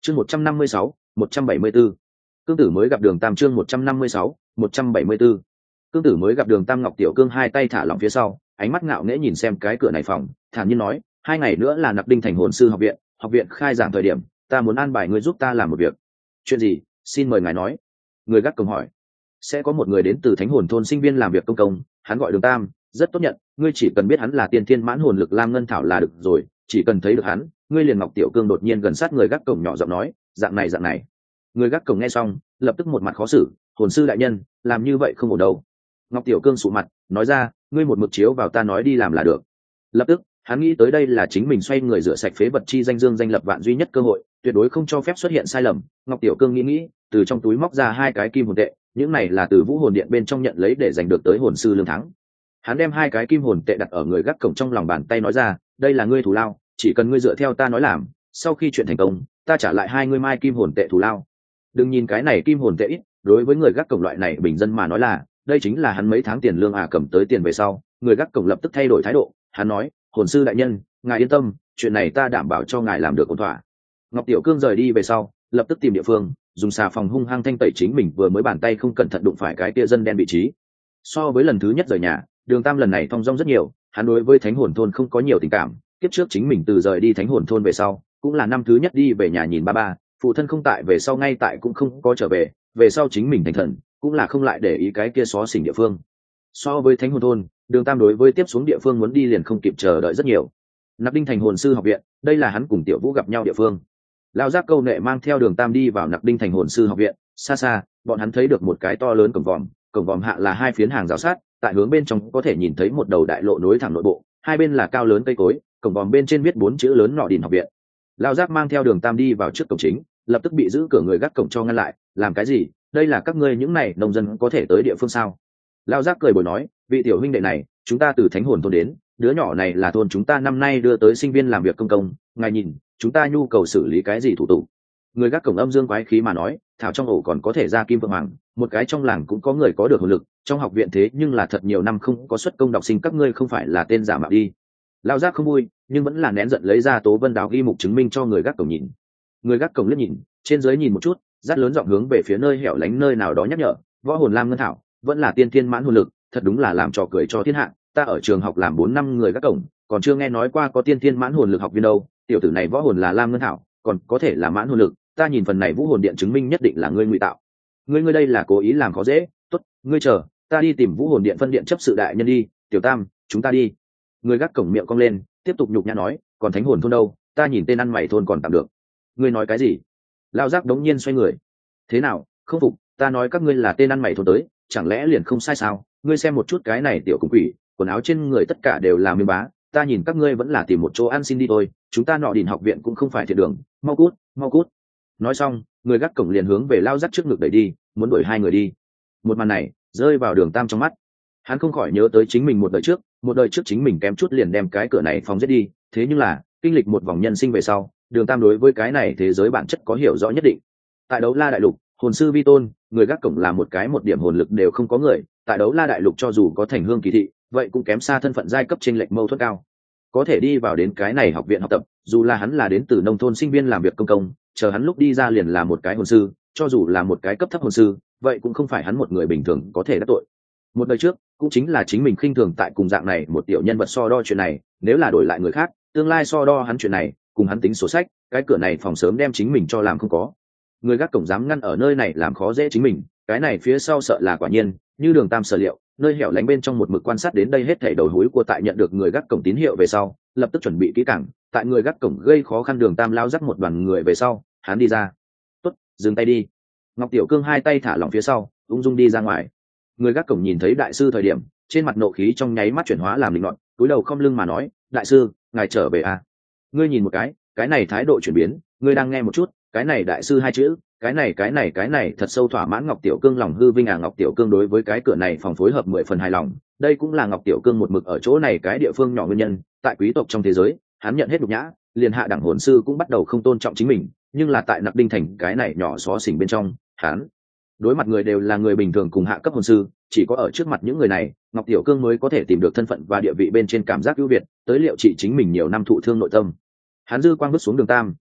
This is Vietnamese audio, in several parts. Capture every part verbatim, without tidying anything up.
chương một trăm năm mươi sáu một trăm bảy mươi b ố cương tử mới gặp đường tam. Chương một trăm năm mươi sáu một trăm bảy mươi b ố cương tử mới gặp đường tam. Ngọc Tiểu Cương hai tay thả lỏng phía sau, ánh mắt ngạo nghễ nhìn xem cái cửa này phòng, thản nhiên nói, hai ngày nữa là Nặc Đinh Thành hồn sư học viện, học viện khai giảng thời điểm, ta muốn an bài ngươi giúp ta làm một việc. Chuyện gì? Xin mời ngài nói. Người gác cổng hỏi. Sẽ có một người đến từ Thánh Hồn thôn sinh viên làm việc công công, hắn gọi đường tam, rất tốt nhận, ngươi chỉ cần biết hắn là tiên thiên mãn hồn lực lam ngân thảo là được rồi, chỉ cần thấy được hắn, ngươi liền. Ngọc Tiểu Cương đột nhiên gần sát người gác cổng nhỏ giọng nói, dạng này dạng này. Người gác cổng nghe xong, lập tức một mặt khó xử, hồn sư đại nhân, làm như vậy không ổn đâu. Ngọc Tiểu Cương sụ mặt, nói ra, ngươi một mực chiếu vào ta nói đi làm là được. Lập tức, hắn nghĩ tới đây là chính mình xoay người rửa sạch phế vật chi danh dương danh lập vạn duy nhất cơ hội, tuyệt đối không cho phép xuất hiện sai lầm. Ngọc Tiểu Cương nghĩ nghĩ, từ trong túi móc ra hai cái kim hồn tệ, những này là từ Vũ Hồn Điện bên trong nhận lấy để giành được tới hồn sư lương thắng. Hắn đem hai cái kim hồn tệ đặt ở người gác cổng trong lòng bàn tay, nói ra, đây là ngươi thù lao, chỉ cần ngươi dựa theo ta nói làm, sau khi chuyện thành công, ta trả lại hai ngươi mai kim hồn tệ thù lao. Đừng nhìn cái này kim hồn tệ ít, đối với người gác cổng loại này bình dân mà nói là, đây chính là hắn mấy tháng tiền lương à. Cầm tới tiền về sau, người gác cổng lập tức thay đổi thái độ, hắn nói, hồn sư đại nhân, ngài yên tâm, chuyện này ta đảm bảo cho ngài làm được ổn thỏa. Ngọc Tiểu Cương rời đi về sau, lập tức tìm địa phương, dùng xà phòng hung hăng thanh tẩy chính mình vừa mới bàn tay không cẩn thận đụng phải cái kia dân đen vị trí. So với lần thứ nhất rời nhà, đường tam lần này thong dong rất nhiều, hắn đối với Thánh Hồn thôn không có nhiều tình cảm, kiếp trước chính mình từ rời đi Thánh Hồn thôn về sau, cũng là năm thứ nhất đi về nhà nhìn ba ba, phụ thân không tại về sau ngay tại cũng không có trở về, về sau chính mình thành thần, cũng là không lại để ý cái kia xó xỉnh địa phương. So với Thánh Hồn thôn, đường tam đối với tiếp xuống địa phương muốn đi liền không kịp chờ đợi rất nhiều. Nặc Đinh Thành hồn sư học viện, đây là hắn cùng Tiểu Vũ gặp nhau địa phương. Lão giác câu nệ mang theo đường tam đi vào Nặc Đinh Thành hồn sư học viện, xa xa bọn hắn thấy được một cái to lớn cổng vòm, cổng vòm hạ là hai phiến hàng rào sát, tại hướng bên trong có thể nhìn thấy một đầu đại lộ nối thẳng nội bộ, hai bên là cao lớn cây cối, cổng vòm bên trên viết bốn chữ lớn Nọ Đỉnh học viện. Lão giác mang theo đường tam đi vào trước cổng chính, lập tức bị giữ cửa người gác cổng cho ngăn lại, làm cái gì? Đây là các ngươi những này nông dân có thể tới địa phương sao? Lão giác cười bồi nói, vị tiểu huynh đệ này, chúng ta từ Thánh Hồn thôn đến, đứa nhỏ này là thôn chúng ta năm nay đưa tới sinh viên làm việc công công, ngài nhìn, chúng ta nhu cầu xử lý cái gì thủ tục? Người gác cổng âm dương quái khí mà nói, thảo trong ổ còn có thể ra kim vượng hoàng, một cái trong làng cũng có người có được hồn lực, trong học viện thế nhưng là thật nhiều năm không có xuất công đọc sinh, các ngươi không phải là tên giả mạo đi. Lão giác không vui, nhưng vẫn là nén giận lấy ra Tố Vân Đào ghi mục chứng minh cho người gác cổng nhìn. Người gác cổng liếc nhìn, trên dưới nhìn một chút, dắt lớn giọng hướng về phía nơi hẻo lánh nơi nào đó nhắc nhở, võ hồn lam ngân thảo, vẫn là tiên thiên mãn hồn lực, thật đúng là làm trò cười cho thiên hạ. Ta ở trường học làm bốn năm người gác cổng, còn chưa nghe nói qua có tiên thiên mãn hồn lực học viên đâu. Tiểu tử này võ hồn là lam ngân thảo, còn có thể là mãn hồn lực, ta nhìn phần này Vũ Hồn Điện chứng minh nhất định là ngươi ngụy tạo. Ngươi ngươi đây là cố ý làm khó dễ. Tốt, ngươi chờ, ta đi tìm Vũ Hồn Điện phân điện chấp sự đại nhân đi. Tiểu Tam, chúng ta đi. Người gác cổng miệng cong lên, tiếp tục nhục nhã nói, còn Thánh Hồn thôn đâu? Ta nhìn tên ăn mày thôn còn tạm được. Ngươi nói cái gì? Lão giác đống nhiên xoay người. Thế nào, không phục? Ta nói các ngươi là tên ăn mày thôn tới, chẳng lẽ liền không sai sao? Ngươi xem một chút cái này tiểu cùng quỷ, quần áo trên người tất cả đều là miếng bá, ta nhìn các ngươi vẫn là tìm một chỗ ăn xin đi thôi, chúng ta Nọ Đỉnh học viện cũng không phải thiệt đường, mau cút, mau cút. Nói xong, người gác cổng liền hướng về Lao Giác trước ngực đẩy đi, muốn đuổi hai người đi. Một màn này rơi vào Đường Tam trong mắt, hắn không khỏi nhớ tới chính mình một đời trước, một đời trước chính mình kém chút liền đem cái cửa này phòng giết đi, thế nhưng là kinh lịch một vòng nhân sinh về sau, Đường Tam đối với cái này thế giới bản chất có hiểu rõ nhất định. Tại Đấu La đại lục, hồn sư vi tôn, người gác cổng là một cái một điểm hồn lực đều không có người, tại Đấu La đại lục cho dù có thành hương kỳ thị, vậy cũng kém xa thân phận giai cấp chênh lệch mâu thuẫn cao. Có thể đi vào đến cái này học viện học tập, dù là hắn là đến từ nông thôn sinh viên làm việc công công, chờ hắn lúc đi ra liền là một cái hồn sư, cho dù là một cái cấp thấp hồn sư, vậy cũng không phải hắn một người bình thường có thể đắc tội. Một đời trước, cũng chính là chính mình khinh thường tại cùng dạng này một tiểu nhân vật so đo chuyện này, nếu là đổi lại người khác, tương lai so đo hắn chuyện này, cùng hắn tính sổ sách, cái cửa này phòng sớm đem chính mình cho làm không có. Người gác cổng dám ngăn ở nơi này làm khó dễ chính mình, cái này phía sau sợ là quả nhiên, như Đường Tam sở liệu, nơi hẻo lánh bên trong một mực quan sát đến đây hết thảy đầu húi của tại nhận được người gác cổng tín hiệu về sau, lập tức chuẩn bị kỹ càng, tại người gác cổng gây khó khăn Đường Tam lao dắt một đoàn người về sau, hắn đi ra. Tốt, dừng tay đi. Ngọc Tiểu Cương hai tay thả lỏng phía sau, ung dung đi ra ngoài. Người gác cổng nhìn thấy đại sư thời điểm, trên mặt nộ khí trong nháy mắt chuyển hóa làm linh loạn, cúi đầu không lưng mà nói, đại sư, ngài trở về à? Ngươi nhìn một cái, cái này thái độ chuyển biến, ngươi đang nghe một chút, cái này đại sư hai chữ, cái này cái này cái này thật sâu thỏa mãn Ngọc Tiểu Cương lòng hư vinh à. Ngọc Tiểu Cương đối với cái cửa này phòng phối hợp mười phần hài lòng, đây cũng là Ngọc Tiểu Cương một mực ở chỗ này cái địa phương nhỏ nguyên nhân, tại quý tộc trong thế giới, hắn nhận hết nhục nhã, liền hạ đẳng hồn sư cũng bắt đầu không tôn trọng chính mình, nhưng là tại Nặc Đinh Thành cái này nhỏ xó xỉnh bên trong, hắn đối mặt người đều là người bình thường cùng hạ cấp hồn sư, chỉ có ở trước mặt những người này, Ngọc Tiểu Cương mới có thể tìm được thân phận và địa vị bên trên cảm giác ưu việt, tới liệu trị chính mình nhiều năm thụ thương nội tâm. Hắn dư quang bước xuống Đường Tam,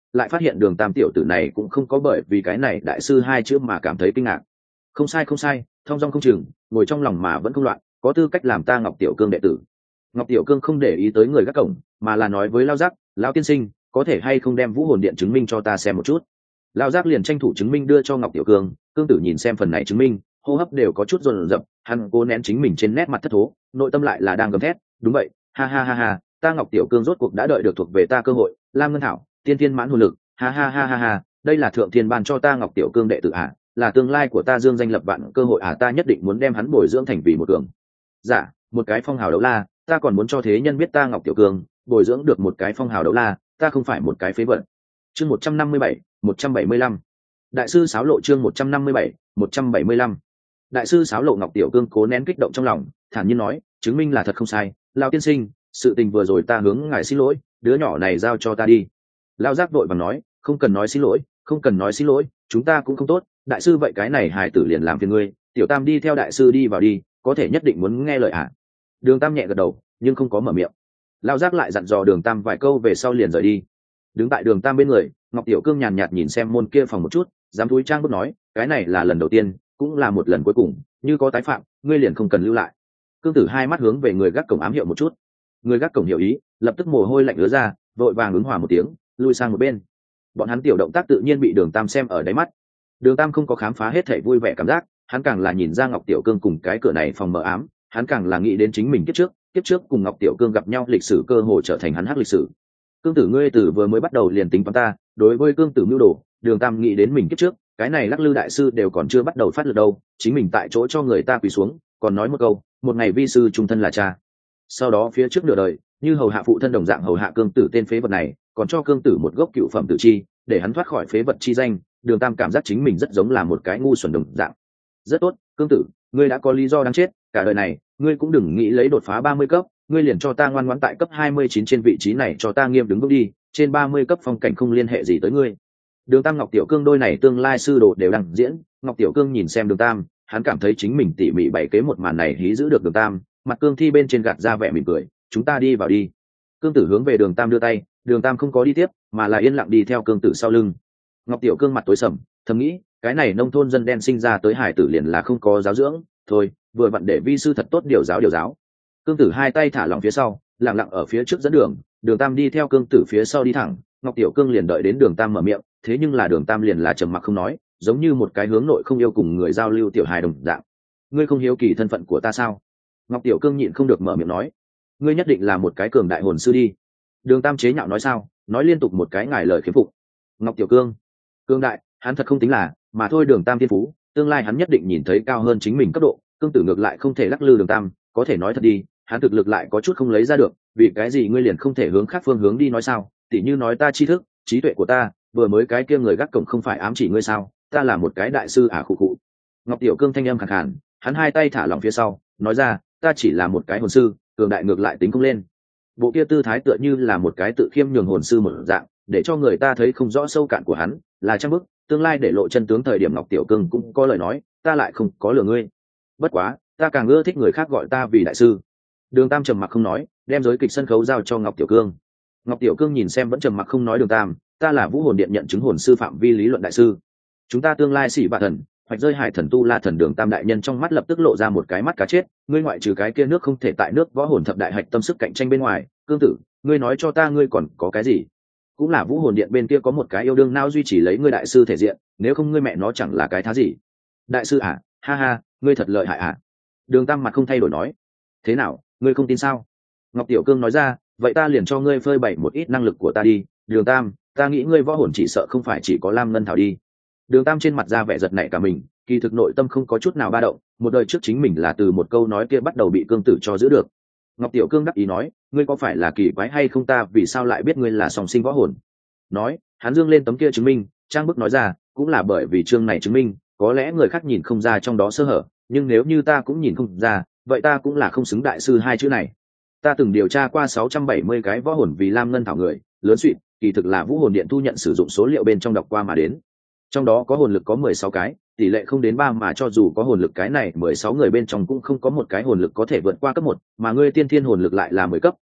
lại phát hiện đường tam tiểu tử này cũng không có bởi vì cái này đại sư hai chữ mà cảm thấy kinh ngạc. Không sai không sai, thong dong không chừng, ngồi trong lòng mà vẫn không loạn, có tư cách làm ta Ngọc Tiểu Cương đệ tử. Ngọc Tiểu Cương không để ý tới người gác cổng, mà là nói với Lao Giác, lão tiên sinh, có thể hay không đem Vũ Hồn Điện chứng minh cho ta xem một chút. Lao Giác liền tranh thủ chứng minh đưa cho Ngọc Tiểu Cương. Cương tử nhìn xem phần này chứng minh, hô hấp đều có chút run rập, hắn cố nén chính mình trên nét mặt thất thố, nội tâm lại là đang gầm thét, đúng vậy, ha ha ha ha, ta Ngọc Tiểu Cương rốt cuộc đã đợi được thuộc về ta cơ hội, Lam Ngân Thảo, tiên tiên mãn hồn lực, ha ha ha ha ha, đây là thượng thiên ban cho ta Ngọc Tiểu Cương đệ tử à, là tương lai của ta dương danh lập vạn cơ hội à, ta nhất định muốn đem hắn bồi dưỡng thành vì một cường giả, một cái phong hào đấu la, ta còn muốn cho thế nhân biết ta Ngọc Tiểu Cương bồi dưỡng được một cái phong hào đấu la, ta không phải một cái phế vật. Chương một trăm năm mươi bảy, một trăm bảy mươi lăm. Đại sư sáo lộ chương một trăm năm mươi bảy, một trăm bảy mươi lăm. Đại sư sáo lộ. Ngọc Tiểu Cương cố nén kích động trong lòng, thản nhiên nói, chứng minh là thật không sai, Lão tiên sinh, sự tình vừa rồi ta hướng ngài xin lỗi, đứa nhỏ này giao cho ta đi. Lão Giác vội vàng nói, không cần nói xin lỗi, không cần nói xin lỗi, chúng ta cũng không tốt, đại sư vậy cái này hài tử liền làm phiền ngươi, tiểu tam đi theo đại sư đi vào đi, có thể nhất định muốn nghe lời ạ. À? Đường Tam nhẹ gật đầu, nhưng không có mở miệng. Lão Giác lại dặn dò Đường Tam vài câu về sau liền rời đi. Đứng tại Đường Tam bên người, Ngọc Tiểu Cương nhàn nhạt nhìn xem môn kia phòng một chút, dám thúi trang bước nói, cái này là lần đầu tiên, cũng là một lần cuối cùng, như có tái phạm, ngươi liền không cần lưu lại. Cương tử hai mắt hướng về người gác cổng ám hiệu một chút. Người gác cổng hiểu ý, lập tức mồ hôi lạnh ứa ra, vội vàng ứng hòa một tiếng, lui sang một bên. Bọn hắn tiểu động tác tự nhiên bị Đường Tam xem ở đáy mắt. Đường Tam không có khám phá hết thảy vui vẻ cảm giác, hắn càng là nhìn ra Ngọc Tiểu Cương cùng cái cửa này phòng mờ ám, hắn càng là nghĩ đến chính mình kiếp trước, kiếp trước cùng Ngọc Tiểu Cương gặp nhau lịch sử cơ hồ trở thành hắn hắc lịch sử. Cương tử ngươi từ vừa mới bắt đầu liền tính toán ta, đối với Cương tử mưu đồ, Đường Tam nghĩ đến mình kiếp trước, cái này Lắc Lư đại sư đều còn chưa bắt đầu phát lực đâu, chính mình tại chỗ cho người ta quỳ xuống, còn nói một câu, một ngày vi sư trung thân là cha. Sau đó phía trước nửa đời, như hầu hạ phụ thân đồng dạng hầu hạ Cương tử tên phế vật này, còn cho Cương tử một gốc cựu phẩm tử chi, để hắn thoát khỏi phế vật chi danh. Đường Tam cảm giác chính mình rất giống là một cái ngu xuẩn đồng dạng. Rất tốt, Cương tử, ngươi đã có lý do đáng chết, cả đời này, ngươi cũng đừng nghĩ lấy đột phá ba mươi cấp, ngươi liền cho ta ngoan ngoãn tại cấp hai mươi chín trên vị trí này cho ta nghiêm đứng bước đi, trên ba mươi cấp phong cảnh không liên hệ gì tới ngươi. Đường Tam Ngọc Tiểu Cương đôi này tương lai sư đồ đều đang diễn, Ngọc Tiểu Cương nhìn xem Đường Tam, hắn cảm thấy chính mình tỉ mỉ bày kế một màn này hí giữ được Đường Tam, mặt Cương Thi bên trên gạt ra vẻ mỉm cười, chúng ta đi vào đi. Cương tử hướng về Đường Tam đưa tay, Đường Tam không có đi tiếp, mà là yên lặng đi theo Cương tử sau lưng. Ngọc Tiểu Cương mặt tối sầm, thầm nghĩ, cái này nông thôn dân đen sinh ra tới hải tử liền là không có giáo dưỡng, thôi, vừa vặn để vi sư thật tốt điều giáo điều giáo. Cương tử hai tay thả lỏng phía sau, lặng lặng ở phía trước dẫn đường, Đường Tam đi theo Cương tử phía sau đi thẳng, Ngọc Tiểu Cương liền đợi đến Đường Tam mở miệng, thế nhưng là Đường Tam liền là trầm mặc không nói, giống như một cái hướng nội không yêu cùng người giao lưu tiểu hài đồng dạng. Ngươi không hiếu kỳ thân phận của ta sao? Ngọc Tiểu Cương nhịn không được mở miệng nói, ngươi nhất định là một cái cường đại hồn sư đi. Đường Tam chế nhạo nói sao, nói liên tục một cái ngài lời khiếm phục. Ngọc Tiểu Cương, cương đại, hắn thật không tính là, mà thôi Đường Tam thiên phú, tương lai hắn nhất định nhìn thấy cao hơn chính mình cấp độ. Cương tử ngược lại không thể lắc lư Đường Tam, có thể nói thật đi, hắn thực lực lại có chút không lấy ra được, vì cái gì ngươi liền không thể hướng khác phương hướng đi nói sao? Tỉ như nói ta tri thức, trí tuệ của ta, vừa mới cái kia người gác cổng không phải ám chỉ ngươi sao? Ta là một cái đại sư à khụ khụ. Ngọc Tiểu Cương thanh âm khàn khàn, hắn hai tay thả lỏng phía sau, nói ra, ta chỉ là một cái hồn sư, cường đại ngược lại tính không lên. Bộ kia tư thái tựa như là một cái tự khiêm nhường hồn sư một dạng, để cho người ta thấy không rõ sâu cạn của hắn, là trang bức, tương lai để lộ chân tướng thời điểm Ngọc Tiểu Cương cũng có lời nói, ta lại không có lừa ngươi. Bất quá, ta càng ưa thích người khác gọi ta vì đại sư. Đường Tam trầm mặc không nói, đem giới kịch sân khấu giao cho Ngọc Tiểu Cương. Ngọc Tiểu Cương nhìn xem vẫn trầm mặc không nói Đường Tam, ta là Vũ Hồn Điện nhận chứng hồn sư phạm vi lý luận đại sư. Chúng ta tương lai xỉ bạ thần, hoạch rơi hải thần tu la thần. Đường Tam đại nhân trong mắt lập tức lộ ra một cái mắt cá chết, ngươi ngoại trừ cái kia nước không thể tại nước võ hồn thập đại hạch tâm sức cạnh tranh bên ngoài, Cương tử, ngươi nói cho ta ngươi còn có cái gì? Cũng là Vũ Hồn Điện bên kia có một cái yêu đương nao duy trì lấy ngươi đại sư thể diện, nếu không ngươi mẹ nó chẳng là cái thá gì. Đại sư à, ha ha, ngươi thật lợi hại à? Đường Tam mặt không thay đổi nói, thế nào, ngươi không tin sao? Ngọc Tiểu Cương nói ra, vậy ta liền cho ngươi phơi bày một ít năng lực của ta đi. Đường Tam, ta nghĩ ngươi võ hồn chỉ sợ không phải chỉ có Lam Ngân Thảo đi. Đường Tam trên mặt ra vẻ giật nảy cả mình, kỳ thực nội tâm không có chút nào ba động, một đời trước chính mình là từ một câu nói kia bắt đầu bị Cương tử cho giữ được. Ngọc Tiểu Cương đắc ý nói, ngươi có phải là kỳ quái hay không, ta vì sao lại biết ngươi là song sinh võ hồn? Nói, hắn dương lên tấm kia chứng minh, trang bức nói ra, cũng là bởi vì chương này chứng minh, có lẽ người khác nhìn không ra trong đó sơ hở, nhưng nếu như ta cũng nhìn không ra, vậy ta cũng là không xứng đại sư hai chữ này. Ta từng điều tra qua sáu trăm bảy mươi cái võ hồn vì Lam Ngân Thảo người, lớn suỵt, kỳ thực là Vũ Hồn Điện thu nhận sử dụng số liệu bên trong đọc qua mà đến. Trong đó có hồn lực có mười sáu cái, tỷ lệ không đến ba, mà cho dù có hồn lực cái này mười sáu người bên trong cũng không có một cái hồn lực có thể vượt qua cấp một, mà ngươi tiên thiên hồn lực lại là mười cấp,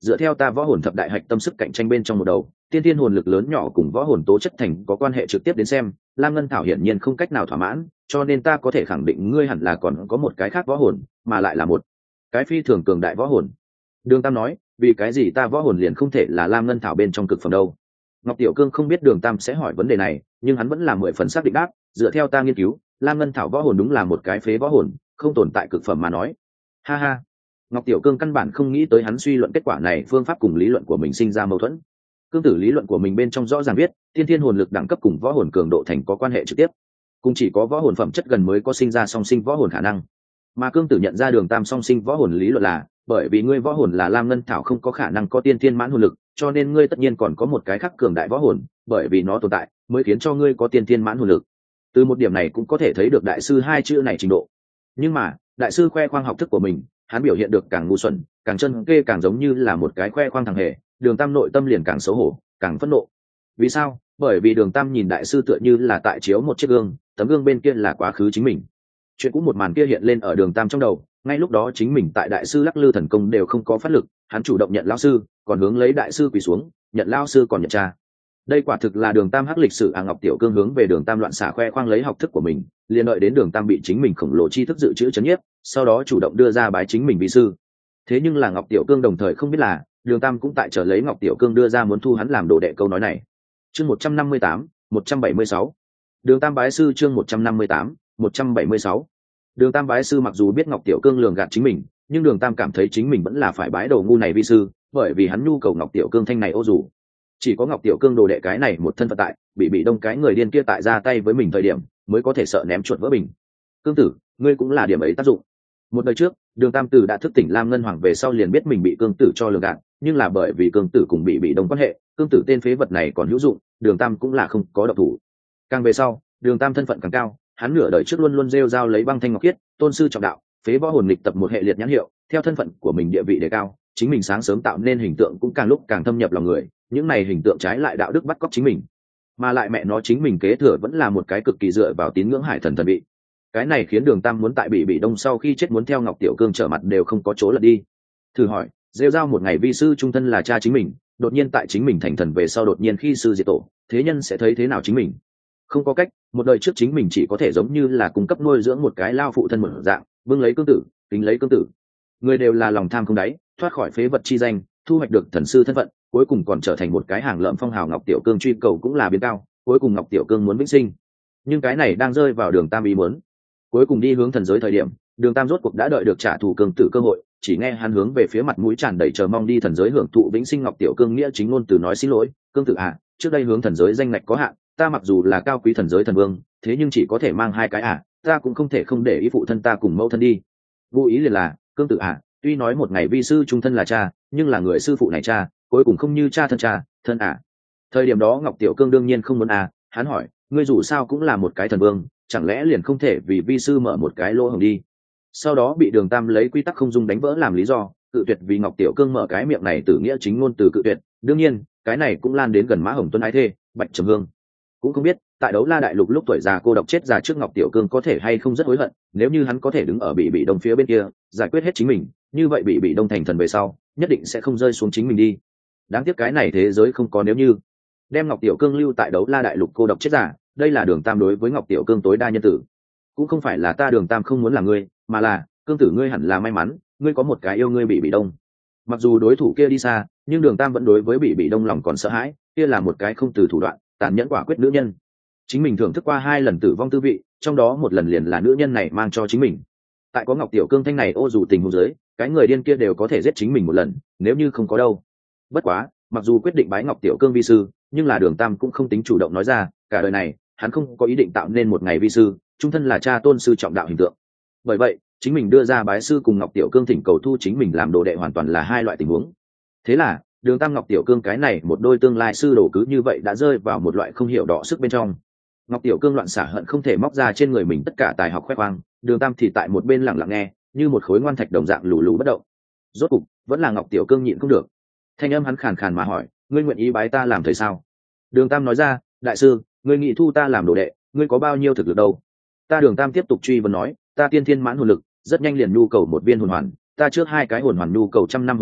dựa theo ta võ hồn thập đại hạch tâm sức cạnh tranh bên trong một đầu, tiên thiên hồn lực lớn nhỏ cùng võ hồn tố chất thành có quan hệ trực tiếp đến xem, lam ngân thảo hiển nhiên không cách nào thỏa mãn, cho nên ta có thể khẳng định ngươi hẳn là còn có một cái khác võ hồn, mà lại là một cái phi thường cường đại võ hồn. Đường Tam nói, vì cái gì ta võ hồn liền không thể là lam ngân thảo bên trong cực phẩm đâu? Ngọc Tiểu Cương không biết Đường Tam sẽ hỏi vấn đề này, nhưng hắn vẫn là mười phần xác định đáp, dựa theo ta nghiên cứu, lam ngân thảo võ hồn đúng là một cái phế võ hồn, không tồn tại cực phẩm mà nói. Ha ha. Ngọc Tiểu Cương căn bản không nghĩ tới hắn suy luận kết quả này phương pháp cùng lý luận của mình sinh ra mâu thuẫn. Cương tử lý luận của mình bên trong rõ ràng viết, tiên thiên hồn lực đẳng cấp cùng võ hồn cường độ thành có quan hệ trực tiếp, cùng chỉ có võ hồn phẩm chất gần mới có sinh ra song sinh võ hồn khả năng. Mà Cương tử nhận ra Đường Tam song sinh võ hồn lý luận là, bởi vì ngươi võ hồn là lam ngân thảo không có khả năng có tiên thiên mãn hồn lực, cho nên ngươi tất nhiên còn có một cái khác cường đại võ hồn, bởi vì nó tồn tại mới khiến cho ngươi có tiên thiên mãn hồn lực. Từ một điểm này cũng có thể thấy được đại sư hai chữ này trình độ. Nhưng mà đại sư khoe khoang học thức của mình, hắn biểu hiện được càng ngu xuẩn, càng chân kê, càng giống như là một cái khoe khoang thằng hề. Đường Tam nội tâm liền càng xấu hổ, càng phẫn nộ. Vì sao? Bởi vì Đường Tam nhìn đại sư tựa như là tại chiếu một chiếc gương, tấm gương bên kia là quá khứ chính mình. Chuyện cũ một màn kia hiện lên ở Đường Tam trong đầu, ngay lúc đó chính mình tại đại sư lắc lư thần công đều không có phát lực, hắn chủ động nhận lão sư, còn hướng lấy đại sư quỳ xuống, nhận lão sư còn nhận cha. Đây quả thực là Đường Tam hắc lịch sử. À, Ngọc Tiểu Cương hướng về Đường Tam loạn xả khoe khoang lấy học thức của mình, liền đợi đến Đường Tam bị chính mình khổng lồ tri thức dự trữ chấn nhiếp, sau đó chủ động đưa ra bái chính mình vi sư. Thế nhưng là Ngọc Tiểu Cương đồng thời không biết là, Đường Tam cũng tại chờ lấy Ngọc Tiểu Cương đưa ra muốn thu hắn làm đồ đệ câu nói này. Chương một trăm năm mươi tám, một trăm bảy mươi sáu. Đường Tam bái sư chương một trăm năm mươi tám, một trăm bảy mươi sáu. Đường Tam bái sư mặc dù biết Ngọc Tiểu Cương lường gạt chính mình, nhưng Đường Tam cảm thấy chính mình vẫn là phải bái đầu ngu này vi sư, bởi vì hắn nhu cầu Ngọc Tiểu Cương thanh này ô dù. Chỉ có Ngọc Tiểu Cương đồ đệ cái này một thân phận tại, bị bị đông cái người điên kia tại ra tay với mình thời điểm, mới có thể sợ ném chuột vỡ bình. Cương tử, ngươi cũng là điểm ấy tác dụng. Một đời trước, Đường Tam Tử đã thức tỉnh Lam Ngân Hoàng về sau liền biết mình bị Cương tử cho lường gạt, nhưng là bởi vì Cương tử cùng bị bị đông quan hệ, Cương tử tên phế vật này còn hữu dụng, Đường Tam cũng là không có độc thủ. Càng về sau, Đường Tam thân phận càng cao, hắn nửa đời trước luôn luôn rêu rao lấy băng thanh ngọc khiết, tôn sư trọng đạo, phế võ hồn lịch tập một hệ liệt nhãn hiệu, theo thân phận của mình địa vị đề cao, chính mình sáng sớm tạo nên hình tượng cũng càng lúc càng thâm nhập lòng người, những này hình tượng trái lại đạo đức bắt cóc chính mình, mà lại mẹ nó chính mình kế thừa vẫn là một cái cực kỳ dựa vào tín ngưỡng hải thần thần bị. Cái này khiến Đường Tam muốn tại bị bị đông sau khi chết muốn theo Ngọc Tiểu Cương trở mặt đều không có chỗ lật đi. Thử hỏi, rêu rao một ngày vi sư trung thân là cha chính mình, đột nhiên tại chính mình thành thần về sau đột nhiên khi sư diệt tổ, thế nhân sẽ thấy thế nào chính mình? Không có cách, một đời trước chính mình chỉ có thể giống như là cung cấp nuôi dưỡng một cái lao phụ thân một dạng, bưng lấy Cương tử, kính lấy Cương tử. Người đều là lòng tham không đáy, thoát khỏi phế vật chi danh, thu hoạch được thần sư thân phận, cuối cùng còn trở thành một cái hàng lợm phong hào. Ngọc Tiểu Cương truy cầu cũng là biến cao, cuối cùng Ngọc Tiểu Cương muốn vĩnh sinh, nhưng cái này đang rơi vào Đường Tam ý muốn. Cuối cùng đi hướng thần giới thời điểm, Đường Tam rốt cuộc đã đợi được trả thù Cương tử cơ hội, chỉ nghe hắn hướng về phía mặt mũi tràn đầy chờ mong đi thần giới hưởng thụ vĩnh sinh. Ngọc Tiểu Cương nghĩa chính ngôn từ nói xin lỗi, Cương tử à, trước đây hướng thần giới danh ngạch có hạn, ta mặc dù là cao quý thần giới thần vương, thế nhưng chỉ có thể mang hai cái à, ta cũng không thể không để ý phụ thân ta cùng mẫu thân đi. Vô ý liền là, Cương tử à, tuy nói một ngày vi sư trung thân là cha, nhưng là người sư phụ này cha, cuối cùng không như cha thân cha, thân à. Thời điểm đó Ngọc Tiểu Cương đương nhiên không muốn à, hắn hỏi, ngươi dù sao cũng là một cái thần vương, chẳng lẽ liền không thể vì vi sư mở một cái lỗ hổng đi? Sau đó bị Đường Tam lấy quy tắc không dung đánh vỡ làm lý do, cự tuyệt vì Ngọc Tiểu Cương mở cái miệng này từ nghĩa chính ngôn từ cự tuyệt. Đương nhiên, cái này cũng lan đến gần Mã Hồng Tuân ái thê, Bạch Trầm Hương. Cũng không biết, tại Đấu La Đại Lục lúc tuổi già cô độc chết già trước Ngọc Tiểu Cương có thể hay không rất hối hận, nếu như hắn có thể đứng ở bị bị đông phía bên kia, giải quyết hết chính mình, như vậy bị bị đông thành thần về sau, nhất định sẽ không rơi xuống chính mình đi. Đáng tiếc cái này thế giới không có nếu như. Đem Ngọc Tiểu Cương lưu tại Đấu La Đại Lục cô độc chết già, đây là Đường Tam đối với Ngọc Tiểu Cương tối đa nhân tử. Cũng không phải là ta Đường Tam không muốn là ngươi, mà là Cương tử ngươi hẳn là may mắn, ngươi có một cái yêu ngươi bị bị đông. Mặc dù đối thủ kia đi xa, nhưng Đường Tam vẫn đối với bị bị đông lòng còn sợ hãi, kia là một cái không từ thủ đoạn, tàn nhẫn quả quyết nữ nhân. Chính mình thưởng thức qua hai lần tử vong tư vị, trong đó một lần liền là nữ nhân này mang cho chính mình. Tại có Ngọc Tiểu Cương thanh này ô dù tình huống dưới, cái người điên kia đều có thể giết chính mình một lần, nếu như không có đâu. Bất quá, mặc dù quyết định bái Ngọc Tiểu Cương vi sư, nhưng là Đường Tam cũng không tính chủ động nói ra, cả đời này, hắn không có ý định tạo nên một ngày vi sư, trung thân là cha tôn sư trọng đạo hình tượng. Bởi vậy, chính mình đưa ra bái sư cùng Ngọc Tiểu Cương thỉnh cầu thu chính mình làm đồ đệ hoàn toàn là hai loại tình huống. Thế là, Đường Tam Ngọc Tiểu Cương cái này một đôi tương lai sư đồ cứ như vậy đã rơi vào một loại không hiểu đỏ sức bên trong. Ngọc Tiểu Cương loạn xả hận không thể móc ra trên người mình tất cả tài học khoe khoang, Đường Tam thì tại một bên lặng lặng nghe, như một khối ngoan thạch đồng dạng lù lù bất động. Rốt cục, vẫn là Ngọc Tiểu Cương nhịn không được. Thanh âm hắn khàn khàn mà hỏi, ngươi nguyện ý bái ta làm thầy sao? Đường Tam nói ra, đại sư, ngươi nghị thu ta làm đồ đệ, ngươi có bao nhiêu thực lực đâu? Ta Đường Tam tiếp tục truy vấn nói, ta tiên thiên mãn hồn lực, rất nhanh liền nhu cầu một viên hồn hoàn, ta trước hai cái hồn hoàn nhu cầu trăm năm hồn hoàn,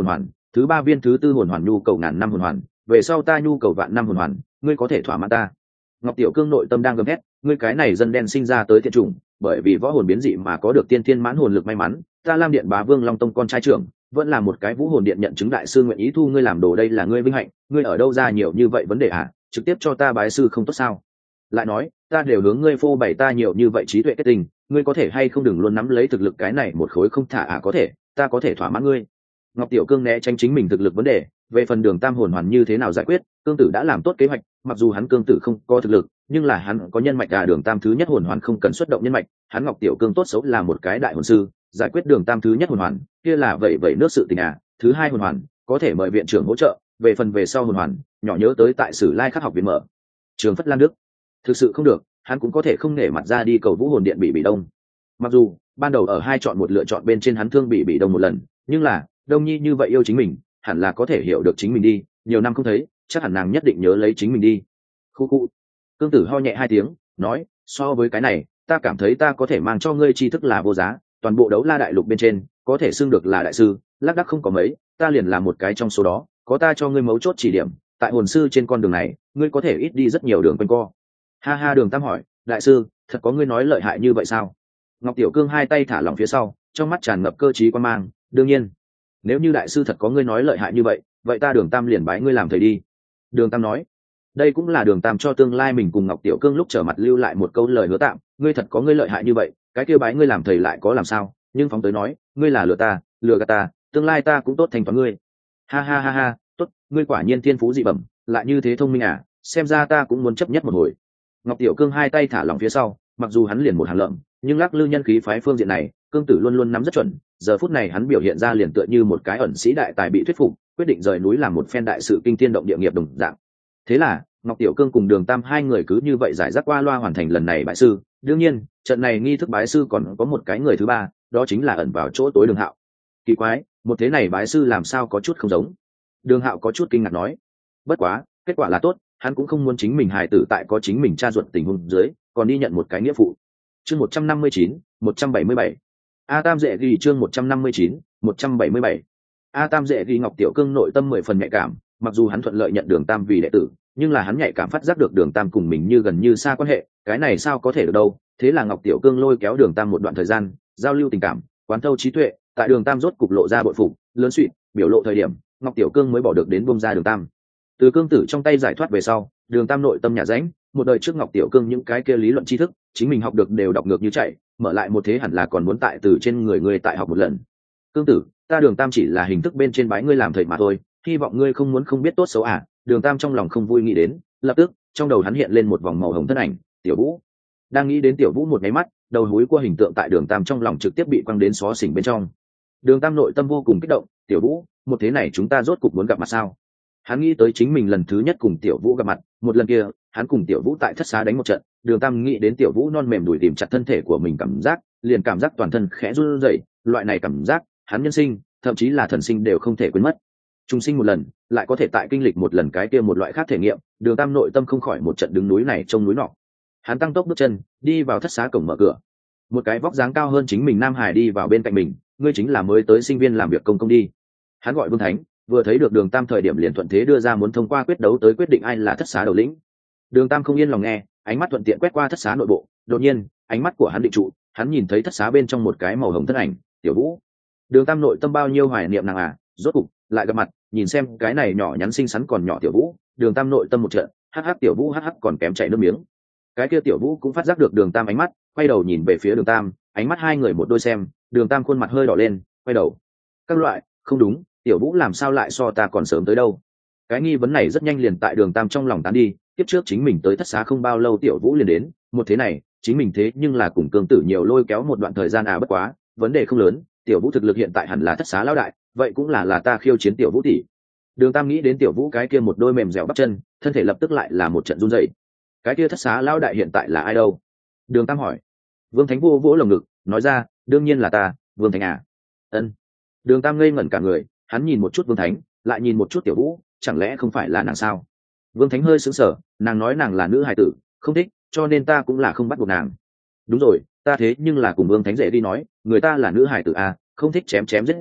thứ ba viên thứ tư hồn hoàn nhu cầu ngàn năm hồn hoàn, về sau ta nhu cầu vạn năm hồn hoàn, ngươi có thể thỏa mãn ta. Ngọc Tiểu Cương nội tâm đang gầm thét, ngươi cái này dân đen sinh ra tới thiện chủng, bởi vì võ hồn biến dị mà có được tiên thiên mãn hồn lực may mắn, ta Lam Điện Bá Vương Long Tông con trai trưởng, vẫn là một cái vũ hồn điện nhận chứng đại sư nguyện ý thu ngươi làm đồ, đây là ngươi vinh hạnh, ngươi ở đâu ra nhiều như vậy vấn đề à, trực tiếp cho ta bái sư không tốt sao? Lại nói, ta đều hướng ngươi phô bày ta nhiều như vậy trí tuệ kết tình, ngươi có thể hay không đừng luôn nắm lấy thực lực cái này một khối không thả à, có thể, ta có thể thỏa mãn ngươi. Ngọc Tiểu Cương né tránh chính mình thực lực vấn đề, về phần đường tam hồn hoàn như thế nào giải quyết, Cương Tử đã làm tốt kế hoạch, mặc dù hắn Cương Tử không có thực lực, nhưng là hắn có nhân mạch, à đường tam thứ nhất hồn hoàn không cần xuất động nhân mạch, hắn Ngọc Tiểu Cương tốt xấu là một cái đại hồn sư, giải quyết đường tam thứ nhất hồn hoàn, kia là vậy vậy nước sự tình à, thứ hai hồn hoàn, có thể mời viện trưởng hỗ trợ, về phần về sau hồn hoàn, nhỏ nhớ tới tại Sử Lai Khắc học viện mở. Trường Phất Lan Đức, thực sự không được, hắn cũng có thể không nể mặt ra đi cầu Vũ Hồn Điện bị bị đông. Mặc dù ban đầu ở hai chọn một lựa chọn bên trên hắn thương bị bị đông một lần, nhưng là Đông Nhi như vậy yêu chính mình, hẳn là có thể hiểu được chính mình đi, nhiều năm không thấy, chắc hẳn nàng nhất định nhớ lấy chính mình đi. Khu khu. Cương Tử ho nhẹ hai tiếng, nói, so với cái này, ta cảm thấy ta có thể mang cho ngươi tri thức là vô giá, toàn bộ Đấu La đại lục bên trên, có thể xưng được là đại sư, lác đác không có mấy, ta liền là một cái trong số đó, có ta cho ngươi mấu chốt chỉ điểm, tại hồn sư trên con đường này, ngươi có thể ít đi rất nhiều đường quanh co. Ha ha, Đường Tam hỏi, đại sư, thật có ngươi nói lợi hại như vậy sao? Ngọc Tiểu Cương hai tay thả lỏng phía sau, trong mắt tràn ngập cơ trí quan mang, đương nhiên, nếu như đại sư thật có ngươi nói lợi hại như vậy, vậy ta Đường Tam liền bái ngươi làm thầy đi. Đường Tam nói, đây cũng là Đường Tam cho tương lai mình cùng Ngọc Tiểu Cương lúc trở mặt lưu lại một câu lời hứa tạm, ngươi thật có ngươi lợi hại như vậy, cái kia bái ngươi làm thầy lại có làm sao, nhưng phóng tới nói, ngươi là lừa ta, lừa gạt ta, tương lai ta cũng tốt thành toán ngươi. Ha ha ha ha, tốt, ngươi quả nhiên thiên phú dị bẩm, lại như thế thông minh à, xem ra ta cũng muốn chấp nhất một hồi. Ngọc Tiểu Cương hai tay thả lỏng phía sau, mặc dù hắn liền một hàng lợm, nhưng lắc lư nhân khí phái phương diện này, Cương Tử luôn luôn nắm rất chuẩn. Giờ phút này hắn biểu hiện ra liền tựa như một cái ẩn sĩ đại tài bị thuyết phục, quyết định rời núi làm một phen đại sự kinh thiên động địa nghiệp đồng dạng. Thế là Ngọc Tiểu Cương cùng Đường Tam hai người cứ như vậy giải rác qua loa hoàn thành lần này bái sư. Đương nhiên, trận này nghi thức bái sư còn có một cái người thứ ba, đó chính là ẩn vào chỗ tối Đường Hạo. Kỳ quái, một thế này bái sư làm sao có chút không giống? Đường Hạo có chút kinh ngạc nói. Bất quá, kết quả là tốt, hắn cũng không muốn chính mình hài tử tại có chính mình cha ruột tình huống dưới, còn đi nhận một cái nghĩa phụ. Chương một trăm năm mươi chín, một trăm bảy mươi bảy. A Tam Dệ ghi chương một trăm năm mươi chín, một trăm bảy mươi bảy. A Tam Dệ ghi Ngọc Tiểu Cương nội tâm mười phần nhạy cảm, mặc dù hắn thuận lợi nhận Đường Tam vì đệ tử, nhưng là hắn nhạy cảm phát giác được Đường Tam cùng mình như gần như xa quan hệ, cái này sao có thể được đâu? Thế là Ngọc Tiểu Cương lôi kéo Đường Tam một đoạn thời gian, giao lưu tình cảm, quán thâu trí tuệ, tại Đường Tam rốt cục lộ ra bội phục, lớn suýt, biểu lộ thời điểm, Ngọc Tiểu Cương mới bỏ được đến buông ra Đường Tam. Từ Cương Tử trong tay giải thoát về sau, Đường Tam nội tâm nhà rãnh, một đời trước Ngọc Tiểu Cương những cái kia lý luận tri thức, chính mình học được đều đọc ngược như chạy, mở lại một thế hẳn là còn muốn tại từ trên người ngươi tại học một lần. Cương Tử, ta Đường Tam chỉ là hình thức bên trên bái ngươi làm thầy mà thôi, hy vọng ngươi không muốn không biết tốt xấu à? Đường Tam trong lòng không vui nghĩ đến, lập tức trong đầu hắn hiện lên một vòng màu hồng thân ảnh, Tiểu Vũ. Đang nghĩ đến Tiểu Vũ một cái mắt, đầu húi của hình tượng tại Đường Tam trong lòng trực tiếp bị quăng đến xó xỉnh bên trong. Đường Tam nội tâm vô cùng kích động, Tiểu Vũ, một thế này chúng ta rốt cục muốn gặp mặt sao? Hắn nghĩ tới chính mình lần thứ nhất cùng Tiểu Vũ gặp mặt, một lần kia, hắn cùng Tiểu Vũ tại thất xá đánh một trận, Đường Tam nghĩ đến Tiểu Vũ non mềm đùi tìm chặt thân thể của mình cảm giác, liền cảm giác toàn thân khẽ run rẩy, loại này cảm giác, hắn nhân sinh, thậm chí là thần sinh đều không thể quên mất. Trung sinh một lần, lại có thể tại kinh lịch một lần cái kia một loại khác thể nghiệm, Đường Tam nội tâm không khỏi một trận đứng núi này trông núi nọ. Hắn tăng tốc bước chân, đi vào thất xá cổng mở cửa. Một cái vóc dáng cao hơn chính mình Nam Hải đi vào bên cạnh mình, ngươi chính là mới tới sinh viên làm việc công công đi. Hắn gọi Vương Thánh, vừa thấy được Đường Tam thời điểm liền thuận thế đưa ra muốn thông qua quyết đấu tới quyết định ai là thất xá đầu lĩnh. Đường Tam không yên lòng nghe, ánh mắt thuận tiện quét qua thất xá nội bộ, đột nhiên, ánh mắt của hắn định trụ, hắn nhìn thấy thất xá bên trong một cái màu hồng thân ảnh, Tiểu Vũ. Đường Tam nội tâm bao nhiêu hoài niệm nàng à, rốt cục lại gặp mặt, nhìn xem cái này nhỏ nhắn xinh xắn còn nhỏ Tiểu Vũ, Đường Tam nội tâm một trận, hắc hắc Tiểu Vũ hắc hắc còn kém chảy nước miếng. Cái kia Tiểu Vũ cũng phát giác được Đường Tam ánh mắt, quay đầu nhìn về phía Đường Tam, ánh mắt hai người một đôi xem, Đường Tam khuôn mặt hơi đỏ lên, quay đầu. Các loại, không đúng, Tiểu Vũ làm sao lại so ta còn sớm tới đâu? Cái nghi vấn này rất nhanh liền tại Đường Tam trong lòng tán đi, tiếp trước chính mình tới thất xá không bao lâu Tiểu Vũ liền đến, một thế này, chính mình thế nhưng là cùng Cương Tử nhiều lôi kéo một đoạn thời gian à, bất quá, vấn đề không lớn, Tiểu Vũ thực lực hiện tại hẳn là thất xá lão đại, vậy cũng là là ta khiêu chiến Tiểu Vũ tỷ. Đường Tam nghĩ đến Tiểu Vũ cái kia một đôi mềm dẻo bắp chân, thân thể lập tức lại là một trận run rẩy. Cái kia thất xá lão đại hiện tại là ai đâu? Đường Tam hỏi. Vương Thánh vô vỗ lồng ngực, nói ra, đương nhiên là ta, Vương Thánh à. Ân. Đường Tam ngây ngẩn cả người, hắn nhìn một chút Vương Thánh, lại nhìn một chút Tiểu Vũ, chẳng lẽ không phải là nàng sao? Vương Thánh hơi sững sờ, nàng nói nàng là nữ hài tử, không thích, cho nên ta cũng là không bắt buộc nàng. Đúng rồi, ta thế nhưng là cùng Vương Thánh dễ đi nói, người ta là nữ hài tử à, không thích chém chém giết giết,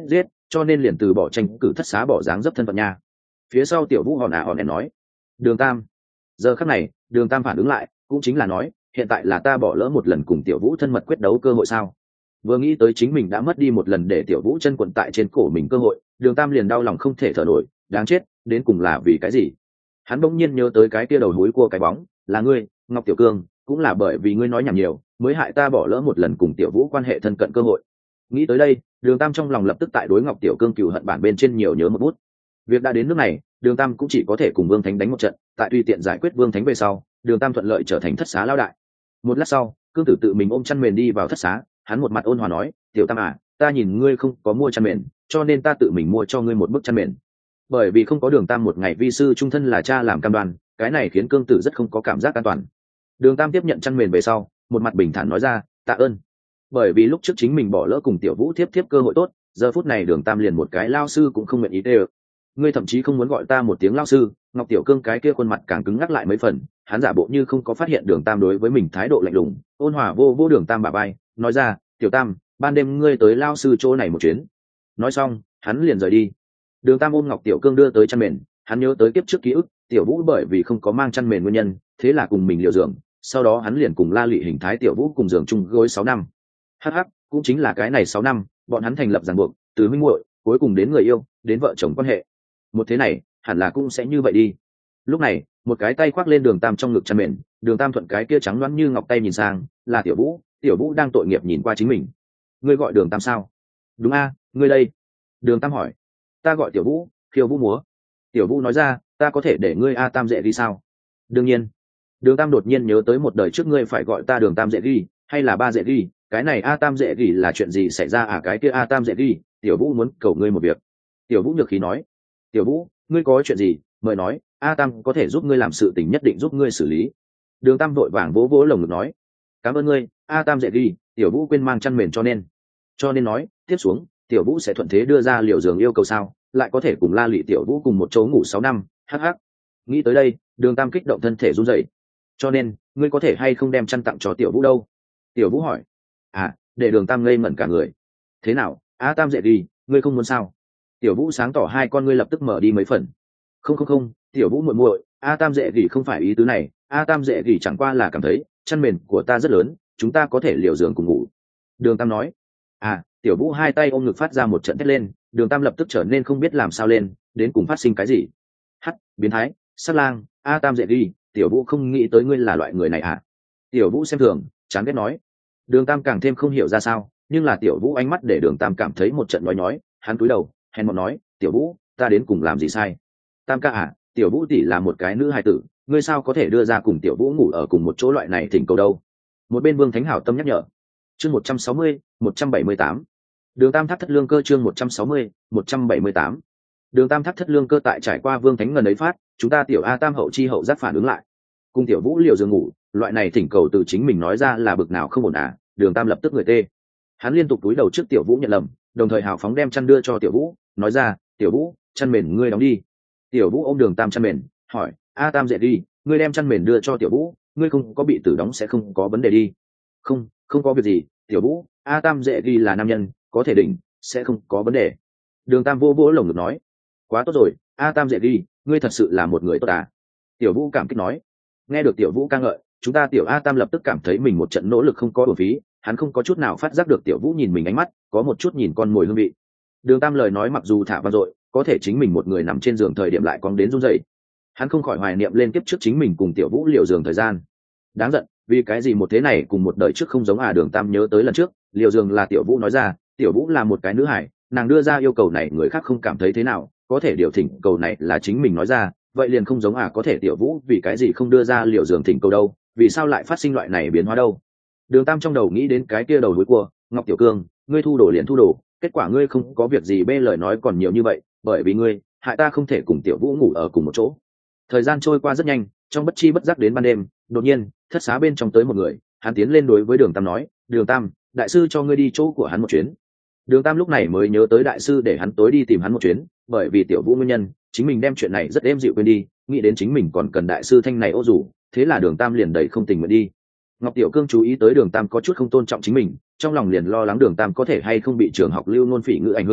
cho nên liền từ bỏ tranh cử thất xá bỏ dáng dấp thân phận nha. Phía sau tiểu vũ hòn à hòn ẻn nói. Đường Tam. Giờ khắc này Đường Tam phản ứng lại, cũng chính là nói hiện tại là ta bỏ lỡ một lần cùng tiểu vũ thân mật quyết đấu cơ hội sao? Vừa nghĩ tới chính mình đã mất đi một lần để tiểu vũ chân quận tại trên cổ mình cơ hội, Đường Tam liền đau lòng không thể thở nổi. Đáng chết, đến cùng là vì cái gì? Hắn bỗng nhiên nhớ tới cái kia đầu hối cua cái bóng, là ngươi, Ngọc Tiểu Cương, cũng là bởi vì ngươi nói nhảm nhiều mới hại ta bỏ lỡ một lần cùng tiểu vũ quan hệ thân cận cơ hội. Nghĩ tới đây, Đường Tam trong lòng lập tức tại đối Ngọc Tiểu Cương cừu hận bản bên trên nhiều nhớ một bút. Việc đã đến nước này, Đường Tam cũng chỉ có thể cùng Vương Thánh đánh một trận, tại tùy tiện giải quyết Vương Thánh về sau, Đường Tam thuận lợi trở thành thất xá lão đại. Một lát sau, Cương Tử tự mình ôm chăn mền đi vào thất xá, hắn một mặt ôn hòa nói, "Tiểu Tam à, ta nhìn ngươi không có mua chăn mền, cho nên ta tự mình mua cho ngươi một bức chăn mền." Bởi vì không có Đường Tam một ngày vi sư trung thân là cha làm cam đoan, cái này khiến Cương Tử rất không có cảm giác an toàn. Đường Tam tiếp nhận chăn mền về sau, một mặt bình thản nói ra, "Tạ ơn." Bởi vì lúc trước chính mình bỏ lỡ cùng tiểu vũ tiếp tiếp cơ hội tốt, giờ phút này Đường Tam liền một cái lao sư cũng không nguyện ý tê ơ. Ngươi thậm chí không muốn gọi ta một tiếng lao sư. Ngọc Tiểu Cương cái kia khuôn mặt càng cứng ngắc lại mấy phần, hắn giả bộ như không có phát hiện Đường Tam đối với mình thái độ lạnh lùng, ôn hòa vô vô Đường Tam bả vai, nói ra, "Tiểu Tam, ban đêm ngươi tới lao sư chỗ này một chuyến." Nói xong, hắn liền rời đi. Đường Tam ôm Ngọc Tiểu Cương đưa tới chăn mền, hắn nhớ tới kiếp trước ký ức, tiểu vũ bởi vì không có mang chăn mền nguyên nhân, thế là cùng mình liều giường, sau đó hắn liền cùng La Lụy hình thái tiểu vũ cùng giường chung gối sáu năm. Hắc hắc, cũng chính là cái này sáu năm, bọn hắn thành lập ràng buộc, từ huynh muội, cuối cùng đến người yêu, đến vợ chồng quan hệ. Một thế này, hẳn là cũng sẽ như vậy đi. Lúc này, một cái tay khoác lên Đường Tam trong ngực chăn mền, Đường Tam thuận cái kia trắng loáng như ngọc tay nhìn sang, là tiểu vũ, tiểu vũ đang tội nghiệp nhìn qua chính mình. Ngươi gọi Đường Tam sao? Đúng a, ngươi đây. Đường Tam hỏi. Ta gọi tiểu vũ, khiêu vũ múa. Tiểu vũ nói ra, ta có thể để ngươi a Tam dễ đi sao? Đương nhiên. Đường Tam đột nhiên nhớ tới một đời trước ngươi phải gọi ta Đường Tam dễ ghi, hay là ba dễ ghi, cái này a Tam dễ ghi là chuyện gì xảy ra à? Cái kia a Tam dễ ghi, tiểu vũ muốn cầu ngươi một việc. Tiểu vũ nhược khí nói. Tiểu vũ, ngươi có chuyện gì mời nói, a Tam có thể giúp ngươi làm sự tình nhất định giúp ngươi xử lý. Đường Tam vội vàng vỗ vỗ lồng ngực nói. Cảm ơn ngươi, a Tam dễ ghi. Tiểu vũ quên mang chăn mền cho nên cho nên nói tiếp xuống tiểu vũ sẽ thuận thế đưa ra liều giường yêu cầu sao, lại có thể cùng La Lụy tiểu vũ cùng một chỗ ngủ sáu năm. Hắc hắc. Nghĩ tới đây, Đường Tam kích động thân thể run rẩy. Cho nên ngươi có thể hay không đem chăn tặng cho tiểu vũ đâu? Tiểu vũ hỏi. À, để Đường Tam ngây ngẩn cả người. Thế nào, a Tam dễ đi, ngươi không muốn sao? Tiểu vũ sáng tỏ hai con ngươi lập tức mở đi mấy phần. Không không không, tiểu vũ muội muội, a Tam dễ gỉ không phải ý tứ này, a Tam dễ gỉ chẳng qua là cảm thấy chăn mền của ta rất lớn, chúng ta có thể liều giường cùng ngủ. Đường Tam nói. À, tiểu vũ hai tay ôm ngực phát ra một trận thét lên. Đường Tam lập tức trở nên không biết làm sao lên, đến cùng phát sinh cái gì. Hắt, biến thái, sát lang, a Tam dễ gỉ, tiểu vũ không nghĩ tới ngươi là loại người này à? Tiểu vũ xem thường, chán ghét nói. Đường Tam càng thêm không hiểu ra sao, nhưng là tiểu vũ ánh mắt để Đường Tam cảm thấy một trận nói nhói, hắn cúi đầu hèn mọn nói, tiểu vũ, ta đến cùng làm gì sai? Tam ca à, tiểu vũ tỷ là một cái nữ hài tử, ngươi sao có thể đưa ra cùng tiểu vũ ngủ ở cùng một chỗ loại này thỉnh cầu đâu? Một bên Vương Thánh hảo tâm nhắc nhở. Chương một trăm sáu mươi, một trăm bảy mươi tám. Đường Tam thắt thất lương cơ chương một trăm sáu mươi, một trăm bảy mươi tám. Đường Tam thắt thất lương cơ tại trải qua Vương Thánh ngần ấy phát, chúng ta tiểu a Tam hậu chi hậu giác phản ứng lại. Cùng tiểu vũ liều giường ngủ, loại này thỉnh cầu từ chính mình nói ra là bực nào không ổn à? Đường Tam lập tức người tê. Hắn liên tục túi đầu trước tiểu vũ nhận lầm, đồng thời hào phóng đem chăn đưa cho tiểu vũ, nói ra, tiểu vũ, chăn mền ngươi đóng đi. Tiểu vũ ôm Đường Tam chăn mền, hỏi, a Tam dễ đi, ngươi đem chăn mền đưa cho tiểu vũ, ngươi không có bị tử đóng sẽ không có vấn đề đi. Không, không có việc gì, tiểu vũ, a Tam dễ đi là nam nhân, có thể đỉnh, sẽ không có vấn đề. Đường Tam vô vỗ lồng ngực nói. Quá tốt rồi, a Tam dễ đi, ngươi thật sự là một người tốt à? Tiểu vũ cảm kích nói. Nghe được tiểu vũ ca ngợi, chúng ta tiểu a Tam lập tức cảm thấy mình một trận nỗ lực không có uổng phí, hắn không có chút nào phát giác được tiểu vũ nhìn mình ánh mắt có một chút nhìn con mồi hương vị. Đường Tam lời nói mặc dù thả vang dội, có thể chính mình một người nằm trên giường thời điểm lại còn đến run rẩy. Hắn không khỏi hoài niệm lên kiếp trước chính mình cùng tiểu vũ liều giường thời gian. Đáng giận, vì cái gì một thế này cùng một đời trước không giống à? Đường Tam nhớ tới lần trước liều giường là tiểu vũ nói ra, tiểu vũ là một cái nữ hải, nàng đưa ra yêu cầu này người khác không cảm thấy thế nào, có thể điều thỉnh cầu này là chính mình nói ra, vậy liền không giống à? Có thể tiểu vũ vì cái gì không đưa ra liều giường thỉnh cầu đâu, vì sao lại phát sinh loại này biến hóa đâu? Đường Tam trong đầu nghĩ đến cái kia đầu đuôi cua, Ngọc Tiểu Cương, ngươi thu đồ liền thu đồ, kết quả ngươi không có việc gì bê lời nói còn nhiều như vậy, bởi vì ngươi hại ta không thể cùng tiểu vũ ngủ ở cùng một chỗ. Thời gian trôi qua rất nhanh, trong bất chi bất giác đến ban đêm, đột nhiên thất xá bên trong tới một người, hắn tiến lên đối với Đường Tam nói, Đường Tam, đại sư cho ngươi đi chỗ của hắn một chuyến. Đường Tam lúc này mới nhớ tới đại sư để hắn tối đi tìm hắn một chuyến, bởi vì tiểu vũ nguyên nhân, chính mình đem chuyện này rất êm dịu quên đi, nghĩ đến chính mình còn cần đại sư thanh này ô rủ, thế là Đường Tam liền đẩy không tình nguyện đi. Ngọc Tiểu Cương chú ý tới Đường Tam có chút không tôn trọng chính mình, trong lòng liền lo lắng Đường Tam có thể hay không bị trường học lưu ngôn phỉ ngữ ảnh hưởng,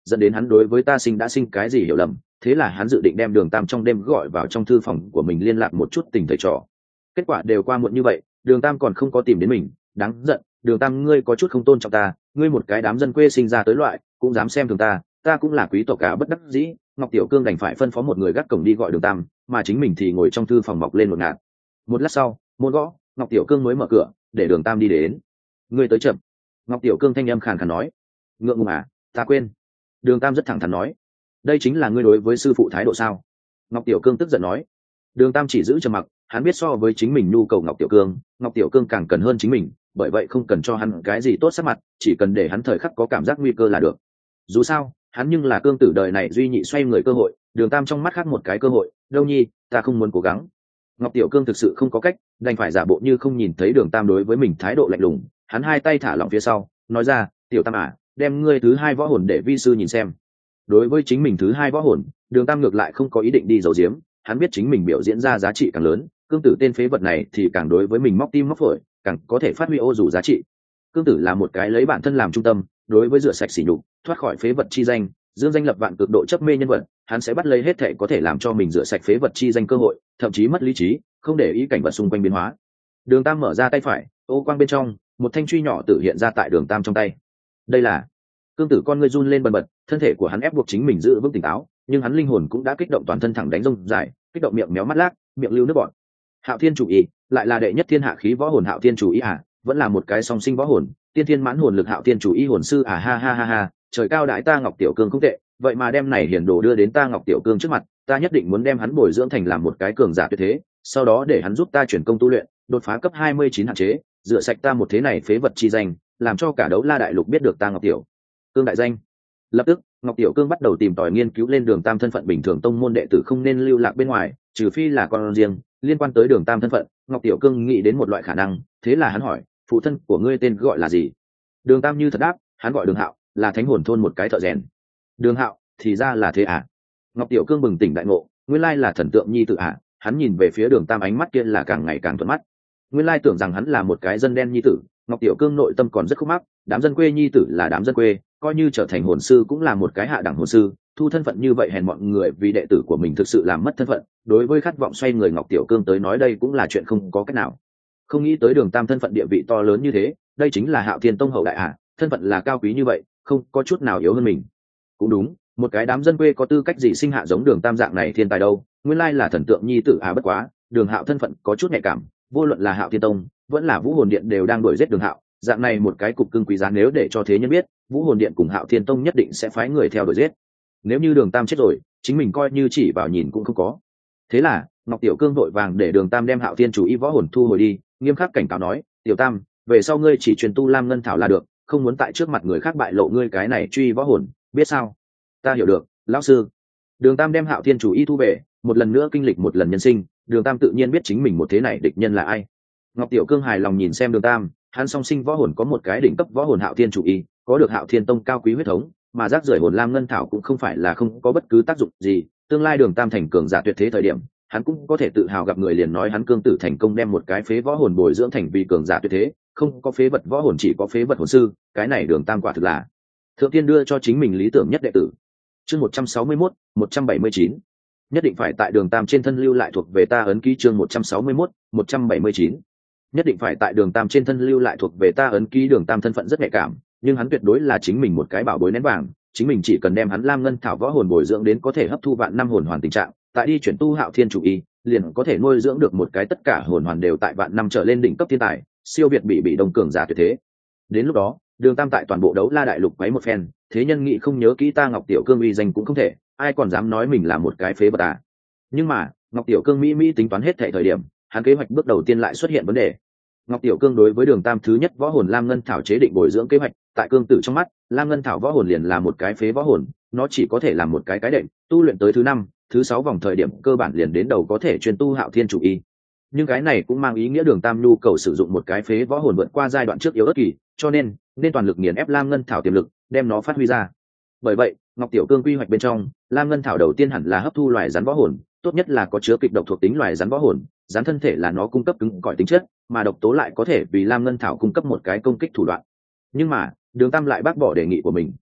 dẫn đến hắn đối với ta sinh đã sinh cái gì hiểu lầm, thế là hắn dự định đem Đường Tam trong đêm gọi vào trong thư phòng của mình liên lạc một chút tình thầy trò. Kết quả đều qua muộn như vậy, Đường Tam còn không có tìm đến mình, đáng giận. Đường Tam, ngươi có chút không tôn trọng ta, ngươi một cái đám dân quê sinh ra tới loại cũng dám xem thường ta, ta cũng là quý tộc cả bất đắc dĩ. Ngọc Tiểu Cương đành phải phân phó một người gác cổng đi gọi Đường Tam, mà chính mình thì ngồi trong thư phòng mọc lên một ngạt. Một lát sau, môn gõ, Ngọc Tiểu Cương mới mở cửa để Đường Tam đi đến. Ngươi tới chậm. Ngọc Tiểu Cương thanh âm khàn khàn nói. Ngượng ngùng à, ta quên. Đường Tam rất thẳng thắn nói. Đây chính là ngươi đối với sư phụ thái độ sao? Ngọc Tiểu Cương tức giận nói. Đường Tam chỉ giữ trầm mặc, hắn biết so với chính mình nhu cầu Ngọc Tiểu Cương, Ngọc Tiểu Cương càng cần hơn chính mình, bởi vậy không cần cho hắn cái gì tốt sắc mặt, chỉ cần để hắn thời khắc có cảm giác nguy cơ là được. Dù sao, hắn nhưng là Cương tử đời này duy nhị xoay người cơ hội. Đường Tam trong mắt khác một cái cơ hội, đâu nhi, ta không muốn cố gắng. Ngọc Tiểu Cương thực sự không có cách, đành phải giả bộ như không nhìn thấy Đường Tam đối với mình thái độ lạnh lùng. Hắn hai tay thả lỏng phía sau, nói ra, Tiểu Tam à, đem ngươi thứ hai võ hồn để vi sư nhìn xem. Đối với chính mình thứ hai võ hồn, Đường Tam ngược lại không có ý định đi giấu giếm, hắn biết chính mình biểu diễn ra giá trị càng lớn, Cương tử tên phế vật này thì càng đối với mình móc tim móc phổi, càng có thể phát huy ô dù giá trị. Cương tử là một cái lấy bản thân làm trung tâm, đối với rửa sạch sỉ nhục, thoát khỏi phế vật chi danh, dương danh lập vạn cực độ chấp mê nhân vật, hắn sẽ bắt lấy hết thảy có thể làm cho mình rửa sạch phế vật chi danh cơ hội, thậm chí mất lý trí, không để ý cảnh vật xung quanh biến hóa. Đường Tam mở ra tay phải, ô quang bên trong, một thanh truy nhỏ tự hiện ra tại Đường Tam trong tay. Đây là Cương tử con ngươi run lên bần bật, thân thể của hắn ép buộc chính mình giữ vững tỉnh táo, nhưng hắn linh hồn cũng đã kích động toàn thân thẳng đánh rông dài, kích động miệng méo mắt lác, miệng lưu nước bọt. Hạo Thiên chủ ý, lại là đệ nhất thiên hạ khí võ hồn Hạo Thiên chủ ý à, vẫn là một cái song sinh võ hồn, tiên thiên mãn hồn lực Hạo Thiên chủ ý hồn sư à, ha ha ha ha, trời cao đại ta Ngọc Tiểu Cương không tệ, vậy mà đem này hiển đồ đưa đến ta Ngọc Tiểu Cương trước mặt, ta nhất định muốn đem hắn bồi dưỡng thành làm một cái cường giả tuyệt thế, sau đó để hắn giúp ta chuyển công tu luyện, đột phá cấp hai mươi chín hạn chế, rửa sạch ta một thế này phế vật chi danh, làm cho cả đấu la đại lục biết được ta Ngọc Tiểu Cương đại danh. Lập tức, Ngọc Tiểu Cương bắt đầu tìm tòi nghiên cứu lên Đường Tam thân phận bình thường tông môn đệ tử không nên lưu lạc bên ngoài, trừ phi là con riêng liên quan tới Đường Tam thân phận. Ngọc Tiểu Cương nghĩ đến một loại khả năng, thế là hắn hỏi, phụ thân của ngươi tên gọi là gì? Đường Tam như thật đáp, hắn gọi Đường Hạo, là thánh hồn thôn một cái thợ rèn. Đường Hạo, thì ra là thế à? Ngọc Tiểu Cương bừng tỉnh đại ngộ, nguyên lai là thần tượng nhi tử à? Hắn nhìn về phía Đường Tam ánh mắt kia là càng ngày càng thuận mắt. Nguyên lai tưởng rằng hắn là một cái dân đen nhi tử, Ngọc Tiểu Cương nội tâm còn rất khúc mắc, đám dân quê nhi tử là đám dân quê, coi như trở thành hồn sư cũng là một cái hạ đẳng hồn sư, thu thân phận như vậy hèn mọi người vì đệ tử của mình thực sự làm mất thân phận. Đối với khát vọng xoay người Ngọc Tiểu Cương tới nói đây cũng là chuyện không có cách nào. Không nghĩ tới Đường Tam thân phận địa vị to lớn như thế, đây chính là Hạo Thiên tông hậu đại à, thân phận là cao quý như vậy, không có chút nào yếu hơn mình. Cũng đúng, một cái đám dân quê có tư cách gì sinh hạ giống Đường Tam dạng này thiên tài đâu, nguyên lai là thần tượng nhi tử à, bất quá Đường Hạo thân phận có chút nhạy cảm, vô luận là Hạo Thiên tông vẫn là Vũ Hồn Điện đều đang đuổi giết Đường Hạo, dạng này một cái cục cưng quý giá nếu để cho thế nhân biết, Vũ Hồn Điện cùng Hạo Thiên tông nhất định sẽ phái người theo đuổi giết. Nếu như Đường Tam chết rồi, chính mình coi như chỉ vào nhìn cũng không có. Thế là Ngọc Tiểu Cương vội vàng để Đường Tam đem Hạo Thiên chủ ý võ hồn thu hồi đi, nghiêm khắc cảnh cáo nói, Tiểu Tam, về sau ngươi chỉ truyền tu Lam Ngân Thảo là được, không muốn tại trước mặt người khác bại lộ ngươi cái này truy võ hồn, biết sao? Ta hiểu được, lão sư. Đường Tam đem Hạo Thiên chủ ý thu về, một lần nữa kinh lịch một lần nhân sinh, Đường Tam tự nhiên biết chính mình một thế này địch nhân là ai. Ngọc Tiểu Cương hài lòng nhìn xem Đường Tam, hắn song sinh võ hồn có một cái đỉnh cấp võ hồn Hạo Thiên chủ ý, có được Hạo Thiên tông cao quý huyết thống, mà rác rưởi hồn Lam Ngân Thảo cũng không phải là không có bất cứ tác dụng gì, tương lai Đường Tam thành cường giả tuyệt thế thời điểm, hắn cũng có thể tự hào gặp người liền nói hắn Cương tử thành công đem một cái phế võ hồn bồi dưỡng thành vì cường giả tuyệt thế, không có phế vật võ hồn chỉ có phế vật hồn sư, cái này Đường Tam quả thực là thượng tiên đưa cho chính mình lý tưởng nhất đệ tử. Chương một trăm sáu mươi mốt, một trăm bảy mươi chín. Nhất định phải tại Đường Tam trên thân lưu lại thuộc về ta ấn ký. Chương một trăm sáu mươi mốt, một trăm bảy mươi chín. Nhất định phải tại Đường Tam trên thân lưu lại thuộc về ta ấn ký. Đường Tam thân phận rất nhạy cảm, nhưng hắn tuyệt đối là chính mình một cái bảo bối nén vàng, chính mình chỉ cần đem hắn Lam Ngân Thảo võ hồn bồi dưỡng đến có thể hấp thu vạn năm hồn hoàn tình trạng, tại đi chuyển tu Hạo Thiên chủ y, liền có thể nuôi dưỡng được một cái tất cả hồn hoàn đều tại vạn năm trở lên đỉnh cấp thiên tài, siêu việt bị bị đông cường giả tuyệt thế. Đến lúc đó, Đường Tam tại toàn bộ đấu la đại lục quấy một phen, thế nhân nghĩ không nhớ kỹ ta Ngọc Tiểu Cương uy danh cũng không thể, ai còn dám nói mình là một cái phế vật à. Nhưng mà Ngọc Tiểu Cương mỹ mỹ tính toán hết thảy thời điểm, hắn kế hoạch bước đầu tiên lại xuất hiện vấn đề. Ngọc Tiểu Cương đối với Đường Tam thứ nhất võ hồn Lam Ngân Thảo chế định bồi dưỡng kế hoạch, tại Cương tử trong mắt, Lam Ngân Thảo võ hồn liền là một cái phế võ hồn, nó chỉ có thể làm một cái cái đệm, tu luyện tới thứ năm, thứ sáu vòng thời điểm cơ bản liền đến đầu có thể chuyên tu Hạo Thiên chủ y. Nhưng cái này cũng mang ý nghĩa Đường Tam nhu cầu sử dụng một cái phế võ hồn vượt qua giai đoạn trước yếu ớt kỳ, cho nên nên toàn lực nghiền ép Lam Ngân Thảo tiềm lực, đem nó phát huy ra. Bởi vậy, Ngọc Tiểu Cương quy hoạch bên trong, Lam Ngân Thảo đầu tiên hẳn là hấp thu loài rắn võ hồn, tốt nhất là có chứa kịch độc thuộc tính loài rắn võ hồn, rắn thân thể là nó cung cấp cứng cỏi tính chất, mà độc tố lại có thể vì Lam Ngân Thảo cung cấp một cái công kích thủ đoạn. Nhưng mà, Đường Tam lại bác bỏ đề nghị của mình.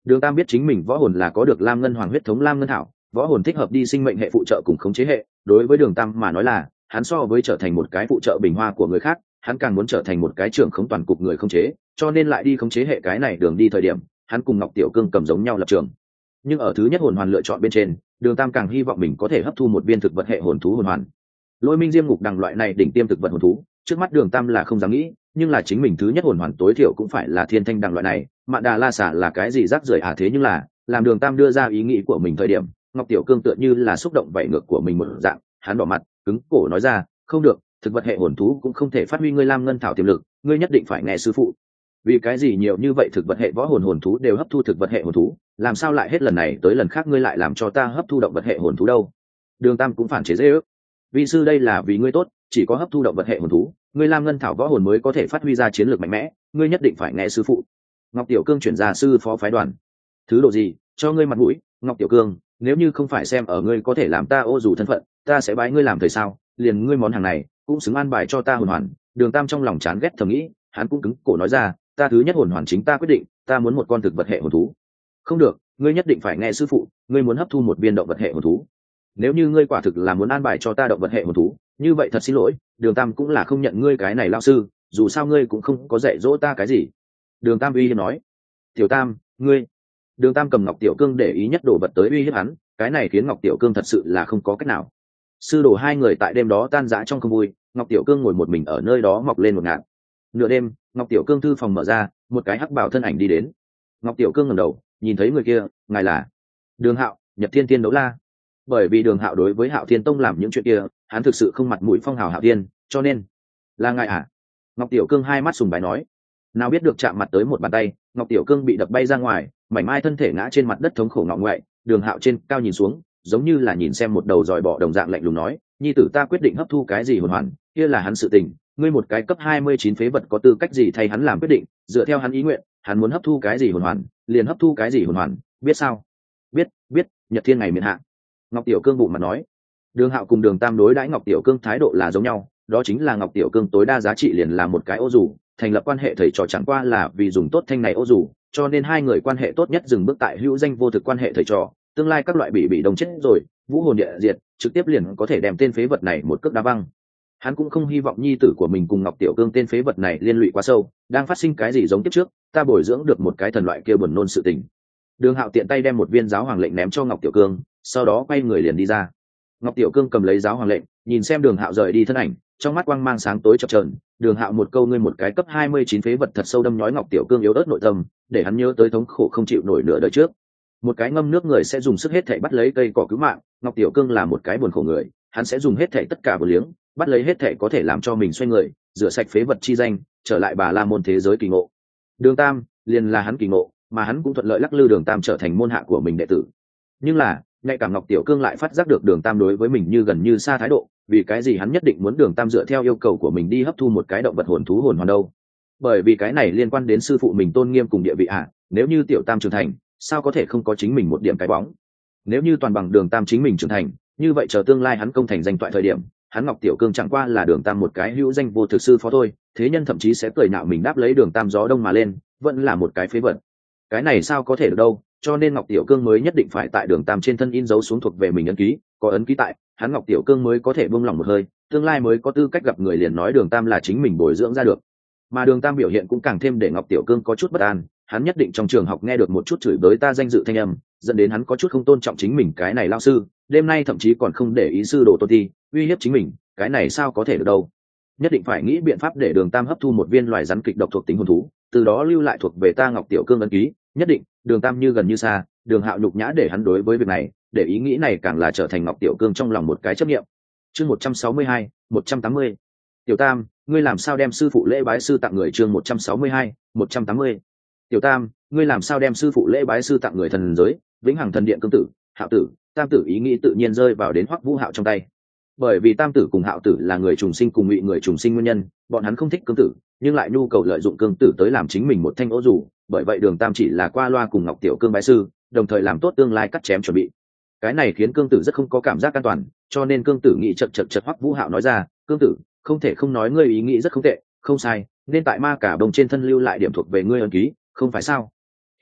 Đường Tam biết chính mình võ hồn là có được lam ngân hoàng huyết thống lam ngân thảo, võ hồn thích hợp đi sinh mệnh hệ phụ trợ cùng khống chế hệ. Đối với Đường Tam mà nói là, hắn so với trở thành một cái phụ trợ bình hoa của người khác, hắn càng muốn trở thành một cái trưởng khống toàn cục người khống chế, cho nên lại đi khống chế hệ cái này đường đi thời điểm, hắn cùng Ngọc Tiểu Cương cầm giống nhau lập trường. Nhưng ở thứ nhất hồn hoàn lựa chọn bên trên, Đường Tam càng hy vọng mình có thể hấp thu một viên thực vật hệ hồn thú hồn hoàn. Lôi Minh Diêm Ngục Đằng loại này đỉnh tiêm thực vật hồn thú, trước mắt Đường Tam là không dám nghĩ, nhưng là chính mình thứ nhất hồn hoàn tối thiểu cũng phải là Thiên Thanh Đằng loại này, Mạn Đà La Xả là cái gì rác rưởi à, thế nhưng là, làm Đường Tam đưa ra ý nghĩ của mình thời điểm, Ngọc Tiểu Cương tựa như là xúc động vảy ngược của mình một dạng, hắn đỏ mặt, cứng cổ nói ra, "Không được, thực vật hệ hồn thú cũng không thể phát huy ngươi lam ngân thảo tiềm lực, ngươi nhất định phải nghe sư phụ." Vì cái gì nhiều như vậy thực vật hệ võ hồn hồn thú đều hấp thu thực vật hệ hồn thú, làm sao lại hết lần này tới lần khác ngươi lại làm cho ta hấp thu động vật hệ hồn thú đâu? Đường Tam cũng phản chế dễ ước. "Vi sư đây là vì ngươi tốt, chỉ có hấp thu động vật hệ hồn thú, ngươi lam ngân thảo võ hồn mới có thể phát huy ra chiến lược mạnh mẽ, ngươi nhất định phải nghe sư phụ." Ngọc Tiểu Cương chuyển ra sư phó phái đoàn. "Thứ độ gì, cho ngươi mặt mũi, Ngọc Tiểu Cương, nếu như không phải xem ở ngươi có thể làm ta ô dù thân phận, ta sẽ bái ngươi làm thầy sao? Liền ngươi món hàng này, cũng xứng an bài cho ta hồn hoàn." Đường Tam trong lòng chán ghét thầm nghĩ, hắn cũng cứng cổ nói ra, "Ta thứ nhất hồn hoàn chính ta quyết định, ta muốn một con thực vật hệ hồn thú." "Không được, ngươi nhất định phải nghe sư phụ, ngươi muốn hấp thu một viên động vật hệ hồn thú. Nếu như ngươi quả thực là muốn an bài cho ta động vật hệ hồn thú, như vậy thật xin lỗi, Đường Tam cũng là không nhận ngươi cái này lao sư, dù sao ngươi cũng không có dạy dỗ ta cái gì." Đường Tam uy hiếp nói. "Tiểu Tam, ngươi..." Đường Tam cầm Ngọc Tiểu Cương để ý nhất đồ vật tới uy hiếp hắn, cái này khiến Ngọc Tiểu Cương thật sự là không có cách nào. Sư đồ hai người tại đêm đó tan rã trong không vui, Ngọc Tiểu Cương ngồi một mình ở nơi đó mọc lên một ngạn. Nửa đêm, Ngọc Tiểu Cương thư phòng mở ra, một cái hắc bào thân ảnh đi đến. Ngọc Tiểu Cương ngẩng đầu, nhìn thấy người kia, ngài là Đường Hạo, Nhật Thiên Tiên Đấu La. Bởi vì Đường Hạo đối với Hạo Thiên Tông làm những chuyện kia, hắn thực sự không mặt mũi phong hào Hạo Thiên, cho nên là ngài à? Ngọc Tiểu Cương hai mắt sùng bái nói. Nào biết được chạm mặt tới một bàn tay, Ngọc Tiểu Cương bị đập bay ra ngoài, mảnh mai thân thể ngã trên mặt đất thống khổ ngọ ngoại. Đường Hạo trên cao nhìn xuống, giống như là nhìn xem một đầu dòi bọ đồng dạng lạnh lùng nói, "Nhi tử ta quyết định hấp thu cái gì hồn hoàn, kia là hắn sự tình, ngươi một cái cấp hai mươi chín phế vật có tư cách gì thay hắn làm quyết định, dựa theo hắn ý nguyện, hắn muốn hấp thu cái gì hồn hoàn, liền hấp thu cái gì hồn hoàn, biết sao?" "Biết, biết." Nhật Thiên ngày miệng hạ. Ngọc Tiểu Cương bụng mặt nói. Đường Hạo cùng Đường Tam đối đãi Ngọc Tiểu Cương thái độ là giống nhau, đó chính là Ngọc Tiểu Cương tối đa giá trị liền là một cái ô dù, thành lập quan hệ thầy trò chẳng qua là vì dùng tốt thanh này ô dù, cho nên hai người quan hệ tốt nhất dừng bước tại hữu danh vô thực quan hệ thầy trò, tương lai các loại bị bị đồng chết rồi, vũ hồn địa diệt, trực tiếp liền có thể đem tên phế vật này một cước đá văng. Hắn cũng không hy vọng nhi tử của mình cùng Ngọc Tiểu Cương tên phế vật này liên lụy quá sâu, đang phát sinh cái gì giống tiếp trước, ta bồi dưỡng được một cái thần loại kia buồn nôn sự tình. Đường Hạo tiện tay đem một viên giáo hoàng lệnh ném cho Ngọc Tiểu Cương, sau đó quay người liền đi ra. Ngọc Tiểu Cương cầm lấy giáo hoàng lệnh, nhìn xem Đường Hạo rời đi thân ảnh, trong mắt quang mang sáng tối chập chờn. Đường Hạo một câu ngươi một cái cấp hai mươi chín phế vật thật sâu đâm nhói Ngọc Tiểu Cương yếu ớt nội tâm, để hắn nhớ tới thống khổ không chịu nổi nửa đời trước. Một cái ngâm nước người sẽ dùng sức hết thảy bắt lấy cây cỏ cứu mạng, Ngọc Tiểu Cương là một cái buồn khổ người, hắn sẽ dùng hết thảy tất cả bờ liếng, bắt lấy hết thảy có thể làm cho mình xoay người, rửa sạch phế vật chi danh, trở lại Bà La môn thế giới kỳ ngộ. Đường Tam liền là hắn kỳ ngộ, mà hắn cũng thuận lợi lắc lư Đường Tam trở thành môn hạ của mình đệ tử. Nhưng là, ngay cả Ngọc Tiểu Cương lại phát giác được Đường Tam đối với mình như gần như xa thái độ, vì cái gì hắn nhất định muốn Đường Tam dựa theo yêu cầu của mình đi hấp thu một cái động vật hồn thú hồn hoàn đâu? Bởi vì cái này liên quan đến sư phụ mình tôn nghiêm cùng địa vị à, nếu như Tiểu Tam trưởng thành, sao có thể không có chính mình một điểm cái bóng? Nếu như toàn bằng Đường Tam chính mình trưởng thành, như vậy chờ tương lai hắn công thành danh toại thời điểm, hắn Ngọc Tiểu Cương chẳng qua là Đường Tam một cái hữu danh vô thực sư phó thôi, thế nhân thậm chí sẽ cười nhạo mình đáp lấy Đường Tam gió đông mà lên, vẫn là một cái phế vật. Cái này sao có thể được đâu, cho nên Ngọc Tiểu Cương mới nhất định phải tại Đường Tam trên thân in dấu xuống thuộc về mình ấn ký, có ấn ký tại, hắn Ngọc Tiểu Cương mới có thể buông lòng một hơi, tương lai mới có tư cách gặp người liền nói Đường Tam là chính mình bồi dưỡng ra được. Mà Đường Tam biểu hiện cũng càng thêm để Ngọc Tiểu Cương có chút bất an, hắn nhất định trong trường học nghe được một chút chửi bới ta danh dự thanh âm, dẫn đến hắn có chút không tôn trọng chính mình cái này lao sư, đêm nay thậm chí còn không để ý sư đồ tôn ti, uy hiếp chính mình, cái này sao có thể được đâu. Nhất định phải nghĩ biện pháp để Đường Tam hấp thu một viên loài rắn kịch độc thuộc tính hồn thú, từ đó lưu lại thuộc về ta Ngọc Tiểu Cương ấn ký, nhất định. Đường Tam như gần như xa, Đường Hạo nhục nhã để hắn đối với việc này, để ý nghĩ này càng là trở thành Ngọc Tiểu Cương trong lòng một cái chấp niệm. Chương một trăm sáu mươi hai, một trăm tám mươi. Tiểu Tam, ngươi làm sao đem sư phụ lễ bái sư tặng người? Chương một trăm sáu mươi hai, một trăm tám mươi. Tiểu Tam, ngươi làm sao đem sư phụ lễ bái sư tặng người thần giới, vĩnh hằng thần điện cương tử, Hạo tử, Tam tử ý nghĩ tự nhiên rơi vào đến Hoắc Vũ Hạo trong tay. Bởi vì Tam tử cùng Hạo tử là người trùng sinh cùng ngụy người trùng sinh nguyên nhân, bọn hắn không thích cương tử, nhưng lại nhu cầu lợi dụng cương tử tới làm chính mình một thanh ố dù, bởi vậy Đường Tam chỉ là qua loa cùng Ngọc Tiểu Cương bái sư, đồng thời làm tốt tương lai cắt chém chuẩn bị. Cái này khiến cương tử rất không có cảm giác an toàn, cho nên cương tử nghĩ chật chật chật. Hoắc Vũ Hạo nói ra, cương tử, không thể không nói ngươi ý nghĩ rất không tệ, không sai, nên tại ma cả đồng trên thân lưu lại điểm thuộc về ngươi ấn ký, không phải sao?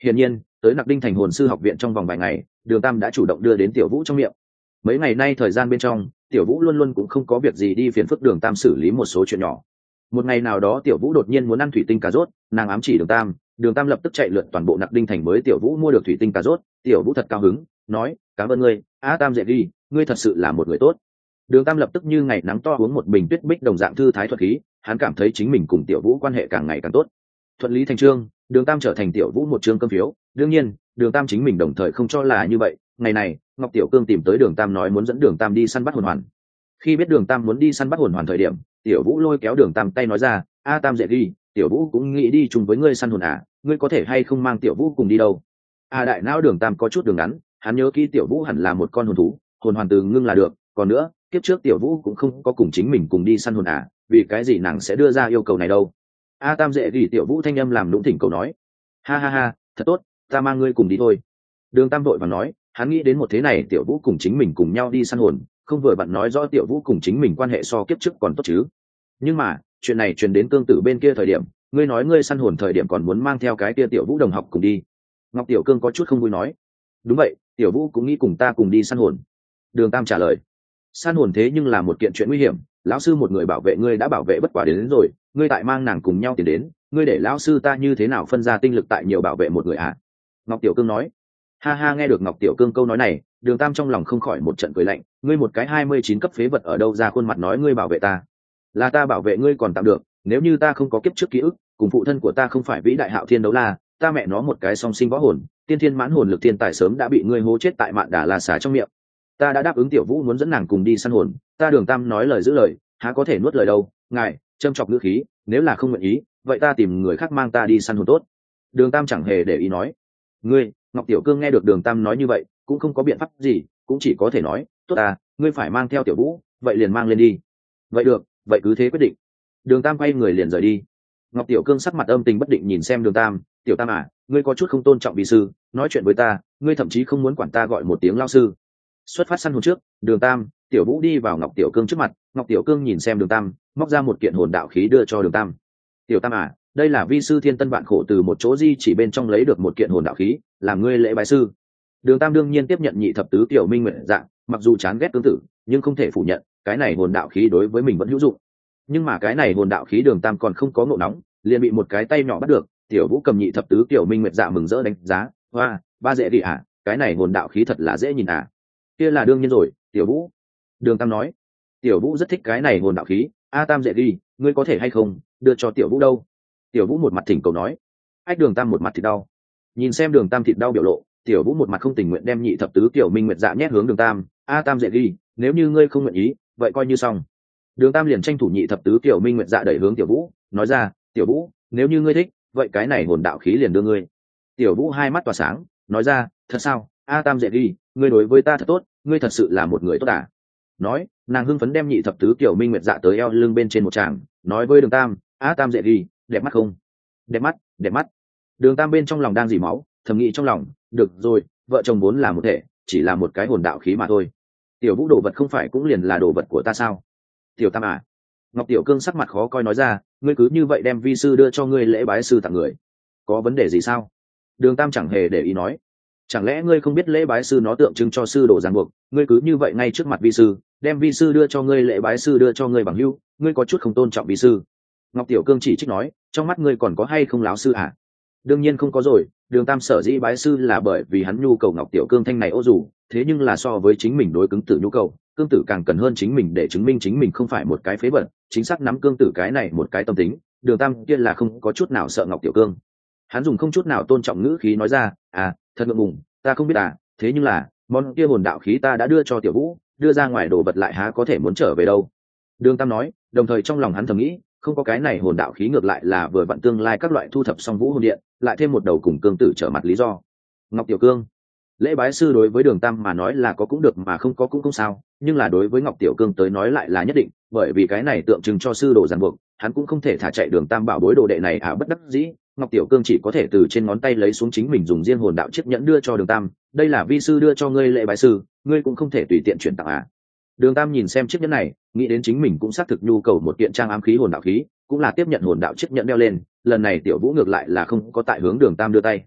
Hiển nhiên tới Nặc Đinh thành hồn sư học viện trong vòng vài ngày, đường tam đã chủ động đưa đến tiểu vũ trong miệng. Mấy ngày nay thời gian bên trong, tiểu vũ luôn luôn cũng không có việc gì đi phiền phức đường tam xử lý một số chuyện nhỏ. Một ngày nào đó tiểu vũ đột nhiên muốn ăn thủy tinh cà rốt, nàng ám chỉ đường tam, đường tam lập tức chạy lượn toàn bộ Nặc Đinh thành mới tiểu vũ mua được thủy tinh cà rốt. Tiểu vũ thật cao hứng, nói cảm ơn ngươi a tam dễ đi, ngươi thật sự là một người tốt. Đường tam lập tức như ngày nắng to uống một bình tuyết bích đồng dạng thư thái thuật khí, hắn cảm thấy chính mình cùng tiểu vũ quan hệ càng ngày càng tốt. Thuận lý thành trương, đường tam trở thành tiểu vũ một trương cơm phiếu. Đương nhiên đường tam chính mình đồng thời không cho là như vậy. Ngày này ngọc tiểu cương tìm tới đường tam nói muốn dẫn đường tam đi săn bắt hồn hoàn. Khi biết đường tam muốn đi săn bắt hồn hoàn thời điểm, tiểu vũ lôi kéo đường tam tay nói ra, a tam dễ đi, tiểu vũ cũng nghĩ đi chung với ngươi săn hồn à, ngươi có thể hay không mang tiểu vũ cùng đi đâu? A đại não đường tam có chút đường ngắn, hắn nhớ kỹ tiểu vũ hẳn là một con hồn thú, hồn hoàn từ ngưng là được. Còn nữa kiếp trước tiểu vũ cũng không có cùng chính mình cùng đi săn hồn à, vì cái gì nàng sẽ đưa ra yêu cầu này đâu? A tam dễ đi, tiểu vũ thanh âm làm lũng thỉnh cầu nói. Ha ha ha, thật tốt, ta mang ngươi cùng đi thôi. Đường tam vội và nói, hắn nghĩ đến một thế này tiểu vũ cùng chính mình cùng nhau đi săn hồn, không vừa vặn nói rõ tiểu vũ cùng chính mình quan hệ so kiếp trước còn tốt chứ. Nhưng mà chuyện này truyền đến cương tử bên kia thời điểm, ngươi nói ngươi săn hồn thời điểm còn muốn mang theo cái kia tiểu vũ đồng học cùng đi. Ngọc tiểu cương có chút không vui nói, đúng vậy, tiểu vũ cũng nghĩ cùng ta cùng đi săn hồn. Đường tam trả lời, săn hồn thế nhưng là một kiện chuyện nguy hiểm, lão sư một người bảo vệ ngươi đã bảo vệ bất quả đến, đến rồi, ngươi tại mang nàng cùng nhau tiến đến, ngươi để lão sư ta như thế nào phân ra tinh lực tại nhiều bảo vệ một người à? Ngọc tiểu cương nói. Ha ha, nghe được Ngọc tiểu cương câu nói này, đường tam trong lòng không khỏi một trận cười lạnh, ngươi một cái hai mươi chín cấp phế vật ở đâu ra khuôn mặt nói ngươi bảo vệ ta? Là ta bảo vệ ngươi còn tạm được, nếu như ta không có kiếp trước ký ức, cùng phụ thân của ta không phải vĩ đại hạo thiên đấu la, ta mẹ nó một cái song sinh võ hồn, tiên thiên mãn hồn lực thiên tài sớm đã bị ngươi hố chết tại Mạn Đà La xà trong miệng. Ta đã đáp ứng tiểu vũ muốn dẫn nàng cùng đi săn hồn, ta đường tam nói lời giữ lời, há có thể nuốt lời đâu. Ngài châm chọc ngữ khí, nếu là không nguyện ý, vậy ta tìm người khác mang ta đi săn hồn tốt. Đường tam chẳng hề để ý nói. Ngươi, Ngọc tiểu cương nghe được đường tam nói như vậy, cũng không có biện pháp gì, cũng chỉ có thể nói, tốt à, ngươi phải mang theo tiểu vũ, vậy liền mang lên đi. Vậy được, vậy cứ thế quyết định. Đường tam quay người liền rời đi. Ngọc tiểu cương sắc mặt âm tình bất định nhìn xem đường tam, tiểu tam à, ngươi có chút không tôn trọng vị sư, nói chuyện với ta, ngươi thậm chí không muốn quản ta gọi một tiếng lao sư. Xuất phát săn hồn trước, đường tam, tiểu vũ đi vào Ngọc tiểu cương trước mặt. Ngọc tiểu cương nhìn xem đường tam, móc ra một kiện hồn đạo khí đưa cho đường tam. Tiểu tam à, đây là vi sư thiên tân vạn khổ từ một chỗ di chỉ bên trong lấy được một kiện hồn đạo khí, làm ngươi lễ bái sư. Đường tam đương nhiên tiếp nhận nhị thập tứ tiểu minh nguyện dạng, mặc dù chán ghét tương tự, nhưng không thể phủ nhận cái này hồn đạo khí đối với mình vẫn hữu dụng. Nhưng mà cái này hồn đạo khí đường tam còn không có ngộ nóng, liền bị một cái tay nhỏ bắt được. Tiểu vũ cầm nhị thập tứ tiểu minh nguyệt dạ mừng rỡ đánh giá, hoa, ba dễ đi à, cái này hồn đạo khí thật là dễ nhìn à. Kia là đương nhiên rồi, tiểu vũ. Đường tam nói. Tiểu vũ rất thích cái này hồn đạo khí, a tam dễ đi, ngươi có thể hay không đưa cho tiểu vũ đâu? Tiểu vũ một mặt thỉnh cầu nói. Ách, đường tam một mặt thịt đau. Nhìn xem đường tam thịt đau biểu lộ, tiểu vũ một mặt không tình nguyện đem nhị thập tứ tiểu minh nguyệt dạ nhét hướng đường tam. A tam dễ đi, nếu như ngươi không nguyện ý, vậy coi như xong. Đường tam liền tranh thủ nhị thập tứ tiểu minh nguyệt dạ đẩy hướng tiểu vũ, nói ra, tiểu vũ, nếu như ngươi thích, vậy cái này hồn đạo khí liền đưa ngươi. Tiểu vũ hai mắt tỏa sáng, nói ra, thật sao? A tam dễ đi, ngươi đối với ta thật tốt, ngươi thật sự là một người tốt à? Nói, nàng hưng phấn đem nhị thập tứ tiểu minh nguyệt dạ tới eo lưng bên trên một tràng, nói với đường tam, A tam dễ đi, đẹp mắt không? Đẹp mắt, đẹp mắt. Đường tam bên trong lòng đang dỉ máu, thầm nghĩ trong lòng, được rồi, vợ chồng vốn là một thể, chỉ là một cái hồn đạo khí mà thôi. Tiểu vũ đồ vật không phải cũng liền là đồ vật của ta sao? Tiểu tam à? Ngọc tiểu cương sắc mặt khó coi nói ra, ngươi cứ như vậy đem vi sư đưa cho ngươi lễ bái sư tặng người, có vấn đề gì sao? Đường tam chẳng hề để ý nói, chẳng lẽ ngươi không biết lễ bái sư nó tượng trưng cho sư đồ ràng buộc, ngươi cứ như vậy ngay trước mặt vi sư đem vi sư đưa cho ngươi lễ bái sư đưa cho ngươi bằng hữu, ngươi có chút không tôn trọng vi sư. Ngọc tiểu cương chỉ trích nói, trong mắt ngươi còn có hay không láo sư à? Đương nhiên không có rồi, đường tam sở dĩ bái sư là bởi vì hắn nhu cầu Ngọc tiểu cương thanh này ô dù, thế nhưng là so với chính mình đối cứng tử nhu cầu, cương tử càng cần hơn chính mình để chứng minh chính mình không phải một cái phế vật, chính xác nắm cương tử cái này một cái tâm tính. Đường tam kia là không có chút nào sợ Ngọc tiểu cương, hắn dùng không chút nào tôn trọng ngữ khí nói ra, à, thật ngượng ngùng, ta không biết à, thế nhưng là món kia hồn đạo khí ta đã đưa cho tiểu vũ, đưa ra ngoài đồ vật lại há có thể muốn trở về đâu. Đường tam nói, đồng thời trong lòng hắn thầm nghĩ, không có cái này hồn đạo khí ngược lại là vừa vặn tương lai các loại thu thập xong vũ hồn điện, lại thêm một đầu cùng cương tử trở mặt lý do. Ngọc tiểu cương, lễ bái sư đối với đường tam mà nói là có cũng được mà không có cũng không sao, nhưng là đối với Ngọc tiểu cương tới nói lại là nhất định, bởi vì cái này tượng trưng cho sư đồ ràng buộc, hắn cũng không thể thả chạy đường tam bảo bối đồ đệ này à, bất đắc dĩ. Ngọc tiểu cương chỉ có thể từ trên ngón tay lấy xuống chính mình dùng riêng hồn đạo chiếc nhẫn đưa cho đường tam, đây là vi sư đưa cho ngươi lễ bái sư, ngươi cũng không thể tùy tiện chuyển tặng à. Đường tam nhìn xem chiếc nhẫn này, nghĩ đến chính mình cũng xác thực nhu cầu một kiện trang ám khí hồn đạo khí, cũng là tiếp nhận hồn đạo chiếc nhẫn đeo lên, lần này tiểu vũ ngược lại là không có tại hướng đường tam đưa tay.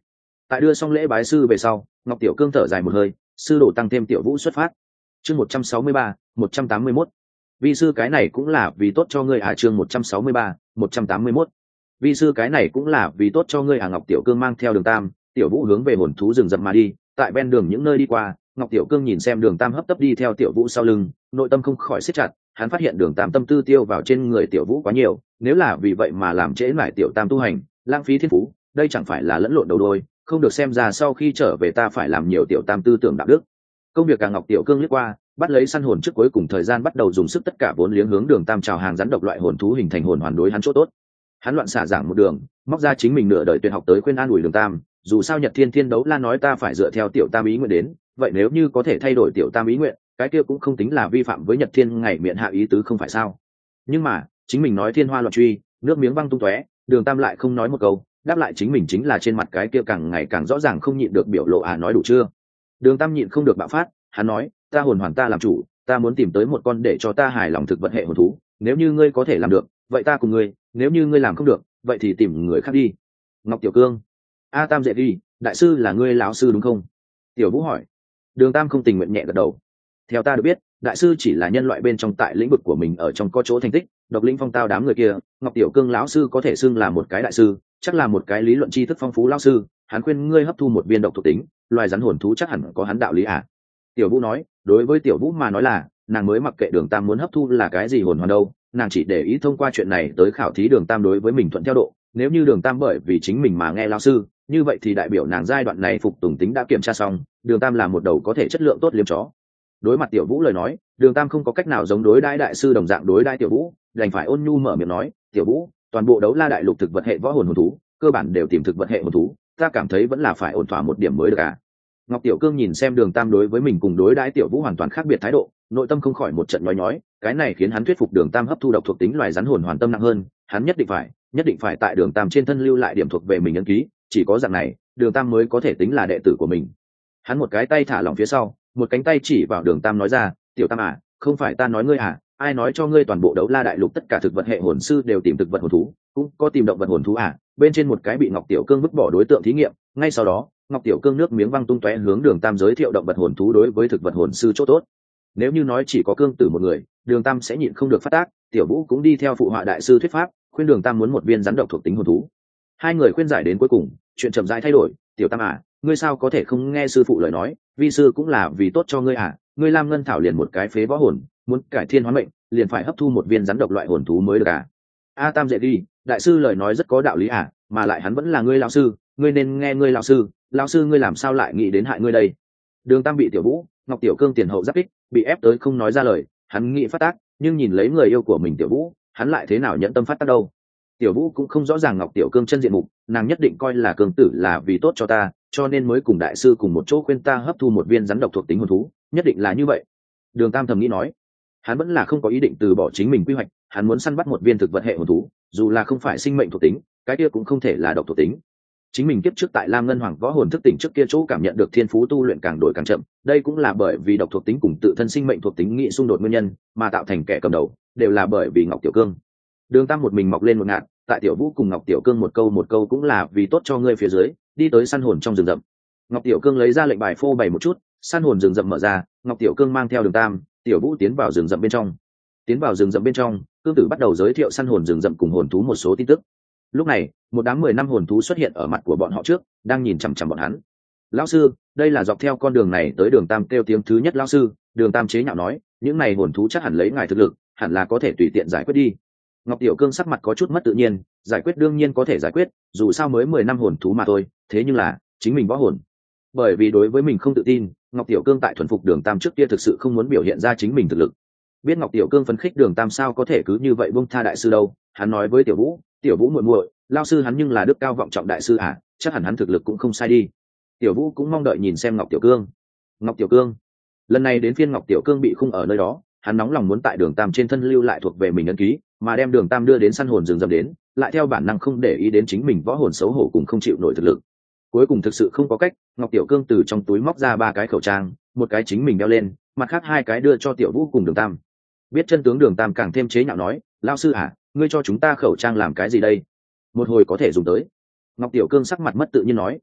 Tại đưa xong lễ bái sư về sau, Ngọc Tiểu Cương thở dài một hơi, sư đồ tăng thêm Tiểu Vũ xuất phát. Chương một trăm sáu mươi ba, một trăm tám mươi mốt. Vi sư cái này cũng là vì tốt cho ngươi à. Chương một trăm sáu mươi ba, một trăm tám mươi mốt. Vi sư cái này cũng là vì tốt cho ngươi à. Ngọc Tiểu Cương mang theo Đường Tam, Tiểu Vũ hướng về hồn thú rừng rậm mà đi. Tại ven đường những nơi đi qua, Ngọc Tiểu Cương nhìn xem Đường Tam hấp tấp đi theo Tiểu Vũ sau lưng, nội tâm không khỏi siết chặt. Hắn phát hiện Đường Tam tâm tư tiêu vào trên người Tiểu Vũ quá nhiều, nếu là vì vậy mà làm trễ lại Tiểu Tam tu hành, lãng phí thiên phú, đây chẳng phải là lẫn lộn đầu đôi. Không được, xem ra sau khi trở về ta phải làm nhiều Tiểu Tam tư tưởng đạo đức. Công việc cả Ngọc Tiểu Cương liếc qua, bắt lấy săn hồn trước cuối cùng thời gian bắt đầu dùng sức tất cả vốn liếng hướng Đường Tam chào hàng rắn độc loại hồn thú hình thành hồn hoàn đối hắn chỗ tốt. Hắn loạn xả giảng một đường, móc ra chính mình nửa đời tuyệt học tới khuyên an ủi Đường Tam, dù sao Nhật Thiên Thiên Đấu La nói ta phải dựa theo Tiểu Tam ý nguyện đến, vậy nếu như có thể thay đổi Tiểu Tam ý nguyện, cái kia cũng không tính là vi phạm với Nhật Thiên ngày miệng hạ ý tứ không phải sao? Nhưng mà, chính mình nói thiên hoa loạn truy, nước miếng văng tung tóe, Đường Tam lại không nói một câu, đáp lại chính mình chính là trên mặt cái kia càng ngày càng rõ ràng không nhịn được biểu lộ à. Nói đủ chưa? Đường Tam nhịn không được bạo phát, hắn nói, ta hồn hoàn ta làm chủ, ta muốn tìm tới một con để cho ta hài lòng thực vật hệ hồn thú, nếu như ngươi có thể làm được, vậy ta cùng ngươi, nếu như ngươi làm không được, vậy thì tìm người khác đi. Ngọc Tiểu Cương, a Tam dễ đi, đại sư là ngươi lão sư đúng không? Tiểu Vũ hỏi. Đường Tam không tình nguyện nhẹ gật đầu. Theo ta được biết, đại sư chỉ là nhân loại bên trong tại lĩnh vực của mình ở trong có chỗ thành tích, độc linh phong tao đám người kia, Ngọc Tiểu Cương lão sư có thể xưng là một cái đại sư, chắc là một cái lý luận tri thức phong phú lão sư, hắn khuyên ngươi hấp thu một viên độc thuộc tính, loài rắn hồn thú chắc hẳn có hắn đạo lý à? Tiểu Vũ nói. Đối với Tiểu Vũ mà nói là, nàng mới mặc kệ Đường Tam muốn hấp thu là cái gì hồn hoàn đâu, nàng chỉ để ý thông qua chuyện này tới khảo thí Đường Tam đối với mình thuận theo độ, nếu như Đường Tam bởi vì chính mình mà nghe lão sư, như vậy thì đại biểu nàng giai đoạn này phục tùng tính đã kiểm tra xong, Đường Tam là một đầu có thể chất lượng tốt liếm chó. Đối mặt Tiểu Vũ lời nói, Đường Tam không có cách nào giống đối đãi đại sư đồng dạng đối đãi Tiểu Vũ, đành phải ôn nhu mở miệng nói, Tiểu Vũ, toàn bộ Đấu La đại lục thực vật hệ võ hồn hồn thú, cơ bản đều tìm thực vật hệ hồn thú, ta cảm thấy vẫn là phải ổn thỏa một điểm mới được à. Ngọc Tiểu Cương nhìn xem Đường Tam đối với mình cùng đối đãi Tiểu Vũ hoàn toàn khác biệt thái độ, nội tâm không khỏi một trận nhói nhói, cái này khiến hắn thuyết phục Đường Tam hấp thu độc thuộc tính loài rắn hồn hoàn tâm nặng hơn, hắn nhất định phải, nhất định phải tại Đường Tam trên thân lưu lại điểm thuộc về mình ấn ký, chỉ có dạng này, Đường Tam mới có thể tính là đệ tử của mình. Hắn một cái tay thả lỏng phía sau, một cánh tay chỉ vào Đường Tam nói ra, Tiểu Tam à, không phải ta nói ngươi à, ai nói cho ngươi toàn bộ Đấu La đại lục tất cả thực vật hệ hồn sư đều tìm thực vật hồn thú, cũng có tìm động vật hồn thú à? Bên trên một cái bị Ngọc Tiểu Cương vứt bỏ đối tượng thí nghiệm, ngay sau đó, Ngọc Tiểu Cương nước miếng văng tung tóe hướng Đường Tam giới thiệu động vật hồn thú đối với thực vật hồn sư chỗ tốt. Nếu như nói chỉ có Cương Tử một người, Đường Tam sẽ nhịn không được phát tác, Tiểu Vũ cũng đi theo phụ họa đại sư thuyết pháp, khuyên Đường Tam muốn một viên rắn độc thuộc tính hồn thú. Hai người khuyên giải đến cuối cùng, chuyện chậm rãi thay đổi, Tiểu Tam à, ngươi sao có thể không nghe sư phụ lời nói, vi sư cũng là vì tốt cho ngươi à, ngươi Lam Ngân Thảo liền một cái phế võ hồn, muốn cải thiên hóa mệnh, liền phải hấp thu một viên rắn độc loại hồn thú mới được à. A Tam dễ đi, đại sư lời nói rất có đạo lý à, mà lại hắn vẫn là ngươi lão sư, ngươi nên nghe ngươi lão sư, lão sư ngươi làm sao lại nghĩ đến hại ngươi đây? Đường Tam bị Tiểu Vũ, Ngọc Tiểu Cương tiền hậu giáp kích, bị ép tới không nói ra lời, hắn nghĩ phát tác, nhưng nhìn lấy người yêu của mình Tiểu Vũ, hắn lại thế nào nhận tâm phát tác đâu? Tiểu Vũ cũng không rõ ràng Ngọc Tiểu Cương chân diện mục, nàng nhất định coi là Cương Tử là vì tốt cho ta, cho nên mới cùng đại sư cùng một chỗ khuyên ta hấp thu một viên rắn độc thuộc tính hồn thú, nhất định là như vậy. Đường Tam thầm nghĩ nói, hắn vẫn là không có ý định từ bỏ chính mình quy hoạch, hắn muốn săn bắt một viên thực vật hệ hồn thú, dù là không phải sinh mệnh thuộc tính, cái kia cũng không thể là độc thuộc tính. Chính mình kiếp trước tại Lam Ngân Hoàng võ hồn thức tỉnh trước kia chỗ cảm nhận được thiên phú tu luyện càng đổi càng chậm, đây cũng là bởi vì độc thuộc tính cùng tự thân sinh mệnh thuộc tính nghị xung đột nguyên nhân, mà tạo thành kẻ cầm đầu, đều là bởi vì Ngọc Tiểu Cương. Đường Tam một mình mọc lên một ngạn, tại Tiểu Vũ cùng Ngọc Tiểu Cương một câu một câu cũng là vì tốt cho ngươi phía dưới, đi tới săn hồn trong rừng rậm. Ngọc Tiểu Cương lấy ra lệnh bài phô bày một chút, săn hồn rừng rậm mở ra, Ngọc Tiểu Cương mang theo Đường Tam, Tiểu Vũ tiến vào rừng rậm bên trong. Tiến vào rừng rậm bên trong, Cương Tử bắt đầu giới thiệu săn hồn rừng rậm cùng hồn thú một số tin tức. Lúc này, một đám mười năm hồn thú xuất hiện ở mặt của bọn họ trước, đang nhìn chằm chằm bọn hắn. Lão sư, đây là dọc theo con đường này tới Đường Tam kêu tiếng thứ nhất lão sư, Đường Tam chế nhạo nói, những này hồn thú chắc hẳn lấy ngài thực lực, hẳn là có thể tùy tiện giải quyết đi. Ngọc Tiểu Cương sắc mặt có chút mất tự nhiên, giải quyết đương nhiên có thể giải quyết, dù sao mới mười năm hồn thú mà thôi, thế nhưng là, chính mình võ hồn. Bởi vì đối với mình không tự tin, Ngọc Tiểu Cương tại thuần phục Đường Tam trước kia thực sự không muốn biểu hiện ra chính mình thực lực. Biết Ngọc Tiểu Cương phấn khích Đường Tam sao có thể cứ như vậy buông tha đại sư đâu, hắn nói với Tiểu Vũ, Tiểu Vũ muội muội, lao sư hắn nhưng là đức cao vọng trọng đại sư à, chắc hẳn hắn thực lực cũng không sai đi. Tiểu Vũ cũng mong đợi nhìn xem Ngọc Tiểu Cương. Ngọc Tiểu Cương, lần này đến phiên Ngọc Tiểu Cương bị khung ở nơi đó, hắn nóng lòng muốn tại Đường Tam trên thân lưu lại thuộc về mình ấn ký, mà đem Đường Tam đưa đến săn hồn rừng rậm đến, lại theo bản năng không để ý đến chính mình võ hồn xấu hổ cùng không chịu nổi thực lực. Cuối cùng thực sự không có cách, Ngọc Tiểu Cương từ trong túi móc ra ba cái khẩu trang, một cái chính mình đeo lên, mặt khác hai cái đưa cho Tiểu Vũ cùng Đường Tam. Biết chân tướng Đường Tam càng thêm chế nhạo nói, lao sư à, ngươi cho chúng ta khẩu trang làm cái gì đây? Một hồi có thể dùng tới. Ngọc Tiểu Cương sắc mặt mất tự nhiên nói,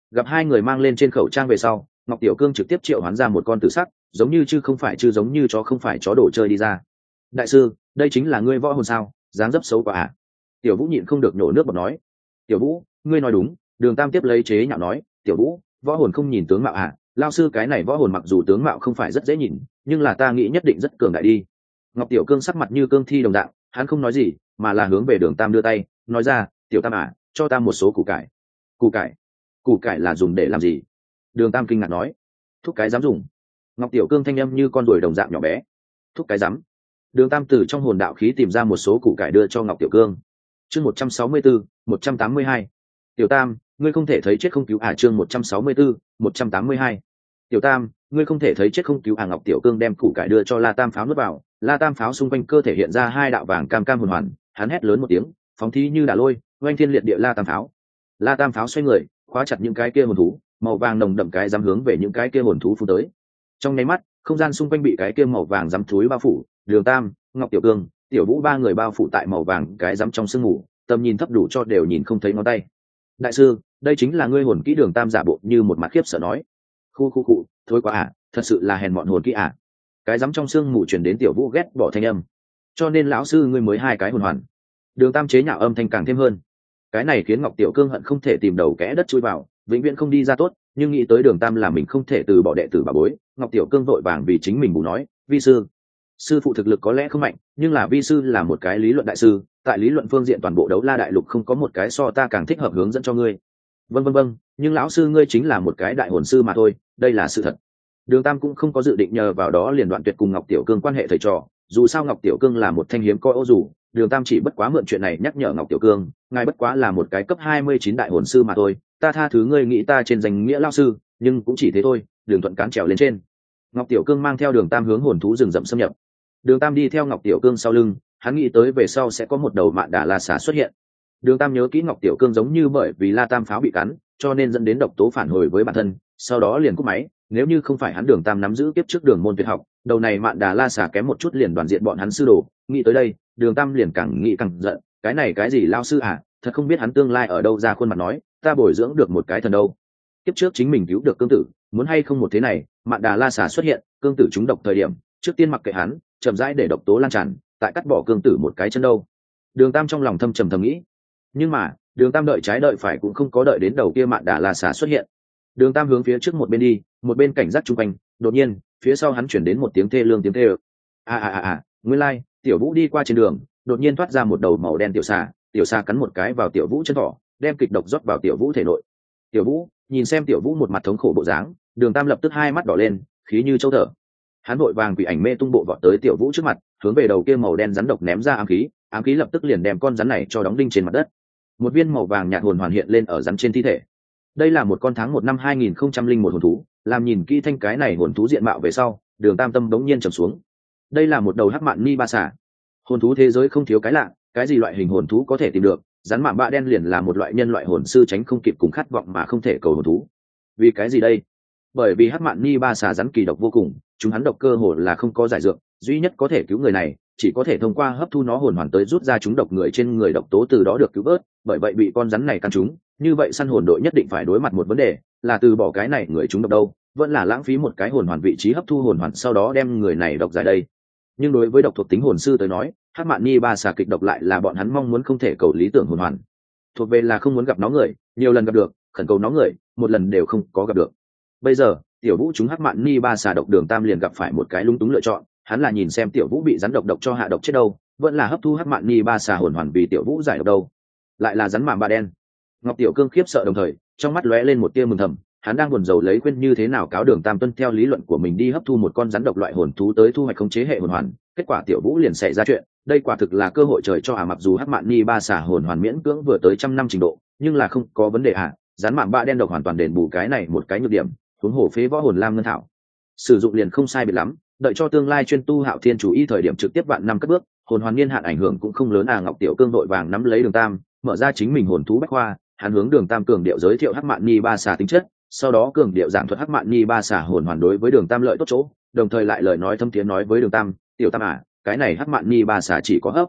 Gặp hai người mang lên trên khẩu trang về sau, Ngọc Tiểu Cương trực tiếp triệu hoán ra một con tử sắc, giống như chứ không phải chứ giống như chó không phải chó đồ chơi đi ra. Đại sư, đây chính là ngươi võ hồn sao? Dáng dấp xấu quá à? Tiểu Vũ nhịn không được nhổ nước bọt nói. Tiểu Vũ, ngươi nói đúng. Đường Tam tiếp lấy chế nhạo nói. Tiểu Vũ, võ hồn không nhìn tướng mạo à? Lao sư cái này võ hồn mặc dù tướng mạo không phải rất dễ nhìn, nhưng là ta nghĩ nhất định rất cường đại đi. Ngọc Tiểu Cương sắc mặt như cương thi đồng dạng, hắn không nói gì, mà là hướng về Đường Tam đưa tay, nói ra, Tiểu Tam à, cho ta một số củ cải. Củ cải? Củ cải là dùng để làm gì? Đường Tam kinh ngạc nói. Thúc cái dám dùng. Ngọc Tiểu Cương thanh âm như con ruồi đồng dạng nhỏ bé. Thúc cái dám. Đường Tam từ trong hồn đạo khí tìm ra một số củ cải đưa cho Ngọc Tiểu Cương. Chương một trăm sáu mươi bốn, một trăm tám mươi hai. Tiểu Tam, ngươi không thể thấy chết không cứu à? Chương một trăm sáu mươi bốn, một trăm tám mươi hai. Tiểu Tam, ngươi không thể thấy chết không cứu à? Ngọc Tiểu Cương đem củ cải đưa cho La Tam pháo nuốt vào, La Tam pháo xung quanh cơ thể hiện ra hai đạo vàng cam cam hồn hoàn, hắn hét lớn một tiếng, phóng thí như đả lôi, oanh thiên liệt địa La Tam pháo. La Tam pháo xoay người, khóa chặt những cái kia hồn thú, màu vàng nồng đậm cái dám hướng về những cái kia hồn thú phun tới. Trong nháy mắt, không gian xung quanh bị cái kia màu vàng dám thúi bao phủ, Đường Tam, Ngọc Tiểu Cương, Tiểu Vũ ba người bao phủ tại màu vàng cái dám trong sương mù, tầm nhìn thấp đủ cho đều nhìn không thấy ngón tay. Đại sư, đây chính là ngươi hồn kỹ? Đường Tam giả bộ như một mặt khiếp sợ nói. Khu khu cụ, thôi quá à, thật sự là hèn mọn hồn kỹ à? Cái dám trong sương mù truyền đến Tiểu Vũ ghét bỏ thanh âm. Cho nên lão sư ngươi mới hai cái hồn hoàn. Đường Tam chế nhạo âm thanh càng thêm hơn. Cái này khiến Ngọc Tiểu Cương hận không thể tìm đầu kẽ đất chui vào, vĩnh viễn không đi ra tốt, nhưng nghĩ tới Đường Tam là mình không thể từ bỏ đệ tử bà bối, Ngọc Tiểu Cương vội vàng vì chính mình bù nói, vi sư, sư phụ thực lực có lẽ không mạnh, nhưng là vi sư là một cái lý luận đại sư, tại lý luận phương diện toàn bộ Đấu La đại lục không có một cái so ta càng thích hợp hướng dẫn cho ngươi. Vâng vâng vâng, nhưng lão sư ngươi chính là một cái đại hồn sư mà thôi, đây là sự thật. Đường Tam cũng không có dự định nhờ vào đó liền đoạn tuyệt cùng Ngọc Tiểu Cương quan hệ thầy trò, dù sao Ngọc Tiểu Cương là một thanh hiếm coi ô dù, Đường Tam chỉ bất quá mượn chuyện này nhắc nhở Ngọc Tiểu Cương, ngài bất quá là một cái cấp hai mươi chín đại hồn sư mà thôi, ta tha thứ ngươi nghĩ ta trên danh nghĩa lão sư, nhưng cũng chỉ thế thôi, Đường thuận cán trèo lên trên. Ngọc Tiểu Cương mang theo Đường Tam hướng hồn thú rừng rậm xâm nhập. Đường Tam đi theo Ngọc Tiểu Cương sau lưng, hắn nghĩ tới về sau sẽ có một đầu mạn đà la xà xuất hiện. Đường Tam nhớ kỹ Ngọc Tiểu Cương giống như bởi vì La Tam pháo bị cắn, cho nên dẫn đến độc tố phản hồi với bản thân, sau đó liền cúp máy, nếu như không phải hắn Đường Tam nắm giữ kiếp trước đường môn tuyệt học, đầu này mạn đà la xà kém một chút liền đoàn diện bọn hắn sư đồ. Nghĩ tới đây, Đường Tam liền càng nghĩ càng giận, cái này cái gì lao sư à, thật không biết hắn tương lai ở đâu ra khuôn mặt nói, ta bồi dưỡng được một cái thần đâu. Kiếp trước chính mình cứu được Cương Tử, muốn hay không một thế này, mạn đà la xà xuất hiện, Cương Tử trúng độc thời điểm, trước tiên mặc kệ hắn, chậm rãi để độc tố lan tràn, tại cắt bỏ Cương Tử một cái chân đâu. Đường Tam trong lòng thâm trầm thầm nghĩ, nhưng mà Đường Tam đợi trái đợi phải cũng không có đợi đến đầu kia mạn đà la xà xuất hiện. Đường Tam hướng phía trước một bên đi, một bên cảnh giác chung quanh, đột nhiên phía sau hắn chuyển đến một tiếng thê lương tiếng thê ơ. À à à à, nguyên lai Tiểu Vũ đi qua trên đường, đột nhiên thoát ra một đầu màu đen tiểu xà, tiểu xà cắn một cái vào Tiểu Vũ chân thỏ, đem kịch độc rót vào Tiểu Vũ thể nội. Tiểu Vũ nhìn xem Tiểu Vũ một mặt thống khổ bộ dáng, Đường Tam lập tức hai mắt đỏ lên, khí như châu thở. Hắn vội vàng quỷ ảnh mê tung bộ vọt tới Tiểu Vũ trước mặt, hướng về đầu kia màu đen rắn độc ném ra ám khí, ám khí lập tức liền đem con rắn này cho đóng đinh trên mặt đất. Một viên màu vàng nhạt hồn hoàn hiện lên ở rắn trên thi thể. Đây là một con tháng một năm hai nghìn không trăm linh một hồn thú, làm nhìn kỹ thanh cái này hồn thú diện mạo về sau, Đường Tam tâm đống nhiên trầm xuống. Đây là một đầu hắc mạn ni ba xà. Hồn thú thế giới không thiếu cái lạ, cái gì loại hình hồn thú có thể tìm được, rắn mạn bạ đen liền là một loại nhân loại hồn sư tránh không kịp cùng khát vọng mà không thể cầu hồn thú. Vì cái gì đây? Bởi vì hắc mạn ni ba xà rắn kỳ độc vô cùng, chúng hắn độc cơ hồ là không có giải dược, duy nhất có thể cứu người này chỉ có thể thông qua hấp thu nó hồn hoàn tới rút ra chúng độc người trên người độc tố, từ đó được cứu vớt. Bởi vậy bị con rắn này căn chúng, như vậy săn hồn đội nhất định phải đối mặt một vấn đề, là từ bỏ cái này người chúng độc đâu, vẫn là lãng phí một cái hồn hoàn vị trí hấp thu hồn hoàn sau đó đem người này độc giải đây. Nhưng đối với độc thuộc tính hồn sư tới nói, hắc mạn ni ba xà kịch độc lại là bọn hắn mong muốn không thể cầu lý tưởng hồn hoàn, thuộc về là không muốn gặp nó người, nhiều lần gặp được, khẩn cầu nó người, một lần đều không có gặp được. Bây giờ Tiểu Vũ chúng hắc mạn ni ba xà độc, Đường Tam liền gặp phải một cái lung túng lựa chọn, hắn là nhìn xem Tiểu Vũ bị rắn độc độc cho hạ độc chết đâu, vẫn là hấp thu hắc mạn ni ba xà hồn hoàn vì Tiểu Vũ giải độc đâu. Lại là rắn mạn ba đen. Ngọc Tiểu Cương khiếp sợ đồng thời trong mắt lóe lên một tia mừng thầm, hắn đang buồn rầu lấy khuyên như thế nào cáo Đường Tam tuân theo lý luận của mình đi hấp thu một con rắn độc loại hồn thú tới thu hoạch khống chế hệ hồn hoàn, kết quả Tiểu Vũ liền xảy ra chuyện. Đây quả thực là cơ hội trời cho à, mặc dù hắc mạn ni ba xà hồn hoàn miễn cưỡng vừa tới trăm năm trình độ, nhưng là không có vấn đề à, rắn mạn ba đen độc hoàn toàn đền bù cái này một cái nhược điểm, huống hồ phế võ hồn lam ngân thảo sử dụng liền không sai biệt lắm, đợi cho tương lai chuyên tu Hạo Thiên chủ y thời điểm trực tiếp vạn năm cất bước, hồn hoàn niên hạn ảnh hưởng cũng không lớn à. Ngọc Tiểu Cương đội vàng nắm lấy Đường Tam, mở ra chính mình hồn thú bách khoa, hắn hướng Đường Tam cường điệu giới thiệu hắc mạn ni ba xà tính chất, sau đó cường điệu giảng thuật hắc mạn ni ba xà hồn hoàn đối với Đường Tam lợi tốt chỗ, đồng thời lại lời nói thâm tiếng nói với Đường Tam, Tiểu Tam à, cái này hắc mạn ni ba xà chỉ có hấp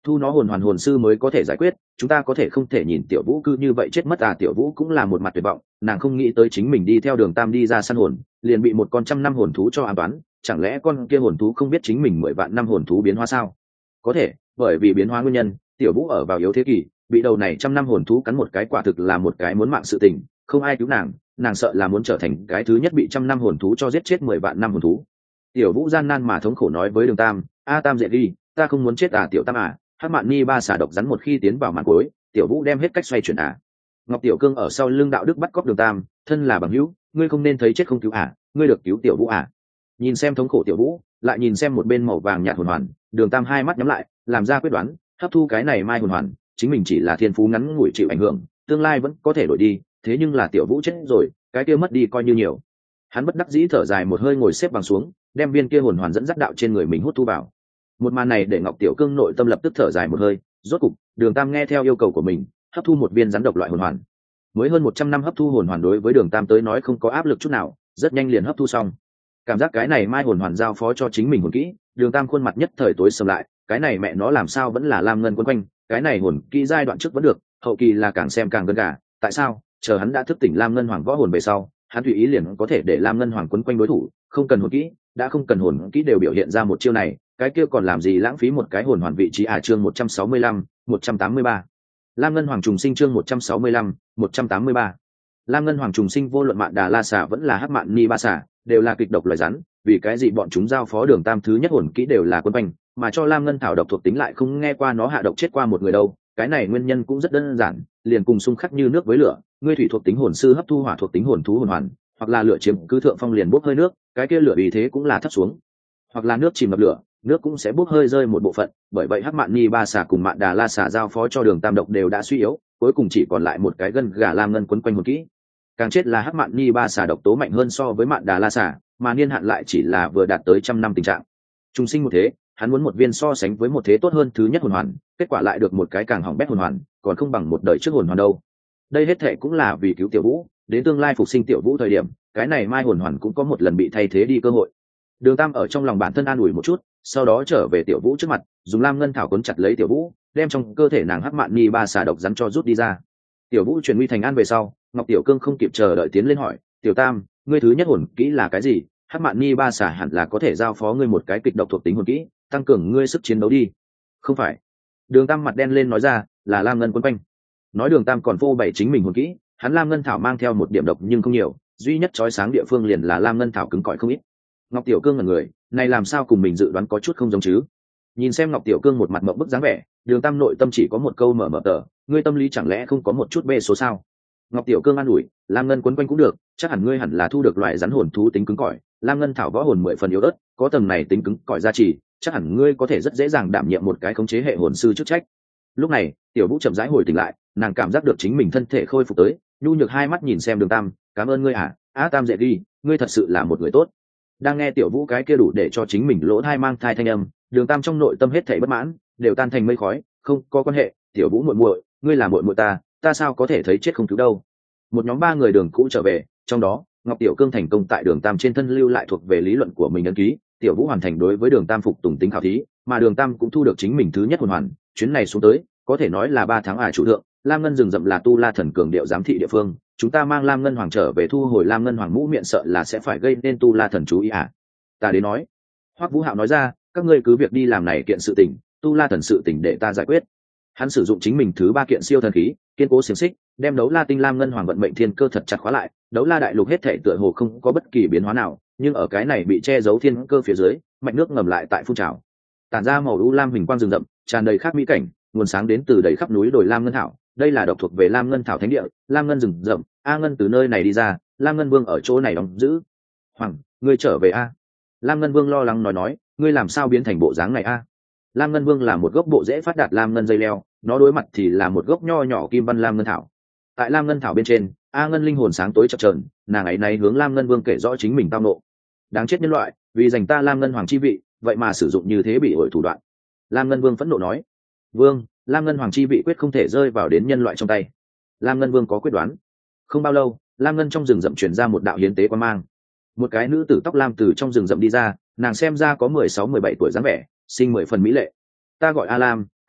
thu nó hồn hoàn hồn sư mới có thể giải quyết, chúng ta có thể không thể nhìn tiểu vũ cứ như vậy chết mất à. Tiểu vũ cũng là một mặt tuyệt vọng, nàng không nghĩ tới chính mình đi theo đường tam đi ra săn hồn liền bị một con trăm năm hồn thú cho an toán. Chẳng lẽ con kia hồn thú không biết chính mình mười vạn năm hồn thú biến hóa sao? Có thể, bởi vì biến hóa nguyên nhân, tiểu vũ ở vào yếu thế kỷ, bị đầu này trăm năm hồn thú cắn một cái quả thực là một cái muốn mạng sự tình, không ai cứu nàng, nàng sợ là muốn trở thành cái thứ nhất bị trăm năm hồn thú cho giết chết mười vạn năm hồn thú. Tiểu vũ gian nan mà thống khổ nói với đường tam, a tam dễ đi, ta không muốn chết à tiểu tam à, hắc mạn ni ba xà độc rắn một khi tiến vào màn cuối, tiểu vũ đem hết cách xoay chuyển à. Ngọc tiểu cương ở sau lưng đạo đức bắt cóc đường tam, thân là bằng hữu, ngươi không nên thấy chết không cứu à, ngươi được cứu tiểu vũ à. Nhìn xem thống khổ tiểu vũ, lại nhìn xem một bên màu vàng nhạt hồn hoàn, đường tam hai mắt nhắm lại, làm ra quyết đoán, hấp thu cái này mai hồn hoàn, chính mình chỉ là thiên phú ngắn ngủi chịu ảnh hưởng, tương lai vẫn có thể đổi đi, thế nhưng là tiểu vũ chết rồi, cái kia mất đi coi như nhiều. Hắn bất đắc dĩ thở dài một hơi ngồi xếp bằng xuống, đem viên kia hồn hoàn dẫn dắt đạo trên người mình hút thu vào. Một màn này để Ngọc tiểu cương nội tâm lập tức thở dài một hơi, rốt cục đường tam nghe theo yêu cầu của mình, hấp thu một viên rắn độc loại hồn hoàn. Mới hơn một trăm năm hấp thu hồn hoàn đối với đường tam tới nói không có áp lực chút nào, rất nhanh liền hấp thu xong. Cảm giác cái này mai hồn hoàn giao phó cho chính mình hồn kỹ, đường tam khuôn mặt nhất thời tối sầm lại, cái này mẹ nó làm sao vẫn là lam ngân quấn quanh, cái này hồn kỹ giai đoạn trước vẫn được, hậu kỳ là càng xem càng gần gà, tại sao chờ hắn đã thức tỉnh lam ngân hoàng võ hồn về sau, hắn tùy ý liền có thể để lam ngân hoàng quấn quanh đối thủ, không cần hồn kỹ, đã không cần hồn kỹ đều biểu hiện ra một chiêu này, cái kia còn làm gì lãng phí một cái hồn hoàn vị trí à. Chương một trăm sáu mươi lăm, một trăm tám mươi ba. Lam ngân hoàng trùng sinh. Chương một trăm sáu mươi lăm, một trăm tám mươi ba. Lam ngân hoàng trùng sinh, vô luận mạn đà la xà vẫn là hắc mạn ni ba xà, đều là kịch độc loài rắn, vì cái gì bọn chúng giao phó đường tam thứ nhất hồn kỹ đều là quân quanh, mà cho lam ngân thảo độc thuộc tính lại không nghe qua nó hạ độc chết qua một người đâu. Cái này nguyên nhân cũng rất đơn giản, liền cùng xung khắc như nước với lửa, ngươi thủy thuộc tính hồn sư hấp thu hỏa thuộc tính hồn thú hồn hoàn, hoặc là lửa chiếm cứ thượng phong liền bốc hơi nước, cái kia lửa vì thế cũng là thấp xuống, hoặc là nước chìm ngập lửa, nước cũng sẽ bốc hơi rơi một bộ phận. Bởi vậy hắc mạn ni ba xà cùng mạn đà la xà giao phó cho đường tam độc đều đã suy yếu, cuối cùng chỉ còn lại một cái gân gà lam ngân quấn quanh hồn kỹ. Càng chết là hắc mạn ni ba xà độc tố mạnh hơn so với mạn đà la xà, mà niên hạn lại chỉ là vừa đạt tới trăm năm tình trạng. Trùng sinh một thế, hắn muốn một viên so sánh với một thế tốt hơn thứ nhất hồn hoàn, kết quả lại được một cái càng hỏng bét hồn hoàn, còn không bằng một đời trước hồn hoàn đâu. Đây hết thệ cũng là vì cứu tiểu vũ, đến tương lai phục sinh tiểu vũ thời điểm, cái này mai hồn hoàn cũng có một lần bị thay thế đi cơ hội. Đường tam ở trong lòng bản thân an ủi một chút, sau đó trở về tiểu vũ trước mặt, dùng lam ngân thảo cuốn chặt lấy tiểu vũ, đem trong cơ thể nàng hắc mạn ni ba xà độc rắn cho rút đi ra. Tiểu vũ chuyển nguy thành an về sau, Ngọc tiểu cương không kịp chờ đợi tiến lên hỏi, tiểu tam, ngươi thứ nhất hồn kỹ là cái gì? hắc mạn ni ba xà hẳn là có thể giao phó ngươi một cái kịch độc thuộc tính hồn kỹ, tăng cường ngươi sức chiến đấu đi. Không phải. Đường tam mặt đen lên nói ra, là lam ngân quấn quanh. Nói đường tam còn phô bày chính mình hồn kỹ, hắn lam ngân thảo mang theo một điểm độc nhưng không nhiều, duy nhất chói sáng địa phương liền là lam ngân thảo cứng cỏi không ít. Ngọc tiểu cương là người này làm sao cùng mình dự đoán có chút không giống chứ? Nhìn xem Ngọc tiểu cương một mặt mộng bức dáng vẻ, đường tam nội tâm chỉ có một câu mở mở tờ, ngươi tâm lý chẳng lẽ không có một chút bê số sao? Ngọc tiểu cương an ủi, lam ngân quấn quanh cũng được, chắc hẳn ngươi hẳn là thu được loại rắn hồn thú tính cứng cỏi, lam ngân thảo võ hồn mười phần yếu ớt, có tầng này tính cứng cỏi gia trì, chắc hẳn ngươi có thể rất dễ dàng đảm nhiệm một cái khống chế hệ hồn sư chức trách. Lúc này tiểu vũ chậm rãi hồi tỉnh lại, nàng cảm giác được chính mình thân thể khôi phục tới, nhu nhược hai mắt nhìn xem đường tam, cảm ơn ngươi à, á tam dễ đi, ngươi thật sự là một người tốt. Đang nghe tiểu vũ cái kia đủ để cho chính mình lỗ thai mang thai thanh âm, đường tam trong nội tâm hết thảy bất mãn đều tan thành mây khói, không có quan hệ, tiểu vũ muội muội, ngươi là muội muội ta, ta sao có thể thấy chết không cứu đâu. Một nhóm ba người đường cũ trở về, trong đó Ngọc tiểu cương thành công tại đường tam trên thân lưu lại thuộc về lý luận của mình ấn ký, tiểu vũ hoàn thành đối với đường tam phục tùng tính khảo thí, mà đường tam cũng thu được chính mình thứ nhất hồn hoàn. Chuyến này xuống tới có thể nói là ba tháng ải chủ thượng, lam ngân rừng rậm là tu la thần cường điệu giám thị địa phương, chúng ta mang lam ngân hoàng trở về thu hồi lam ngân hoàng mũ miệng sợ là sẽ phải gây nên tu la thần chú ý à. Ta đến nói. Hoắc vũ hạo nói ra, các ngươi cứ việc đi làm này kiện sự tình, tu la thần sự tình để ta giải quyết. Hắn sử dụng chính mình thứ ba kiện siêu thần khí, kiên cố xiềng xích, đem đấu la tinh lam ngân hoàng vận mệnh thiên cơ thật chặt khóa lại, đấu la đại lục hết thể tựa hồ không có bất kỳ biến hóa nào, nhưng ở cái này bị che giấu thiên cơ phía dưới, mạch nước ngầm lại tại phun trào, tản ra màu u lam huỳnh quang rừng rậm, tràn đầy khác mỹ cảnh, nguồn sáng đến từ đầy khắp núi đồi lam ngân thảo, đây là độc thuộc về lam ngân thảo thánh địa, lam ngân rừng rậm, a ngân từ nơi này đi ra, lam ngân vương ở chỗ này đóng giữ. Hoàng, ngươi trở về a. Lam ngân vương lo lắng nói nói, ngươi làm sao biến thành bộ dáng này a? Lam ngân vương là một gốc bộ dễ phát đạt lam ngân dây leo, nó đối mặt thì là một gốc nho nhỏ kim văn lam ngân thảo. Tại lam ngân thảo bên trên, a ngân linh hồn sáng tối chập chờn, nàng ấy này hướng lam ngân vương kể rõ chính mình tao nộ. Đáng chết nhân loại, vì giành ta lam ngân hoàng chi vị, vậy mà sử dụng như thế bị ổi thủ đoạn. Lam ngân vương phẫn nộ nói, vương, lam ngân hoàng chi vị quyết không thể rơi vào đến nhân loại trong tay. Lam ngân vương có quyết đoán. Không bao lâu, lam ngân trong rừng rậm truyền ra một đạo hiến tế quan mang. Một cái nữ tử tóc lam từ trong rừng rậm đi ra, nàng xem ra có mười sáu mười bảy tuổi dáng vẻ, sinh mười phần mỹ lệ. Ta gọi a lam,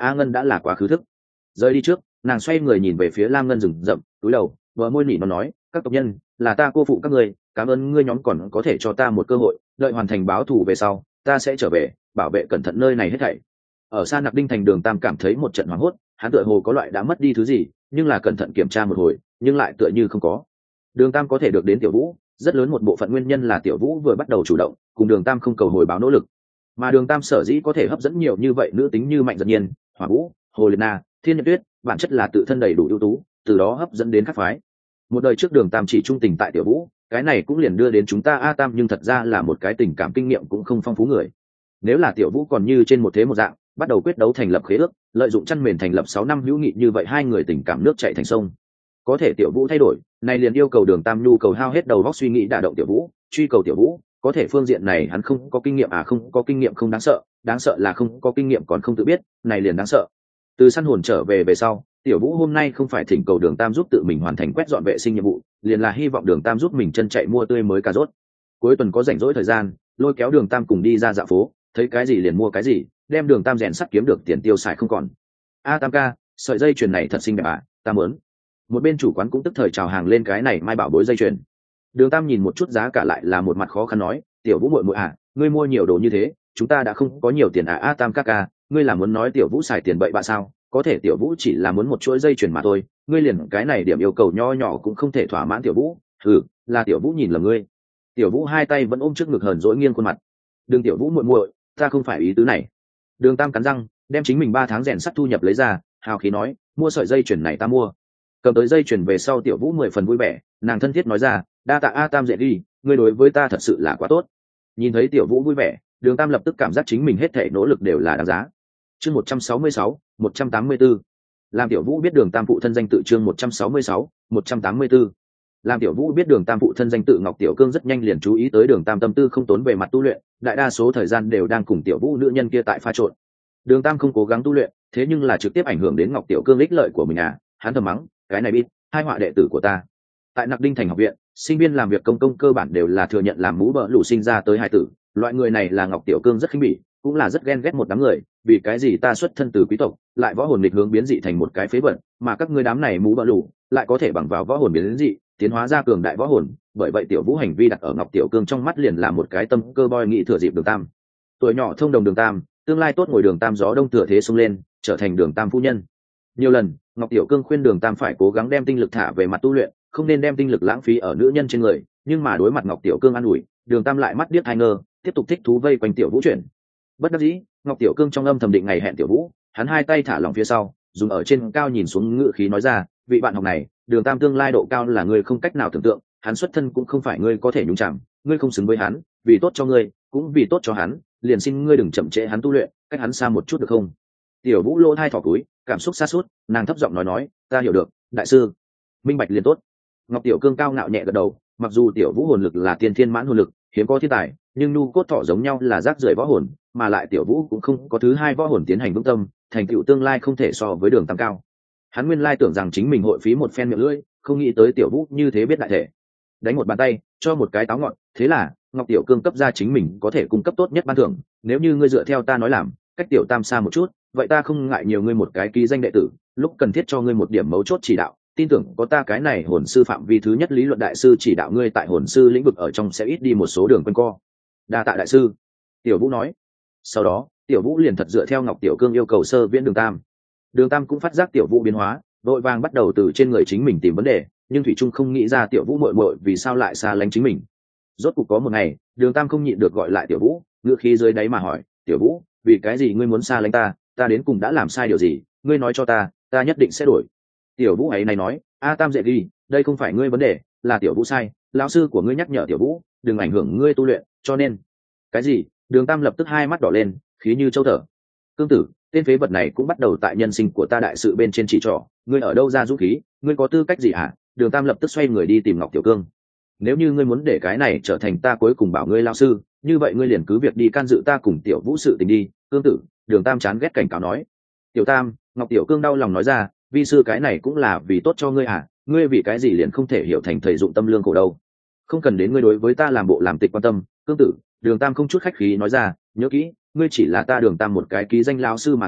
a ngân đã là quá khứ thức. Rời đi trước, nàng xoay người nhìn về phía lam ngân rừng rậm, túi đầu bờ môi nỉ nó nói, các tộc nhân, là ta cô phụ các ngươi, cảm ơn ngươi nhóm còn có thể cho ta một cơ hội, đợi hoàn thành báo thù về sau ta sẽ trở về bảo vệ cẩn thận nơi này hết thảy. Ở xa Nặc Đinh thành, Đường Tam cảm thấy một trận hoảng hốt, hắn tựa hồ có loại đã mất đi thứ gì, nhưng là cẩn thận kiểm tra một hồi nhưng lại tựa như không có. Đường Tam có thể được đến Tiểu Vũ, rất lớn một bộ phận nguyên nhân là Tiểu Vũ vừa bắt đầu chủ động cùng Đường Tam không cầu hồi báo nỗ lực, mà Đường Tam sở dĩ có thể hấp dẫn nhiều như vậy nữ tính như Mạnh Giật Nhiên, Hỏa Vũ, Hồ Liệt Na, Thiên Nhật Tuyết, bản chất là tự thân đầy đủ ưu tú, từ đó hấp dẫn đến các phái. Một đời trước Đường Tam chỉ trung tình tại Tiểu Vũ, cái này cũng liền đưa đến chúng ta A Tam nhưng thật ra là một cái tình cảm kinh nghiệm cũng không phong phú người. Nếu là Tiểu Vũ còn như trên một thế một dạng bắt đầu quyết đấu thành lập khế ước, lợi dụng chăn mền thành lập sáu năm hữu nghị, như vậy hai người tình cảm nước chảy thành sông. Có thể Tiểu Vũ thay đổi, này liền yêu cầu Đường Tam nhu cầu hao hết đầu óc suy nghĩ đả động Tiểu Vũ, truy cầu Tiểu Vũ, có thể phương diện này hắn không có kinh nghiệm à, không có kinh nghiệm không đáng sợ, đáng sợ là không có kinh nghiệm còn không tự biết, này liền đáng sợ. Từ săn hồn trở về về sau, Tiểu Vũ hôm nay không phải thỉnh cầu Đường Tam giúp tự mình hoàn thành quét dọn vệ sinh nhiệm vụ, liền là hy vọng Đường Tam giúp mình chân chạy mua tươi mới cà rốt. Cuối tuần có rảnh rỗi thời gian, lôi kéo Đường Tam cùng đi ra dạo phố, thấy cái gì liền mua cái gì, đem Đường Tam rèn sắt kiếm được tiền tiêu xài không còn. A Tam ca, sợi dây chuyền này thật xinh đẹp à, ta muốn. Một bên chủ quán cũng tức thời chào hàng lên cái này mai bảo bối dây chuyền. Đường Tam nhìn một chút giá cả lại là một mặt khó khăn nói, Tiểu Vũ muội muội à, ngươi mua nhiều đồ như thế, chúng ta đã không có nhiều tiền à. A Tam ca ca, ngươi là muốn nói Tiểu Vũ xài tiền bậy bạ sao? Có thể Tiểu Vũ chỉ là muốn một chuỗi dây chuyền mà thôi, ngươi liền cái này điểm yêu cầu nho nhỏ cũng không thể thỏa mãn Tiểu Vũ. Ừ, là Tiểu Vũ nhìn lầm ngươi. Tiểu Vũ hai tay vẫn ôm trước ngực hờn dỗi nghiêng khuôn mặt. Đường Tiểu Vũ muội muội, ta không phải ý tứ này. Đường Tam cắn răng, đem chính mình ba tháng rèn sắt thu nhập lấy ra, hào khí nói, mua sợi dây chuyền này ta mua. Cầm tới dây chuyền về sau, Tiểu Vũ mười phần vui vẻ, nàng thân thiết nói ra, đa tạ A Tam dễ đi, ngươi đối với ta thật sự là quá tốt. Nhìn thấy Tiểu Vũ vui vẻ, Đường Tam lập tức cảm giác chính mình hết thảy nỗ lực đều là đáng giá. Chương một trăm sáu mươi sáu, một trăm tám mươi tư. Làm Tiểu Vũ biết Đường Tam phụ thân danh tự. Chương một trăm sáu mươi sáu, một trăm tám mươi tư. Làm Tiểu Vũ biết Đường Tam phụ thân danh tự, Ngọc Tiểu Cương rất nhanh liền chú ý tới Đường Tam tâm tư không tốn về mặt tu luyện, đại đa số thời gian đều đang cùng Tiểu Vũ nữ nhân kia tại pha trộn. Đường Tam không cố gắng tu luyện, thế nhưng là trực tiếp ảnh hưởng đến Ngọc Tiểu Cương ích lợi của mình à, hắn thầm mắng, cái này biết, hai họa đệ tử của ta. Tại Nặc Đinh thành học viện, sinh viên làm việc công công cơ bản đều là thừa nhận làm mũ bợ lũ sinh ra tới hai tử, loại người này là Ngọc Tiểu Cương rất khinh bỉ, cũng là rất ghen ghét một đám người, vì cái gì ta xuất thân từ quý tộc, lại võ hồn nghịch hướng biến dị thành một cái phế vật, mà các ngươi đám này mũ bợ lũ lại có thể bằng vào võ hồn biến dị, tiến hóa ra cường đại võ hồn, bởi vậy Tiểu Vũ hành vi đặt ở Ngọc Tiểu Cương trong mắt liền là một cái tâm cơ boy nghị thừa dịp Đường Tam. Tuổi nhỏ thông đồng Đường Tam, tương lai tốt ngồi Đường Tam gió đông thừa thế xông lên, trở thành Đường Tam phu nhân. Nhiều lần, Ngọc Tiểu Cương khuyên Đường Tam phải cố gắng đem tinh lực thả về mặt tu luyện, không nên đem tinh lực lãng phí ở nữ nhân trên người, nhưng mà đối mặt Ngọc Tiểu Cương an ủi, Đường Tam lại mắt điếc hai ngơ, tiếp tục thích thú vây quanh Tiểu Vũ chuyển. Bất đắc dĩ, Ngọc Tiểu Cương trong âm thầm định ngày hẹn Tiểu Vũ, hắn hai tay thả lỏng phía sau, dùng ở trên cao nhìn xuống ngự khí nói ra, vị bạn học này, Đường Tam tương lai độ cao là người không cách nào tưởng tượng, hắn xuất thân cũng không phải ngươi có thể nhúng chạm, ngươi không xứng với hắn, vì tốt cho ngươi, cũng vì tốt cho hắn, liền xin ngươi đừng chậm trễ hắn tu luyện, cách hắn xa một chút được không? Tiểu Vũ lô hai thỏ túi, cảm xúc xa suốt, nàng thấp giọng nói nói, ta hiểu được, đại sư. Minh bạch liền tốt. Ngọc Tiểu Cương cao ngạo nhẹ gật đầu, mặc dù Tiểu Vũ hồn lực là tiên thiên mãn hồn lực, hiếm có thiên tài, nhưng nu cốt thọ giống nhau là rác rưởi võ hồn, mà lại Tiểu Vũ cũng không có thứ hai võ hồn tiến hành vững tâm, thành tựu tương lai không thể so với Đường Tam cao. Hắn nguyên lai tưởng rằng chính mình hội phí một phen miệng lưỡi, không nghĩ tới Tiểu Vũ như thế biết đại thể. Đánh một bàn tay, cho một cái táo ngọn, thế là Ngọc Tiểu Cương cấp ra chính mình có thể cung cấp tốt nhất ban thưởng, nếu như ngươi dựa theo ta nói làm, cách Tiểu Tam xa một chút, vậy ta không ngại nhiều ngươi một cái ký danh đệ tử, lúc cần thiết cho ngươi một điểm mấu chốt chỉ đạo, tin tưởng có ta cái này hồn sư phạm vi thứ nhất lý luận đại sư chỉ đạo ngươi tại hồn sư lĩnh vực ở trong sẽ ít đi một số đường quanh co. Đa tạ đại sư. Tiểu Vũ nói. Sau đó Tiểu Vũ liền thật dựa theo Ngọc Tiểu Cương yêu cầu sơ viễn Đường Tam. Đường Tam cũng phát giác Tiểu Vũ biến hóa, vội vàng bắt đầu từ trên người chính mình tìm vấn đề, nhưng thủy trung không nghĩ ra Tiểu Vũ muội muội vì sao lại xa lánh chính mình. Rốt cuộc có một ngày, Đường Tam không nhịn được gọi lại Tiểu Vũ, ngựa khí dưới đáy mà hỏi, Tiểu Vũ, vì cái gì ngươi muốn xa lánh ta, ta đến cùng đã làm sai điều gì, ngươi nói cho ta, ta nhất định sẽ đổi. Tiểu Vũ ấy này nói, a Tam dễ đi, đây không phải ngươi vấn đề, là Tiểu Vũ sai, lão sư của ngươi nhắc nhở Tiểu Vũ đừng ảnh hưởng ngươi tu luyện, cho nên. Cái gì? Đường Tam lập tức hai mắt đỏ lên, khí như châu thở. Cương tử, tên phế vật này cũng bắt đầu tại nhân sinh của ta đại sự bên trên chỉ trỏ, ngươi ở đâu ra dũng khí, ngươi có tư cách gì hả? Đường Tam lập tức xoay người đi tìm Ngọc Tiểu Cương. Nếu như ngươi muốn để cái này trở thành ta cuối cùng bảo ngươi lão sư, như vậy ngươi liền cứ việc đi can dự ta cùng Tiểu Vũ sự tình đi. Cương tử, Đường Tam chán ghét cảnh cáo nói. Tiểu Tam, Ngọc Tiểu Cương đau lòng nói ra, vi sư cái này cũng là vì tốt cho ngươi à, ngươi vì cái gì liền không thể hiểu thành thầy dụng tâm lương khổ đâu. Không cần đến ngươi đối với ta làm bộ làm tịch quan tâm. Cương tử, Đường Tam không chút khách khí nói ra, nhớ kỹ, ngươi chỉ là ta Đường Tam một cái ký danh lão sư mà thôi,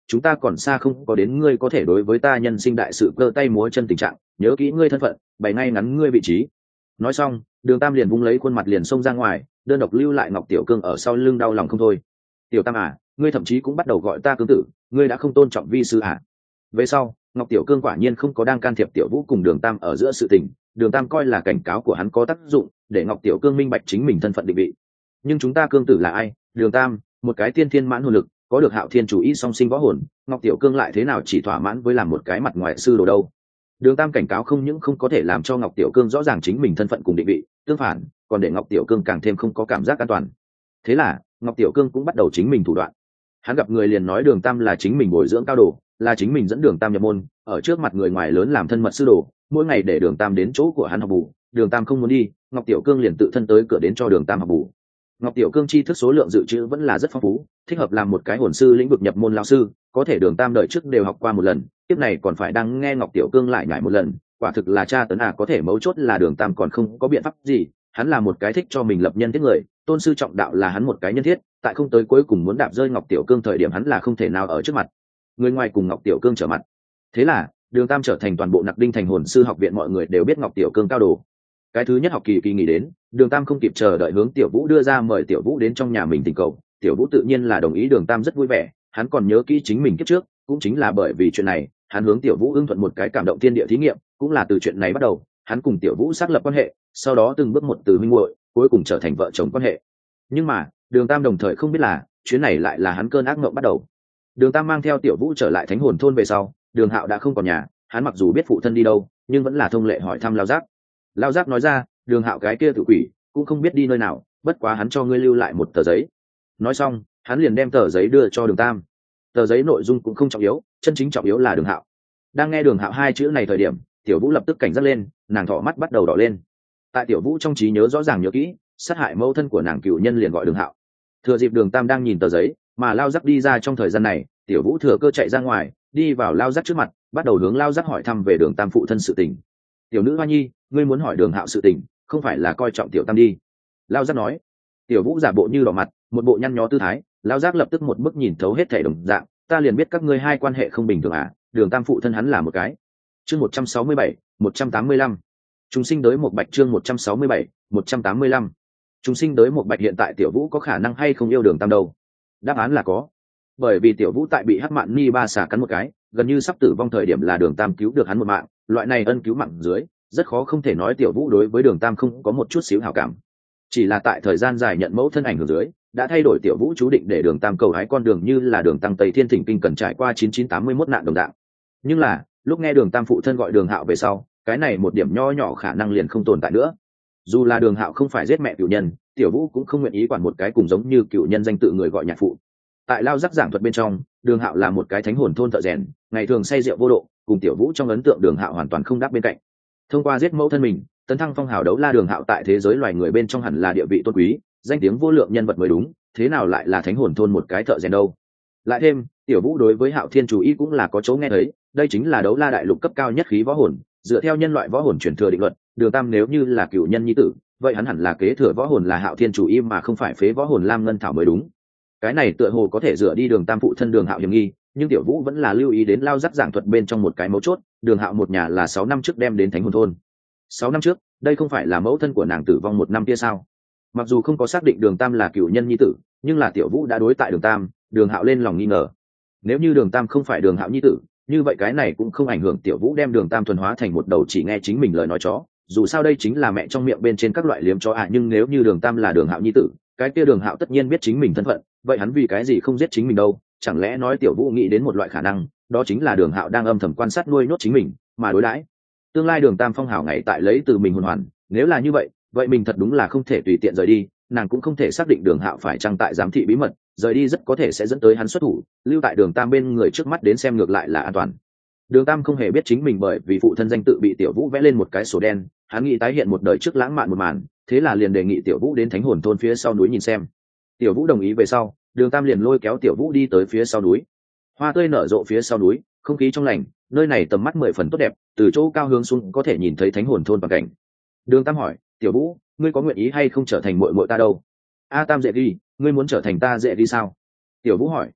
chúng ta còn xa không có đến ngươi có thể đối với ta nhân sinh đại sự cơ tay múa chân tình trạng, nhớ kỹ ngươi thân phận, bày ngay ngắn ngươi vị trí. Nói xong, Đường Tam liền vung lấy khuôn mặt liền xông ra ngoài, đơn độc lưu lại Ngọc Tiểu Cương ở sau lưng đau lòng không thôi. Tiểu Tam à, ngươi thậm chí cũng bắt đầu gọi ta cương tử, ngươi đã không tôn trọng vi sư à? Về sau, Ngọc Tiểu Cương quả nhiên không có đang can thiệp Tiểu Vũ cùng Đường Tam ở giữa sự tình, Đường Tam coi là cảnh cáo của hắn có tác dụng, để Ngọc Tiểu Cương minh bạch chính mình thân phận định vị. Nhưng chúng ta cương tử là ai? Đường Tam, một cái tiên thiên mãn hồn lực, có được Hạo Thiên chủ ý song sinh võ hồn, Ngọc Tiểu Cương lại thế nào chỉ thỏa mãn với làm một cái mặt ngoài sư đồ đâu? Đường Tam cảnh cáo không những không có thể làm cho Ngọc Tiểu Cương rõ ràng chính mình thân phận cùng định vị, tương phản, còn để Ngọc Tiểu Cương càng thêm không có cảm giác an toàn. Thế là, Ngọc Tiểu Cương cũng bắt đầu chính mình thủ đoạn. Hắn gặp người liền nói Đường Tam là chính mình bồi dưỡng cao đồ, là chính mình dẫn Đường Tam nhập môn, ở trước mặt người ngoài lớn làm thân mật sư đồ, mỗi ngày để Đường Tam đến chỗ của hắn học bù, Đường Tam không muốn đi, Ngọc Tiểu Cương liền tự thân tới cửa đến cho Đường Tam học bù. Ngọc Tiểu Cương tri thức số lượng dự trữ vẫn là rất phong phú, thích hợp làm một cái hồn sư lĩnh vực nhập môn lão sư, có thể Đường Tam đợi trước đều học qua một lần, tiếp này còn phải đang nghe Ngọc Tiểu Cương lại nhảy một lần, quả thực là tra tấn à. Có thể mấu chốt là Đường Tam còn không có biện pháp gì, hắn là một cái thích cho mình lập nhân thiết người, tôn sư trọng đạo là hắn một cái nhân thiết, tại không tới cuối cùng muốn đạp rơi Ngọc Tiểu Cương thời điểm hắn là không thể nào ở trước mặt người ngoài cùng Ngọc Tiểu Cương trở mặt. Thế là Đường Tam trở thành toàn bộ Nặc Đinh Thành hồn sư học viện mọi người đều biết Ngọc Tiểu Cương cao đồ. Cái thứ nhất học kỳ kỳ nghỉ đến, Đường Tam không kịp chờ đợi hướng Tiểu Vũ đưa ra mời Tiểu Vũ đến trong nhà mình tình cầu. Tiểu Vũ tự nhiên là đồng ý, Đường Tam rất vui vẻ, hắn còn nhớ kỹ chính mình kiếp trước, cũng chính là bởi vì chuyện này, hắn hướng Tiểu Vũ ưng thuận một cái cảm động thiên địa thí nghiệm, cũng là từ chuyện này bắt đầu, hắn cùng Tiểu Vũ xác lập quan hệ, sau đó từng bước một từ huynh muội, cuối cùng trở thành vợ chồng quan hệ. Nhưng mà, Đường Tam đồng thời không biết là, chuyến này lại là hắn cơn ác mộng bắt đầu. Đường Tam mang theo Tiểu Vũ trở lại Thánh Hồn thôn về sau, Đường Hạo đã không còn nhà, hắn mặc dù biết phụ thân đi đâu, nhưng vẫn là thông lệ hỏi thăm Lao Giác. Lao Giác nói ra, Đường Hạo cái kia tự quỷ cũng không biết đi nơi nào, bất quá hắn cho ngươi lưu lại một tờ giấy. Nói xong, hắn liền đem tờ giấy đưa cho Đường Tam. Tờ giấy nội dung cũng không trọng yếu, chân chính trọng yếu là Đường Hạo. Đang nghe Đường Hạo hai chữ này thời điểm, Tiểu Vũ lập tức cảnh giác lên, nàng thỏ mắt bắt đầu đỏ lên. Tại Tiểu Vũ trong trí nhớ rõ ràng nhớ kỹ, sát hại mẫu thân của nàng cựu nhân liền gọi Đường Hạo. Thừa dịp Đường Tam đang nhìn tờ giấy, mà Lao Giác đi ra trong thời gian này, Tiểu Vũ thừa cơ chạy ra ngoài, đi vào Lao Giác trước mặt, bắt đầu hướng Lao Giác hỏi thăm về Đường Tam phụ thân sự tình. Tiểu nữ Hoa Nhi, ngươi muốn hỏi Đường Hạo sự tình, không phải là coi trọng Tiểu Tam đi? Lao Giác nói. Tiểu Vũ giả bộ như đỏ mặt, một bộ nhăn nhó tư thái. Lao Giác lập tức một bức nhìn thấu hết thảy đồng dạng, ta liền biết các ngươi hai quan hệ không bình thường à? Đường Tam phụ thân hắn là một cái. Chương một trăm sáu mươi bảy, một trăm tám mươi lăm. Chúng sinh đới một bạch chương một trăm sáu mươi bảy, một trăm tám mươi lăm. Chúng sinh đới một bạch hiện tại Tiểu Vũ có khả năng hay không yêu Đường Tam đâu? Đáp án là có. Bởi vì Tiểu Vũ tại bị Hắc Mạn Ni ba xà cắn một cái, gần như sắp tử vong thời điểm là Đường Tam cứu được hắn một mạng, loại này ân cứu mạng dưới, rất khó không thể nói Tiểu Vũ đối với Đường Tam không có một chút xíu hảo cảm. Chỉ là tại thời gian dài nhận mẫu thân ảnh hưởng dưới, đã thay đổi Tiểu Vũ chú định để Đường Tam cầu hái con đường như là Đường Tăng Tây Thiên Thỉnh Kinh cần trải qua chín chín tám mươi mốt nạn đồng dạng. Nhưng là, lúc nghe Đường Tam phụ thân gọi Đường Hạo về sau, cái này một điểm nho nhỏ khả năng liền không tồn tại nữa. Dù là Đường Hạo không phải giết mẹ cựu nhân, Tiểu Vũ cũng không nguyện ý quản một cái cùng giống như cựu nhân danh tự người gọi nhạc phụ. Tại Lao Giác giảng thuật bên trong, Đường Hạo là một cái thánh hồn thôn thợ rèn, ngày thường say rượu vô độ, cùng Tiểu Vũ trong ấn tượng Đường Hạo hoàn toàn không đáp bên cạnh. Thông qua giết mẫu thân mình, tấn thăng phong hào đấu la Đường Hạo tại thế giới loài người bên trong hẳn là địa vị tôn quý, danh tiếng vô lượng nhân vật mới đúng, thế nào lại là thánh hồn thôn một cái thợ rèn đâu? Lại thêm, Tiểu Vũ đối với Hạo Thiên chủ ý cũng là có chỗ nghe thấy, đây chính là đấu la đại lục cấp cao nhất khí võ hồn, dựa theo nhân loại võ hồn truyền thừa định luật, Đường Tam nếu như là cựu nhân nhi tử, vậy hắn hẳn là kế thừa võ hồn là Hạo Thiên chủ ý mà không phải phế võ hồn Lam Ngân Thảo mới đúng. Cái này tựa hồ có thể dựa đi Đường Tam phụ thân Đường Hạo hiểm nghi, nhưng Tiểu Vũ vẫn là lưu ý đến Lao Giác giảng thuật bên trong một cái mấu chốt, Đường Hạo một nhà là sáu năm trước đem đến Thánh Hồn thôn. Sáu năm trước, đây không phải là mẫu thân của nàng tử vong một năm kia sao? Mặc dù không có xác định Đường Tam là cựu nhân nhi tử, nhưng là Tiểu Vũ đã đối tại Đường Tam, Đường Hạo lên lòng nghi ngờ. Nếu như Đường Tam không phải Đường Hạo nhi tử, như vậy cái này cũng không ảnh hưởng Tiểu Vũ đem Đường Tam thuần hóa thành một đầu chỉ nghe chính mình lời nói chó, dù sao đây chính là mẹ trong miệng bên trên các loại liếm chó à, nhưng nếu như Đường Tam là Đường Hạo nhi tử, cái kia Đường Hạo tất nhiên biết chính mình thân phận, vậy hắn vì cái gì không giết chính mình đâu? Chẳng lẽ nói Tiểu Vũ nghĩ đến một loại khả năng, đó chính là Đường Hạo đang âm thầm quan sát nuôi nhốt chính mình, mà đối đãi tương lai Đường Tam phong hào ngày tại lấy từ mình hồn hoàn, nếu là như vậy, vậy mình thật đúng là không thể tùy tiện rời đi, nàng cũng không thể xác định Đường Hạo phải trang tại giám thị bí mật, rời đi rất có thể sẽ dẫn tới hắn xuất thủ, lưu tại Đường Tam bên người trước mắt đến xem ngược lại là an toàn. Đường Tam không hề biết chính mình bởi vì phụ thân danh tự bị Tiểu Vũ vẽ lên một cái sổ đen, hắn nghĩ tái hiện một đời trước lãng mạn một màn, thế là liền đề nghị Tiểu Vũ đến Thánh Hồn thôn phía sau núi nhìn xem. Tiểu Vũ đồng ý về sau, Đường Tam liền lôi kéo Tiểu Vũ đi tới phía sau núi. Hoa tươi nở rộ phía sau núi, không khí trong lành, nơi này tầm mắt mười phần tốt đẹp, từ chỗ cao hướng xuống có thể nhìn thấy Thánh Hồn thôn bằng cảnh. Đường Tam hỏi, Tiểu Vũ, ngươi có nguyện ý hay không trở thành muội muội ta đâu? A Tam dễ đi, ngươi muốn trở thành ta dễ đi sao? Tiểu Vũ hỏi.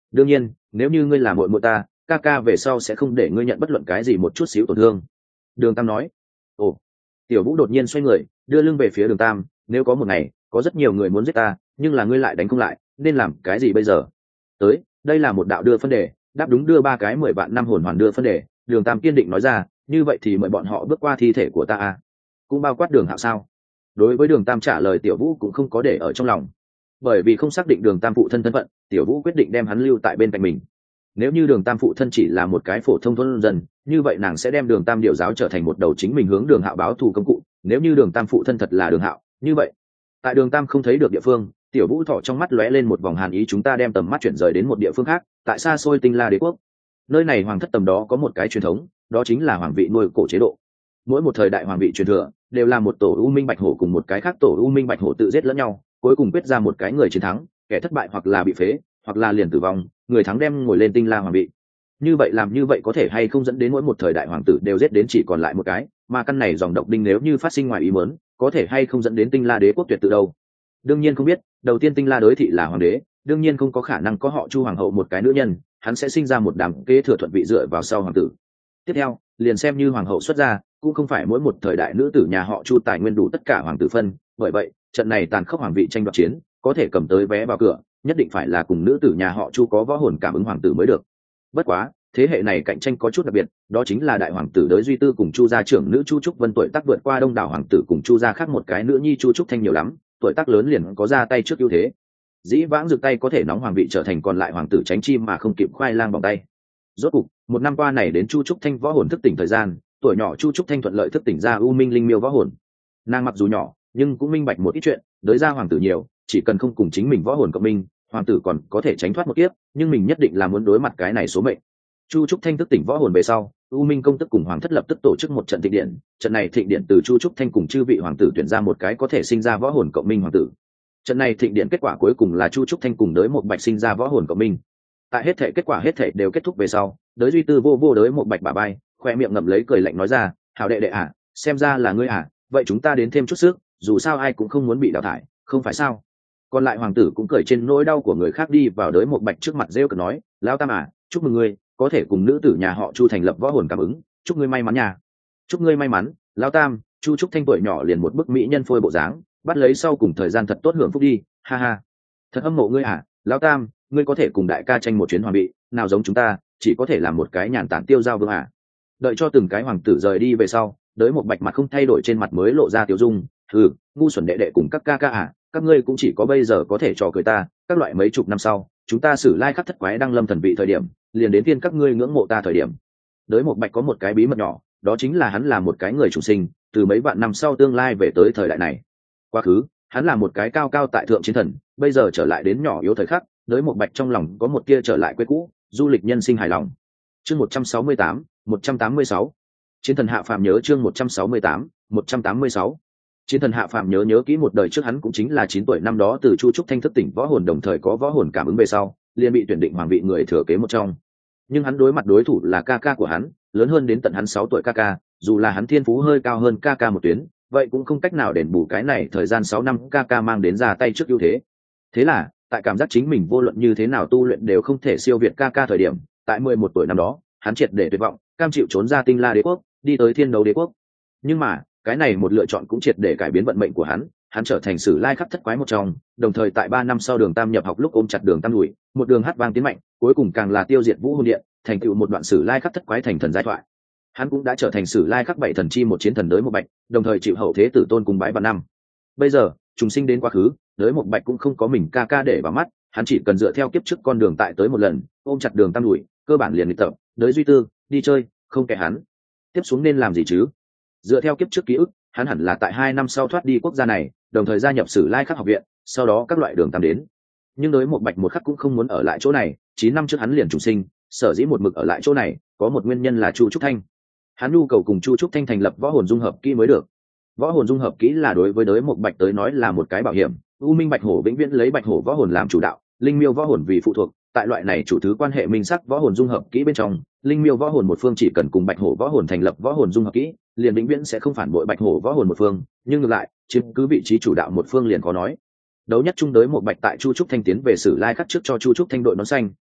đương nhiên nếu như ngươi là muội muội ta, ca ca về sau sẽ không để ngươi nhận bất luận cái gì một chút xíu tổn thương. Đường Tam nói. Ồ. Tiểu Vũ đột nhiên xoay người đưa lưng về phía Đường Tam, nếu có một ngày có rất nhiều người muốn giết ta nhưng là ngươi lại đánh không lại, nên làm cái gì bây giờ? Tới, đây là một đạo đưa phân đề, đáp đúng đưa ba cái mười vạn năm hồn hoàn đưa phân đề. Đường Tam kiên định nói ra, như vậy thì mời bọn họ bước qua thi thể của ta à? Cũng bao quát Đường Hạo sao? Đối với Đường Tam trả lời, Tiểu Vũ cũng không có để ở trong lòng, bởi vì không xác định Đường Tam phụ thân thân phận, Tiểu Vũ quyết định đem hắn lưu tại bên cạnh mình. Nếu như Đường Tam phụ thân chỉ là một cái phổ thông thôn dân, như vậy nàng sẽ đem Đường Tam điều giáo trở thành một đầu chính mình hướng Đường Hạo báo thù công cụ. Nếu như Đường Tam phụ thân thật là Đường Hạo, như vậy tại Đường Tam không thấy được địa phương, Tiểu Vũ thọ trong mắt lóe lên một vòng hàn ý. Chúng ta đem tầm mắt chuyển rời đến một địa phương khác, tại xa xôi Tinh La Đế quốc. Nơi này hoàng thất tầm đó có một cái truyền thống, đó chính là hoàng vị nuôi cổ chế độ. Mỗi một thời đại hoàng vị truyền thừa đều là một tổ U Minh Bạch Hổ cùng một cái khác tổ U Minh Bạch Hổ tự giết lẫn nhau, cuối cùng quyết ra một cái người chiến thắng, kẻ thất bại hoặc là bị phế, hoặc là liền tử vong, người thắng đem ngồi lên Tinh La hoàng vị. Như vậy làm như vậy có thể hay không dẫn đến mỗi một thời đại hoàng tử đều giết đến chỉ còn lại một cái, mà căn này dòng độc đinh nếu như phát sinh ngoài ý muốn, có thể hay không dẫn đến Tinh La Đế quốc tuyệt tự đâu? Đương nhiên không biết, đầu tiên Tinh La đối thị là hoàng đế, đương nhiên không có khả năng có họ Chu hoàng hậu một cái nữ nhân, hắn sẽ sinh ra một đám kế thừa thuận vị dựa vào sau hoàng tử. Tiếp theo, liền xem như hoàng hậu xuất gia, cũng không phải mỗi một thời đại nữ tử nhà họ Chu tài nguyên đủ tất cả hoàng tử phân, bởi vậy, trận này tàn khốc hoàng vị tranh đoạt chiến, có thể cầm tới vé vào cửa, nhất định phải là cùng nữ tử nhà họ Chu có võ hồn cảm ứng hoàng tử mới được. Bất quá, thế hệ này cạnh tranh có chút đặc biệt, đó chính là đại hoàng tử Đới Duy Tư cùng Chu gia trưởng nữ Chu Trúc Vân tuổi tác vượt qua đông đảo hoàng tử cùng Chu gia khác một cái nữ nhi Chu Trúc Thanh nhiều lắm, tuổi tác lớn liền có ra tay trước ưu thế. Dĩ vãng rực tay có thể nóng hoàng vị trở thành còn lại hoàng tử tránh chim mà không kịp khoai lang bằng tay. Rốt cục, một năm qua này đến Chu Trúc Thanh võ hồn thức tỉnh thời gian, tuổi nhỏ Chu Trúc Thanh thuận lợi thức tỉnh ra U Minh Linh Miêu võ hồn. Nàng mặc dù nhỏ, nhưng cũng minh bạch một ít chuyện, đới ra hoàng tử nhiều, chỉ cần không cùng chính mình võ hồn cộng minh, hoàng tử còn có thể tránh thoát một kiếp, nhưng mình nhất định là muốn đối mặt cái này số mệnh. Chu Trúc Thanh thức tỉnh võ hồn về sau, U Minh công tức cùng hoàng thất lập tức tổ chức một trận thịnh điện, trận này thịnh điện từ Chu Trúc Thanh cùng chư vị hoàng tử tuyển ra một cái có thể sinh ra võ hồn cộng minh hoàng tử. Trận này thịnh điện kết quả cuối cùng là Chu Trúc Thanh cùng Đới Một Bạch sinh ra võ hồn cộng minh. Tại hết thể kết quả hết thể đều kết thúc về sau, Đới Duy Tư vô vô Đới Một Bạch bả bay, khoe miệng ngậm lấy cười lạnh nói ra, hảo đệ đệ à, xem ra là ngươi à, vậy chúng ta đến thêm chút sức, dù sao ai cũng không muốn bị đào thải, không phải sao? Còn lại hoàng tử cũng cười trên nỗi đau của người khác đi vào Đới Một Bạch trước mặt rêu cợt nói, lão tam à, chúc mừng ngươi, có thể cùng nữ tử nhà họ Chu thành lập võ hồn cảm ứng, chúc ngươi may mắn nha. Chúc ngươi may mắn, lão tam. Chu Trúc Thanh tuổi nhỏ liền một bức mỹ nhân phôi bộ dáng, bắt lấy sau cùng thời gian thật tốt hưởng phúc đi, ha ha. Thật hâm mộ ngươi à, lão tam, ngươi có thể cùng đại ca tranh một chuyến hoàng vị, nào giống chúng ta, chỉ có thể làm một cái nhàn tản tiêu giao vương à. Đợi cho từng cái hoàng tử rời đi về sau, Đới Một Bạch mặt không thay đổi trên mặt mới lộ ra tiêu dung, hừ, ngu xuẩn đệ đệ cùng các ca ca à, các ngươi cũng chỉ có bây giờ có thể trò cười ta, các loại mấy chục năm sau, chúng ta xử lai khắc thất quái đăng lâm thần vị thời điểm, liền đến phiên các ngươi ngưỡng mộ ta thời điểm. Đới Một Bạch có một cái bí mật nhỏ, đó chính là hắn là một cái người chủ sinh, từ mấy vạn năm sau tương lai về tới thời đại này. Quá khứ, hắn là một cái cao cao tại thượng chiến thần, bây giờ trở lại đến nhỏ yếu thời khắc, Đới Một Bạch trong lòng có một kia trở lại quê cũ, du lịch nhân sinh hài lòng. Chương một trăm sáu mươi tám, một trăm tám mươi sáu. Chiến thần hạ phàm nhớ chương một trăm sáu mươi tám, một trăm tám mươi sáu. Chiến thần hạ phàm nhớ nhớ kỹ một đời trước hắn cũng chính là chín tuổi năm đó từ Chu Trúc Thanh thức tỉnh võ hồn đồng thời có võ hồn cảm ứng về sau, liền bị tuyển định hoàng vị người thừa kế một trong. Nhưng hắn đối mặt đối thủ là ca ca của hắn, lớn hơn đến tận hắn sáu tuổi ca ca, dù là hắn thiên phú hơi cao hơn ca ca một tuyến, vậy cũng không cách nào đền bù cái này thời gian sáu năm ca ca mang đến ra tay trước ưu thế. Thế là, tại cảm giác chính mình vô luận như thế nào tu luyện đều không thể siêu việt ca ca thời điểm, tại mười một tuổi năm đó, hắn triệt để tuyệt vọng, cam chịu trốn ra Tinh La Đế quốc, đi tới Thiên Đấu Đế quốc. Nhưng mà, cái này một lựa chọn cũng triệt để cải biến vận mệnh của hắn, hắn trở thành sử lai khắc thất quái một trong, đồng thời tại ba năm sau Đường Tam nhập học lúc ôm chặt Đường Tam đùi, một đường hát vang tiến mạnh, cuối cùng càng là tiêu diệt Vũ Hồn Điện, thành tựu một đoạn sử lai khắc thất quái thành thần giai thoại. Hắn cũng đã trở thành sử lai khắc bảy thần chi một chiến thần Đới Một Bạch, đồng thời chịu hậu thế tử tôn cùng bái vạn năm. Bây giờ, trùng sinh đến quá khứ, Đới Một Bạch cũng không có mình ca ca để vào mắt, hắn chỉ cần dựa theo kiếp trước con đường tại tới một lần, ôm chặt Đường Tam đùi, cơ bản liền luyện tập, Đới Duy Tư, đi chơi, không kệ hắn. Tiếp xuống nên làm gì chứ? Dựa theo kiếp trước ký ức, hắn hẳn là tại hai năm sau thoát đi quốc gia này, đồng thời gia nhập sử lai khắc học viện, sau đó các loại Đường Tam đến. Nhưng Đới Một Bạch một khắc cũng không muốn ở lại chỗ này, chín năm trước hắn liền trùng sinh, sở dĩ một mực ở lại chỗ này, có một nguyên nhân là Chu Trúc Thanh. Hắn nhu cầu cùng Chu Trúc Thanh thành lập võ hồn dung hợp kỹ mới được. Võ hồn dung hợp kỹ là đối với Đới Một Bạch tới nói là một cái bảo hiểm. U Minh Bạch Hổ vĩnh viễn lấy Bạch Hổ võ hồn làm chủ đạo, Linh Miêu võ hồn vì phụ thuộc. Tại loại này chủ thứ quan hệ minh sắc võ hồn dung hợp kỹ bên trong, Linh Miêu võ hồn một phương chỉ cần cùng Bạch Hổ võ hồn thành lập võ hồn dung hợp kỹ, liền vĩnh viễn sẽ không phản bội Bạch Hổ võ hồn một phương. Nhưng ngược lại, chiếm cứ vị trí chủ đạo một phương liền có nói. Đấu nhất chung Đới Một Bạch tại Chu Trúc Thanh tiến về sử lai khắc trước cho Chu Trúc Thanh đội nón xanh,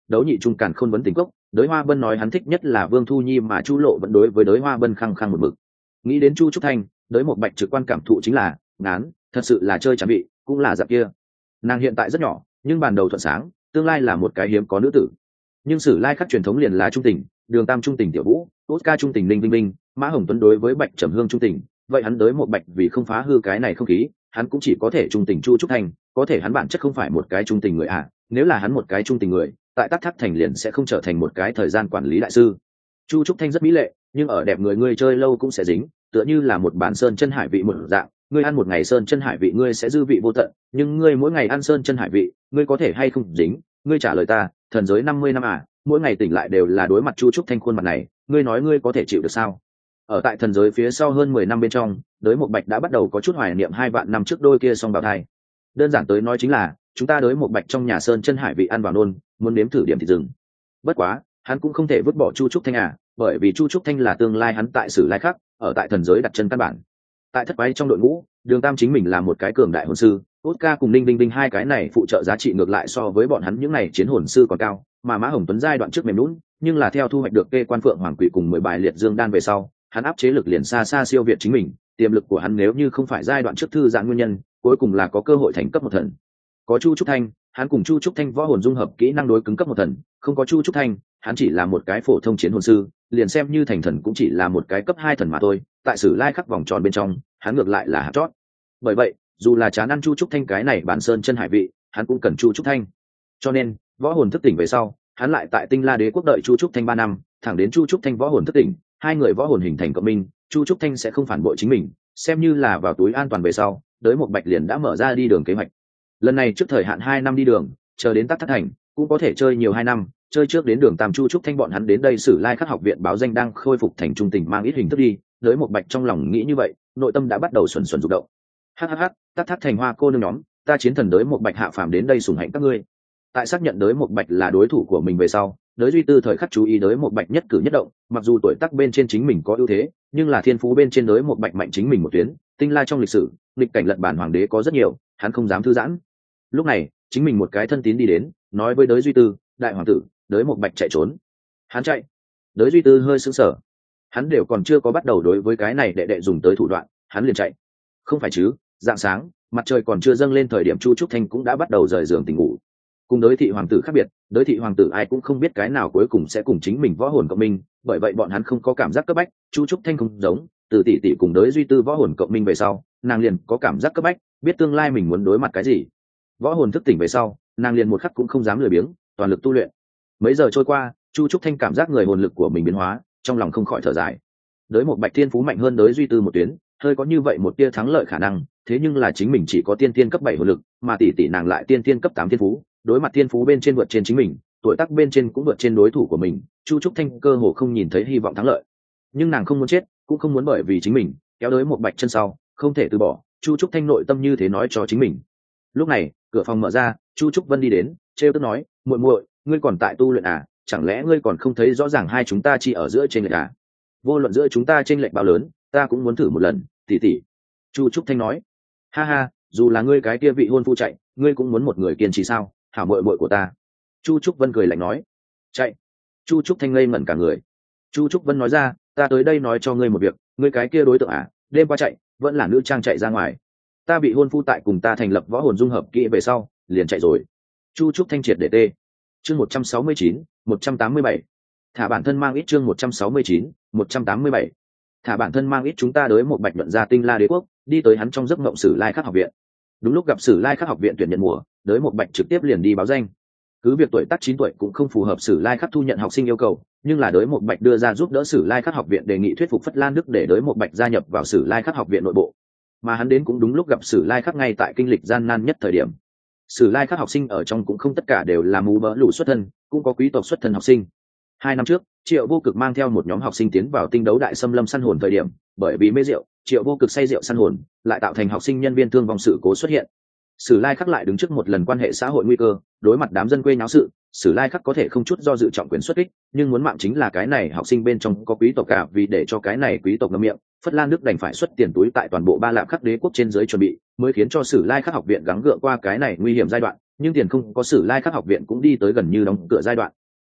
đấu nhị trung càn khôn vấn tình cốc, đới hoa bân nói hắn thích nhất là Vương Thu Nhi, mà Chu Lộ vẫn đối với đới hoa bân khăng khăng một mực. Nghĩ đến Chu Trúc Thanh, đới một bạch trực quan cảm thụ chính là ngán, thật sự là chơi chán vị, cũng là dạng kia. Nàng hiện tại rất nhỏ, nhưng bàn đầu thuận sáng, tương lai là một cái hiếm có nữ tử. Nhưng sử lai khắc truyền thống liền là trung tình, Đường Tam trung tình Tiểu Vũ, Oscar trung tình Linh Vinh Vinh, Mã Hồng Tuấn đối với Bạch Trầm Hương trung tình, vậy hắn đới một bạch vì không phá hư cái này không khí, hắn cũng chỉ có thể trung tình Chu Trúc Thanh, có thể hắn bản chất không phải một cái trung tình người à, nếu là hắn một cái trung tình người, tại Tắc Thác Thành liền sẽ không trở thành một cái thời gian quản lý đại sư. Chu Trúc Thanh rất mỹ lệ, nhưng ở đẹp người ngươi chơi lâu cũng sẽ dính, tựa như là một bản sơn chân hải vị một dạng, ngươi ăn một ngày sơn chân hải vị ngươi sẽ dư vị vô tận, nhưng ngươi mỗi ngày ăn sơn chân hải vị, ngươi có thể hay không dính? Ngươi trả lời ta, thần giới năm mươi năm à, mỗi ngày tỉnh lại đều là đối mặt Chu Trúc Thanh khuôn mặt này, ngươi nói ngươi có thể chịu được sao? Ở tại thần giới phía sau hơn mười năm bên trong, đới một bạch đã bắt đầu có chút hoài niệm hai vạn năm trước đôi kia song bào thai. Đơn giản tới nói chính là chúng ta đới một bạch trong nhà sơn chân hải vị ăn vào nôn, muốn nếm thử điểm thịt rừng. Bất quá hắn cũng không thể vứt bỏ Chu Trúc Thanh à, bởi vì Chu Trúc Thanh là tương lai hắn tại sử lai khắc, ở tại thần giới đặt chân căn bản. Tại thất quái trong đội ngũ, Đường Tam chính mình là một cái cường đại hồn sư, Oscar cùng Ninh Vinh Vinh hai cái này phụ trợ giá trị ngược lại so với bọn hắn những này chiến hồn sư còn cao, mà Mã Hồng Tuấn giai đoạn trước mềm nhũn, nhưng là theo thu hoạch được kê quan phượng hoàng quỷ cùng mười bài liệt dương đan về sau, hắn áp chế lực liền xa xa siêu việt chính mình, tiềm lực của hắn nếu như không phải giai đoạn trước thư giãn nguyên nhân, cuối cùng là có cơ hội thành cấp một thần. Có Chu Trúc Thanh, hắn cùng Chu Trúc Thanh võ hồn dung hợp kỹ năng đối cứng cấp một thần, không có Chu Trúc Thanh, hắn chỉ là một cái phổ thông chiến hồn sư, liền xem như thành thần cũng chỉ là một cái cấp hai thần mà thôi, tại sử lai khắc vòng tròn bên trong, hắn ngược lại là hạt chót. Bởi vậy, dù là chán ăn Chu Trúc Thanh cái này bản sơn chân hải vị, hắn cũng cần Chu Trúc Thanh. Cho nên, võ hồn thức tỉnh về sau, hắn lại tại Tinh La Đế quốc đợi Chu Trúc Thanh ba năm, thẳng đến Chu Trúc Thanh võ hồn thức tỉnh, hai người võ hồn hình thành cộng minh, Chu Trúc Thanh sẽ không phản bội chính mình, xem như là vào túi an toàn về sau, đới một bạch liền đã mở ra đi đường kế hoạch. Lần này trước thời hạn hai năm đi đường, chờ đến Tắc Thác Thành, cũng có thể chơi nhiều hai năm, chơi trước đến đường Tam Chu Trúc Thanh bọn hắn đến đây Sử Lai Khắc học viện báo danh đang khôi phục thành trung tình mang ít hình thức đi, đới một bạch trong lòng nghĩ như vậy, nội tâm đã bắt đầu xuẩn xuẩn rụng động. Hắc hắc hắc, Tắc Thác Thành hoa cô nương nhóm, ta chiến thần đới một bạch hạ phàm đến đây sủng hạnh các ngươi. Tại xác nhận đới một bạch là đối thủ của mình về sau, đới duy tư thời khắc chú ý đới một bạch nhất cử nhất động, mặc dù tuổi tác bên trên chính mình có ưu thế, nhưng là thiên phú bên trên đới một bạch mạnh chính mình một tuyến, tinh la trong lịch sử, nghịch cảnh lật bản hoàng đế có rất nhiều, hắn không dám thư giãn. Lúc này, chính mình một cái thân tín đi đến, nói với đới duy tư, đại hoàng tử, đới một bạch chạy trốn. Hắn chạy. Đới duy tư hơi sững sờ. Hắn đều còn chưa có bắt đầu đối với cái này đệ đệ dùng tới thủ đoạn, hắn liền chạy. Không phải chứ? Dạng sáng, mặt trời còn chưa dâng lên thời điểm Chu Trúc Thanh cũng đã bắt đầu rời giường tỉnh ngủ. Cùng đới thị hoàng tử khác biệt, đới thị hoàng tử ai cũng không biết cái nào cuối cùng sẽ cùng chính mình võ hồn cộng minh, bởi vậy bọn hắn không có cảm giác cấp bách. Chu Trúc Thanh không giống, từ tỷ tỷ cùng đới duy tư võ hồn cộng minh về sau, nàng liền có cảm giác cấp bách, biết tương lai mình muốn đối mặt cái gì. Võ hồn thức tỉnh về sau, nàng liền một khắc cũng không dám lười biếng, toàn lực tu luyện. Mấy giờ trôi qua, Chu Trúc Thanh cảm giác người hồn lực của mình biến hóa, trong lòng không khỏi thở dài. Đới một bạch thiên phú mạnh hơn đới duy tư một tuyến, hơi có như vậy một tia thắng lợi khả năng, thế nhưng là chính mình chỉ có tiên tiên cấp bảy hồn lực, mà tỷ tỷ nàng lại tiên tiên cấp tám thiên phú, đối mặt thiên phú bên trên vượt trên chính mình, tuổi tác bên trên cũng vượt trên đối thủ của mình, Chu Trúc Thanh cơ hồ không nhìn thấy hy vọng thắng lợi. Nhưng nàng không muốn chết, cũng không muốn bởi vì chính mình kéo đới một bạch chân sau, không thể từ bỏ. Chu Trúc Thanh nội tâm như thế nói cho chính mình. Lúc này, cửa phòng mở ra, Chu Trúc Vân đi đến, trêu tức nói, muội muội, ngươi còn tại tu luyện à? Chẳng lẽ ngươi còn không thấy rõ ràng hai chúng ta chỉ ở giữa trên lệch à? Vô luận giữa chúng ta trên lệch bao lớn, ta cũng muốn thử một lần, tỷ tỷ. Chu Trúc Thanh nói, ha ha, dù là ngươi cái kia vị hôn phu chạy, ngươi cũng muốn một người kiên trì sao? Hảo muội muội của ta. Chu Trúc Vân cười lạnh nói, chạy. Chu Trúc Thanh ngây ngẩn cả người. Chu Trúc Vân nói ra, ta tới đây nói cho ngươi một việc, ngươi cái kia đối tượng à, đêm qua chạy, vẫn là nữ trang chạy ra ngoài. Ta bị hôn phu tại cùng ta thành lập võ hồn dung hợp kỹ về sau, liền chạy rồi. Chu Trúc Thanh triệt để tê. Chương một trăm sáu mươi chín, một trăm tám mươi bảy. Thả bản thân mang ít chương một trăm sáu mươi chín, một trăm tám mươi bảy. Thả bản thân mang ít chúng ta đối một bạch luận ra Tinh La Đế quốc, đi tới hắn trong giấc mộng Sử Lai Khắc học viện. Đúng lúc gặp Sử Lai Khắc học viện tuyển nhận mùa, đới một bạch trực tiếp liền đi báo danh. Cứ việc tuổi tác chín tuổi cũng không phù hợp Sử Lai Khắc thu nhận học sinh yêu cầu, nhưng là đới một bạch đưa ra giúp đỡ Sử Lai Khắc học viện đề nghị thuyết phục Phất Lan Đức để đới một bạch gia nhập vào Sử Lai Khắc học viện nội bộ. Mà hắn đến cũng đúng lúc gặp Sử Lai Khắc ngay tại kinh lịch gian nan nhất thời điểm. Sử Lai Khắc học sinh ở trong cũng không tất cả đều là mù bỡ lũ xuất thân, cũng có quý tộc xuất thân học sinh. Hai năm trước, Triệu Vô Cực mang theo một nhóm học sinh tiến vào tinh đấu đại xâm lâm săn hồn thời điểm, bởi vì mê rượu, Triệu Vô Cực say rượu săn hồn, lại tạo thành học sinh nhân viên thương vong sự cố xuất hiện. Sử Lai Khắc lại đứng trước một lần quan hệ xã hội nguy cơ, đối mặt đám dân quê nháo sự, Sử Lai Khắc có thể không chút do dự trọng quyền xuất kích, nhưng muốn mạng chính là cái này học sinh bên trong có quý tộc cả, vì để cho cái này quý tộc ngậm miệng, Phất Lan Đức đành phải xuất tiền túi tại toàn bộ Ba Lạp Khắc đế quốc trên dưới chuẩn bị, mới khiến cho Sử Lai Khắc học viện gắng gượng qua cái này nguy hiểm giai đoạn, nhưng tiền không có Sử Lai Khắc học viện cũng đi tới gần như đóng cửa giai đoạn,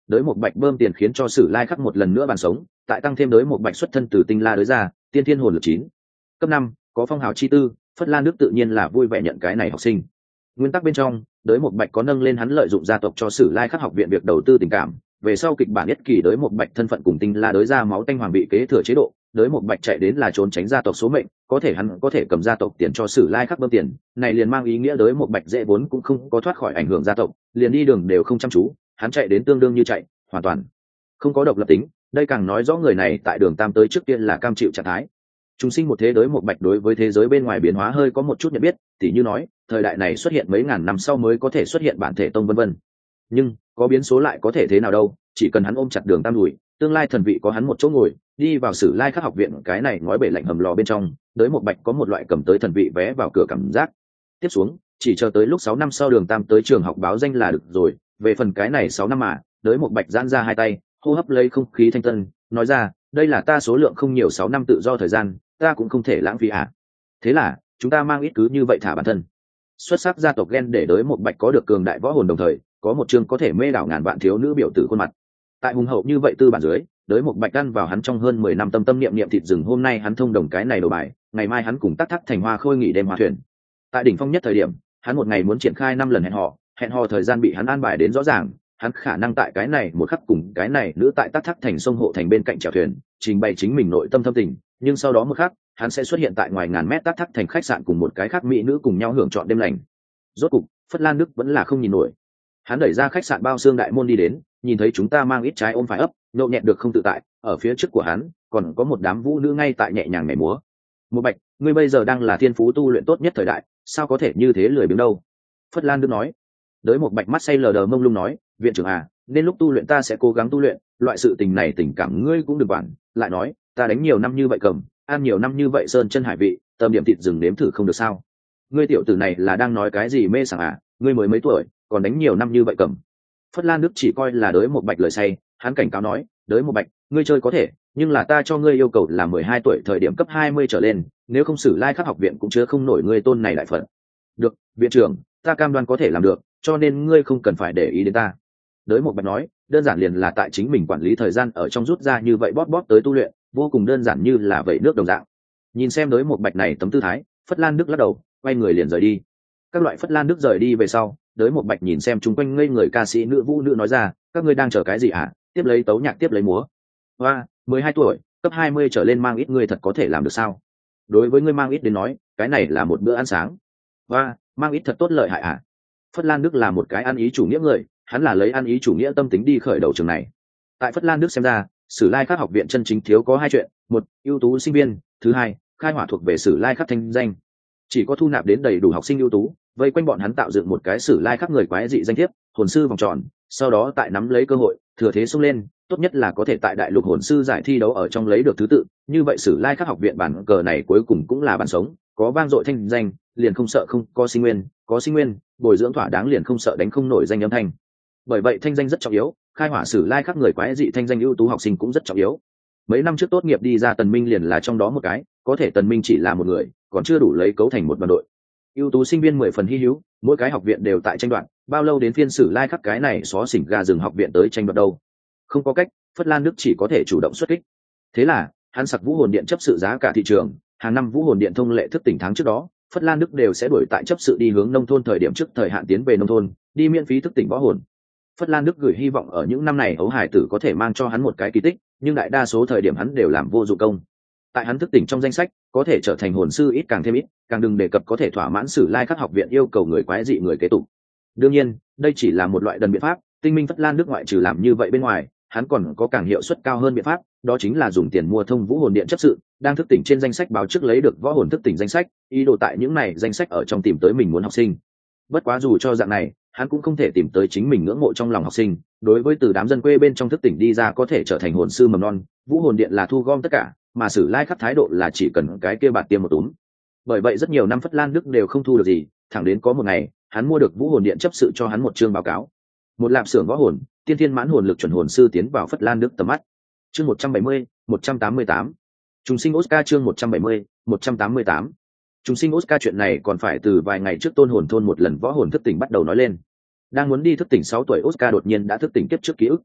Đới một bạch bơm tiền khiến cho Sử Lai Khắc một lần nữa bàn sống, tại tăng thêm đới một bạch xuất thân từ tinh la đới ra, tiên thiên hồn lực chín cấp năm, có phong hào chi tư, Phất Lan nước tự nhiên là vui vẻ nhận cái này học sinh. Nguyên tắc bên trong, đới một bạch có nâng lên hắn lợi dụng gia tộc cho Sử Lai Khắc học viện việc đầu tư tình cảm, về sau kịch bản nhất kỳ đới một bạch thân phận cùng tinh la đới ra máu tanh hoàng bị kế thừa chế độ, đới một bạch chạy đến là trốn tránh gia tộc số mệnh, có thể hắn có thể cầm gia tộc tiền cho Sử Lai Khắc bơm tiền, này liền mang ý nghĩa đới một bạch dễ vốn cũng không có thoát khỏi ảnh hưởng gia tộc, liền đi đường đều không chăm chú, hắn chạy đến tương đương như chạy, hoàn toàn không có độc lập tính, đây càng nói rõ người này tại đường tam tới trước tiên là cam chịu trạng thái. Chúng sinh một thế đới một bạch đối với thế giới bên ngoài biến hóa hơi có một chút nhận biết, tỉ như nói thời đại này xuất hiện mấy ngàn năm sau mới có thể xuất hiện bản thể tông vân vân, nhưng có biến số lại có thể thế nào đâu, chỉ cần hắn ôm chặt đường tam đùi, tương lai thần vị có hắn một chỗ ngồi, đi vào Sử Lai Khắc học viện cái này ngói bể lạnh hầm lò bên trong, đới một bạch có một loại cầm tới thần vị vé vào cửa cảm giác. Tiếp xuống chỉ chờ tới lúc sáu năm sau đường tam tới trường học báo danh là được rồi, về phần cái này sáu năm mà đới một bạch giãn ra hai tay, hô hấp lấy không khí thanh tân, nói ra đây là ta số lượng không nhiều sáu năm tự do thời gian, ta cũng không thể lãng phí à. Thế là chúng ta mang ít cứ như vậy thả bản thân. Xuất sắc gia tộc ghen để đới một bạch có được cường đại võ hồn, đồng thời có một chương có thể mê đảo ngàn vạn thiếu nữ biểu tử khuôn mặt. Tại hùng hậu như vậy tư bản dưới, đới một bạch ăn vào hắn trong hơn mười năm tâm tâm niệm niệm thịt rừng, hôm nay hắn thông đồng cái này đầu bài, ngày mai hắn cùng Tắc Thắc Thành Hoa Khôi nghỉ đêm hòa thuyền. Tại đỉnh phong nhất thời điểm, hắn một ngày muốn triển khai năm lần hẹn hò, hẹn hò thời gian bị hắn an bài đến rõ ràng, hắn khả năng tại cái này một khắc cùng cái này nữ tại Tắc Thắc Thành sông hộ thành bên cạnh chèo thuyền, trình bày chính mình nội tâm thâm tình, nhưng sau đó một khắc, hắn sẽ xuất hiện tại ngoài ngàn mét Tắc Thắc Thành khách sạn cùng một cái khác mỹ nữ cùng nhau hưởng trọn đêm lành. Rốt cục, Phất Lan Đức vẫn là không nhìn nổi. Hắn đẩy ra khách sạn bao xương đại môn đi đến, nhìn thấy chúng ta mang ít trái ôm phải ấp, nhộn nhẹt được không tự tại, ở phía trước của hắn còn có một đám vũ nữ ngay tại nhẹ nhàng nhảy múa. Một bạch, ngươi bây giờ đang là thiên phú tu luyện tốt nhất thời đại, sao có thể như thế lười biếng đâu? Phất Lan Đức nói. Đới một bạch mắt say lờ đờ mông lung nói, viện trưởng à, nên lúc tu luyện ta sẽ cố gắng tu luyện, loại sự tình này tình cảm ngươi cũng đừng quản. Lại nói, ta đánh nhiều năm như vậy cầm, ăn nhiều năm như vậy sơn chân hải vị, tầm điểm thịt rừng nếm thử không được sao? Ngươi tiểu tử này là đang nói cái gì mê sảng à? Ngươi mới mấy tuổi, còn đánh nhiều năm như vậy cầm. Phất Lan Đức chỉ coi là đới một bạch lời say, hắn cảnh cáo nói, đới một bạch, ngươi chơi có thể, nhưng là ta cho ngươi yêu cầu là mười hai tuổi thời điểm cấp hai mươi trở lên, nếu không Sử Lai Khắc học viện cũng chứa không nổi ngươi tôn này đại phận. Được, viện trưởng, ta cam đoan có thể làm được, cho nên ngươi không cần phải để ý đến ta. Đới một bạch nói, đơn giản liền là tại chính mình quản lý thời gian ở trong rút ra như vậy bóp bóp tới tu luyện, vô cùng đơn giản như là vậy nước đồng dạng. Nhìn xem đới một bạch này tấm tư thái, Phất Lan Đức lắc đầu, quay người liền rời đi. Các loại Phất Lan Đức rời đi về sau, đới một bạch nhìn xem chung quanh ngây người ca sĩ nữ vũ nữ nói ra, các ngươi đang chờ cái gì hả? Tiếp lấy tấu nhạc, tiếp lấy múa. Hoa, mười hai tuổi, cấp hai mươi trở lên mang ít ngươi thật có thể làm được sao? Đối với ngươi mang ít đến nói, cái này là một bữa ăn sáng. Hoa, mang ít thật tốt lợi hại hả? Phất Lan Đức là một cái ăn ý chủ nghĩa người, hắn là lấy ăn ý chủ nghĩa tâm tính đi khởi đầu trường này. Tại Phất Lan Đức xem ra, Sử Lai Khắc học viện chân chính thiếu có hai chuyện, một, ưu tú sinh viên, thứ hai, khai hỏa thuộc về Sử Lai Khắc thanh danh. Chỉ có thu nạp đến đầy đủ học sinh ưu tú, vây quanh bọn hắn tạo dựng một cái Sử Lai Khắc người quái dị danh thiếp, hồn sư vòng tròn, sau đó tại nắm lấy cơ hội, thừa thế xông lên, tốt nhất là có thể tại đại lục hồn sư giải thi đấu ở trong lấy được thứ tự, như vậy Sử Lai Khắc học viện bản cờ này cuối cùng cũng là bản sống, có vang dội thanh danh, liền không sợ không có sinh nguyên, có sinh nguyên, bồi dưỡng thỏa đáng liền không sợ đánh không nổi danh âm thanh. Bởi vậy thanh danh rất trọng yếu, khai hỏa Sử Lai Khắc người quái dị thanh danh ưu tú học sinh cũng rất trọng yếu. Mấy năm trước tốt nghiệp đi ra Tần Minh liền là trong đó một cái, có thể Tần Minh chỉ là một người, còn chưa đủ lấy cấu thành một đoàn đội. Ưu tú sinh viên mười phần hi hữu, mỗi cái học viện đều tại tranh đoạt, bao lâu đến phiên Sử Lai Khắc cái này xó xỉnh gà rừng học viện tới tranh đoạt đâu? Không có cách, Phất Lan Đức chỉ có thể chủ động xuất kích. Thế là, hắn sặc Vũ Hồn Điện chấp sự giá cả thị trường, hàng năm Vũ Hồn Điện thông lệ thức tỉnh tháng trước đó, Phất Lan Đức đều sẽ đuổi tại chấp sự đi hướng nông thôn thời điểm trước thời hạn tiến về nông thôn, đi miễn phí thức tỉnh võ hồn. Phất Lan Đức gửi hy vọng ở những năm này ấu hải tử có thể mang cho hắn một cái kỳ tích, nhưng đại đa số thời điểm hắn đều làm vô dụng công. Tại hắn thức tỉnh trong danh sách, có thể trở thành hồn sư ít càng thêm ít, càng đừng đề cập có thể thỏa mãn Sử Lai Khắc học viện yêu cầu người quái dị người kế tục. Đương nhiên, đây chỉ là một loại đần biện pháp, tinh minh Phất Lan Đức ngoại trừ làm như vậy bên ngoài, hắn còn có càng hiệu suất cao hơn biện pháp, đó chính là dùng tiền mua thông Vũ Hồn Điện chấp sự, đang thức tỉnh trên danh sách báo trước lấy được võ hồn thức tỉnh danh sách, ý đồ tại những này danh sách ở trong tìm tới mình muốn học sinh. Bất quá dù cho dạng này, hắn cũng không thể tìm tới chính mình ngưỡng mộ trong lòng học sinh, đối với từ đám dân quê bên trong thức tỉnh đi ra có thể trở thành hồn sư mầm non, Vũ Hồn Điện là thu gom tất cả, mà Sử Lai Khắc thái độ là chỉ cần cái kia bạt tiêm một túm. Bởi vậy rất nhiều năm Phất Lan Đức đều không thu được gì, thẳng đến có một ngày, hắn mua được Vũ Hồn Điện chấp sự cho hắn một chương báo cáo. Một lạp xưởng võ hồn, tiên thiên mãn hồn lực chuẩn hồn sư tiến vào Phất Lan Đức tầm mắt. Chương một trăm bảy mươi, một trăm tám mươi tám. Trùng sinh Oscar chương một trăm bảy mươi, một trăm tám mươi tám. Trùng sinh Oscar chuyện này còn phải từ vài ngày trước Tôn Hồn thôn một lần võ hồn thức tỉnh bắt đầu nói lên. Đang muốn đi thức tỉnh sáu tuổi Oscar đột nhiên đã thức tỉnh kiếp trước ký ức.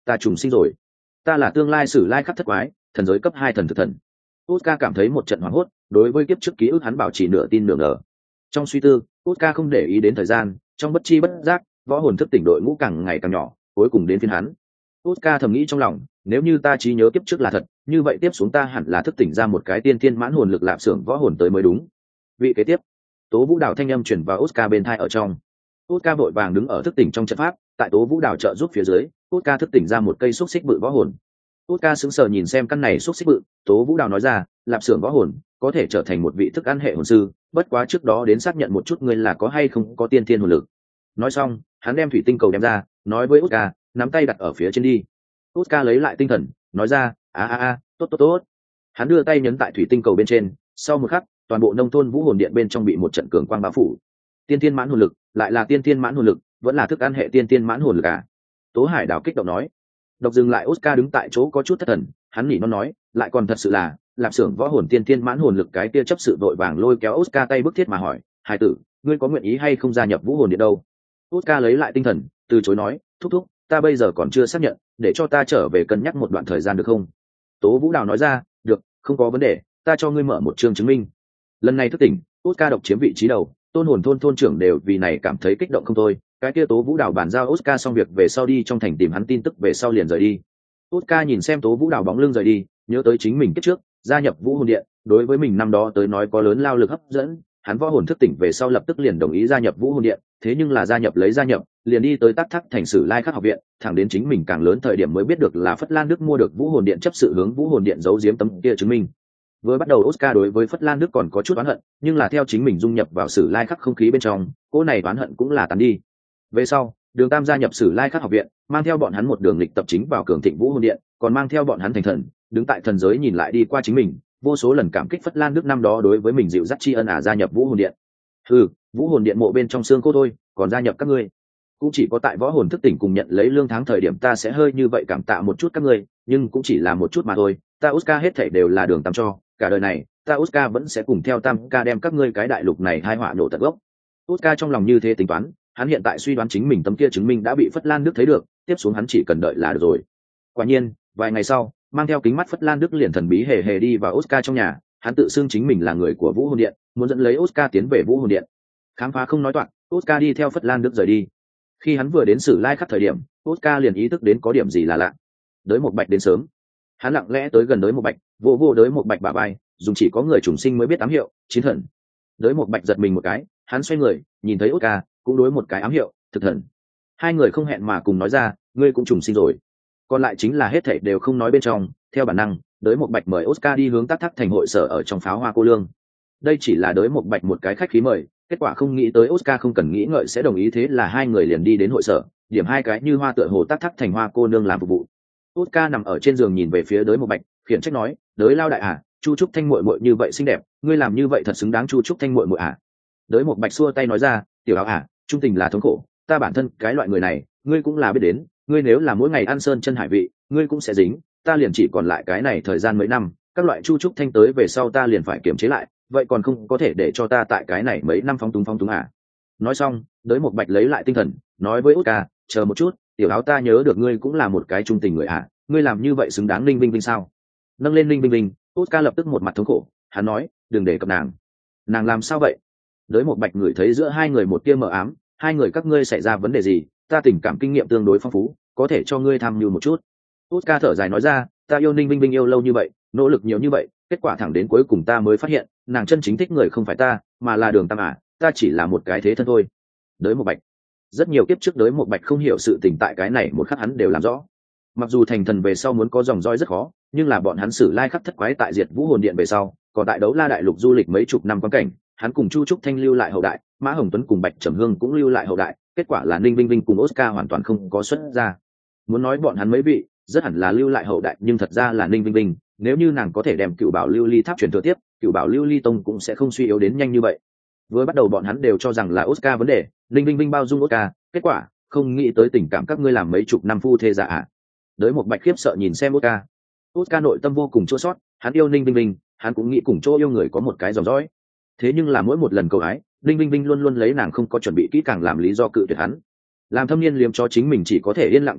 ta trùng sinh rồi, ta là tương lai sử lai khắc thất quái thần giới cấp hai thần thực thần. Oscar cảm thấy một trận hoảng hốt, đối với kiếp trước ký ức hắn bảo trì nửa tin nửa ngờ. Trong suy tư, Oscar không để ý đến thời gian, trong bất chi bất giác, võ hồn thức tỉnh đội ngũ càng ngày càng nhỏ, cuối cùng đến phiên hắn. Oscar thầm nghĩ trong lòng, nếu như ta trí nhớ kiếp trước là thật, như vậy tiếp xuống ta hẳn là thức tỉnh ra một cái tiên thiên mãn hồn lực lạp xưởng võ hồn tới mới đúng. Vị kế tiếp, Tố Vũ Đào thanh âm truyền vào Oscar bên tai ở trong. Oscar vội vàng đứng ở thức tỉnh trong trận pháp, tại Tố Vũ Đào trợ giúp phía dưới, Oscar thức tỉnh ra một cây xúc xích bự võ hồn. Oscar sững sờ nhìn xem căn này xúc xích bự, Tố Vũ Đào nói ra, lạp xưởng võ hồn có thể trở thành một vị thức ăn hệ hồn sư, bất quá trước đó đến xác nhận một chút ngươi là có hay không có tiên thiên hồn lực. Nói xong, hắn đem thủy tinh cầu đem ra, nói với Oscar, nắm tay đặt ở phía trên đi. Oscar lấy lại tinh thần, nói ra, a a a, tốt tốt tốt. Hắn đưa tay nhấn tại thủy tinh cầu bên trên, sau một khắc, toàn bộ nông thôn vũ hồn điện bên trong bị một trận cường quang bao phủ. Tiên thiên mãn hồn lực, lại là tiên thiên mãn hồn lực, vẫn là thức ăn hệ tiên thiên mãn hồn lực à? Tố Hải Đào kích động nói. Độc dừng lại, Oscar đứng tại chỗ có chút thất thần, hắn nhỉ nó nói, lại còn thật sự là lạp xưởng võ hồn tiên thiên mãn hồn lực. Cái kia chấp sự vội vàng lôi kéo Oscar tay bức thiết mà hỏi, hải tử, ngươi có nguyện ý hay không gia nhập vũ hồn điện đâu? Oscar lấy lại tinh thần, từ chối nói, thúc thúc, ta bây giờ còn chưa xác nhận, để cho ta trở về cân nhắc một đoạn thời gian được không? Tố Vũ Đào nói ra, được, không có vấn đề, ta cho ngươi mở một chương chứng minh. Lần này thức tỉnh, Oscar độc chiếm vị trí đầu, tôn hồn thôn thôn trưởng đều vì này cảm thấy kích động không thôi. Cái kia Tố Vũ Đào bàn giao Oscar xong việc về sau đi trong thành tìm hắn tin tức về sau liền rời đi. Oscar nhìn xem Tố Vũ Đào bóng lưng rời đi, nhớ tới chính mình kết trước gia nhập vũ hồn điện, đối với mình năm đó tới nói có lớn lao lực hấp dẫn. Hắn võ hồn thức tỉnh về sau lập tức liền đồng ý gia nhập vũ hồn điện, thế nhưng là gia nhập lấy gia nhập, liền đi tới Tắc Thắc thành Sử Lai Khắc học viện, thẳng đến chính mình càng lớn thời điểm mới biết được là Phất Lan Đức mua được vũ hồn điện chấp sự hướng vũ hồn điện giấu giếm tấm kia chứng minh. Vừa bắt đầu Oscar đối với Phất Lan Đức còn có chút oán hận, nhưng là theo chính mình dung nhập vào Sử Lai Khắc không khí bên trong, cô này oán hận cũng là tàn đi. Về sau, Đường Tam gia nhập Sử Lai Khắc học viện, mang theo bọn hắn một đường lịch tập chính vào cường thịnh vũ hồn điện, còn mang theo bọn hắn thành thần, đứng tại thần giới nhìn lại đi qua chính mình, vô số lần cảm kích Phất Lan Đức năm đó đối với mình dịu dắt tri ân à gia nhập vũ hồn điện. Ừ, vũ hồn điện mộ bên trong xương cô thôi, còn gia nhập các ngươi, cũng chỉ có tại võ hồn thức tỉnh cùng nhận lấy lương tháng thời điểm ta sẽ hơi như vậy cảm tạ một chút các ngươi, nhưng cũng chỉ là một chút mà thôi. Ta Oscar hết thảy đều là Đường Tam cho, cả đời này ta Oscar vẫn sẽ cùng theo Tam ca đem các ngươi cái đại lục này hai họa nổ tận gốc. Oscar trong lòng như thế tính toán, hắn hiện tại suy đoán chính mình tấm kia chứng minh đã bị Phất Lan Đức thấy được, tiếp xuống hắn chỉ cần đợi là được rồi. Quả nhiên, vài ngày sau, mang theo kính mắt Phất Lan Đức liền thần bí hề hề đi vào Oscar trong nhà, hắn tự xưng chính mình là người của vũ hồn điện, muốn dẫn lấy Oscar tiến về vũ hồn điện khám phá không nói toạc. Oscar đi theo Phất Lan Đức rời đi. Khi hắn vừa đến Sử Lai Khắc thời điểm, Oscar liền ý thức đến có điểm gì là lạ. Đới Một Bạch đến sớm, hắn lặng lẽ tới gần Đới Một Bạch, vô vô Đới Một Bạch bả vai, dùng chỉ có người trùng sinh mới biết ám hiệu, chiến thần. Đới Một Bạch giật mình một cái, hắn xoay người, nhìn thấy Oscar, cũng đối một cái ám hiệu, thực thần. Hai người không hẹn mà cùng nói ra, ngươi cũng trùng sinh rồi. Còn lại chính là hết thảy đều không nói bên trong, theo bản năng, Đới Một Bạch mời Oscar đi hướng Tắc Thắc thành hội sở ở trong Pháo Hoa Cô Lương. Đây chỉ là Đới Một Bạch một cái khách khí mời, kết quả không nghĩ tới Oscar không cần nghĩ ngợi sẽ đồng ý, thế là hai người liền đi đến hội sở, điểm hai cái như hoa tựa hồ Tắc Thắc thành hoa cô nương làm phục vụ. Oscar nằm ở trên giường nhìn về phía Đới Một Bạch, khiển trách nói, Đới lao đại à, Chu Trúc Thanh muội muội như vậy xinh đẹp, ngươi làm như vậy thật xứng đáng Chu Trúc Thanh muội muội à? Đới Một Bạch xua tay nói ra, tiểu áo à, trung tình là thống khổ, ta bản thân cái loại người này, ngươi cũng là biết đến, ngươi nếu là mỗi ngày ăn sơn chân hải vị, ngươi cũng sẽ dính, ta liền chỉ còn lại cái này thời gian mấy năm, các loại Chu Trúc Thanh tới về sau ta liền phải kiềm chế lại, vậy còn không có thể để cho ta tại cái này mấy năm phóng túng phóng túng à? Nói xong, Đới Một Bạch lấy lại tinh thần, nói với Oscar, chờ một chút, tiểu áo ta nhớ được ngươi cũng là một cái trung tình người à, ngươi làm như vậy xứng đáng Linh Vinh Vinh sao? Nâng lên Linh Vinh Vinh, Oscar lập tức một mặt thống khổ, hắn nói, đừng để cập nàng. Nàng làm sao vậy? Đới Một Bạch ngửi thấy giữa hai người một tia mờ ám, hai người các ngươi xảy ra vấn đề gì? Ta tình cảm kinh nghiệm tương đối phong phú, có thể cho ngươi tham mưu một chút. Oscar thở dài nói ra, ta yêu Ninh Vinh Vinh yêu lâu như vậy, nỗ lực nhiều như vậy, kết quả thẳng đến cuối cùng ta mới phát hiện, nàng chân chính thích người không phải ta, mà là Đường Tam à, ta chỉ là một cái thế thân thôi. Đới Một Bạch, rất nhiều kiếp trước Đới Một Bạch không hiểu sự tình tại cái này một khắc hắn đều làm rõ. Mặc dù thành thần về sau muốn có dòng dõi rất khó, nhưng là bọn hắn Sử Lai Khắc thất quái tại diệt vũ hồn điện về sau, còn tại Đấu La đại lục du lịch mấy chục năm quan cảnh, hắn cùng Chu Trúc Thanh lưu lại hậu đại, Mã Hồng Tuấn cùng Bạch Trầm Hương cũng lưu lại hậu đại, kết quả là Ninh Vinh Vinh cùng Oscar hoàn toàn không có xuất ra. Muốn nói bọn hắn mấy vị, rất hẳn là lưu lại hậu đại, nhưng thật ra là Ninh Vinh Vinh, nếu như nàng có thể đem Cựu Bảo Lưu Ly Tháp truyền thừa tiếp, Cựu Bảo Lưu Ly Tông cũng sẽ không suy yếu đến nhanh như vậy. Vừa bắt đầu bọn hắn đều cho rằng là Oscar vấn đề, Ninh Vinh Vinh bao dung Oscar, kết quả không nghĩ tới tình cảm các ngươi làm mấy chục năm phu thê giả ạ. Đới Một Bạch khiếp sợ nhìn xem Oscar. Oscar nội tâm vô cùng chua xót, hắn yêu Ninh Vinh Vinh, hắn cũng nghĩ cùng chỗ yêu người có một cái dòng dõi. Thế nhưng là mỗi một lần cầu ái, Ninh Vinh Vinh luôn luôn lấy nàng không có chuẩn bị kỹ càng làm lý do cự tuyệt hắn. Làm thâm niên liếm cho chính mình chỉ có thể yên lặng chịu đựng,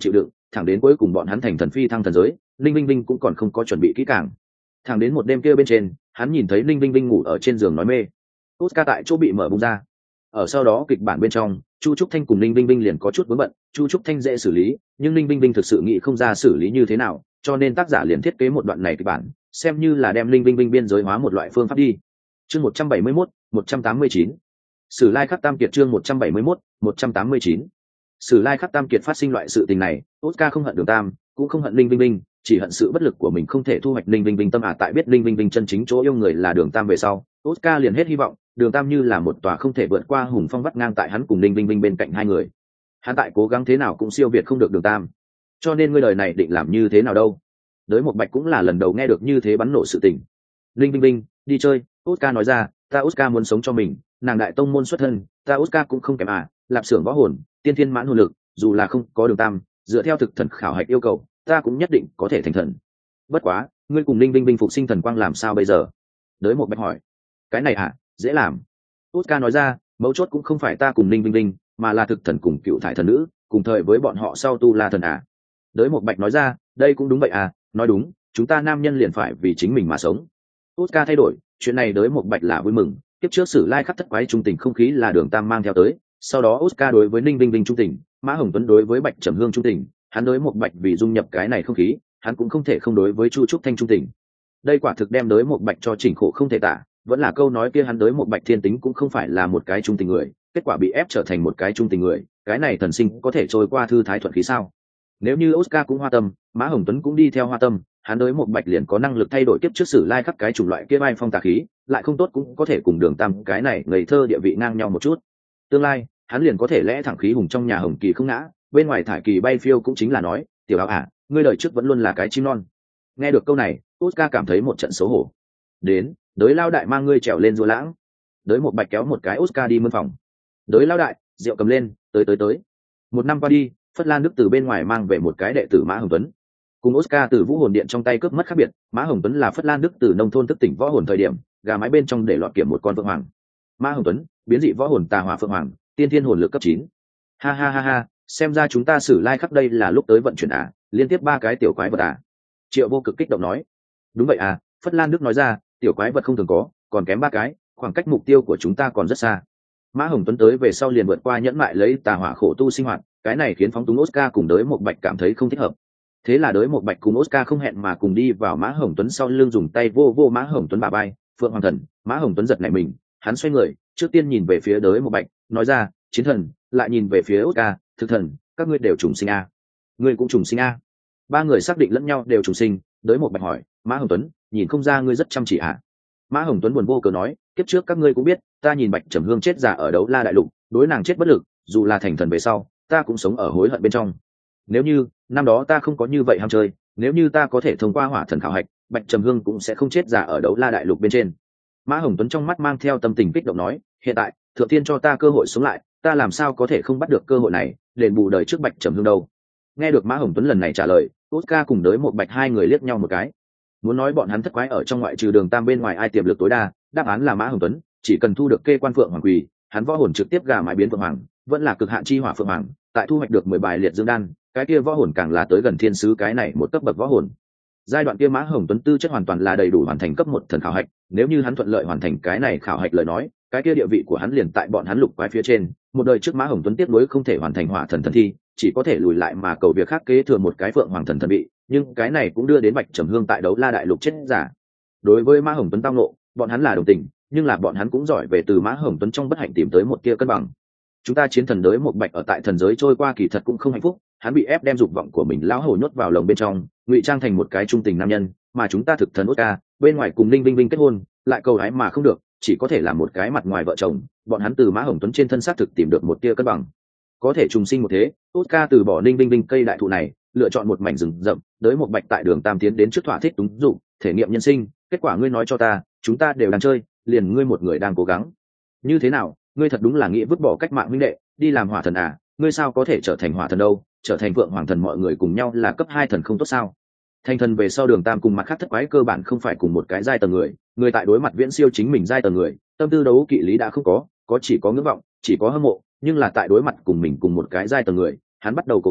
thẳng đến cuối cùng bọn hắn thành thần phi thăng thần giới, linh vinh vinh cũng còn không có chuẩn bị kỹ càng. Thẳng đến một đêm kia bên trên, hắn nhìn thấy linh vinh vinh ngủ ở trên giường nói mê. Oscar tại chỗ bị mở bung ra. Ở sau đó kịch bản bên trong, Chu Trúc Thanh cùng linh vinh vinh liền có chút vướng bận. Chu Trúc Thanh dễ xử lý, nhưng linh vinh vinh thực sự nghĩ không ra xử lý như thế nào, cho nên tác giả liền thiết kế một đoạn này kịch bản, xem như là đem linh vinh vinh biên giới hóa một loại phương pháp đi. Chương một trăm bảy mươi mốt, một trăm tám mươi chín. Sử Lai Khắc Tam Kiệt chương một trăm bảy mươi mốt, một trăm tám mươi chín. Sử Lai Khắc Tam Kiệt phát sinh loại sự tình này, Oscar không hận Đường Tam, cũng không hận Linh Vinh Vinh, chỉ hận sự bất lực của mình không thể thu hoạch Linh Vinh Vinh tâm à. Tại biết Linh Vinh Vinh chân chính chỗ yêu người là Đường Tam về sau, Oscar liền hết hy vọng, Đường Tam như là một tòa không thể vượt qua hùng phong vắt ngang tại hắn cùng Linh Vinh Vinh bên cạnh hai người. Hắn tại cố gắng thế nào cũng siêu việt không được Đường Tam. Cho nên ngươi đời này định làm như thế nào đâu? Đới Một Bạch cũng là lần đầu nghe được như thế bắn nổ sự tình. Linh Vinh Vinh, đi chơi, Oscar nói ra, ta Oscar muốn sống cho mình, nàng đại tông môn xuất thân, ta Oscar cũng không kém à, lạp xưởng võ hồn, tiên thiên mãn hồn lực, dù là không có Đường Tam, dựa theo thực thần khảo hạch yêu cầu, ta cũng nhất định có thể thành thần. Bất quá, ngươi cùng Linh Vinh Vinh phục sinh thần quang làm sao bây giờ? Đới Một Bạch hỏi. Cái này à, dễ làm. Oscar nói ra, mấu chốt cũng không phải ta cùng Linh Vinh Vinh, mà là thực thần cùng cựu thải thần nữ, cùng thời với bọn họ sau tu la thần à. Đới Một Bạch nói ra, đây cũng đúng vậy à, nói đúng, chúng ta nam nhân liền phải vì chính mình mà sống. Oscar thay đổi, chuyện này Đới Một Bạch là vui mừng, tiếp trước Sử Lai Khắc thất quái trung tình không khí là Đường Tam mang theo tới, sau đó Oscar đối với Ninh Vinh Vinh trung tình, Mã Hồng Tuấn đối với Bạch Trầm Hương trung tình, hắn Đới Một Bạch vì dung nhập cái này không khí, hắn cũng không thể không đối với Chu Trúc Thanh trung tình. Đây quả thực đem Đới Một Bạch cho chỉnh khổ không thể tả, vẫn là câu nói kia, hắn Đới Một Bạch thiên tính cũng không phải là một cái trung tình người, kết quả bị ép trở thành một cái trung tình người, cái này thần sinh có thể trôi qua thư thái thuận khí sao? Nếu như Oscar cũng hoa tâm, Mã Hồng Tuấn cũng đi theo hoa tâm, hắn Đới Một Bạch liền có năng lực thay đổi kiếp trước Sử Lai Khắc cái chủng loại kia vai phong tà khí, lại không tốt cũng có thể cùng Đường Tam cái này ngây thơ địa vị ngang nhau một chút. Tương lai, hắn liền có thể lẽ thẳng khí hùng trong nhà Hồng Kỳ không ngã, bên ngoài thải kỳ bay phiêu cũng chính là nói, tiểu áo à, ngươi đời trước vẫn luôn là cái chim non. Nghe được câu này, Oscar cảm thấy một trận xấu hổ. Đến, Đới lao đại mang ngươi trèo lên rùa lãng. Đới Một Bạch kéo một cái Oscar đi mân phòng. Đới lao đại, rượu cầm lên, tới tới tới. Một năm qua đi, Phất Lan Đức từ bên ngoài mang về một cái đệ tử Mã Hồng Tuấn. Cùng Oscar từ Vũ Hồn Điện trong tay cướp mất khác biệt, Mã Hồng Tuấn là Phất Lan Đức từ nông thôn thức tỉnh võ hồn thời điểm, gà mái bên trong để lọt kiểm một con phượng hoàng. Mã Hồng Tuấn, biến dị võ hồn tà hỏa phượng hoàng, tiên thiên hồn lực cấp chín. Ha ha ha ha, xem ra chúng ta Sử Lai Khắc đây là lúc tới vận chuyển à, liên tiếp ba cái tiểu quái vật à. Triệu Vô Cực kích động nói. Đúng vậy à, Phất Lan Đức nói ra, tiểu quái vật không thường có, còn kém ba cái, khoảng cách mục tiêu của chúng ta còn rất xa. Mã Hồng Tuấn tới về sau liền vượt qua nhẫn mại lấy tà hỏa khổ tu sinh hoạt, cái này khiến phóng túng Oscar cùng Đới Một Bạch cảm thấy không thích hợp. Thế là Đới Một Bạch cùng Oscar không hẹn mà cùng đi vào Mã Hồng Tuấn sau lưng dùng tay vô vô Mã Hồng Tuấn bả vai, Phượng Hoàng Thần, Mã Hồng Tuấn giật nảy mình, hắn xoay người, trước tiên nhìn về phía Đới Một Bạch, nói ra, chiến thần, lại nhìn về phía Oscar, thực thần, các ngươi đều trùng sinh a. Ngươi cũng trùng sinh a. Ba người xác định lẫn nhau đều trùng sinh, Đới Một Bạch hỏi, Mã Hồng Tuấn, nhìn không ra ngươi rất chăm chỉ à? Mã Hồng Tuấn buồn vô cớ nói, kiếp trước các ngươi cũng biết, ta nhìn Bạch Trầm Hương chết giả ở Đấu La đại lục, đối nàng chết bất lực, dù là thành thần về sau, ta cũng sống ở hối hận bên trong. Nếu như năm đó ta không có như vậy ham chơi, nếu như ta có thể thông qua hỏa thần khảo hạch, Bạch Trầm Hương cũng sẽ không chết giả ở Đấu La đại lục bên trên. Mã Hồng Tuấn trong mắt mang theo tâm tình kích động nói, hiện tại thượng tiên cho ta cơ hội sống lại, ta làm sao có thể không bắt được cơ hội này, đền bù đời trước Bạch Trầm Hương đâu. Nghe được Mã Hồng Tuấn lần này trả lời, Oscar cùng Đới Một Bạch hai người liếc nhau một cái. Muốn nói bọn hắn thất quái ở trong ngoại trừ Đường Tam bên ngoài ai tiềm lực tối đa, đáp án là Mã Hồng Tuấn, chỉ cần thu được kê quan phượng hoàng quỳ, hắn võ hồn trực tiếp gà mái biến phượng hoàng, vẫn là cực hạn chi hỏa phượng hoàng, tại thu hoạch được mười bài liệt dương đan, cái kia võ hồn càng là tới gần thiên sứ cái này một cấp bậc võ hồn. Giai đoạn kia Mã Hồng Tuấn tư chất hoàn toàn là đầy đủ hoàn thành cấp một thần khảo hạch, nếu như hắn thuận lợi hoàn thành cái này khảo hạch lời nói, cái kia địa vị của hắn liền tại bọn hắn lục quái phía trên. Một đời trước Mã Hồng Tuấn tiếp nối không thể hoàn thành hỏa thần thần thi, chỉ có thể lùi lại mà cầu việc khác kế thừa một cái phượng hoàng thần thần vị, nhưng cái này cũng đưa đến Bạch Trầm Hương tại Đấu La đại lục chết giả. Đối với Mã Hồng Tuấn tao nộ, bọn hắn là đồng tình, nhưng là bọn hắn cũng giỏi về từ Mã Hồng Tuấn trong bất hạnh tìm tới một tia cân bằng. Chúng ta chiến thần Đới Một Bạch ở tại thần giới trôi qua kỳ thật cũng không hạnh phúc, hắn bị ép đem dục vọng của mình lão hổ nhốt vào lồng bên trong, ngụy trang thành một cái trung tình nam nhân, mà chúng ta thực thần Oscar, bên ngoài cùng Linh Vinh Vinh kết hôn, lại cầu hái mà không được, chỉ có thể làm một cái mặt ngoài vợ chồng, bọn hắn từ Mã Hồng Tuấn trên thân xác thực tìm được một tia cân bằng. Có thể trùng sinh một thế, Oscar từ bỏ Linh Vinh Vinh cây đại thụ này, lựa chọn một mảnh rừng rậm, Đới Một Bạch tại Đường Tam tiến đến trước thỏa thích đúng dụng, thể nghiệm nhân sinh, kết quả ngươi nói cho ta, chúng ta đều đang chơi, liền ngươi một người đang cố gắng. Như thế nào, ngươi thật đúng là nghĩ vứt bỏ cách mạng huynh đệ, đi làm hỏa thần à, ngươi sao có thể trở thành hỏa thần đâu, trở thành vượng hoàng thần mọi người cùng nhau là cấp hai thần không tốt sao? Thành thần về sau Đường Tam cùng mặt khác thất quái cơ bản không phải cùng một cái giai tầng người, người tại đối mặt viễn siêu chính mình giai tầng người, tâm tư đấu kỵ lý đã không có, có chỉ có ngưỡng vọng, chỉ có hâm mộ, nhưng là tại đối mặt cùng mình cùng một cái giai tầng người, hắn bắt đầu cố gắng,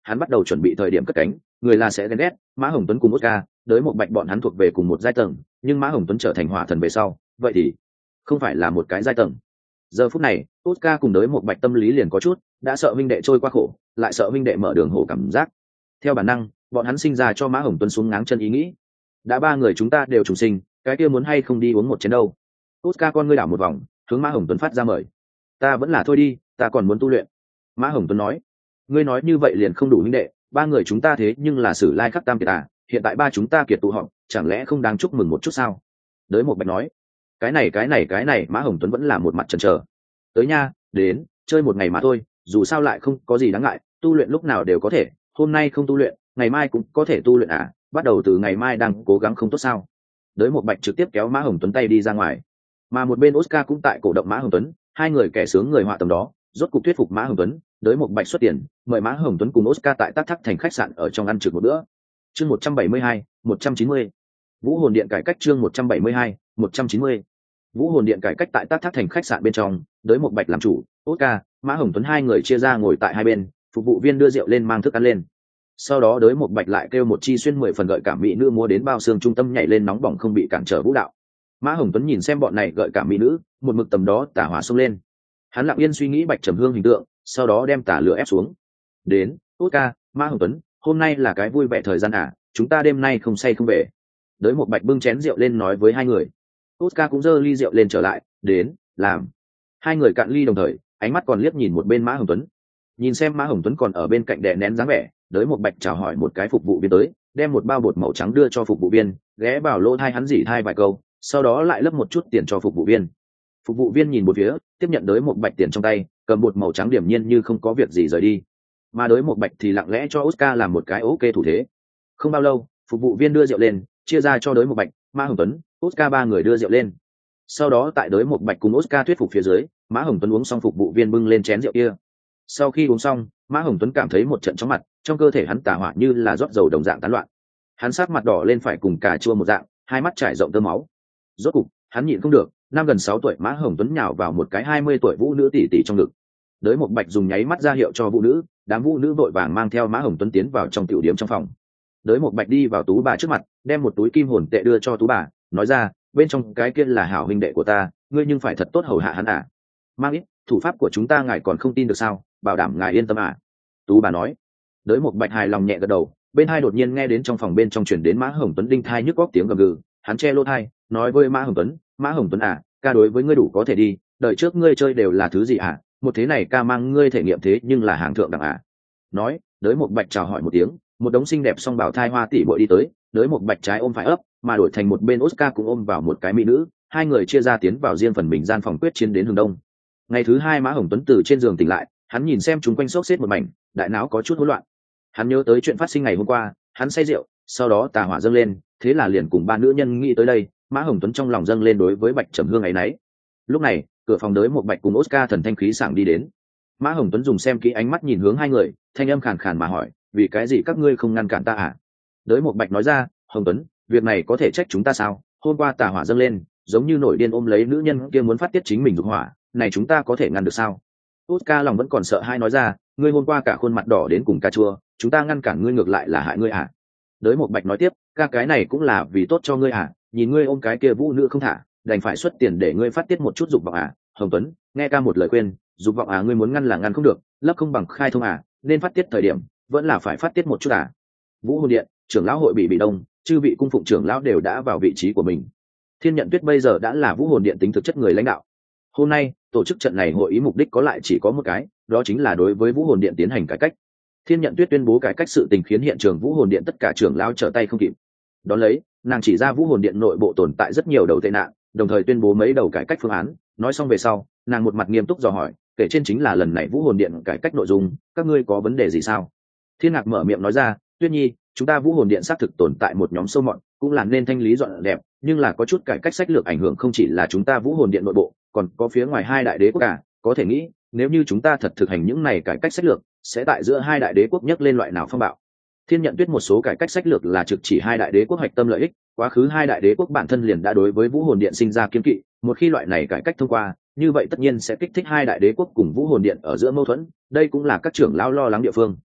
hắn bắt đầu chuẩn bị thời điểm cất cánh, người là sẽ ghen ghét. Mã Hồng Tuấn cùng Oscar, Đới Một Bạch bọn hắn thuộc về cùng một giai tầng, nhưng Mã Hồng Tuấn trở thành hỏa thần về sau, vậy thì không phải là một cái giai tầng. Giờ phút này, Oscar cùng Đới Một Bạch tâm lý liền có chút, đã sợ huynh đệ trôi qua khổ, lại sợ huynh đệ mở đường hổ cảm giác. Theo bản năng, bọn hắn sinh ra cho Mã Hồng Tuấn xuống ngáng chân ý nghĩ. Đã ba người chúng ta đều trùng sinh, cái kia muốn hay không đi uống một chén đâu? Oscar con ngươi đảo một vòng, hướng Mã Hồng Tuấn phát ra mời. Ta vẫn là thôi đi, ta còn muốn tu luyện. Mã Hồng Tuấn nói. Ngươi nói như vậy liền không đủ huynh đệ, ba người chúng ta thế nhưng là sử lai khắc tam kiệt à, hiện tại ba chúng ta kiệt tụ họp, chẳng lẽ không đáng chúc mừng một chút sao? Đới Một Bạch nói. Cái này cái này cái này Mã Hồng Tuấn vẫn là một mặt chần chờ. Tới nha, đến, chơi một ngày mà thôi, dù sao lại không có gì đáng ngại, tu luyện lúc nào đều có thể, hôm nay không tu luyện, ngày mai cũng có thể tu luyện à, bắt đầu từ ngày mai đang cố gắng không tốt sao? Đới Một Bạch trực tiếp kéo Mã Hồng Tuấn tay đi ra ngoài, mà một bên Oscar cũng tại cổ động Mã Hồng Tuấn, hai người kẻ sướng người họa tầm đó, rốt cục thuyết phục Mã Hồng Tuấn, Đới Một Bạch xuất tiền, mời Mã Hồng Tuấn cùng Oscar tại Tắc Thắc thành khách sạn ở trong ăn trực một bữa. Chương một trăm bảy mươi hai, một trăm chín mươi. Vũ Hồn Điện cải cách chương một trăm bảy mươi hai, một trăm chín mươi. Vũ Hồn Điện cải cách tại Tắc Thắc thành khách sạn bên trong, Đới Một Bạch làm chủ, Oscar, Mã Hồng Tuấn hai người chia ra ngồi tại hai bên, phục vụ viên đưa rượu lên mang thức ăn lên. Sau đó Đới Một Bạch lại kêu một chi xuyên mười phần gợi cảm mỹ nữ múa đến bao xương trung tâm nhảy lên nóng bỏng không bị cản trở vũ đạo. Mã Hồng Tuấn nhìn xem bọn này gợi cảm mỹ nữ, một mực tầm đó tả hỏa xông lên. Hắn lặng yên suy nghĩ Bạch Trầm Hương hình tượng, sau đó đem tả lửa ép xuống. Đến, Oscar, Mã Hồng Tuấn, hôm nay là cái vui vẻ thời gian à, chúng ta đêm nay không say không về. Đới Một Bạch bưng chén rượu lên nói với hai người. Oscar cũng giơ ly rượu lên trở lại, đến, làm. Hai người cạn ly đồng thời, ánh mắt còn liếc nhìn một bên Mã Hồng Tuấn. Nhìn xem Mã Hồng Tuấn còn ở bên cạnh đè nén dáng vẻ, Đới Một Bạch chào hỏi một cái phục vụ viên tới, đem một bao bột màu trắng đưa cho phục vụ viên, ghé vào lỗ thai hắn dỉ thai vài câu, sau đó lại lấp một chút tiền cho phục vụ viên. Phục vụ viên nhìn một phía, tiếp nhận Đới Một Bạch tiền trong tay, cầm bột màu trắng điểm nhiên như không có việc gì rời đi. Mà Đới Một Bạch thì lặng lẽ cho Oscar làm một cái ok thủ thế. Không bao lâu, phục vụ viên đưa rượu lên, chia ra cho Đới Một Bạch, Mã Hồng Tuấn, Oscar ba người đưa rượu lên. Sau đó tại Đới Một Bạch cùng Oscar thuyết phục phía dưới, Mã Hồng Tuấn uống xong phục vụ viên bưng lên chén rượu kia. Sau khi uống xong, Mã Hồng Tuấn cảm thấy một trận chóng mặt, trong cơ thể hắn tà hỏa như là rót dầu đồng dạng tán loạn. Hắn sắc mặt đỏ lên phải cùng cà chua một dạng, hai mắt trải rộng tơ máu. Rốt cục, hắn nhịn không được, năm gần sáu tuổi Mã Hồng Tuấn nhào vào một cái hai mươi tuổi vũ nữ tỷ tỷ trong ngực. Đới Một Bạch dùng nháy mắt ra hiệu cho vũ nữ, đám vũ nữ vội vàng mang theo Mã Hồng Tuấn tiến vào trong tiểu điểm trong phòng. Đới Một Bạch đi vào tú bà trước mặt, đem một túi kim hồn tệ đưa cho tú bà, nói ra, bên trong cái kia là hảo huynh đệ của ta, ngươi nhưng phải thật tốt hầu hạ hắn à. Mang ít, thủ pháp của chúng ta ngài còn không tin được sao, bảo đảm ngài yên tâm à. Tú bà nói. Đới Một Bạch hài lòng nhẹ gật đầu, bên hai đột nhiên nghe đến trong phòng bên trong chuyển đến Mã Hồng Tuấn đinh thai nhức góc tiếng gầm gừ, hắn che lỗ thai, nói với Mã Hồng Tuấn, Mã Hồng Tuấn à, ca đối với ngươi đủ có thể đi, đợi trước ngươi chơi đều là thứ gì à, một thế này ca mang ngươi thể nghiệm thế nhưng là hàng thượng đẳng à. Nói, Đới Một Bạch chào hỏi một tiếng, một đống xinh đẹp song bảo thai hoa tỷ bội đi tới, Đới Một Bạch trái ôm phải ấp, mà đổi thành một bên Oscar cũng ôm vào một cái mỹ nữ, hai người chia ra tiến vào riêng phần mình gian phòng quyết chiến đến hướng đông. Ngày thứ hai Mã Hồng Tuấn từ trên giường tỉnh lại, hắn nhìn xem chúng quanh xốc xếp một mảnh, đại não có chút hỗn loạn. Hắn nhớ tới chuyện phát sinh ngày hôm qua, hắn say rượu, sau đó tà hỏa dâng lên, thế là liền cùng ba nữ nhân nghĩ tới đây, Mã Hồng Tuấn trong lòng dâng lên đối với Bạch Trầm Hương ấy nấy. Lúc này, cửa phòng Đới Một Bạch cùng Oscar thần thanh khí sảng đi đến. Mã Hồng Tuấn dùng xem kỹ ánh mắt nhìn hướng hai người, thanh âm khàn khàn mà hỏi, vì cái gì các ngươi không ngăn cản ta à? Đới Một Bạch nói ra, Hồng Tuấn, việc này có thể trách chúng ta sao? Hôm qua tà hỏa dâng lên, giống như nổi điên ôm lấy nữ nhân kia muốn phát tiết chính mình dục hỏa, này chúng ta có thể ngăn được sao? Oscar lòng vẫn còn sợ hai nói ra, ngươi hôm qua cả khuôn mặt đỏ đến cùng cà chua, chúng ta ngăn cản ngươi ngược lại là hại ngươi à? Đới Một Bạch nói tiếp, ca cái này cũng là vì tốt cho ngươi à, nhìn ngươi ôm cái kia vũ nữ không thả, đành phải xuất tiền để ngươi phát tiết một chút dục vọng à? Hồng Tuấn, nghe ca một lời khuyên, dục vọng à ngươi muốn ngăn là ngăn không được, lấp không bằng khai thông à, nên phát tiết thời điểm, vẫn là phải phát tiết một chút à? Vũ Hồn Điện, trưởng lão hội bị bị đông, chư vị cung phụng trưởng lão đều đã vào vị trí của mình. Thiên Nhận Tuyết bây giờ đã là Vũ Hồn Điện tính thực chất người lãnh đạo. Hôm nay, tổ chức trận này hội ý mục đích có lại chỉ có một cái, đó chính là đối với Vũ Hồn Điện tiến hành cải cách. Thiên Nhận Tuyết tuyên bố cải cách sự tình khiến hiện trường Vũ Hồn Điện tất cả trưởng lão trở tay không kịp. Đón lấy, nàng chỉ ra Vũ Hồn Điện nội bộ tồn tại rất nhiều đầu tệ nạn, đồng thời tuyên bố mấy đầu cải cách phương án. Nói xong về sau, nàng một mặt nghiêm túc dò hỏi, kể trên chính là lần này Vũ Hồn Điện cải cách nội dung, các ngươi có vấn đề gì sao? Thiên Ngạc mở miệng nói ra, Tuyết Nhi, chúng ta Vũ Hồn Điện xác thực tồn tại một nhóm sâu mọt, cũng là nên thanh lý dọn đẹp, nhưng là có chút cải cách sách lược ảnh hưởng không chỉ là chúng ta Vũ Hồn Điện nội bộ, còn có phía ngoài hai đại đế quốc cả, có thể nghĩ, nếu như chúng ta thật thực hành những này cải cách sách lược, sẽ tại giữa hai đại đế quốc nhấc lên loại nào phong bạo. Thiên Nhận Tuyết một số cải cách sách lược là trực chỉ hai đại đế quốc hoạch tâm lợi ích, quá khứ hai đại đế quốc bản thân liền đã đối với Vũ Hồn Điện sinh ra kiêng kỵ, một khi loại này cải cách thông qua, như vậy tất nhiên sẽ kích thích hai đại đế quốc cùng Vũ Hồn Điện ở giữa mâu thuẫn, đây cũng là các trưởng lão lo lắng địa phương.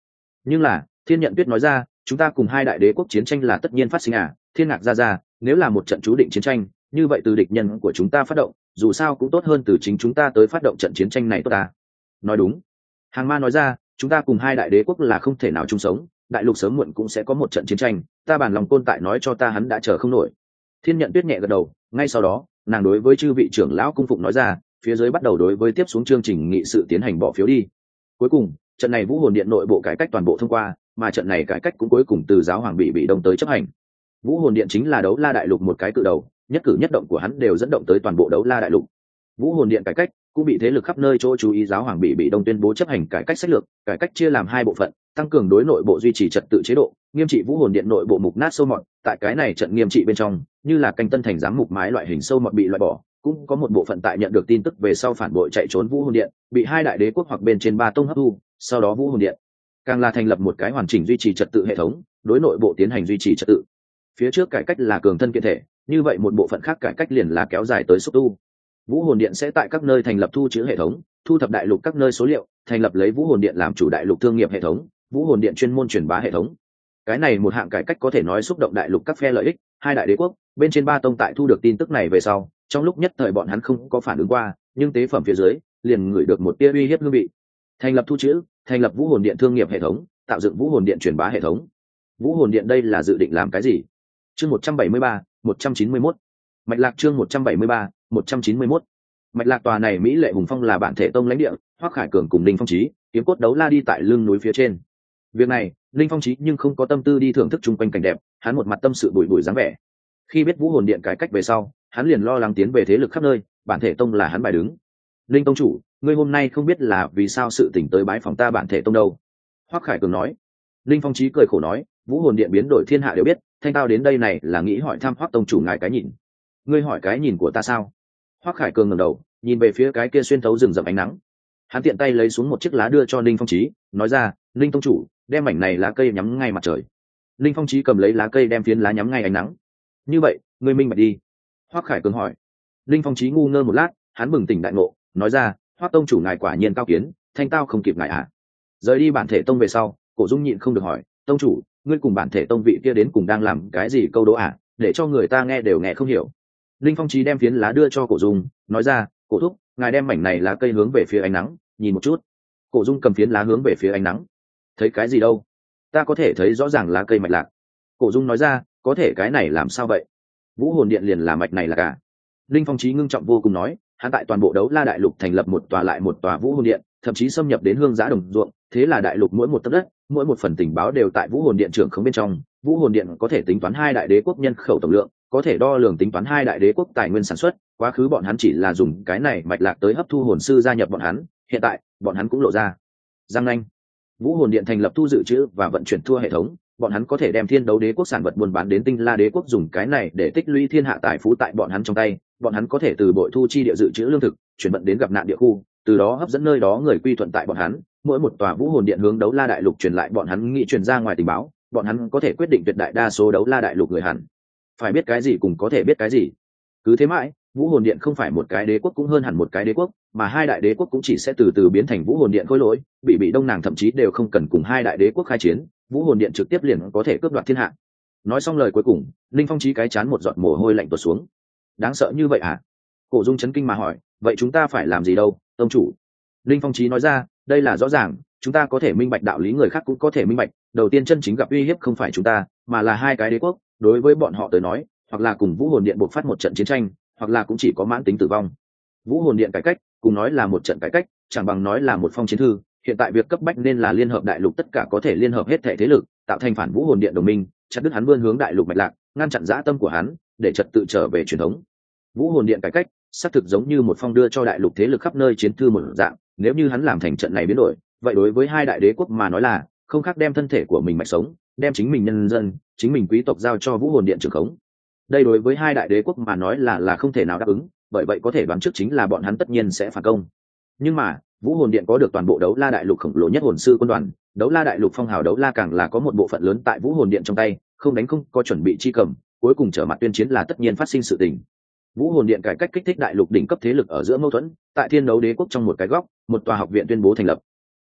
Nhưng là Thiên Nhận Tuyết nói ra, chúng ta cùng hai đại đế quốc chiến tranh là tất nhiên phát sinh à? Thiên Ngạc ra ra, nếu là một trận chú định chiến tranh, như vậy từ địch nhân của chúng ta phát động, dù sao cũng tốt hơn từ chính chúng ta tới phát động trận chiến tranh này tốt ta. Nói đúng. Hàng Ma nói ra, chúng ta cùng hai đại đế quốc là không thể nào chung sống, đại lục sớm muộn cũng sẽ có một trận chiến tranh, ta bản lòng côn tại nói cho ta hắn đã chờ không nổi. Thiên Nhận Tuyết nhẹ gật đầu, ngay sau đó nàng đối với chư vị trưởng lão cung phụng nói ra, phía dưới bắt đầu đối với tiếp xuống chương trình nghị sự tiến hành bỏ phiếu đi. Cuối cùng trận này Vũ Hồn Điện nội bộ cải cách toàn bộ thông qua, mà trận này cải cách cũng cuối cùng từ giáo hoàng bị bị đông tới chấp hành. Vũ Hồn Điện chính là đấu la đại lục một cái cự đầu, nhất cử nhất động của hắn đều dẫn động tới toàn bộ đấu la đại lục. Vũ Hồn Điện cải cách cũng bị thế lực khắp nơi chỗ chú ý, giáo hoàng bị bị đông tuyên bố chấp hành cải cách sách lược, cải cách chia làm hai bộ phận, tăng cường đối nội bộ duy trì trật tự chế độ, nghiêm trị Vũ Hồn Điện nội bộ mục nát sâu mọt. Tại cái này trận nghiêm trị bên trong, như là canh tân thành giám mục mái loại hình sâu mọt bị loại bỏ, cũng có một bộ phận tại nhận được tin tức về sau phản bội chạy trốn Vũ Hồn Điện, bị hai đại đế quốc hoặc bên trên ba tông hấp thu. Sau đó Vũ Hồn Điện càng là thành lập một cái hoàn chỉnh duy trì trật tự hệ thống, đối nội bộ tiến hành duy trì trật tự. Phía trước cải cách là cường thân kiện thể, như vậy một bộ phận khác cải cách liền là kéo dài tới xúc tu. Vũ Hồn Điện sẽ tại các nơi thành lập thu chữ hệ thống, thu thập đại lục các nơi số liệu, thành lập lấy Vũ Hồn Điện làm chủ đại lục thương nghiệp hệ thống, Vũ Hồn Điện chuyên môn truyền bá hệ thống. Cái này một hạng cải cách có thể nói xúc động đại lục các phe lợi ích, hai đại đế quốc, bên trên ba tông tại thu được tin tức này về sau, trong lúc nhất thời bọn hắn không có phản ứng qua, nhưng tế phẩm phía dưới liền ngửi được một tia uy hiếp hương vị. Thành lập thu chữ, thành lập Vũ Hồn Điện thương nghiệp hệ thống, tạo dựng Vũ Hồn Điện truyền bá hệ thống. Vũ Hồn Điện đây là dự định làm cái gì? Chương một trăm bảy mươi ba, một trăm chín mươi mốt. Mạch Lạc chương một trăm bảy mươi ba, một trăm chín mươi mốt. Mạch Lạc tòa này Mỹ Lệ Hùng Phong là bản thể tông lãnh địa, Hoắc Khải Cường cùng Linh Phong Chí, kiếm cốt đấu la đi tại lưng núi phía trên. Việc này, Linh Phong Chí nhưng không có tâm tư đi thưởng thức chung quanh cảnh đẹp, hắn một mặt tâm sự bụi bụi dáng vẻ. Khi biết Vũ Hồn Điện cải cách về sau, hắn liền lo lắng tiến về thế lực khắp nơi, bản thể tông là hắn bài đứng. Linh tông chủ, ngươi hôm nay không biết là vì sao sự tỉnh tới bái phòng ta bản thể tông đâu? Hoắc Khải Cường nói. Linh Phong Chí cười khổ nói, Vũ Hồn Điện biến đổi thiên hạ đều biết, thanh tao đến đây này là nghĩ hỏi thăm Hoắc tông chủ ngài cái nhìn. Ngươi hỏi cái nhìn của ta sao? Hoắc Khải Cường ngẩng đầu, nhìn về phía cái kia xuyên thấu rừng rậm ánh nắng. Hắn tiện tay lấy xuống một chiếc lá đưa cho Linh Phong Chí, nói ra, Linh tông chủ, đem mảnh này lá cây nhắm ngay mặt trời. Linh Phong Chí cầm lấy lá cây đem phiến lá nhắm ngay ánh nắng. Như vậy, ngươi minh bạch đi. Hoắc Khải Cường hỏi. Linh Phong Chí ngu ngơ một lát, hắn bừng tỉnh đại ngộ, nói ra, Hoắc tông chủ ngài quả nhiên cao kiến, thanh tao không kịp ngài ạ. À. Rời đi bản thể tông về sau, Cổ Dung nhịn không được hỏi, tông chủ, ngươi cùng bản thể tông vị kia đến cùng đang làm cái gì câu đố à, để cho người ta nghe đều nghe không hiểu. Linh Phong Chí đem phiến lá đưa cho Cổ Dung, nói ra, Cổ thúc, ngài đem mảnh này lá cây hướng về phía ánh nắng, nhìn một chút. Cổ Dung cầm phiến lá hướng về phía ánh nắng. Thấy cái gì đâu? Ta có thể thấy rõ ràng lá cây mạch lạc. Cổ Dung nói ra, có thể cái này làm sao vậy? Vũ Hồn Điện liền là mạch này là cả. Linh Phong Chí ngưng trọng vô cùng nói, hắn tại toàn bộ đấu la đại lục thành lập một tòa lại một tòa Vũ Hồn Điện, thậm chí xâm nhập đến hương giã đồng ruộng, thế là đại lục mỗi một tấc đất, mỗi một phần tình báo đều tại Vũ Hồn Điện trưởng khống bên trong. Vũ Hồn Điện có thể tính toán hai đại đế quốc nhân khẩu tổng lượng, có thể đo lường tính toán hai đại đế quốc tài nguyên sản xuất, quá khứ bọn hắn chỉ là dùng cái này mạch lạc tới hấp thu hồn sư gia nhập bọn hắn, hiện tại, bọn hắn cũng lộ ra. Giang Nanh. Vũ Hồn Điện thành lập thu dự trữ và vận chuyển thua hệ thống, bọn hắn có thể đem thiên đấu đế quốc sản vật buôn bán đến Tinh La đế quốc, dùng cái này để tích lũy thiên hạ tài phú tại bọn hắn trong tay, bọn hắn có thể từ bội thu chi địa dự trữ lương thực, chuyển vận đến gặp nạn địa khu, từ đó hấp dẫn nơi đó người quy thuận tại bọn hắn, mỗi một tòa Vũ Hồn Điện hướng đấu la đại lục truyền lại bọn hắn nghĩ truyền ra ngoài tình báo, bọn hắn có thể quyết định tuyệt đại đa số đấu la đại lục người hẳn phải biết cái gì cùng có thể biết cái gì. Cứ thế mãi, Vũ Hồn Điện không phải một cái đế quốc cũng hơn hẳn một cái đế quốc, mà hai đại đế quốc cũng chỉ sẽ từ từ biến thành Vũ Hồn Điện khối lỗi, bị bị đông nàng thậm chí đều không cần cùng hai đại đế quốc khai chiến, Vũ Hồn Điện trực tiếp liền có thể cướp đoạt thiên hạ. Nói xong lời cuối cùng, Linh Phong Chí cái chán một giọt mồ hôi lạnh tuột xuống. Đáng sợ như vậy à? Cổ Dung chấn kinh mà hỏi, vậy chúng ta phải làm gì đâu, tông chủ? Linh Phong Chí nói ra, đây là rõ ràng, chúng ta có thể minh bạch đạo lý người khác cũng có thể minh bạch, đầu tiên chân chính gặp uy hiếp không phải chúng ta, mà là hai cái đế quốc, đối với bọn họ tới nói, hoặc là cùng Vũ Hồn Điện buộc phát một trận chiến tranh, hoặc là cũng chỉ có mãn tính tử vong. Vũ Hồn Điện cải cách, cùng nói là một trận cải cách, chẳng bằng nói là một phong chiến thư, hiện tại việc cấp bách nên là liên hợp đại lục tất cả có thể liên hợp hết thể thế lực, tạo thành phản Vũ Hồn Điện đồng minh, chặt đứt hắn vươn hướng đại lục mạch lạc, ngăn chặn dã tâm của hắn, để trật tự trở về truyền thống. Vũ Hồn Điện cải cách, xác thực giống như một phong đưa cho đại lục thế lực khắp nơi chiến thư một dạng, nếu như hắn làm thành trận này biến đổi, vậy đối với hai đại đế quốc mà nói là không khác đem thân thể của mình mạch sống, đem chính mình nhân dân, chính mình quý tộc giao cho Vũ Hồn Điện trưởng khống. Đây đối với hai đại đế quốc mà nói là là không thể nào đáp ứng, bởi vậy có thể đoán trước chính là bọn hắn tất nhiên sẽ phản công. Nhưng mà Vũ Hồn Điện có được toàn bộ đấu la đại lục khổng lồ nhất hồn sư quân đoàn, đấu la đại lục phong hào đấu la càng là có một bộ phận lớn tại Vũ Hồn Điện trong tay, không đánh không có chuẩn bị chi cầm, cuối cùng trở mặt tuyên chiến là tất nhiên phát sinh sự tình. Vũ Hồn Điện cải cách kích thích đại lục đỉnh cấp thế lực ở giữa mâu thuẫn, tại thiên đấu đế quốc trong một cái góc, một tòa học viện tuyên bố thành lập.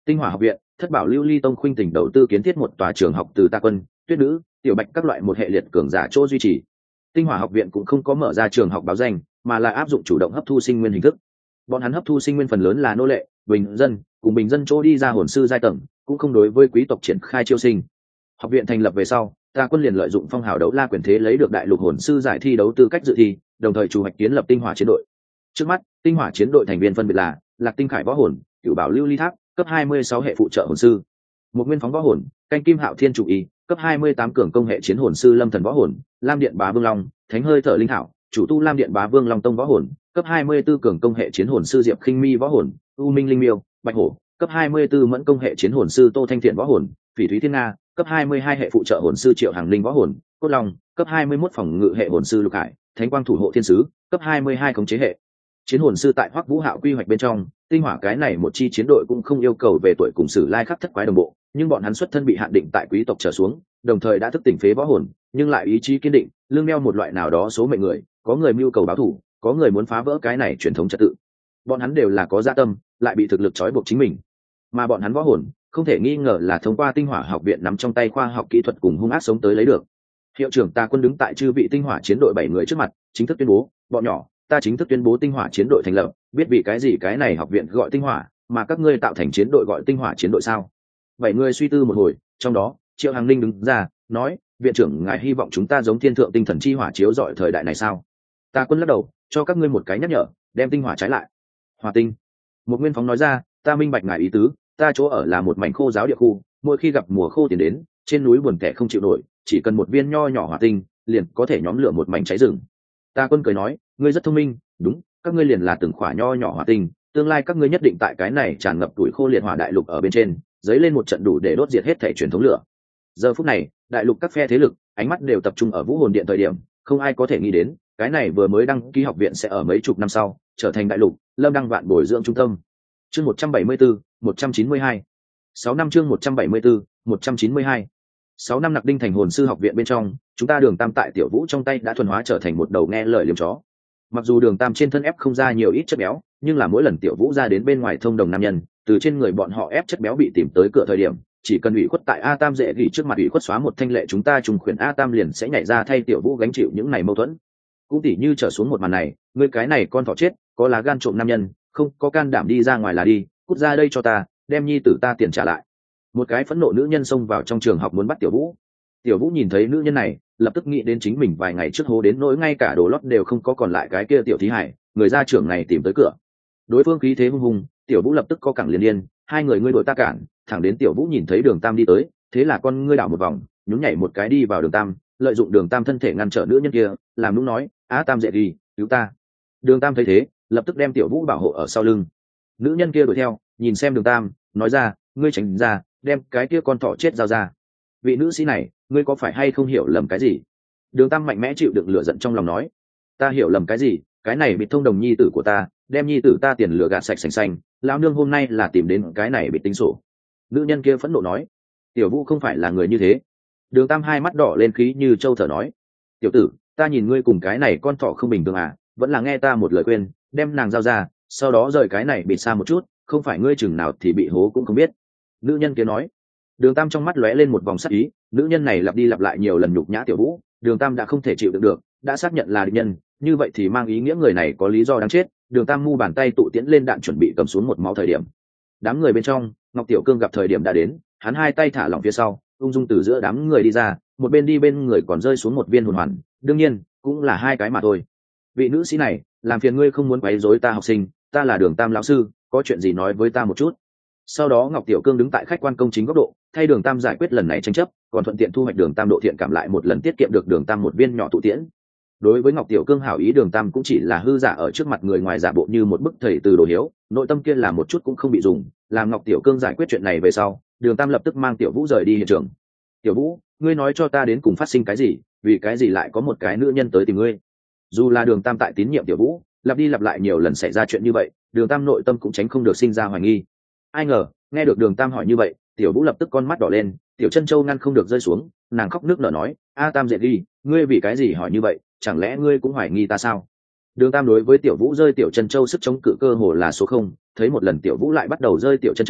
Tinh Hỏa học viện, Thất Bảo Lưu Ly tông khuynh tỉnh đầu tư kiến thiết một tòa trường học từ Ta Quân, Tuyết Nữ, Tiểu Bạch các loại một hệ liệt cường giả chỗ duy trì. Tinh Hỏa học viện cũng không có mở ra trường học báo danh, mà là áp dụng chủ động hấp thu sinh nguyên hình thức. Bọn hắn hấp thu sinh nguyên phần lớn là nô lệ, bình dân, cùng bình dân chỗ đi ra hồn sư giai tầng, cũng không đối với quý tộc triển khai chiêu sinh. Học viện thành lập về sau, Ta Quân liền lợi dụng phong hào đấu la quyền thế lấy được đại lục hồn sư giải thi đấu tư cách dự thi, đồng thời chủ hoạch kiến lập Tinh Hỏa chiến đội. Trước mắt, Tinh Hỏa chiến đội thành viên phân biệt là Lạc Tinh Khải võ hồn, Cửu Bảo Lưu Ly Tháp, cấp hai mươi sáu hệ phụ trợ hồn sư, một nguyên phóng võ hồn, Canh Kim Hạo Thiên chủ y, cấp hai mươi tám cường công hệ chiến hồn sư Lâm Thần võ hồn, Lam Điện Bá Vương Long, Thánh hơi thở linh thảo, chủ tu Lam Điện Bá Vương Long tông võ hồn, cấp hai mươi tư cường công hệ chiến hồn sư Diệp Khinh Mi võ hồn, U Minh Linh Miêu, Bạch Hổ, cấp hai mươi tư mẫn công hệ chiến hồn sư Tô Thanh Thiện võ hồn, Phỉ Thúy Thiên Nga, cấp hai mươi hai hệ phụ trợ hồn sư Triệu Hàng Linh võ hồn, Cốt Long, cấp hai mươi mốt phòng ngự hệ hồn sư Lục Hải, Thánh Quang thủ hộ thiên sứ, cấp hai mươi hai khống chế hệ chiến hồn sư. Tại Hoắc Vũ Hạo quy hoạch bên trong, Tinh Hỏa cái này một chi chiến đội cũng không yêu cầu về tuổi cùng sử lai khắc thất quái đồng bộ, nhưng bọn hắn xuất thân bị hạn định tại quý tộc trở xuống, đồng thời đã thức tỉnh phế võ hồn, nhưng lại ý chí kiên định, lương đeo một loại nào đó số mệnh người, có người mưu cầu báo thù, có người muốn phá vỡ cái này truyền thống trật tự. Bọn hắn đều là có dạ tâm, lại bị thực lực trói buộc chính mình. Mà bọn hắn võ hồn, không thể nghi ngờ là thông qua Tinh Hỏa học viện nắm trong tay khoa học kỹ thuật cùng hung ác sống tới lấy được. Hiệu trưởng Ta Quân đứng tại chư vị Tinh Hỏa chiến đội bảy người trước mặt, chính thức tuyên bố, bọn nhỏ, ta chính thức tuyên bố Tinh Hỏa chiến đội thành lập, biết vì cái gì cái này học viện gọi Tinh Hỏa, mà các ngươi tạo thành chiến đội gọi Tinh Hỏa chiến đội sao? Bảy người suy tư một hồi, trong đó, Triệu Hằng Linh đứng ra, nói, viện trưởng ngài hy vọng chúng ta giống thiên thượng tinh thần chi hỏa chiếu rọi thời đại này sao? Ta Quân lắc đầu, cho các ngươi một cái nhắc nhở, đem tinh hỏa trái lại. Hỏa tinh. Một nguyên phóng nói ra, ta minh bạch ngài ý tứ, ta chỗ ở là một mảnh khô giáo địa khu, mỗi khi gặp mùa khô tiền đến, trên núi buồn tẻ không chịu nổi, chỉ cần một viên nho nhỏ hỏa tinh, liền có thể nhóm lửa một mảnh cháy rừng. Ta Quân cười nói, ngươi rất thông minh, đúng, các ngươi liền là từng khỏa nho nhỏ hỏa tinh, tương lai các ngươi nhất định tại cái này tràn ngập tuổi khô liệt hỏa đại lục ở bên trên, dấy lên một trận đủ để đốt diệt hết thể truyền thống lửa. Giờ phút này, đại lục các phe thế lực, ánh mắt đều tập trung ở Vũ Hồn Điện thời điểm, không ai có thể nghĩ đến, cái này vừa mới đăng ký học viện sẽ ở mấy chục năm sau trở thành đại lục lâm đăng vạn bồi dưỡng trung tâm. Chương một trăm bảy mươi tư, một trăm chín mươi hai. sáu năm chương một trăm bảy mươi tư, một trăm chín mươi hai. sáu năm Nặc Đinh thành hồn sư học viện bên trong, chúng ta Đường Tam tại Tiểu Vũ trong tay đã thuần hóa trở thành một đầu nghe lời liếm chó. Mặc dù Đường Tam trên thân ép không ra nhiều ít chất béo, nhưng là mỗi lần Tiểu Vũ ra đến bên ngoài thông đồng nam nhân, từ trên người bọn họ ép chất béo bị tìm tới cửa thời điểm, chỉ cần ủy khuất tại A Tam dễ gỉ trước mặt ủy khuất xóa một thanh lệ, chúng ta trùng khuyển A Tam liền sẽ nhảy ra thay Tiểu Vũ gánh chịu những này mâu thuẫn. Cũng tỉ như trở xuống một màn này, ngươi cái này con thỏ chết, có lá gan trộm nam nhân, không có can đảm đi ra ngoài là đi, cút ra đây cho ta, đem nhi tử ta tiền trả lại. Một cái phẫn nộ nữ nhân xông vào trong trường học muốn bắt Tiểu Vũ. Tiểu Vũ nhìn thấy nữ nhân này, lập tức nghĩ đến chính mình vài ngày trước hố đến nỗi ngay cả đồ lót đều không có còn lại cái kia tiểu thí hải, người gia trưởng này tìm tới cửa. Đối phương khí thế hung hùng, Tiểu Vũ lập tức co cẳng liền điên, hai người ngươi đội ta cản, thẳng đến Tiểu Vũ nhìn thấy Đường Tam đi tới, thế là con ngươi đảo một vòng, nhún nhảy một cái đi vào Đường Tam, lợi dụng Đường Tam thân thể ngăn trở nữ nhân kia, làm nũng nói, á Tam dễ đi, cứu ta. Đường Tam thấy thế, lập tức đem Tiểu Vũ bảo hộ ở sau lưng. Nữ nhân kia đuổi theo, nhìn xem Đường Tam, nói ra, ngươi tránh ra, đem cái kia con thỏ chết giao ra. Vị nữ sĩ này, ngươi có phải hay không hiểu lầm cái gì? Đường Tam mạnh mẽ chịu đựng lửa giận trong lòng nói, ta hiểu lầm cái gì? Cái này bị thông đồng nhi tử của ta, đem nhi tử ta tiền lừa gạt sạch sành xanh, lão nương hôm nay là tìm đến cái này bị tính sổ. Nữ nhân kia phẫn nộ nói, Tiểu Vũ không phải là người như thế. Đường Tam hai mắt đỏ lên khí như trâu thở nói, tiểu tử, ta nhìn ngươi cùng cái này con thỏ không bình thường à, vẫn là nghe ta một lời khuyên, đem nàng giao ra, sau đó rời cái này bị xa một chút, không phải ngươi chừng nào thì bị hố cũng không biết. Nữ nhân kia nói. Đường Tam trong mắt lóe lên một vòng sắc ý, nữ nhân này lặp đi lặp lại nhiều lần nhục nhã Tiểu Vũ, Đường Tam đã không thể chịu đựng được, đã xác nhận là địch nhân, như vậy thì mang ý nghĩa người này có lý do đáng chết. Đường Tam mu bàn tay tụ tiễn lên đạn chuẩn bị cầm xuống một máu thời điểm. Đám người bên trong, Ngọc Tiểu Cương gặp thời điểm đã đến, hắn hai tay thả lỏng phía sau, ung dung từ giữa đám người đi ra, một bên đi bên người còn rơi xuống một viên hồn hoàn, đương nhiên, cũng là hai cái mà thôi. Vị nữ sĩ này, làm phiền ngươi không muốn quấy rối ta học sinh, ta là Đường Tam lão sư, có chuyện gì nói với ta một chút. Sau đó Ngọc Tiểu Cương đứng tại khách quan công chính góc độ, thay Đường Tam giải quyết lần này tranh chấp, còn thuận tiện thu hoạch Đường Tam độ thiện cảm lại một lần tiết kiệm được Đường Tam một viên nhỏ tụ tiễn. Đối với Ngọc Tiểu Cương hảo ý, Đường Tam cũng chỉ là hư giả ở trước mặt người ngoài giả bộ như một bức thầy từ đồ hiếu, nội tâm kia là một chút cũng không bị dùng. Làm Ngọc Tiểu Cương giải quyết chuyện này về sau, Đường Tam lập tức mang Tiểu Vũ rời đi hiện trường. Tiểu Vũ, ngươi nói cho ta đến cùng phát sinh cái gì, vì cái gì lại có một cái nữ nhân tới tìm ngươi? Dù là Đường Tam tại tín nhiệm Tiểu Vũ, lặp đi lặp lại nhiều lần xảy ra chuyện như vậy, Đường Tam nội tâm cũng tránh không được sinh ra hoài nghi. Ai ngờ, nghe được Đường Tam hỏi như vậy, Tiểu Vũ lập tức con mắt đỏ lên, Tiểu Chân Châu ngăn không được rơi xuống, nàng khóc nước nở nói, a Tam dệt đi, ngươi vì cái gì hỏi như vậy, chẳng lẽ ngươi cũng hoài nghi ta sao? Đường Tam đối với Tiểu Vũ rơi Tiểu Chân Châu sức chống cự cơ hồ là số không, thấy một lần Tiểu Vũ lại bắt đầu rơi Tiểu Chân Châu,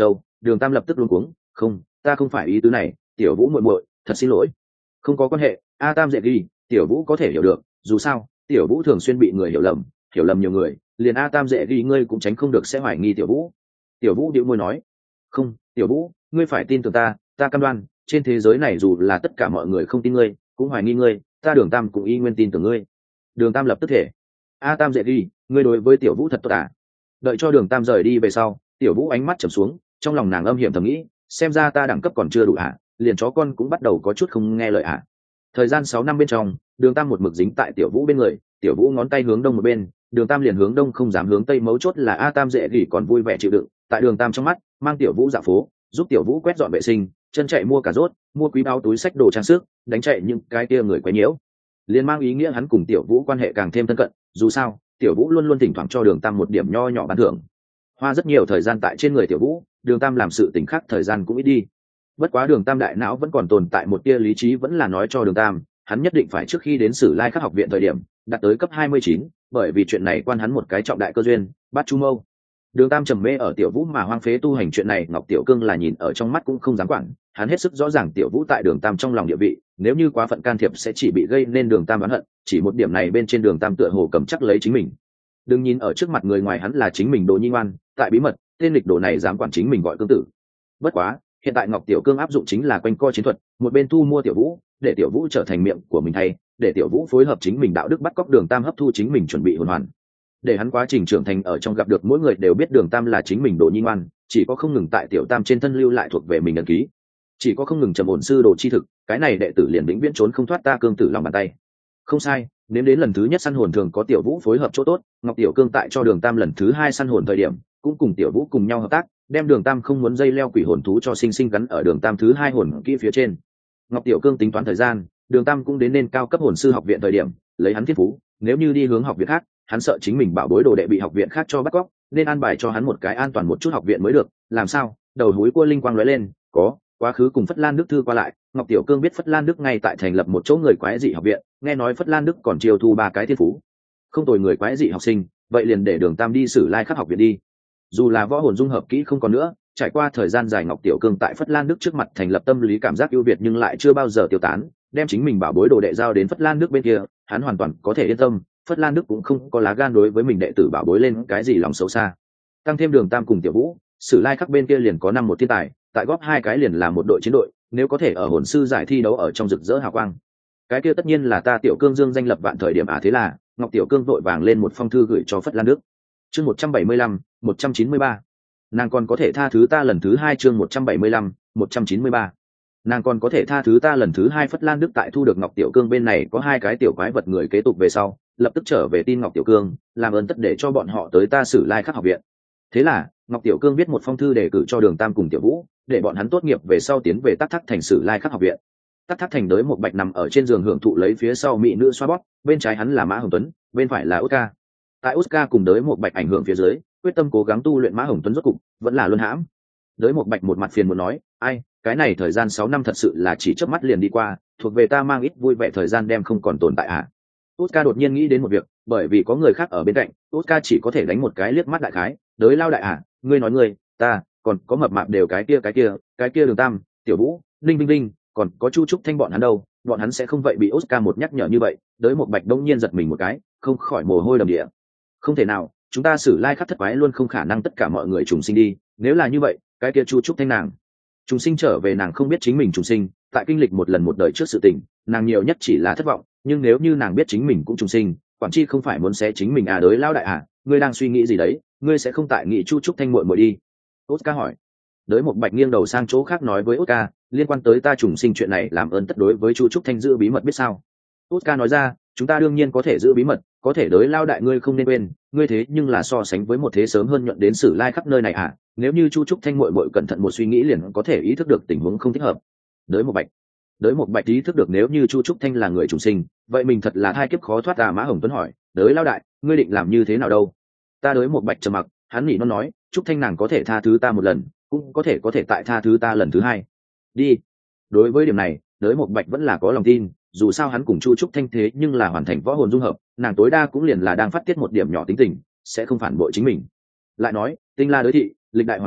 Đường Tam lập tức luống cuống, không, ta không phải ý tứ này, tiểu vũ muội muội, thật xin lỗi. Không có quan hệ, a Tam dễ ghi, tiểu vũ có thể hiểu được, dù sao tiểu vũ thường xuyên bị người hiểu lầm, hiểu lầm nhiều người, liền a Tam dễ ghi ngươi cũng tránh không được sẽ hoài nghi tiểu vũ. Tiểu vũ điệu môi nói, không, tiểu vũ, ngươi phải tin tưởng ta, ta cam đoan trên thế giới này dù là tất cả mọi người không tin ngươi, cũng hoài nghi ngươi, ta Đường Tam cũng y nguyên tin tưởng ngươi. Đường Tam lập tức thể, a Tam dễ ghi, ngươi đối với tiểu vũ thật tốt à? Đợi cho Đường Tam rời đi về sau, tiểu vũ ánh mắt trầm xuống, trong lòng nàng âm hiểm thầm nghĩ, xem ra ta đẳng cấp còn chưa đủ à, liền chó con cũng bắt đầu có chút không nghe lời à. Thời gian sáu năm bên trong, Đường Tam một mực dính tại tiểu vũ bên người, tiểu vũ ngón tay hướng đông một bên, Đường Tam liền hướng đông không dám hướng tây, mấu chốt là a Tam dễ gỉ còn vui vẻ chịu đựng, tại Đường Tam trong mắt mang tiểu vũ dạo phố, giúp tiểu vũ quét dọn vệ sinh, chân chạy mua cà rốt, mua quý báo túi sách đồ trang sức, đánh chạy những cái kia người quấy nhiễu, liền mang ý nghĩa hắn cùng tiểu vũ quan hệ càng thêm thân cận. Dù sao tiểu vũ luôn luôn thỉnh thoảng cho Đường Tam một điểm nho nhỏ ban thưởng, hoa rất nhiều thời gian tại trên người tiểu vũ, Đường Tam làm sự tình khác thời gian cũng ít đi. Bất quá Đường Tam đại não vẫn còn tồn tại một tia lý trí, vẫn là nói cho Đường Tam hắn nhất định phải trước khi đến Sử Lai Khắc học viện thời điểm đạt tới cấp hai mươi chín, bởi vì chuyện này quan hắn một cái trọng đại cơ duyên, Bát Chu Mâu. Đường Tam trầm mê ở tiểu vũ mà hoang phế tu hành chuyện này, Ngọc Tiểu Cương là nhìn ở trong mắt cũng không dám quản, hắn hết sức rõ ràng tiểu vũ tại Đường Tam trong lòng địa vị, nếu như quá phận can thiệp sẽ chỉ bị gây nên Đường Tam oán hận, chỉ một điểm này bên trên Đường Tam tựa hồ cầm chắc lấy chính mình. Đừng nhìn ở trước mặt người ngoài hắn là chính mình Đồ Nhi ngoan, tại bí mật tên lịch đồ này dám quản chính mình gọi cương tử. Bất quá hiện tại Ngọc Tiểu Cương áp dụng chính là quanh co chiến thuật, một bên thu mua tiểu vũ, để tiểu vũ trở thành miệng của mình thay, để tiểu vũ phối hợp chính mình đạo đức bắt cóc Đường Tam hấp thu chính mình chuẩn bị hồn hoàn, để hắn quá trình trưởng thành ở trong gặp được mỗi người đều biết Đường Tam là chính mình Đồ Nhi ngoan, chỉ có không ngừng tại tiểu Tam trên thân lưu lại thuộc về mình ấn ký, chỉ có không ngừng trầm ổn sư đồ chi thực, cái này đệ tử liền vĩnh viễn trốn không thoát ta cương tử lòng bàn tay. Không sai, nếm đến lần thứ nhất săn hồn thường có tiểu vũ phối hợp chỗ tốt, Ngọc Tiểu Cương tại cho Đường Tam lần thứ hai săn hồn thời điểm cũng cùng tiểu vũ cùng nhau hợp tác, đem Đường Tam không muốn dây leo quỷ hồn thú cho sinh sinh gắn ở Đường Tam thứ hai hồn kỹ phía trên. Ngọc Tiểu Cương tính toán thời gian, Đường Tam cũng đến nên cao cấp hồn sư học viện thời điểm, lấy hắn thiên phú, nếu như đi hướng học viện khác, hắn sợ chính mình bảo bối đồ đệ bị học viện khác cho bắt cóc, nên an bài cho hắn một cái an toàn một chút học viện mới được. Làm sao? Đầu núi cua linh quang lóe lên, có quá khứ cùng Phất Lan Đức thư qua lại, Ngọc Tiểu Cương biết Phất Lan Đức ngay tại thành lập một chỗ người quái dị học viện, nghe nói Phất Lan Đức còn chiêu thu ba cái thiên phú không tồi người quái dị học sinh, vậy liền để Đường Tam đi Sử Lai Khắc học viện đi. Dù là võ hồn dung hợp kỹ không còn nữa, trải qua thời gian dài, Ngọc Tiểu Cương tại Phất Lan Đức trước mặt thành lập tâm lý cảm giác ưu việt nhưng lại chưa bao giờ tiêu tán, đem chính mình bảo bối đồ đệ giao đến Phất Lan Đức bên kia, hắn hoàn toàn có thể yên tâm, Phất Lan Đức cũng không có lá gan đối với mình đệ tử bảo bối lên cái gì lòng xấu xa. Tăng thêm Đường Tam cùng tiểu vũ, Sử Lai Khắc bên kia liền có năm một thiên tài, tại góp hai cái liền là một đội chiến đội, nếu có thể ở hồn sư giải thi đấu ở trong rực rỡ hào quang, cái kia tất nhiên là ta Tiểu Cương dương danh lập vạn thời điểm. À thế là Ngọc Tiểu Cương vội vàng lên một phong thư gửi cho Phất Lan Đức. Chương một trăm bảy mươi lăm, một trăm chín mươi ba. Nàng còn có thể tha thứ ta lần thứ hai. Chương một trăm bảy mươi lăm, một trăm chín mươi ba. Nàng còn có thể tha thứ ta lần thứ hai. Phất Lan Đức tại thu được Ngọc Tiểu Cương bên này có hai cái tiểu quái vật người kế tục về sau, lập tức trở về tin Ngọc Tiểu Cương, làm ơn tất để cho bọn họ tới ta Sử Lai Khắc học viện. Thế là Ngọc Tiểu Cương viết một phong thư đề cử cho Đường Tam cùng tiểu vũ, để bọn hắn tốt nghiệp về sau tiến về Tắc Thác thành Sử Lai Khắc học viện. Tắc Thác thành đới một bạch nằm ở trên giường hưởng thụ lấy phía sau mỹ nữ xoa bóp, bên trái hắn là Mã Hồng Tuấn, bên phải là Oscar. Tại Oscar cùng đới một bạch ảnh hưởng phía dưới, quyết tâm cố gắng tu luyện, Mã Hồng Tuấn rốt cục vẫn là luân hãm. Đới một bạch một mặt phiền muốn nói, ai, cái này thời gian sáu năm thật sự là chỉ chớp mắt liền đi qua, thuộc về ta mang ít vui vẻ thời gian đem không còn tồn tại à. Oscar đột nhiên nghĩ đến một việc, bởi vì có người khác ở bên cạnh, Oscar chỉ có thể đánh một cái liếc mắt đại khái, đới lao đại à, ngươi nói ngươi, ta, còn có mập mạp đều cái kia cái kia, cái kia Đường Tam, tiểu vũ, Linh Vinh Linh, còn có Chu Trúc Thanh bọn hắn đâu, bọn hắn sẽ không vậy bị Oscar một nhắc nhở như vậy. Đới một bạch đông nhiên giật mình một cái, không khỏi mồ hôi đầm địa. Không thể nào, chúng ta Sử Lai Khắc thất quái luôn không khả năng tất cả mọi người trùng sinh đi, nếu là như vậy, cái kia Chu Trúc Thanh nàng trùng sinh trở về, nàng không biết chính mình trùng sinh, tại kinh lịch một lần một đời trước sự tình, nàng nhiều nhất chỉ là thất vọng, nhưng nếu như nàng biết chính mình cũng trùng sinh, quản chi không phải muốn xé chính mình à. Đới lao đại à, ngươi đang suy nghĩ gì đấy, ngươi sẽ không tại nghĩ Chu Trúc Thanh muội muội đi? Oscar hỏi. Đới một bạch nghiêng đầu sang chỗ khác nói với Oscar, liên quan tới ta trùng sinh chuyện này làm ơn tất đối với Chu Trúc Thanh giữ bí mật biết sao? Oscar nói ra, chúng ta đương nhiên có thể giữ bí mật, có thể đới lao đại ngươi không nên quên, ngươi thế nhưng là so sánh với một thế sớm hơn nhuận đến Sử Lai khắp nơi này à, nếu như Chu Trúc Thanh muội muội cẩn thận một suy nghĩ liền có thể ý thức được tình huống không thích hợp. Đới một bạch. Đới một bạch ý thức được nếu như Chu Trúc Thanh là người trùng sinh, vậy mình thật là hai kiếp khó thoát à. Mã Hồng Tuấn hỏi, đới lao đại, ngươi định làm như thế nào đâu? Ta đới một bạch trầm mặc, hắn nhỉ nó nói, Trúc Thanh nàng có thể tha thứ ta một lần, cũng có thể có thể tại tha thứ ta lần thứ hai. Đi. Đối với điểm này, đới một bạch vẫn là có lòng tin, dù sao hắn cùng Chu Trúc Thanh thế nhưng là hoàn thành võ hồn dung hợp, nàng tối đa cũng liền là đang phát tiết một điểm nhỏ tính tình, sẽ không phản bội chính mình. Lại nói, Tinh La đới thị, lịch đại hoàng đế,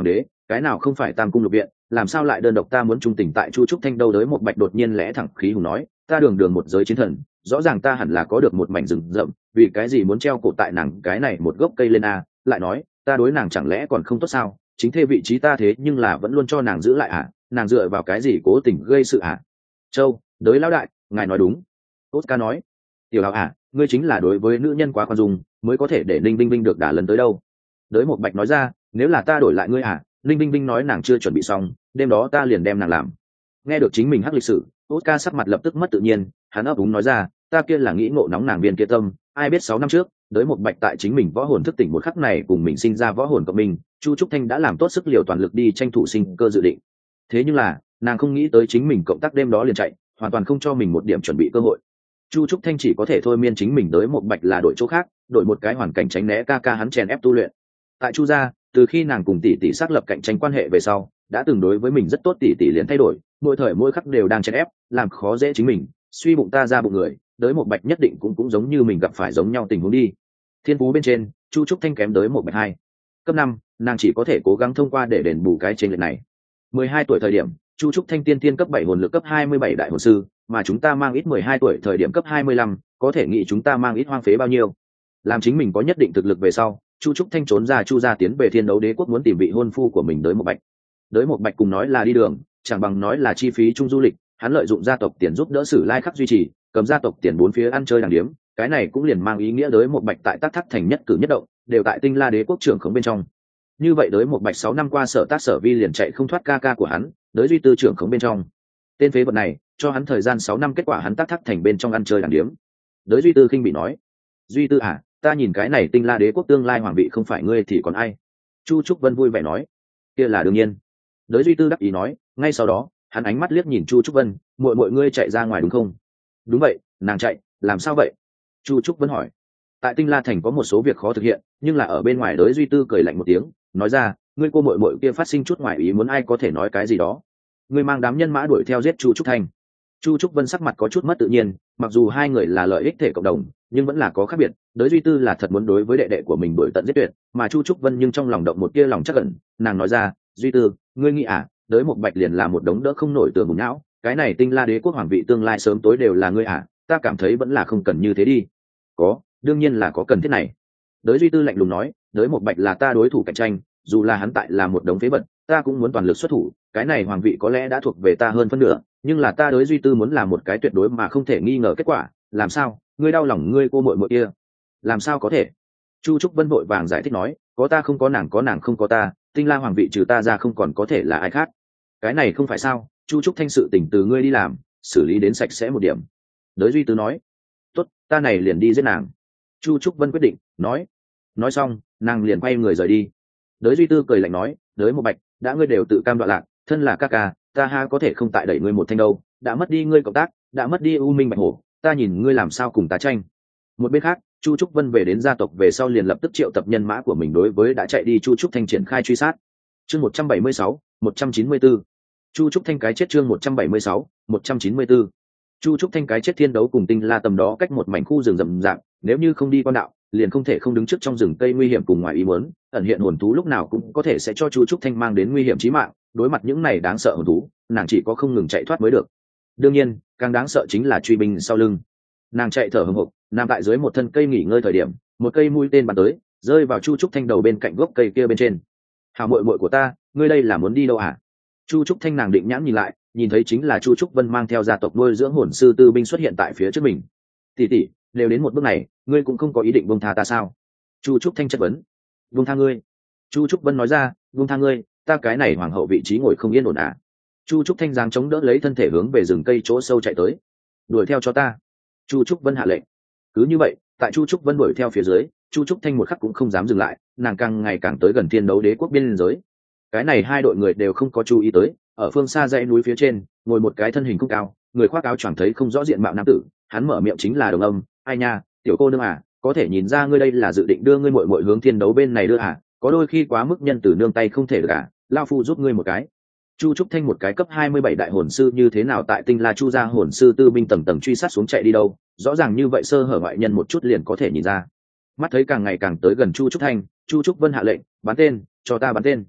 cái nào không phải tam cung lục viện, làm sao lại đơn độc ta muốn trung tình tại Chu Trúc Thanh đâu? Đới một bạch đột nhiên lẽ thẳng khí hùng nói, ta đường đường một giới chiến thần, rõ ràng ta hẳn là có được một mảnh rừng rậm, vì cái gì muốn treo cổ tại nàng cái này một gốc cây lên a? Lại nói ta đối nàng chẳng lẽ còn không tốt sao? Chính thê vị trí ta thế nhưng là vẫn luôn cho nàng giữ lại à? Nàng dựa vào cái gì cố tình gây sự à? Châu, đới lão đại, ngài nói đúng. Oscar nói, tiểu hào à, ngươi chính là đối với nữ nhân quá khoan dung, mới có thể để Ninh Vinh Vinh được đả lần tới đâu. Đới một bạch nói ra, nếu là ta đổi lại ngươi à? Ninh Vinh Vinh nói nàng chưa chuẩn bị xong, đêm đó ta liền đem nàng làm. Nghe được chính mình hắc lịch sử, Oscar sắc mặt lập tức mất tự nhiên, hắn ấp úng nói ra, ta kia là nghĩ ngộ nóng nàng viên kia tâm, ai biết sáu năm trước, đới một bạch tại chính mình võ hồn thức tỉnh một khắc này cùng mình sinh ra võ hồn cộng mình, Chu Trúc Thanh đã làm tốt sức liều toàn lực đi tranh thủ sinh cơ dự định. Thế nhưng là, nàng không nghĩ tới chính mình cộng tác đêm đó liền chạy, hoàn toàn không cho mình một điểm chuẩn bị cơ hội. Chu Trúc Thanh chỉ có thể thôi miên chính mình đới một bạch là đổi chỗ khác, đổi một cái hoàn cảnh tránh né ca ca hắn chèn ép tu luyện. Tại Chu gia, từ khi nàng cùng tỷ tỷ xác lập cạnh tranh quan hệ về sau, đã từng đối với mình rất tốt, tỷ tỷ liền thay đổi, mỗi thời mỗi khắc đều đang chèn ép, làm khó dễ chính mình, suy bụng ta ra bụng người, đới một bạch nhất định cũng cũng giống như mình gặp phải giống nhau tình huống đi. Thiên phú bên trên, Chu Trúc Thanh kém đới một bạch hai. Cấp năm, nàng chỉ có thể cố gắng thông qua để đền bù cái chênh lệch này. mười hai tuổi thời điểm, Chu Trúc Thanh tiên tiên cấp bảy hồn lực cấp hai mươi bảy đại hồn sư, mà chúng ta mang ít mười hai tuổi thời điểm cấp hai mươi lăm, có thể nghĩ chúng ta mang ít hoang phế bao nhiêu. Làm chính mình có nhất định thực lực về sau, Chu Trúc Thanh trốn ra Chu gia tiến về Thiên Đấu Đế quốc muốn tìm vị hôn phu của mình đới một bạch. Đới một bạch cùng nói là đi đường, chẳng bằng nói là chi phí chung du lịch, hắn lợi dụng gia tộc tiền giúp đỡ Sử Lai Khắc duy trì, cầm gia tộc tiền bốn phía ăn chơi đàng điếm, cái này cũng liền mang ý nghĩa đới một bạch tại tác thác thành nhất cử nhất động, đều tại Tinh La Đế quốc trưởng khống bên trong. Như vậy đới một bạch sáu năm qua sở tác sở vi liền chạy không thoát ca ca của hắn, đới duy tư trưởng khống bên trong. Tên phế vật này, cho hắn thời gian sáu năm kết quả hắn tác thác thành bên trong ăn chơi đàng điếm. Đới duy tư khinh bị nói, duy tư à, ta nhìn cái này Tinh La Đế quốc tương lai hoàng vị không phải ngươi thì còn ai? Chu Trúc Vân vui vẻ nói, kia là đương nhiên. Đới duy tư đắc ý nói, ngay sau đó hắn ánh mắt liếc nhìn Chu Trúc Vân, muội muội ngươi chạy ra ngoài đúng không? Đúng vậy, nàng chạy, làm sao vậy? Chu Trúc Vân hỏi. Tại Tinh La thành có một số việc khó thực hiện, nhưng là ở bên ngoài đới duy tư cười lạnh một tiếng, nói ra, ngươi cô muội muội kia phát sinh chút ngoài ý muốn, ai có thể nói cái gì đó? Ngươi mang đám nhân mã đuổi theo giết Chu Trúc Thanh. Chu Trúc Vân sắc mặt có chút mất tự nhiên, mặc dù hai người là lợi ích thể cộng đồng, nhưng vẫn là có khác biệt. Đới duy tư là thật muốn đối với đệ đệ của mình đuổi tận giết tuyệt, mà Chu Trúc Vân nhưng trong lòng động một tia lòng chắc ẩn, nàng nói ra, duy tư, ngươi nghĩ à, đới một bạch liền là một đống đỡ không nổi tường bùn não, cái này Tinh La Đế quốc hoàng vị tương lai sớm tối đều là ngươi à, ta cảm thấy vẫn là không cần như thế đi. Có, đương nhiên là có cần thiết này. Đới duy tư lạnh lùng nói, đới một bạch là ta đối thủ cạnh tranh, dù là hắn tại là một đống phế vật, ta cũng muốn toàn lực xuất thủ, cái này hoàng vị có lẽ đã thuộc về ta hơn phân nửa, nhưng là ta đới duy tư muốn làm một cái tuyệt đối mà không thể nghi ngờ kết quả. Làm sao? Ngươi đau lòng ngươi cô muội muội kia? Làm sao có thể? Chu Trúc Vân vội vàng giải thích nói, có ta không có nàng, có nàng không có ta, Tinh La hoàng vị trừ ta ra không còn có thể là ai khác. Cái này không phải sao? Chu Trúc Thanh sự tình từ ngươi đi làm, xử lý đến sạch sẽ một điểm. Đới duy tư nói, tốt, ta này liền đi giết nàng. Chu Trúc Vân quyết định, nói. Nói xong, nàng liền quay người rời đi. Đới duy tư cười lạnh nói, đới một bạch, đã ngươi đều tự cam đoạn lạc, thân là ca ca, ta ha có thể không tại đẩy ngươi một thanh đâu, đã mất đi ngươi cộng tác, đã mất đi U Minh Bạch Hổ, ta nhìn ngươi làm sao cùng ta tranh. Một bên khác, Chu Trúc Vân về đến gia tộc về sau liền lập tức triệu tập nhân mã của mình đối với đã chạy đi Chu Trúc Thanh triển khai truy sát. Chương một trăm bảy mươi sáu, một trăm chín mươi tư. Chu Trúc Thanh cái chết chương một trăm bảy mươi sáu, một trăm chín mươi tư. Chu Trúc Thanh cái chết Thiên Đấu cùng Tinh La tầm đó cách một mảnh khu rừng rậm rạp, nếu như không đi quan đạo, liền không thể không đứng trước trong rừng cây nguy hiểm cùng ngoài ý muốn, ẩn hiện hồn thú lúc nào cũng có thể sẽ cho Chu Trúc Thanh mang đến nguy hiểm chí mạng, đối mặt những này đáng sợ hồn thú, nàng chỉ có không ngừng chạy thoát mới được. Đương nhiên, càng đáng sợ chính là truy binh sau lưng. Nàng chạy thở hổn hộc, nằm tại dưới một thân cây nghỉ ngơi thời điểm, một cây mũi tên bắn tới, rơi vào Chu Trúc Thanh đầu bên cạnh gốc cây kia bên trên. "Hảo muội muội của ta, ngươi đây là muốn đi đâu hả?" Chu Trúc Thanh nàng định nhãn nhìn lại, nhìn thấy chính là Chu Trúc Vân mang theo gia tộc nuôi dưỡng hồn sư tư binh xuất hiện tại phía trước mình. "Tỷ tỷ, đều đến một bước này, ngươi cũng không có ý định buông tha ta sao?" Chu Trúc Thanh chất vấn. "Buông tha ngươi?" Chu Trúc Vân nói ra, "Buông tha ngươi, ta cái này hoàng hậu vị trí ngồi không yên ổn à?" Chu Trúc Thanh giang chống đỡ lấy thân thể hướng về rừng cây chỗ sâu chạy tới. "Đuổi theo cho ta." Chu Trúc Vân hạ lệnh. Cứ như vậy, tại Chu Trúc Vân đuổi theo phía dưới, Chu Trúc Thanh một khắc cũng không dám dừng lại, nàng càng ngày càng tới gần Thiên Đấu Đế quốc biên giới. Cái này hai đội người đều không có chú ý tới, ở phương xa dãy núi phía trên, ngồi một cái thân hình không cao, người khoác áo choàng thấy không rõ diện mạo nam tử, hắn mở miệng chính là Đồng Âm, "Ai nha, tiểu cô nương à, có thể nhìn ra ngươi đây là dự định đưa ngươi muội muội hướng Thiên Đấu bên này đưa à, có đôi khi quá mức nhân từ nương tay không thể được à, lão phu giúp ngươi một cái." Chu Trúc Thanh một cái cấp hai mươi bảy đại hồn sư như thế nào tại Tinh La Chu gia hồn sư tư binh tầng tầng truy sát xuống chạy đi đâu, rõ ràng như vậy sơ hở ngoại nhân một chút liền có thể nhìn ra. Mắt thấy càng ngày càng tới gần Chu Trúc Thanh, Chu Trúc Vân hạ lệnh, "Bắn tên, cho ta bắn tên."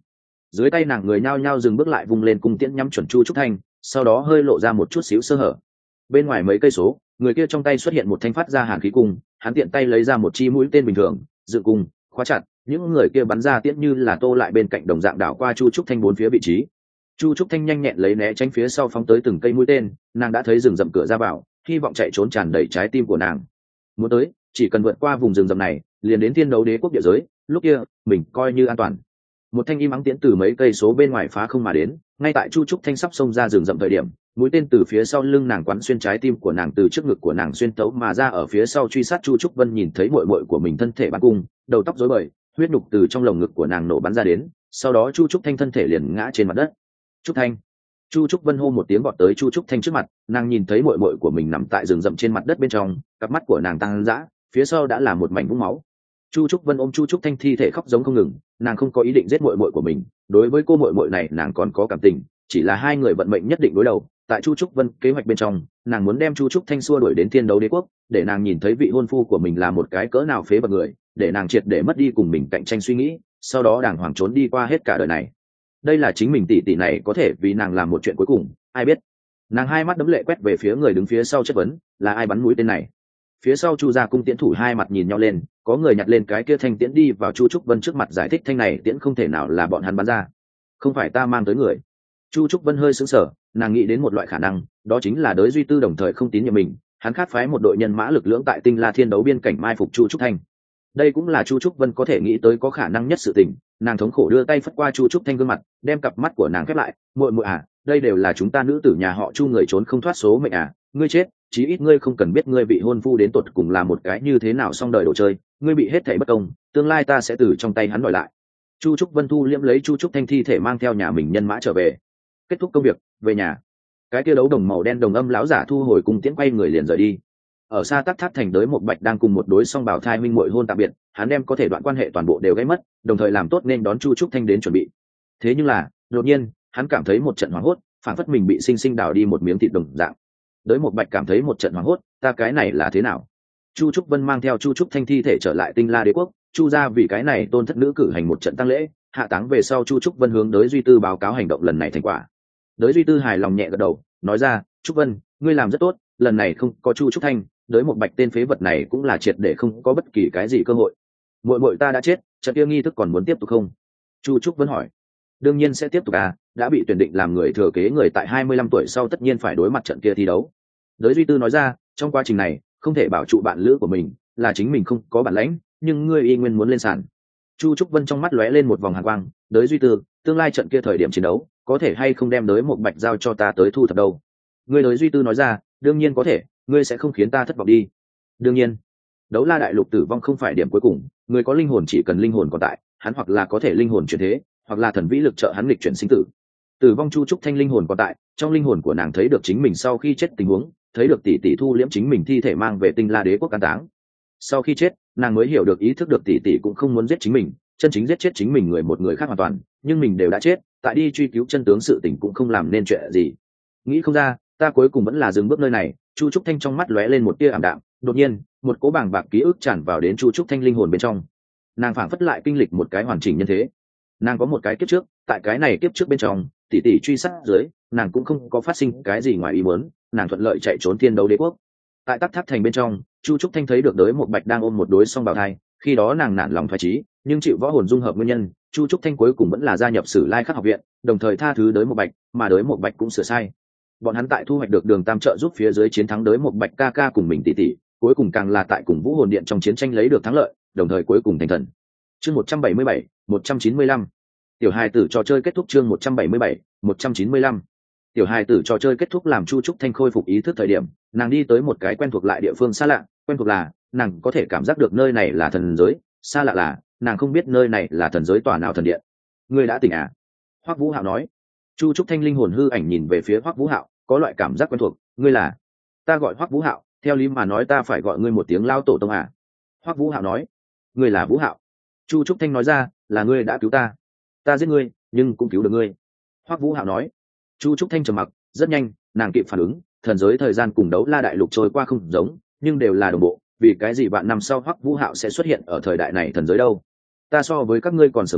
Dưới tay nàng người nhao nhao dừng bước lại, vung lên cung tiễn nhắm chuẩn Chu Trúc Thanh, sau đó hơi lộ ra một chút xíu sơ hở. Bên ngoài mấy cây số, người kia trong tay xuất hiện một thanh phát ra hàn khí cung, hắn tiện tay lấy ra một chi mũi tên bình thường, dựng cung, khóa chặt, những người kia bắn ra tiễn như là tô lại bên cạnh đồng dạng đảo qua Chu Trúc Thanh bốn phía vị trí. Chu Trúc Thanh nhanh nhẹn lấy né tránh phía sau phóng tới từng cây mũi tên, nàng đã thấy rừng rậm cửa ra vào, hy vọng chạy trốn tràn đầy trái tim của nàng. Muốn tới, chỉ cần vượt qua vùng rừng rậm này, liền đến Thiên Đấu Đế quốc địa giới, lúc kia, mình coi như an toàn. Một thanh im ắng tiễn từ mấy cây số bên ngoài phá không mà đến, ngay tại Chu Trúc Thanh sắp xông ra rừng rậm thời điểm, mũi tên từ phía sau lưng nàng quắn xuyên trái tim của nàng, từ trước ngực của nàng xuyên tấu mà ra, ở phía sau truy sát. Chu Trúc Vân nhìn thấy muội muội của mình thân thể bắn cung, đầu tóc rối bời, huyết nhục từ trong lồng ngực của nàng nổ bắn ra đến, sau đó Chu Trúc Thanh thân thể liền ngã trên mặt đất. Trúc Thanh. Chu Trúc Vân hô một tiếng, vọt tới Chu Trúc Thanh trước mặt, nàng nhìn thấy muội muội của mình nằm tại rừng rậm trên mặt đất bên trong, cặp mắt của nàng tăng dã, phía sau đã là một mảnh vũng máu. Chu Trúc Vân ôm Chu Trúc Thanh thi thể khóc giống không ngừng, nàng không có ý định giết muội muội của mình, đối với cô muội muội này nàng còn có cảm tình, chỉ là hai người vận mệnh nhất định đối đầu. Tại Chu Trúc Vân kế hoạch bên trong, nàng muốn đem Chu Trúc Thanh xua đuổi đến Thiên Đấu Đế quốc, để nàng nhìn thấy vị hôn phu của mình là một cái cỡ nào phế vật người, để nàng triệt để mất đi cùng mình cạnh tranh suy nghĩ, sau đó đàng hoàng trốn đi qua hết cả đời này. Đây là chính mình tỷ tỷ này có thể vì nàng làm một chuyện cuối cùng, ai biết. Nàng hai mắt đấm lệ quét về phía người đứng phía sau chất vấn, là ai bắn mũi tên này? Phía sau Chu gia cung tiễn thủ hai mặt nhìn nhau lên, có người nhặt lên cái kia thanh tiễn đi vào Chu Trúc Vân trước mặt giải thích, thanh này tiễn không thể nào là bọn hắn bắn ra, không phải ta mang tới người. Chu Trúc Vân hơi sững sờ, nàng nghĩ đến một loại khả năng, đó chính là Đới Duy Tư đồng thời không tín nhiệm mình, hắn khát phái một đội nhân mã lực lưỡng tại Tinh La Thiên Đấu biên cảnh mai phục Chu Trúc Thanh. Đây cũng là Chu Trúc Vân có thể nghĩ tới có khả năng nhất sự tình. Nàng thống khổ đưa tay phất qua Chu Trúc Thanh gương mặt, đem cặp mắt của nàng khép lại, muội muội à, đây đều là chúng ta nữ tử nhà họ Chu người trốn không thoát số mệnh à, ngươi chết, chí ít ngươi không cần biết ngươi bị hôn phu đến tột cùng là một cái như thế nào xong đời đồ chơi, ngươi bị hết thảy bất công, tương lai ta sẽ từ trong tay hắn đòi lại. Chu Trúc Vân thu liễm lấy Chu Trúc Thanh thi thể, mang theo nhà mình nhân mã trở về. Kết thúc công việc, về nhà. Cái kia đấu đồng màu đen đồng âm lão giả thu hồi cung tiễn, quay người liền rời đi. Ở xa Tắc Tháp thành, Đới Một Bạch đang cùng một đối song bảo thai minh muội hôn tạm biệt, hắn đem có thể đoạn quan hệ toàn bộ đều gây mất, đồng thời làm tốt nên đón Chu Trúc Thanh đến chuẩn bị. Thế nhưng là, đột nhiên, hắn cảm thấy một trận hoảng hốt, phản phất mình bị sinh sinh đào đi một miếng thịt đồng dạng. Đới Một Bạch cảm thấy một trận hoảng hốt, ta cái này là thế nào? Chu Trúc Vân mang theo Chu Trúc Thanh thi thể trở lại Tinh La Đế quốc, Chu gia vì cái này tôn thất nữ cử hành một trận tang lễ, hạ táng về sau Chu Trúc Vân hướng Đới Duy Tư báo cáo hành động lần này thành quả. Đới Duy Tư hài lòng nhẹ gật đầu, nói ra, Trúc Vân, ngươi làm rất tốt, lần này không có Chu Trúc Thanh, Đới Một Bạch tên phế vật này cũng là triệt để không có bất kỳ cái gì cơ hội. Muội muội ta đã chết, trận kia nghi thức còn muốn tiếp tục không? Chu Trúc Vân hỏi. Đương nhiên sẽ tiếp tục à, đã bị tuyển định làm người thừa kế người tại hai mươi lăm tuổi sau tất nhiên phải đối mặt trận kia thi đấu. Đới Duy Tư nói ra, trong quá trình này không thể bảo trụ bạn lữ của mình, là chính mình không có bản lãnh, nhưng ngươi y nguyên muốn lên sàn. Chu Trúc Vân trong mắt lóe lên một vòng hàn quang, Đới Duy Tư, tương lai trận kia thời điểm chiến đấu, có thể hay không đem Đới Một Bạch giao cho ta tới thu thập đâu? Ngươi Đới Duy Tư nói ra, đương nhiên có thể, ngươi sẽ không khiến ta thất vọng đi. Đương nhiên. Đấu La đại lục tử vong không phải điểm cuối cùng, người có linh hồn chỉ cần linh hồn còn tại, hắn hoặc là có thể linh hồn chuyển thế, hoặc là thần vĩ lực trợ hắn nghịch chuyển sinh tử. Tử vong Chu Trúc Thanh linh hồn còn tại, trong linh hồn của nàng thấy được chính mình sau khi chết tình huống, thấy được tỷ tỷ thu liễm chính mình thi thể mang về Tinh La Đế quốc an táng. Sau khi chết, nàng mới hiểu được, ý thức được tỷ tỷ cũng không muốn giết chính mình, chân chính giết chết chính mình người một người khác hoàn toàn, nhưng mình đều đã chết, tại đi truy cứu chân tướng sự tình cũng không làm nên chuyện gì. Nghĩ không ra, ta cuối cùng vẫn là dừng bước nơi này. Chu Trúc Thanh trong mắt lóe lên một tia ảm đạm, đột nhiên, một cỗ bàng bạc ký ức tràn vào đến Chu Trúc Thanh linh hồn bên trong. Nàng phảng phất lại kinh lịch một cái hoàn chỉnh nhân thế. Nàng có một cái kiếp trước, tại cái này kiếp trước bên trong, tỷ tỷ truy sát dưới, nàng cũng không có phát sinh cái gì ngoài ý muốn, nàng thuận lợi chạy trốn Thiên Đấu Đế quốc. Tại Tắc Tháp thành bên trong, Chu Trúc Thanh thấy được Đới Một Bạch đang ôm một đối song bào thai, khi đó nàng nản lòng thoái chí, nhưng chịu võ hồn dung hợp nguyên nhân, Chu Trúc Thanh cuối cùng vẫn là gia nhập Sử Lai Khắc học viện, đồng thời tha thứ Đới Một Bạch, mà Đới Một Bạch cũng sửa sai. Bọn hắn tại thu hoạch được Đường Tam trợ giúp phía dưới chiến thắng Đới Một Bạch ca ca cùng mình tỷ tỷ, cuối cùng càng là tại cùng Vũ Hồn Điện trong chiến tranh lấy được thắng lợi, đồng thời cuối cùng thành thần. Chương một trăm bảy mươi bảy, một trăm chín mươi lăm. Tiểu hài tử trò chơi kết thúc. Chương một trăm bảy mươi bảy, một trăm chín mươi lăm. Tiểu hài tử trò chơi kết thúc. Làm Chu Trúc Thanh khôi phục ý thức thời điểm, nàng đi tới một cái quen thuộc lại địa phương xa lạ. Quen thuộc là nàng có thể cảm giác được nơi này là thần giới, xa lạ là nàng không biết nơi này là thần giới tòa nào thần điện. Ngươi đã tỉnh à? Hoắc Vũ Hạo nói. Chu Trúc Thanh linh hồn hư ảnh nhìn về phía Hoắc Vũ Hạo, có loại cảm giác quen thuộc. Ngươi là? Ta gọi Hoắc Vũ Hạo, theo lý mà nói ta phải gọi ngươi một tiếng lao tổ tông à? Hoắc Vũ Hạo nói. Ngươi là Vũ Hạo? Chu Trúc Thanh nói ra, là ngươi đã cứu ta. Ta giết ngươi, nhưng cũng cứu được ngươi. Hoắc Vũ Hạo nói. Chu Trúc Thanh trầm mặc, rất nhanh, nàng kịp phản ứng, thần giới thời gian cùng Đấu La đại lục trôi qua không giống, nhưng đều là đồng bộ, vì cái gì vạn năm sau Hoắc Vũ Hạo sẽ xuất hiện ở thời đại này thần giới đâu? Ta so với các ngươi còn sớm đến,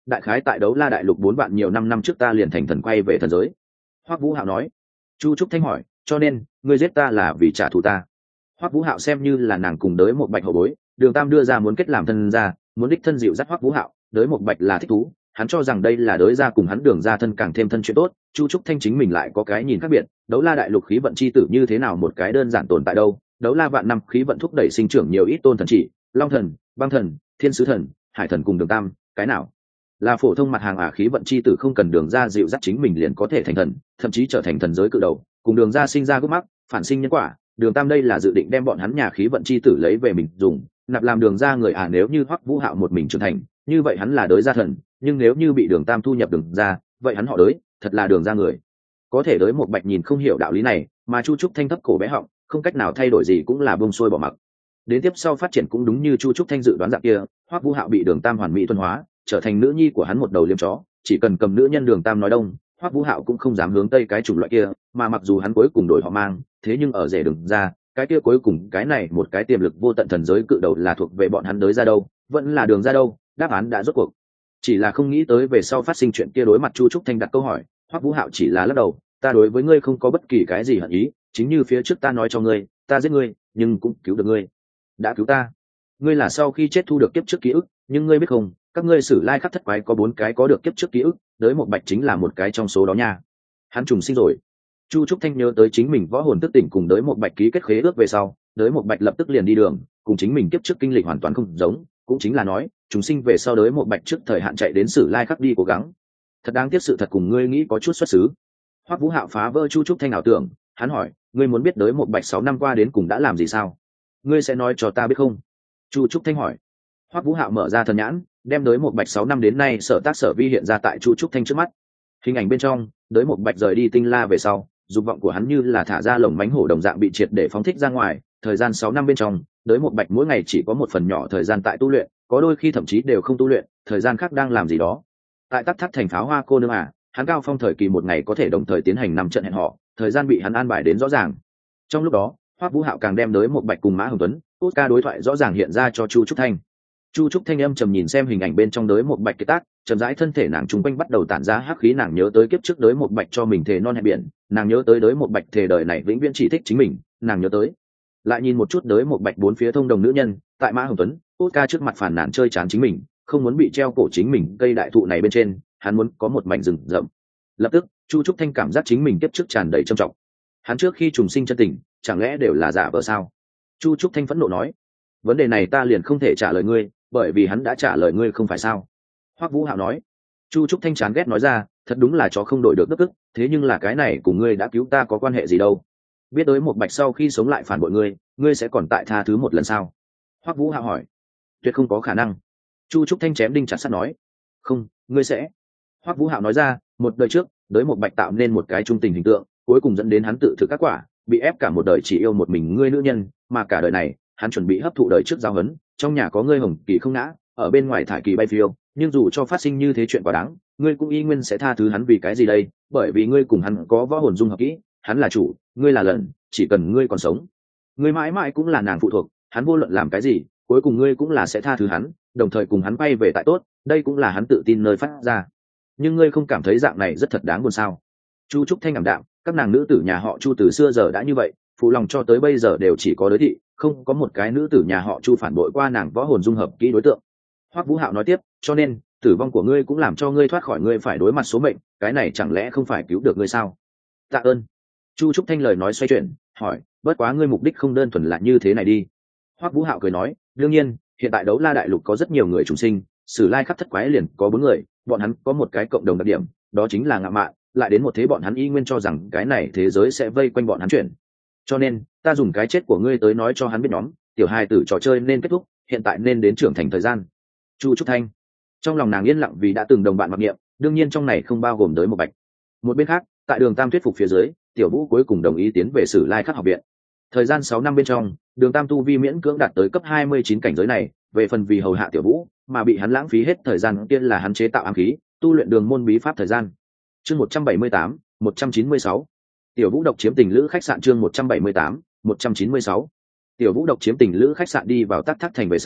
đại khái tại đấu la đại lục bốn vạn nhiều năm năm trước ta liền thành thần quay về thần giới. Hoắc Vũ Hạo nói. Chu Trúc Thanh hỏi, cho nên ngươi giết ta là vì trả thù ta? Hoắc Vũ Hạo xem như là nàng cùng đới một bạch hậu bối, Đường Tam đưa ra muốn kết làm thân gia, muốn đích thân dịu dắt Hoắc Vũ Hạo, đới một bạch là thích thú, hắn cho rằng đây là đới gia cùng hắn Đường gia thân càng thêm thân chuyện tốt. Chu Trúc Thanh chính mình lại có cái nhìn khác biệt, đấu la đại lục khí vận chi tử như thế nào một cái đơn giản tồn tại đâu, đấu la vạn năm khí vận thúc đẩy sinh trưởng nhiều ít tôn thần chỉ, long thần, băng thần, thiên sứ thần, hải thần cùng Đường Tam, cái nào là phổ thông mặt hàng ả khí vận chi tử không cần Đường gia dịu dắt chính mình liền có thể thành thần, thậm chí trở thành thần giới cự đầu, cùng Đường gia sinh ra gốc mắc, phản sinh nhân quả. Đường Tam đây là dự định đem bọn hắn nhà khí vận chi tử lấy về mình dùng, nạp làm Đường gia người à. Nếu như Hoắc Vũ Hạo một mình trưởng thành, như vậy hắn là đới gia thần, nhưng nếu như bị Đường Tam thu nhập Đường gia, vậy hắn họ đới, thật là Đường gia người. Có thể đới một bạch nhìn không hiểu đạo lý này, mà Chu Trúc Thanh thấp cổ bé họng, không cách nào thay đổi gì cũng là bông xuôi bỏ mặc. Đến tiếp sau phát triển cũng đúng như Chu Trúc Thanh dự đoán dạng kia, Hoắc Vũ Hạo bị Đường Tam hoàn mỹ thuần hóa, trở thành nữ nhi của hắn một đầu liêm chó, chỉ cần cầm nữ nhân Đường Tam nói đông, Hoắc Vũ Hạo cũng không dám hướng tây cái chủng loại kia, mà mặc dù hắn cuối cùng đổi họ mang, thế nhưng ở rể Đường gia, cái kia cuối cùng cái này một cái tiềm lực vô tận thần giới cự đầu là thuộc về bọn hắn đới ra đâu, vẫn là Đường gia đâu, đáp án đã rốt cuộc. Chỉ là không nghĩ tới về sau phát sinh chuyện kia, đối mặt Chu Trúc Thanh đặt câu hỏi, Hoắc Vũ Hạo chỉ là lắc đầu, ta đối với ngươi không có bất kỳ cái gì hận ý, chính như phía trước ta nói cho ngươi, ta giết ngươi, nhưng cũng cứu được ngươi. Đã cứu ta. Ngươi là sau khi chết thu được kiếp trước ký ức, nhưng ngươi biết không, các ngươi sử lai khắc thất quái có bốn cái có được kiếp trước ký ức, đới một bạch chính là một cái trong số đó nha. Hắn trùng sinh rồi. Chu Trúc Thanh nhớ tới chính mình võ hồn thức tỉnh cùng đới một bạch ký kết khế ước về sau, đới một bạch lập tức liền đi đường, cùng chính mình kiếp trước kinh lịch hoàn toàn không giống, cũng chính là nói, trùng sinh về sau đới một bạch trước thời hạn chạy đến sử lai khắc đi cố gắng. Thật đáng tiếc sự thật cùng ngươi nghĩ có chút xuất xứ. Hoắc Vũ Hạo phá vỡ Chu Trúc Thanh ảo tưởng, hắn hỏi, ngươi muốn biết đới một bạch sáu năm qua đến cùng đã làm gì sao? Ngươi sẽ nói cho ta biết không? Chu Trúc Thanh hỏi. Hoắc Vũ Hạo mở ra thần nhãn, đem đới một bạch sáu năm đến nay sở tác sở vi hiện ra tại Chu Trúc Thanh trước mắt. Hình ảnh bên trong, đới một bạch rời đi tinh la về sau, dục vọng của hắn như là thả ra lồng mánh hổ đồng dạng bị triệt để phóng thích ra ngoài. Thời gian sáu năm bên trong, đới một bạch mỗi ngày chỉ có một phần nhỏ thời gian tại tu luyện, có đôi khi thậm chí đều không tu luyện, thời gian khác đang làm gì đó. Tại Tắc Thác thành pháo hoa cô nương à, hắn cao phong thời kỳ một ngày có thể đồng thời tiến hành năm trận hẹn họ, thời gian bị hắn an bài đến rõ ràng. Trong lúc đó, Hoắc Vũ Hạo càng đem đới một bạch cùng Mã Hồng Tuấn, Oscar đối thoại rõ ràng hiện ra cho Chu Trúc Thanh. Chu Trúc Thanh âm trầm nhìn xem hình ảnh bên trong đới một bạch kiệt tác, chậm rãi thân thể nàng trung quanh bắt đầu tản ra hắc khí, nàng nhớ tới kiếp trước đới một bạch cho mình thề non hẹn biển, nàng nhớ tới đới một bạch thề đời này vĩnh viễn chỉ thích chính mình, nàng nhớ tới. Lại nhìn một chút đới một bạch bốn phía thông đồng nữ nhân, tại Mã Hồng Tuấn, Oscar trước mặt phản nàn chơi chán chính mình, không muốn bị treo cổ chính mình cây đại thụ này bên trên, hắn muốn có một mảnh rừng rậm. Lập tức, Chu Trúc Thanh cảm giác chính mình kiếp trước tràn đầy trầm trọng. Hắn trước khi trùng sinh chân tình, chẳng lẽ đều là giả vờ sao? Chu Trúc Thanh phẫn nộ nói, vấn đề này ta liền không thể trả lời ngươi, bởi vì hắn đã trả lời ngươi không phải sao? Hoắc Vũ Hạo nói. Chu Trúc Thanh chán ghét nói ra, thật đúng là chó không đổi được đức ức, thế nhưng là cái này cùng ngươi đã cứu ta có quan hệ gì đâu? Biết tới một bạch sau khi sống lại phản bội ngươi, ngươi sẽ còn tại tha thứ một lần sao? Hoắc Vũ Hạo hỏi. Tuyệt không có khả năng. Chu Trúc Thanh chém đinh chặt sắt nói. Không, ngươi sẽ. Hoắc Vũ Hạo nói ra, một đời trước, tới một bạch tạo nên một cái trung tình hình tượng, cuối cùng dẫn đến hắn tự thực các quả, bị ép cả một đời chỉ yêu một mình ngươi nữ nhân, mà cả đời này, hắn chuẩn bị hấp thụ đời trước giao hấn, trong nhà có ngươi hồng kỳ không ngã, ở bên ngoài thải kỳ bay phiêu, nhưng dù cho phát sinh như thế chuyện quá đáng, ngươi cũng y nguyên sẽ tha thứ hắn vì cái gì đây? Bởi vì ngươi cùng hắn có võ hồn dung hợp kỹ, hắn là chủ, ngươi là lần, chỉ cần ngươi còn sống, ngươi mãi mãi cũng là nàng phụ thuộc, hắn vô luận làm cái gì, cuối cùng ngươi cũng là sẽ tha thứ hắn, đồng thời cùng hắn quay về tại tốt, đây cũng là hắn tự tin nơi phát ra. Nhưng ngươi không cảm thấy dạng này rất thật đáng buồn sao? Chu Trúc Thanh ảm đạm, các nàng nữ tử nhà họ Chu từ xưa giờ đã như vậy, phụ lòng cho tới bây giờ đều chỉ có đới thị, không có một cái nữ tử nhà họ Chu phản bội qua nàng võ hồn dung hợp kỹ đối tượng. Hoắc Vũ Hạo nói tiếp, cho nên tử vong của ngươi cũng làm cho ngươi thoát khỏi ngươi phải đối mặt số mệnh, cái này chẳng lẽ không phải cứu được ngươi sao? Tạ ơn. Chu Trúc Thanh lời nói xoay chuyển, hỏi, bất quá ngươi mục đích không đơn thuần là như thế này đi. Hoắc Vũ Hạo cười nói, đương nhiên, hiện tại đấu la đại lục có rất nhiều người trùng sinh, sử lai khắp thất quái liền có bốn người, bọn hắn có một cái cộng đồng đặc điểm, đó chính là ngạo mạn, lại đến một thế bọn hắn y nguyên cho rằng cái này thế giới sẽ vây quanh bọn hắn chuyển. Cho nên, ta dùng cái chết của ngươi tới nói cho hắn biết nhóm, tiểu hài tử trò chơi nên kết thúc, hiện tại nên đến trưởng thành thời gian. Chu Trúc Thanh, trong lòng nàng yên lặng vì đã từng đồng bạn mặc niệm, đương nhiên trong này không bao gồm tới một bạch. Một bên khác, tại Đường Tam thuyết phục phía dưới, Tiểu Vũ cuối cùng đồng ý tiến về Sử Lai Khắc học viện. Thời gian sáu năm bên trong, Đường Tam tu vi miễn cưỡng đạt tới cấp hai mươi chín cảnh giới này, về phần vì hầu hạ Tiểu Vũ, mà bị hắn lãng phí hết thời gian kia là hắn chế tạo ám khí, tu luyện đường môn bí pháp thời gian. Chương một trăm bảy mươi tám, một trăm chín mươi sáu. Tiểu Vũ độc chiếm tình lữ khách sạn chương một trăm bảy mươi tám, một trăm chín mươi sáu. Tiểu Vũ độc chiếm tình lữ khách sạn đi vào Tắc Thác thành về sau,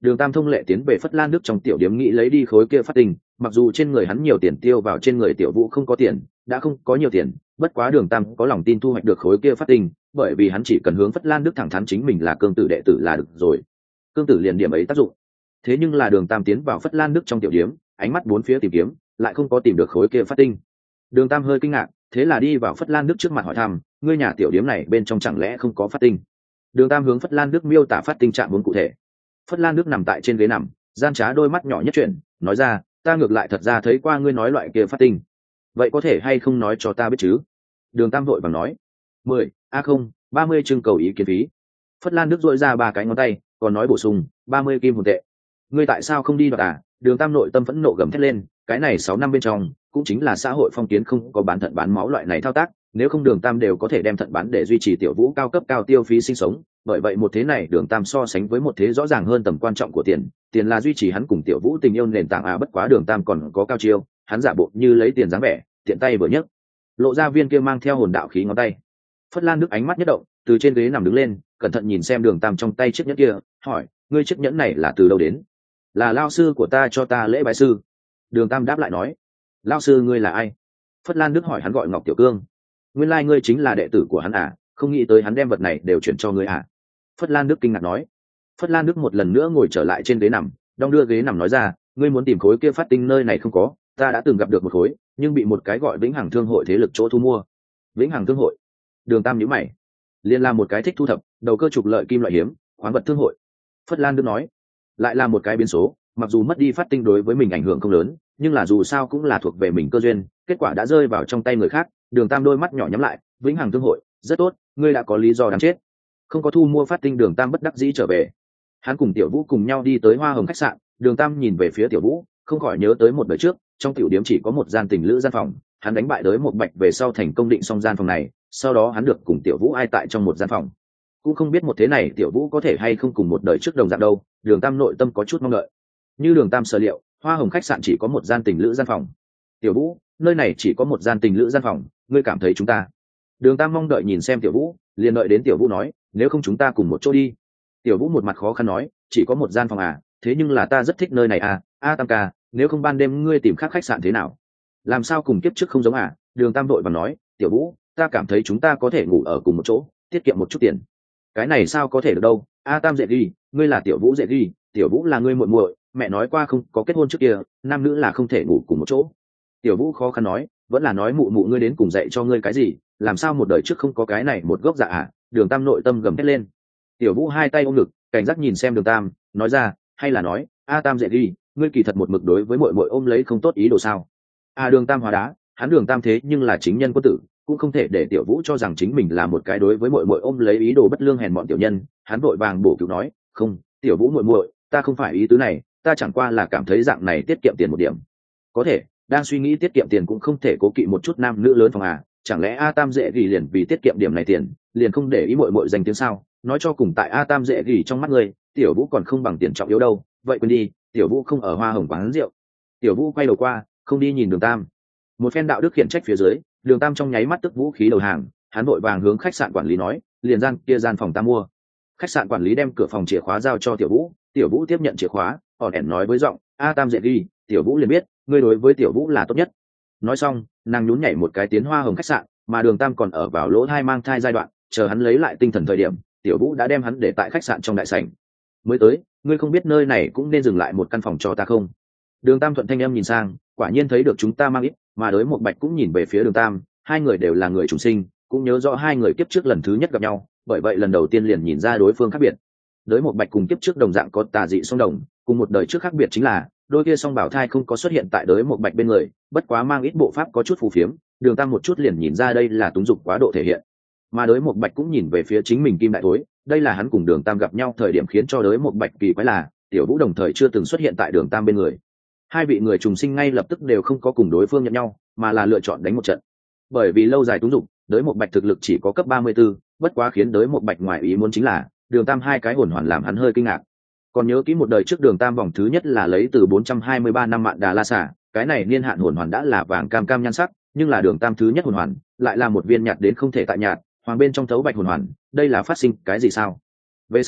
Đường Tam thông lệ tiến về Phất Lan nước trong tiểu điếm nghĩ lấy đi khối kia phát tinh, mặc dù trên người hắn nhiều tiền tiêu vào trên người Tiểu Vũ không có tiền, đã không có nhiều tiền, bất quá Đường Tam có lòng tin thu hoạch được khối kia phát tinh, bởi vì hắn chỉ cần hướng Phất Lan nước thẳng thắn chính mình là cương tử đệ tử là được rồi. Cương tử liền điểm ấy tác dụng. Thế nhưng là Đường Tam tiến vào Phất Lan nước trong tiểu điếm, ánh mắt bốn phía tìm kiếm, lại không có tìm được khối kia phát tinh. Đường Tam hơi kinh ngạc, thế là đi vào Phất Lan nước trước mặt hỏi thăm, ngươi nhà tiểu điếm này bên trong chẳng lẽ không có phát tinh? Đường Tam hướng Phất Lan nước miêu tả phát tinh trạng huống cụ thể. Phất Lan nước nằm tại trên ghế nằm, gian trá đôi mắt nhỏ nhất chuyển, nói ra, ta ngược lại thật ra thấy qua ngươi nói loại kia phát tinh, vậy có thể hay không nói cho ta biết chứ? Đường Tam vội vàng nói, mười a không ba mươi trưng cầu ý kiến phí. Phất Lan nước dội ra ba cái ngón tay, còn nói bổ sung, ba mươi kim hồn tệ. Ngươi tại sao không đi đoạt à? Đường Tam nội tâm phẫn nộ gầm thét lên, cái này sáu năm bên trong cũng chính là xã hội phong kiến không có bán thận bán máu loại này thao tác, nếu không Đường Tam đều có thể đem thận bán để duy trì Tiểu Vũ cao cấp cao tiêu phí sinh sống. Bởi vậy một thế này Đường Tam so sánh với một thế rõ ràng hơn tầm quan trọng của tiền, tiền là duy trì hắn cùng Tiểu Vũ tình yêu nền tảng à. Bất quá Đường Tam còn có cao chiêu, hắn giả bộ như lấy tiền dáng vẻ, tiện tay vừa nhấc, lộ ra viên kia mang theo hồn đạo khí ngón tay. Phất Lan Đức ánh mắt nhất động, từ trên ghế nằm đứng lên, cẩn thận nhìn xem Đường Tam trong tay chiếc nhẫn kia, hỏi, ngươi chiếc nhẫn này là từ đâu đến? Là lao sư của ta cho ta lễ bái sư. Đường Tam đáp lại nói, lao sư ngươi là ai? Phất Lan Đức hỏi hắn gọi Ngọc Tiểu Cương. Nguyên lai ngươi chính là đệ tử của hắn à, không nghĩ tới hắn đem vật này đều chuyển cho ngươi à? Phất Lan Đức kinh ngạc nói. Phất Lan Đức một lần nữa ngồi trở lại trên ghế nằm, đong đưa ghế nằm nói ra, ngươi muốn tìm khối kia phát tinh nơi này không có, ta đã từng gặp được một khối, nhưng bị một cái gọi Vĩnh Hằng Thương hội thế lực chỗ thu mua. Vĩnh Hằng Thương hội? Đường Tam nhíu mày. Liên là một cái thích thu thập đầu cơ trục lợi kim loại hiếm khoáng vật thương hội. Phất Lan Đức nói, lại là một cái biến số, mặc dù mất đi phát tinh đối với mình ảnh hưởng không lớn, nhưng là dù sao cũng là thuộc về mình cơ duyên, kết quả đã rơi vào trong tay người khác. Đường Tam đôi mắt nhỏ nhắm lại, Vĩnh Hằng Thương hội, rất tốt, ngươi đã có lý do đáng chết. Không có thu mua phát tinh, Đường Tam bất đắc dĩ trở về. Hắn cùng Tiểu Vũ cùng nhau đi tới Hoa Hồng khách sạn, Đường Tam nhìn về phía Tiểu Vũ, không khỏi nhớ tới một đời trước, trong tiểu điếm chỉ có một gian tình lữ gian phòng, hắn đánh bại tới một bạch về sau thành công định xong gian phòng này, sau đó hắn được cùng Tiểu Vũ ai tại trong một gian phòng. Cũng không biết một thế này Tiểu Vũ có thể hay không cùng một đời trước đồng dạng đâu. Đường Tam nội tâm có chút mong đợi. Như Đường Tam sở liệu, Hoa Hồng khách sạn chỉ có một gian tình lữ gian phòng. Tiểu Vũ, nơi này chỉ có một gian tình lữ gian phòng, ngươi cảm thấy chúng ta? Đường Tam mong đợi nhìn xem Tiểu Vũ, liền đợi đến Tiểu Vũ nói, nếu không chúng ta cùng một chỗ đi. Tiểu Vũ một mặt khó khăn nói, chỉ có một gian phòng à, thế nhưng là ta rất thích nơi này à, a Tam ca, nếu không ban đêm ngươi tìm khác khách sạn thế nào? Làm sao cùng kiếp trước không giống à? Đường Tam đội và nói, Tiểu Vũ, ta cảm thấy chúng ta có thể ngủ ở cùng một chỗ, tiết kiệm một chút tiền. Cái này sao có thể được đâu, a Tam dễ ghi, ngươi là Tiểu Vũ dễ ghi, Tiểu Vũ là ngươi muội muội, mẹ nói qua không có kết hôn trước kia, nam nữ là không thể ngủ cùng một chỗ. Tiểu Vũ khó khăn nói, vẫn là nói mụ mụ ngươi đến cùng dạy cho ngươi cái gì, làm sao một đời trước không có cái này một gốc dạ à? Đường Tam nội tâm gầm thét lên. Tiểu Vũ hai tay ôm ngực, cảnh giác nhìn xem Đường Tam, nói ra, hay là nói, a Tam dễ ghi, ngươi kỳ thật một mực đối với muội muội ôm lấy không tốt ý đồ sao? À Đường Tam hóa đá, hắn Đường Tam thế nhưng là chính nhân quân tử, cũng không thể để Tiểu Vũ cho rằng chính mình là một cái đối với muội muội ôm lấy ý đồ bất lương hèn mọn tiểu nhân. Hắn vội vàng bổ cứu nói, không, Tiểu Vũ muội muội, ta không phải ý tứ này, ta chẳng qua là cảm thấy dạng này tiết kiệm tiền một điểm. Có thể, đang suy nghĩ tiết kiệm tiền cũng không thể cố kỵ một chút nam nữ lớn phòng à? Chẳng lẽ a Tam dễ ghi liền vì tiết kiệm điểm này tiền, liền không để ý muội muội dành tiếng sao? Nói cho cùng tại a Tam dễ ghi trong mắt ngươi, Tiểu Vũ còn không bằng tiền trọng yếu đâu. Vậy quên đi, Tiểu Vũ không ở Hoa Hồng quán rượu. Tiểu Vũ quay đầu qua, không đi nhìn Đường Tam. Một phen đạo đức khiển trách phía dưới, Đường Tam trong nháy mắt tức vũ khí đầu hàng, hắn vội vàng hướng khách sạn quản lý nói, liền gian kia gian phòng ta mua. Khách sạn quản lý đem cửa phòng chìa khóa giao cho Tiểu Vũ, Tiểu Vũ tiếp nhận chìa khóa, ỏn ẻn nói với giọng, a Tam dễ ghi, Tiểu Vũ liền biết, ngươi đối với Tiểu Vũ là tốt nhất. Nói xong, nàng nhún nhảy một cái tiến Hoa Hồng khách sạn, mà Đường Tam còn ở vào lỗ thai mang thai giai đoạn, chờ hắn lấy lại tinh thần thời điểm, Tiểu Vũ đã đem hắn để tại khách sạn trong đại sảnh. Mới tới, ngươi không biết nơi này cũng nên dừng lại một căn phòng cho ta không? Đường Tam thuận thanh em nhìn sang, quả nhiên thấy được chúng ta mang ít, mà đối một bạch cũng nhìn về phía Đường Tam, hai người đều là người trùng sinh, cũng nhớ rõ hai người kiếp trước lần thứ nhất gặp nhau, bởi vậy lần đầu tiên liền nhìn ra đối phương khác biệt. Đối một bạch cùng kiếp trước đồng dạng có tà dị song đồng, cùng một đời trước khác biệt chính là đôi kia song bảo thai không có xuất hiện tại đối một bạch bên người, bất quá mang ít bộ pháp có chút phù phiếm, Đường Tam một chút liền nhìn ra đây là túng dục quá độ thể hiện. Mà đối một bạch cũng nhìn về phía chính mình kim đại thối, đây là hắn cùng Đường Tam gặp nhau thời điểm khiến cho đối một bạch kỳ quái là Tiểu Vũ đồng thời chưa từng xuất hiện tại Đường Tam bên người. Hai vị người trùng sinh ngay lập tức đều không có cùng đối phương nhận nhau, mà là lựa chọn đánh một trận. Bởi vì lâu dài túng dục, đối một bạch thực lực chỉ có cấp ba mươi 34, bất quá khiến đối một bạch ngoài ý muốn chính là Đường Tam hai cái hồn hoàn làm hắn hơi kinh ngạc. Còn nhớ kỹ một đời trước Đường Tam vòng thứ nhất là lấy từ bốn trăm hai mươi ba năm mạn đà la xả, cái này niên hạn hồn hoàn đã là vàng cam cam nhan sắc, nhưng là Đường Tam thứ nhất hồn hoàn lại là một viên nhạt đến không thể tại nhạt, hoàng bên trong thấu bạch hồn hoàn, đây là phát sinh cái gì sao? Về sau,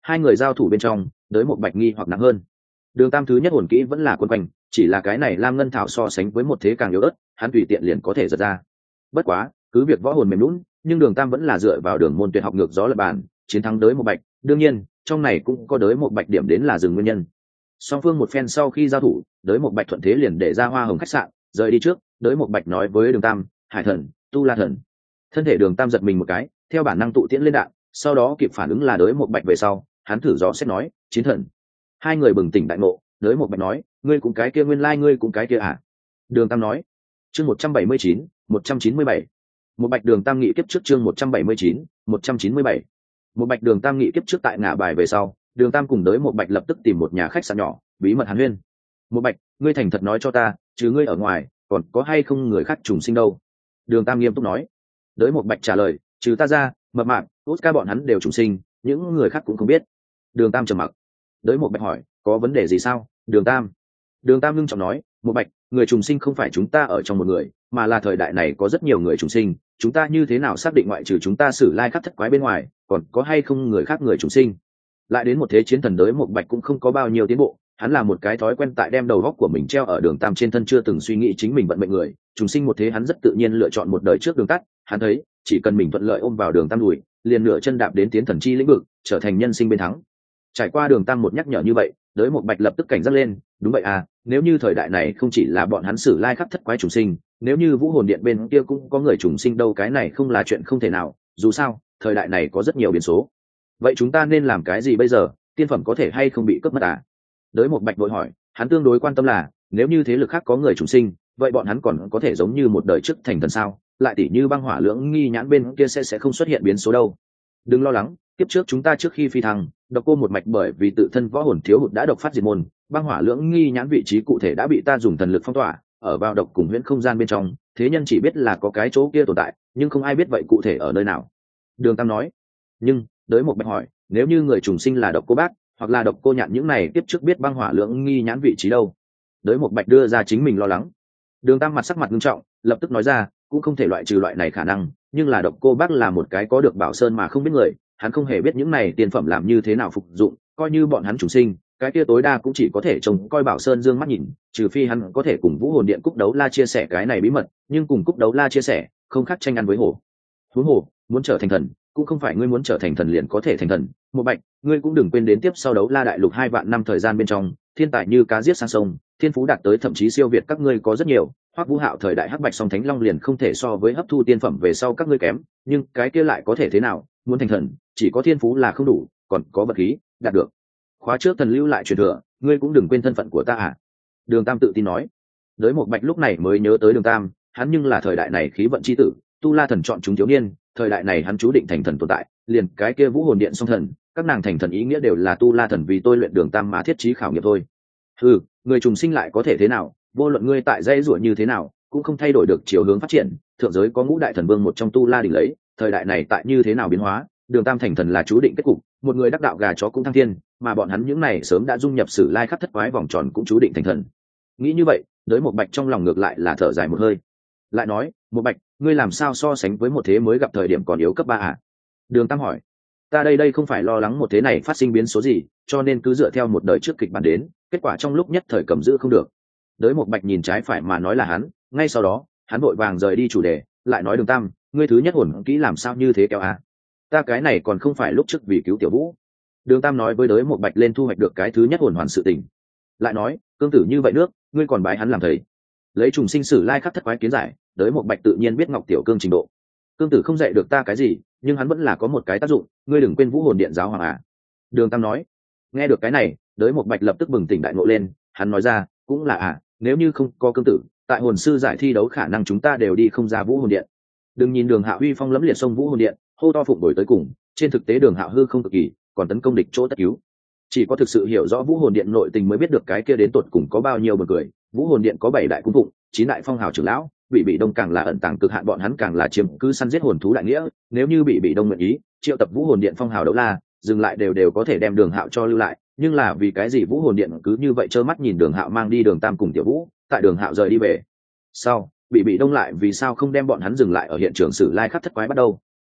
hai người giao thủ bên trong đới một bạch nghi hoặc nặng hơn. Đường tam thứ nhất hồn kỹ vẫn là quân quanh, chỉ là cái này lam ngân thảo so sánh với một thế càng yếu ớt, hắn tùy tiện liền có thể giật ra. Bất quá cứ việc võ hồn mềm lún, nhưng đường tam vẫn là dựa vào đường môn tuyệt học ngược gió lập bàn chiến thắng đới một bạch. Đương nhiên trong này cũng có đới một bạch điểm đến là dừng nguyên nhân. Song phương một phen sau khi giao thủ, đới một bạch thuận thế liền để ra hoa hồng khách sạn rời đi trước. Đới một bạch nói với đường tam, hải thần, tu la thần. Thân thể đường tam giật mình một cái, theo bản năng tụ tiễn lên đạn, sau đó kịp phản ứng là đới một bạch về sau, hắn thử gió xét nói, chiến thần. Hai người bừng tỉnh đại ngộ, đới một bạch nói, ngươi cũng cái kia, nguyên lai ngươi cũng cái kia à? Đường tam nói. Chương một trăm bảy mươi chín, một trăm chín mươi bảy. Một bạch đường tam nghị kiếp trước. Chương một trăm bảy mươi chín, một trăm chín mươi bảy. Một bạch đường tam nghị kiếp trước. Tại ngã bài về sau, đường tam cùng đới một bạch lập tức tìm một nhà khách sạn nhỏ, bí mật hàn huyên. Một bạch, ngươi thành thật nói cho ta, chứ ngươi ở ngoài còn có hay không người khác trùng sinh đâu? Đường tam nghiêm túc nói. Đới một bạch trả lời, trừ ta ra, mập mạp, Oscar bọn hắn đều trùng sinh, những người khác cũng không biết. Đường tam trầm mặc. Đới một bạch hỏi, có vấn đề gì sao? Đường tam. Đường tam ngưng trọng nói, một bạch, người trùng sinh không phải chúng ta ở trong một người, mà là thời đại này có rất nhiều người trùng sinh, chúng ta như thế nào xác định ngoại trừ chúng ta sử lai khắc thất quái bên ngoài còn có hay không người khác người trùng sinh? Lại đến một thế chiến thần đới một bạch cũng không có bao nhiêu tiến bộ, hắn là một cái thói quen tại đem đầu góc của mình treo ở đường tam trên thân, chưa từng suy nghĩ chính mình vận mệnh người trùng sinh một thế. Hắn rất tự nhiên lựa chọn một đời trước đường tắt, hắn thấy chỉ cần mình thuận lợi ôm vào đường tam đùi, liền nửa chân đạp đến tiến thần chi lĩnh vực, trở thành nhân sinh bên thắng. Trải qua đường tam một nhắc nhở như vậy, đới một bạch lập tức cảnh giác lên. Đúng vậy à, nếu như thời đại này không chỉ là bọn hắn sử lai khắc thất quái trùng sinh, nếu như vũ hồn điện bên kia cũng có người trùng sinh đâu, cái này không là chuyện không thể nào. Dù sao thời đại này có rất nhiều biến số. Vậy chúng ta nên làm cái gì bây giờ? Tiên phẩm có thể hay không bị cướp mất à? Đới một bạch vội hỏi. Hắn tương đối quan tâm là, nếu như thế lực khác có người trùng sinh, vậy bọn hắn còn có thể giống như một đời trước thành thần sao? Lại tỷ như băng hỏa lưỡng nghi nhãn bên kia sẽ sẽ không xuất hiện biến số đâu. Đừng lo lắng, tiếp trước chúng ta trước khi phi thăng, độc cô một mạch bởi vì tự thân võ hồn thiếu hụt đã độc phát diệt môn, băng hỏa lưỡng nghi nhãn vị trí cụ thể đã bị ta dùng thần lực phong tỏa, ở vào độc cùng huyễn không gian bên trong, thế nhân chỉ biết là có cái chỗ kia tồn tại, nhưng không ai biết vậy cụ thể ở nơi nào. Đường tam nói. Nhưng đới một bạch hỏi, nếu như người trùng sinh là độc cô bác hoặc là độc cô nhạn, những này tiếp trước biết băng hỏa lưỡng nghi nhãn vị trí đâu? Đới một bạch đưa ra chính mình lo lắng. Đường tam mặt sắc mặt nghiêm trọng, lập tức nói ra, cũng không thể loại trừ loại này khả năng, nhưng là độc cô bác là một cái có được bảo sơn mà không biết người, hắn không hề biết những này tiền phẩm làm như thế nào phục dụng, coi như bọn hắn trùng sinh, cái kia tối đa cũng chỉ có thể trông coi bảo sơn dương mắt nhìn, trừ phi hắn có thể cùng vũ hồn điện cúc đấu la chia sẻ cái này bí mật, nhưng cùng cúc đấu la chia sẻ không khác tranh ăn với hổ. Huống hồ muốn trở thành thần cũng không phải ngươi muốn trở thành thần liền có thể thành thần. Một bạch, ngươi cũng đừng quên đến tiếp sau đấu la đại lục hai vạn năm thời gian bên trong, thiên tài như cá giết sang sông, thiên phú đạt tới thậm chí siêu việt các ngươi có rất nhiều. Hoắc Vũ Hạo thời đại hắc bạch song thánh long liền không thể so với hấp thu tiên phẩm về sau các ngươi kém, nhưng cái kia lại có thể thế nào? Muốn thành thần chỉ có thiên phú là không đủ, còn có vật khí đạt được khóa trước thần lưu lại truyền thừa, ngươi cũng đừng quên thân phận của ta à? Đường tam tự tin nói. Đới một bạch lúc này mới nhớ tới đường tam, hắn nhưng là thời đại này khí vận chi tử, tu la thần chọn chúng thiếu niên, thời đại này hắn chú định thành thần tồn tại, liền cái kia vũ hồn điện song thần, các nàng thành thần ý nghĩa đều là tu la thần vì tôi luyện đường tam mà thiết trí khảo nghiệm thôi. Ừ, người trùng sinh lại có thể thế nào? Vô luận ngươi tại dây ruột như thế nào cũng không thay đổi được chiều hướng phát triển. Thượng giới có ngũ đại thần vương một trong tu la đỉnh lấy, thời đại này tại như thế nào biến hóa, đường tam thành thần là chú định kết cục. Một người đắc đạo gà chó cũng thăng thiên, mà bọn hắn những này sớm đã dung nhập sử lai khắc thất quái vòng tròn cũng chú định thành thần. Nghĩ như vậy, đới một bạch trong lòng ngược lại là thở dài một hơi, lại nói, một bạch, ngươi làm sao so sánh với một thế mới gặp thời điểm còn yếu cấp ba à? Đường tam hỏi. Ta đây đây không phải lo lắng một thế này phát sinh biến số gì, cho nên cứ dựa theo một đời trước kịch bản đến, kết quả trong lúc nhất thời cầm giữ không được. Đới một bạch nhìn trái phải mà nói là hắn, ngay sau đó hắn vội vàng rời đi chủ đề, lại nói đường tam, ngươi thứ nhất hồn kỹ làm sao như thế kéo à? Ta cái này còn không phải lúc trước vì cứu tiểu vũ. Đường tam nói với đới một bạch lên thu hoạch được cái thứ nhất hồn hoàn sự tình, lại nói cương tử như vậy nước, ngươi còn bái hắn làm thầy? Lấy trùng sinh sử lai khắc thất quái kiến giải, đới một bạch tự nhiên biết ngọc tiểu cương trình độ. Cương tử không dạy được ta cái gì, nhưng hắn vẫn là có một cái tác dụng, ngươi đừng quên vũ hồn điện giáo hoàng à? Đường tam nói. Nghe được cái này, đới một bạch lập tức bừng tỉnh đại ngộ lên, hắn nói ra, cũng là à, nếu như không có cương tử, tại hồn sư giải thi đấu khả năng chúng ta đều đi không ra vũ hồn điện. Đừng nhìn đường hạ uy phong lẫm liệt sông vũ hồn điện, hô to phụng đổi tới cùng, trên thực tế đường hạ hư không cực kỳ, còn tấn công địch chỗ tất cứu. Chỉ có thực sự hiểu rõ vũ hồn điện nội tình mới biết được cái kia đến tột cùng có bao nhiêu buồn cười. Vũ hồn điện có bảy đại cung phụng, chín đại phong hào trưởng lão, bị bị đông càng là ẩn tàng cực hạn, bọn hắn càng là chiếm cứ săn giết hồn thú đại nghĩa. Nếu như bị bị đông nguyện ý triệu tập vũ hồn điện phong hào đấu la, dừng lại đều đều có thể đem đường hạo cho lưu lại. Nhưng là vì cái gì vũ hồn điện cứ như vậy trơ mắt nhìn đường hạo mang đi đường tam cùng tiểu vũ, tại đường hạo rời đi về sau bị bị đông lại vì sao không đem bọn hắn dừng lại ở hiện trường sử lai khắc thất quái bắt đầu?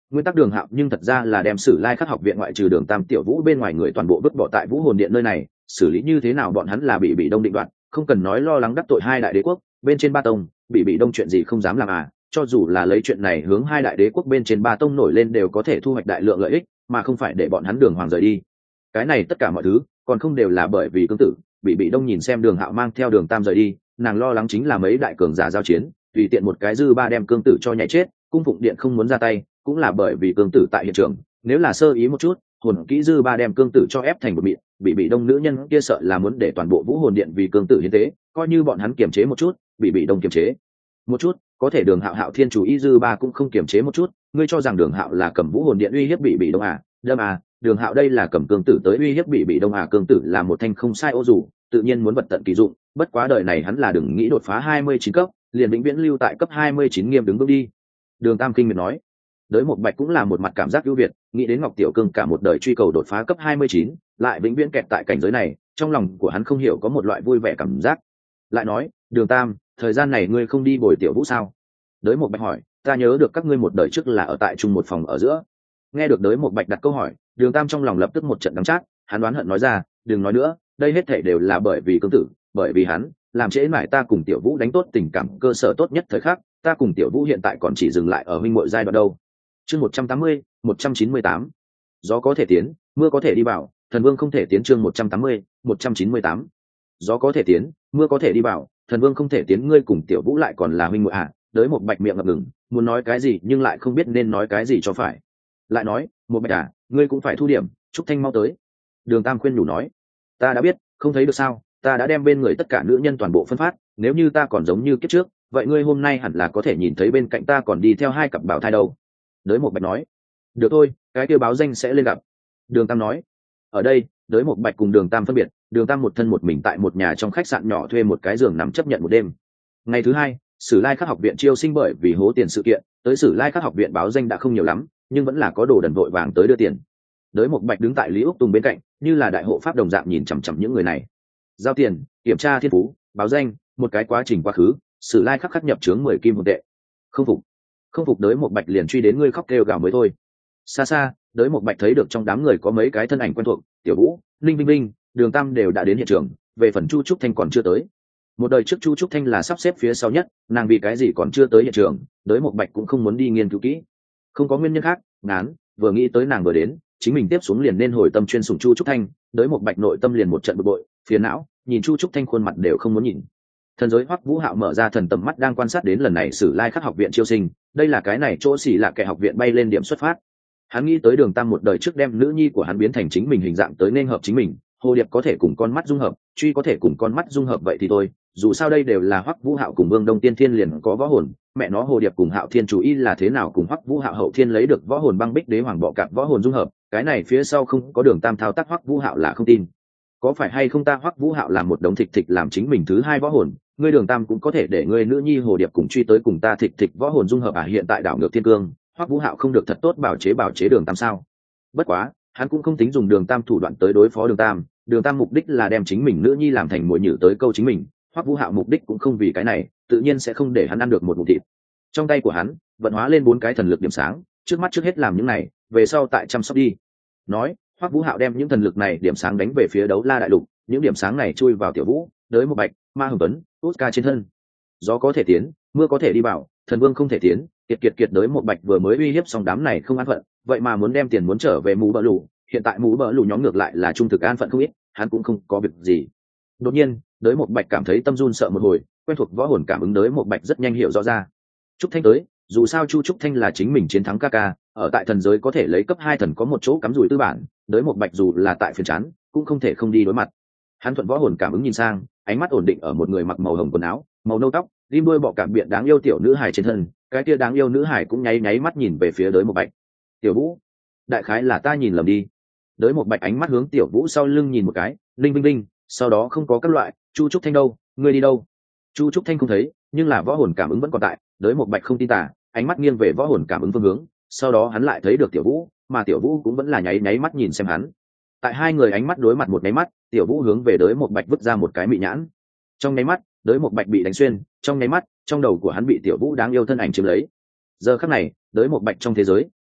nguyên tắc Đường Hạo nhưng thật ra là đem Sử Lai Khắc học viện ngoại trừ Đường Tam Tiểu Vũ bên ngoài người toàn bộ vứt bỏ tại Vũ Hồn Điện nơi này, xử lý như thế nào bọn hắn là bị bị đông định đoạt, không cần nói lo lắng đắc tội hai đại đế quốc, bên trên ba tông, bị bị đông chuyện gì không dám làm à, cho dù là lấy chuyện này hướng hai đại đế quốc bên trên ba tông nổi lên đều có thể thu hoạch đại lượng lợi ích, mà không phải để bọn hắn Đường Hoàng rời đi. Cái này tất cả mọi thứ, còn không đều là bởi vì cương tử, bị bị đông nhìn xem Đường Hạo mang theo Đường Tam rời đi, nàng lo lắng chính là mấy đại cường giả giao chiến, tùy tiện một cái dư ba đem cương tử cho nhảy chết, cung phụng điện không muốn ra tay, cũng là bởi vì cương tử tại hiện trường, nếu là sơ ý một chút, hồn kỹ dư ba đem cương tử cho ép thành một mịn, bị bị đông nữ nhân kia sợ là muốn để toàn bộ Vũ Hồn Điện vì cương tử hiến tế, coi như bọn hắn kiềm chế một chút, bị bị đông kiềm chế một chút, có thể Đường Hạo Hạo Thiên chủ y dư ba cũng không kiềm chế một chút, ngươi cho rằng Đường Hạo là cầm Vũ Hồn Điện uy hiếp bị bị đông à? Đâm à, Đường Hạo đây là cầm cương tử tới uy hiếp bị bị đông à? Cương tử là một thanh không sai ô dù, tự nhiên muốn vật tận kỳ dụng, bất quá đời này hắn là đừng nghĩ đột phá hai mươi chín cấp, liền vĩnh viễn lưu tại cấp hai mươi chín nghiêm đứng bước đi. Đường Tam kinh miệt nói. Đới Một Bạch cũng là một mặt cảm giác ưu việt, nghĩ đến Ngọc Tiểu Cương cả một đời truy cầu đột phá cấp hai mươi chín, lại vĩnh viễn kẹt tại cảnh giới này, trong lòng của hắn không hiểu có một loại vui vẻ cảm giác. Lại nói, Đường Tam, thời gian này ngươi không đi bồi Tiểu Vũ sao? Đới Một Bạch hỏi, ta nhớ được các ngươi một đời trước là ở tại chung một phòng ở giữa. Nghe được Đới Một Bạch đặt câu hỏi, Đường Tam trong lòng lập tức một trận đắng chát, hắn đoán hận nói ra, đừng nói nữa, đây hết thảy đều là bởi vì cương tử, bởi vì hắn làm trễ mãi ta cùng Tiểu Vũ đánh tốt tình cảm cơ sở tốt nhất thời khắc, ta cùng Tiểu Vũ hiện tại còn chỉ dừng lại ở huynh muội giai đoạn đâu. Chương một trăm tám mươi, một trăm chín mươi tám. Gió có thể tiến, mưa có thể đi vào, thần vương không thể tiến. Chương một trăm tám mươi, một trăm chín mươi tám. Gió có thể tiến, mưa có thể đi vào, thần vương không thể tiến. Ngươi cùng Tiểu Vũ lại còn là huynh muội à? Đới Một Bạch miệng ngập ngừng, muốn nói cái gì nhưng lại không biết nên nói cái gì cho phải. Lại nói, Một Bạch à, ngươi cũng phải thu điểm, Trúc Thanh mau tới. Đường Tam khuyên nhủ nói, ta đã biết, không thấy được sao, ta đã đem bên người tất cả nữ nhân toàn bộ phân phát, nếu như ta còn giống như kiếp trước, vậy ngươi hôm nay hẳn là có thể nhìn thấy bên cạnh ta còn đi theo hai cặp bảo thai đâu. Đới Một Bạch nói, được thôi, cái kêu báo danh sẽ lên gặp. Đường Tam nói, ở đây, Đới Một Bạch cùng Đường Tam phân biệt, Đường Tam một thân một mình tại một nhà trong khách sạn nhỏ thuê một cái giường nằm chấp nhận một đêm. Ngày thứ hai, Sử Lai Khắc học viện chiêu sinh bởi vì hố tiền sự kiện, tới Sử Lai Khắc học viện báo danh đã không nhiều lắm, nhưng vẫn là có đồ đần vội vàng tới đưa tiền. Đới Một Bạch đứng tại Lý Úc Tùng bên cạnh, như là đại hộ pháp đồng dạng nhìn chằm chằm những người này. Giao tiền, kiểm tra thiên phú, báo danh, một cái quá trình quá khứ, Sử Lai Khắc khắc nhập chướng mười kim hồn tệ. Không phục, không phục. Đới Một Bạch liền truy đến ngươi khóc kêu gào mới thôi. Xa xa, Đới Một Bạch thấy được trong đám người có mấy cái thân ảnh quen thuộc, Tiểu Vũ, Ninh Vinh Vinh, Đường Tam đều đã đến hiện trường, về phần Chu Trúc Thanh còn chưa tới. Một đời trước Chu Trúc Thanh là sắp xếp phía sau nhất, nàng vì cái gì còn chưa tới hiện trường, Đới Một Bạch cũng không muốn đi nghiên cứu kỹ. Không có nguyên nhân khác, ngán, vừa nghĩ tới nàng vừa đến, chính mình tiếp xuống liền nên hồi tâm chuyên sủng Chu Trúc Thanh, Đới Một Bạch nội tâm liền một trận bực bội, phiền não, nhìn Chu Trúc Thanh khuôn mặt đều không muốn nhìn. Thần giới Hoắc Vũ Hạo mở ra thần tầm mắt đang quan sát đến lần này Sử Lai Khắc học viện chiêu sinh, đây là cái này chỗ xỉ là kẻ học viện bay lên điểm xuất phát. Hắn nghĩ tới Đường Tam một đời trước đem nữ nhi của hắn biến thành chính mình hình dạng tới nên hợp chính mình, hồ điệp có thể cùng con mắt dung hợp, truy có thể cùng con mắt dung hợp vậy thì thôi, dù sao đây đều là Hoắc Vũ Hạo cùng Vương Đông Tiên Thiên liền có võ hồn, mẹ nó hồ điệp cùng Hạo Thiên chủ y là thế nào cùng Hoắc Vũ Hạo hậu thiên lấy được võ hồn băng bích đế hoàng bọ cạp võ hồn dung hợp, cái này phía sau không có Đường Tam thao tác Hoắc Vũ Hạo là không tin. Có phải hay không ta Hoắc Vũ Hạo làm một đống thịt thịt làm chính mình thứ hai võ hồn, ngươi Đường Tam cũng có thể để ngươi nữ nhi hồ điệp cùng truy tới cùng ta thịt thịt võ hồn dung hợp à? Hiện tại đảo ngược thiên cương, Hoắc Vũ Hạo không được thật tốt bảo chế bảo chế Đường Tam sao? Bất quá, hắn cũng không tính dùng Đường Tam thủ đoạn tới đối phó Đường Tam, Đường Tam mục đích là đem chính mình nữ nhi làm thành mồi nhử tới câu chính mình, Hoắc Vũ Hạo mục đích cũng không vì cái này, tự nhiên sẽ không để hắn ăn được một ngụm thịt. Trong tay của hắn vận hóa lên bốn cái thần lực điểm sáng, trước mắt trước hết làm những này, về sau tại chăm sóc đi. Nói, Hoắc Vũ Hạo đem những thần lực này điểm sáng đánh về phía Đấu La đại lục, những điểm sáng này chui vào Tiểu Vũ, Đới Một Bạch, Ma Hồng Tuấn, Oscar trên thân. Gió có thể tiến, mưa có thể đi vào, thần vương không thể tiến. Kiệt kiệt kiệt. Đới Một Bạch vừa mới uy hiếp xong đám này không an phận, vậy mà muốn đem tiền muốn trở về mũ bờ lù, hiện tại mũ bờ lù nhóm ngược lại là trung thực an phận không ít, hắn cũng không có việc gì. Đột nhiên, Đới Một Bạch cảm thấy tâm run sợ một hồi, quen thuộc võ hồn cảm ứng Đới Một Bạch rất nhanh hiểu rõ ra. Trúc Thanh tới, dù sao Chu Trúc Thanh là chính mình chiến thắng ca ca, ở tại thần giới có thể lấy cấp hai thần có một chỗ cắm rủi tư bản, Đới Một Bạch dù là tại phiền chán, cũng không thể không đi đối mặt. Hắn thuận võ hồn cảm ứng nhìn sang, ánh mắt ổn định ở một người mặc màu hồng quần áo, màu nâu tóc, rim đuôi bọ cạp biện đáng yêu tiểu nữ hài trên thân, cái kia đáng yêu nữ hài cũng nháy nháy mắt nhìn về phía Đới Một Bạch. Tiểu Vũ, đại khái là ta nhìn lầm đi. Đới Một Bạch ánh mắt hướng Tiểu Vũ sau lưng nhìn một cái, linh vinh linh, sau đó không có các loại, Chu Trúc Thanh đâu, ngươi đi đâu? Chu Trúc Thanh không thấy, nhưng là võ hồn cảm ứng vẫn còn tại, Đới Một Bạch không tin tả, ánh mắt nghiêng về võ hồn cảm ứng phương hướng, sau đó hắn lại thấy được Tiểu Vũ, mà Tiểu Vũ cũng vẫn là nháy nháy mắt nhìn xem hắn. Tại hai người ánh mắt đối mặt một nháy mắt, Tiểu Vũ hướng về Đới Một Bạch vứt ra một cái mị nhãn. Trong nháy mắt, Đới Một Bạch bị đánh xuyên, trong nháy mắt, trong đầu của hắn bị Tiểu Vũ đáng yêu thân ảnh chiếm lấy. Giờ khắc này, Đới Một Bạch trong thế giới,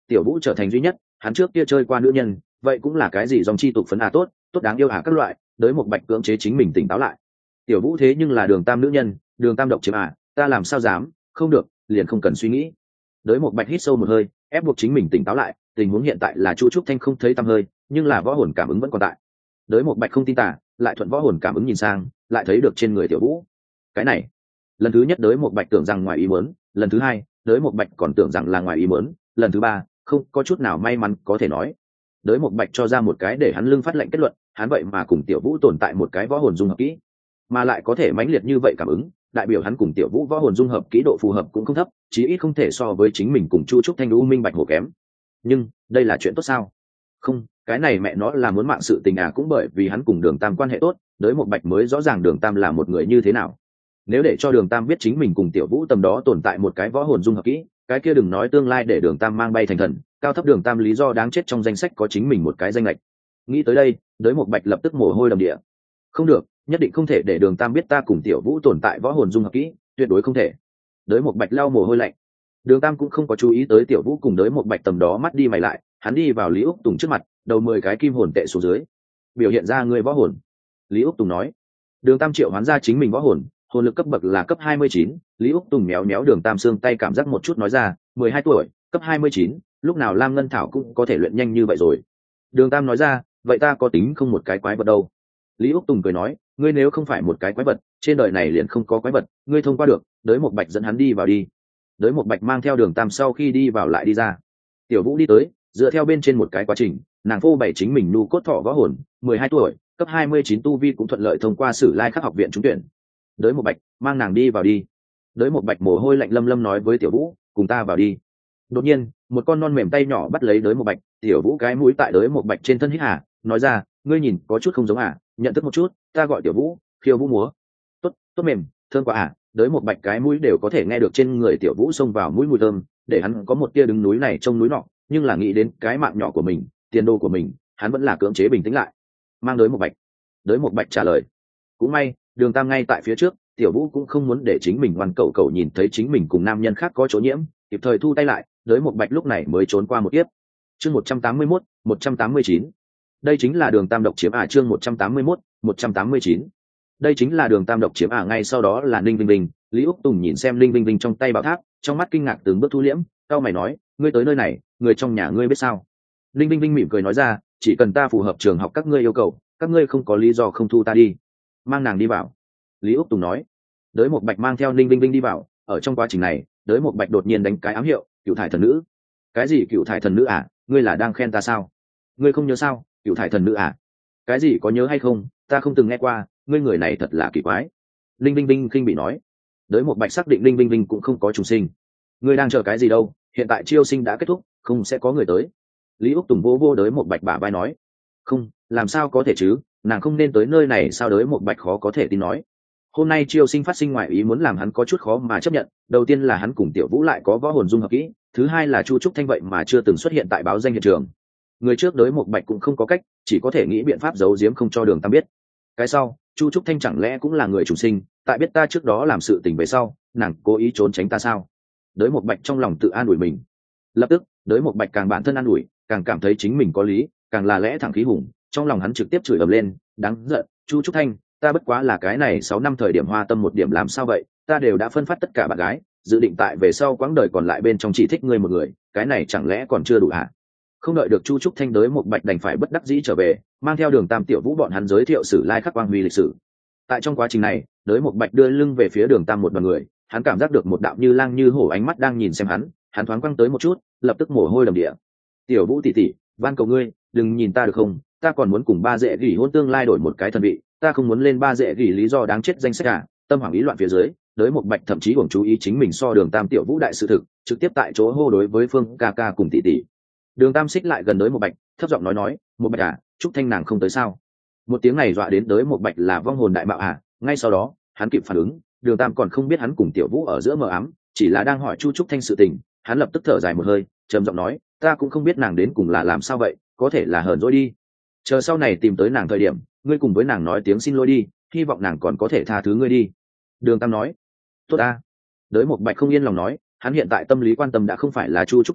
tiểu vũ trở thành duy nhất, hắn trước kia chơi qua nữ nhân vậy cũng là cái gì dòng chi tục phấn à tốt tốt đáng yêu à các loại. Đới một bạch cưỡng chế chính mình tỉnh táo lại. Tiểu vũ thế nhưng là đường tam nữ nhân, đường tam độc chiếm à, ta làm sao dám, không được, liền không cần suy nghĩ. Đới một bạch hít sâu một hơi, ép buộc chính mình tỉnh táo lại. Tình huống hiện tại là chu trúc thanh không thấy tăm hơi, nhưng là võ hồn cảm ứng vẫn còn tại. Đới một bạch không tin tả, lại thuận võ hồn cảm ứng nhìn sang, lại thấy được trên người tiểu vũ. Cái này, lần thứ nhất đới một bạch tưởng rằng ngoài ý muốn, lần thứ hai đới một bạch còn tưởng rằng là ngoài ý muốn, lần thứ ba không có chút nào may mắn có thể nói. Đới một bạch cho ra một cái để hắn lưng phát lệnh kết luận, hắn vậy mà cùng tiểu vũ tồn tại một cái võ hồn dung hợp kỹ, mà lại có thể mãnh liệt như vậy cảm ứng, đại biểu hắn cùng tiểu vũ võ hồn dung hợp kỹ độ phù hợp cũng không thấp, chí ít không thể so với chính mình cùng chu trúc thanh u minh bạch hồ kém. Nhưng đây là chuyện tốt sao? Không, cái này mẹ nó là muốn mạng sự tình à. Cũng bởi vì hắn cùng đường tam quan hệ tốt, đới một bạch mới rõ ràng đường tam là một người như thế nào. Nếu để cho đường tam biết chính mình cùng tiểu vũ tầm đó tồn tại một cái võ hồn dung hợp kỹ, cái kia đừng nói tương lai để đường tam mang bay thành thần, cao thấp đường tam lý do đáng chết trong danh sách có chính mình một cái danh lệch. Nghĩ tới đây, đới một bạch lập tức mồ hôi đầm địa. Không được, nhất định không thể để đường tam biết ta cùng tiểu vũ tồn tại võ hồn dung hợp kỹ, tuyệt đối không thể. Đới một bạch lau mồ hôi lạnh. Đường tam cũng không có chú ý tới tiểu vũ cùng đới một bạch tầm đó mắt đi mày lại, hắn đi vào Lý Úc Tùng trước mặt, đầu mười cái kim hồn tệ xuống dưới, biểu hiện ra người võ hồn. Lý Úc Tùng nói. Đường tam triệu hoán ra chính mình võ hồn, hồn lực cấp bậc là cấp hai mươi chín. Lý Úc Tùng méo méo đường tam xương tay cảm giác một chút nói ra, mười hai tuổi, cấp hai mươi chín, lúc nào Lam Ngân Thảo cũng có thể luyện nhanh như vậy rồi. Đường tam nói ra, vậy ta có tính không một cái quái vật đâu. Lý Úc Tùng cười nói, ngươi nếu không phải một cái quái vật, trên đời này liền không có quái vật, ngươi thông qua được. Đới một bạch dẫn hắn đi vào đi. Đới một bạch mang theo đường tam sau khi đi vào lại đi ra. Tiểu vũ đi tới, dựa theo bên trên một cái quá trình, nàng phô bày chính mình nu cốt thọ võ hồn, mười hai tuổi, cấp hai mươi chín tu vi cũng thuận lợi thông qua Sử Lai Khắc học viện trúng tuyển. Đới một bạch mang nàng đi vào đi. Đới một bạch mồ hôi lạnh lâm lâm nói với tiểu vũ, cùng ta vào đi. Đột nhiên một con non mềm tay nhỏ bắt lấy đới một bạch, tiểu vũ cái mũi tại đới một bạch trên thân hít hà, nói ra, ngươi nhìn có chút không giống à, nhận thức một chút, ta gọi tiểu vũ, khiêu vũ múa. Tốt, tốt mềm, thơm quá à. Đới một bạch cái mũi đều có thể nghe được trên người tiểu vũ xông vào mũi mùi thơm, để hắn có một tia đứng núi này trông núi nọ, nhưng là nghĩ đến cái mạng nhỏ của mình, tiền đồ của mình, hắn vẫn là cưỡng chế bình tĩnh lại. Mang đới một bạch. Đới một bạch trả lời. Cũng may đường tam ngay tại phía trước, tiểu vũ cũng không muốn để chính mình ngoan cậu cậu nhìn thấy chính mình cùng nam nhân khác có chỗ nhiễm, kịp thời thu tay lại. Đới một bạch lúc này mới trốn qua một kiếp. Chương một trăm tám mươi mốt, một trăm tám mươi chín. Đây chính là đường tam độc chiếm à. Chương một trăm tám mươi mốt, một trăm tám mươi chín. Đây chính là đường tam độc chiếm à. Ngay sau đó là Ninh Vinh Vinh. Lý Úc Tùng nhìn xem Ninh Vinh Vinh trong tay bảo tháp, trong mắt kinh ngạc từng bước thu liễm. Cao mày nói, ngươi tới nơi này, người trong nhà ngươi biết sao? Ninh Vinh Vinh mỉm cười nói ra, chỉ cần ta phù hợp trường học các ngươi yêu cầu, các ngươi không có lý do không thu ta đi. Mang nàng đi vào. Lý Úc Tùng nói. Đới một bạch mang theo Ninh Vinh Vinh đi vào. Ở trong quá trình này, đới một bạch đột nhiên đánh cái ám hiệu, cựu thải thần nữ. Cái gì cựu thải thần nữ à? Ngươi là đang khen ta sao? Ngươi không nhớ sao? Cựu thải thần nữ à? Cái gì có nhớ hay không? Ta không từng nghe qua, ngươi người này thật là kỳ quái. Ninh Vinh Vinh khinh bị nói. Đới một bạch xác định Ninh Vinh Vinh cũng không có trùng sinh. Ngươi đang chờ cái gì đâu? Hiện tại chiêu sinh đã kết thúc, không sẽ có người tới. Lý Úc Tùng vô vô đới một bạch bả vai nói. Không, làm sao có thể chứ, nàng không nên tới nơi này sao? Đới một bạch khó có thể tin nói. Hôm nay chiêu sinh phát sinh ngoại ý muốn làm hắn có chút khó mà chấp nhận. Đầu tiên là hắn cùng tiểu vũ lại có võ hồn dung hợp kỹ, thứ hai là chu trúc thanh vậy mà chưa từng xuất hiện tại báo danh hiện trường. Người trước đới một bạch cũng không có cách, chỉ có thể nghĩ biện pháp giấu giếm không cho đường tam biết. Cái sau, chu trúc thanh chẳng lẽ cũng là người chủ sinh, tại biết ta trước đó làm sự tình về sau, nàng cố ý trốn tránh ta sao? Đới một bạch trong lòng tự an ủi mình. Lập tức đới một bạch càng bản thân an ủi, càng cảm thấy chính mình có lý, càng là lẽ thẳng khí hùng. Trong lòng hắn trực tiếp chửi ầm lên, đáng giận, chu trúc thanh, ta bất quá là cái này sáu năm thời điểm hoa tâm một điểm làm sao vậy? Ta đều đã phân phát tất cả bạn gái, dự định tại về sau quãng đời còn lại bên trong chỉ thích ngươi một người, cái này chẳng lẽ còn chưa đủ hả? Không đợi được chu trúc thanh, đới một bạch đành phải bất đắc dĩ trở về, mang theo đường tam tiểu vũ bọn hắn giới thiệu Sử Lai Khắc quang huy lịch sử. Tại trong quá trình này, đới một bạch đưa lưng về phía đường tam một đoàn người, hắn cảm giác được một đạo như lang như hổ ánh mắt đang nhìn xem hắn, hắn thoáng quăng tới một chút, lập tức mồ hôi đầm địa. Tiểu vũ tỷ tỷ, van cầu ngươi đừng nhìn ta được không, ta còn muốn cùng ba dễ gỉ hôn tương lai đổi một cái thần vị, ta không muốn lên ba dễ gỉ lý do đáng chết danh sách cả. Tâm hoảng ý loạn phía dưới, đới một bạch thậm chí uổng chú ý chính mình so đường tam tiểu vũ đại sự thực, trực tiếp tại chỗ hô đối với phương ca ca cùng tỷ tỷ. Đường tam xích lại gần đới một bạch, thấp giọng nói nói, một bạch à, trúc thanh nàng không tới sao? Một tiếng này dọa đến đới một bạch là vong hồn đại mạo à. Ngay sau đó hắn kịp phản ứng, đường tam còn không biết hắn cùng tiểu vũ ở giữa mờ ám, chỉ là đang hỏi chu trúc thanh sự tình. Hắn lập tức thở dài một hơi, trầm giọng nói, ta cũng không biết nàng đến cùng là làm sao vậy, có thể là hờn dỗi đi, chờ sau này tìm tới nàng thời điểm, ngươi cùng với nàng nói tiếng xin lỗi đi, hy vọng nàng còn có thể tha thứ ngươi đi. Đường tam nói. Tốt ta. Đới một bạch không yên lòng nói, hắn hiện tại tâm lý quan tâm đã không phải là chu trúc thanh,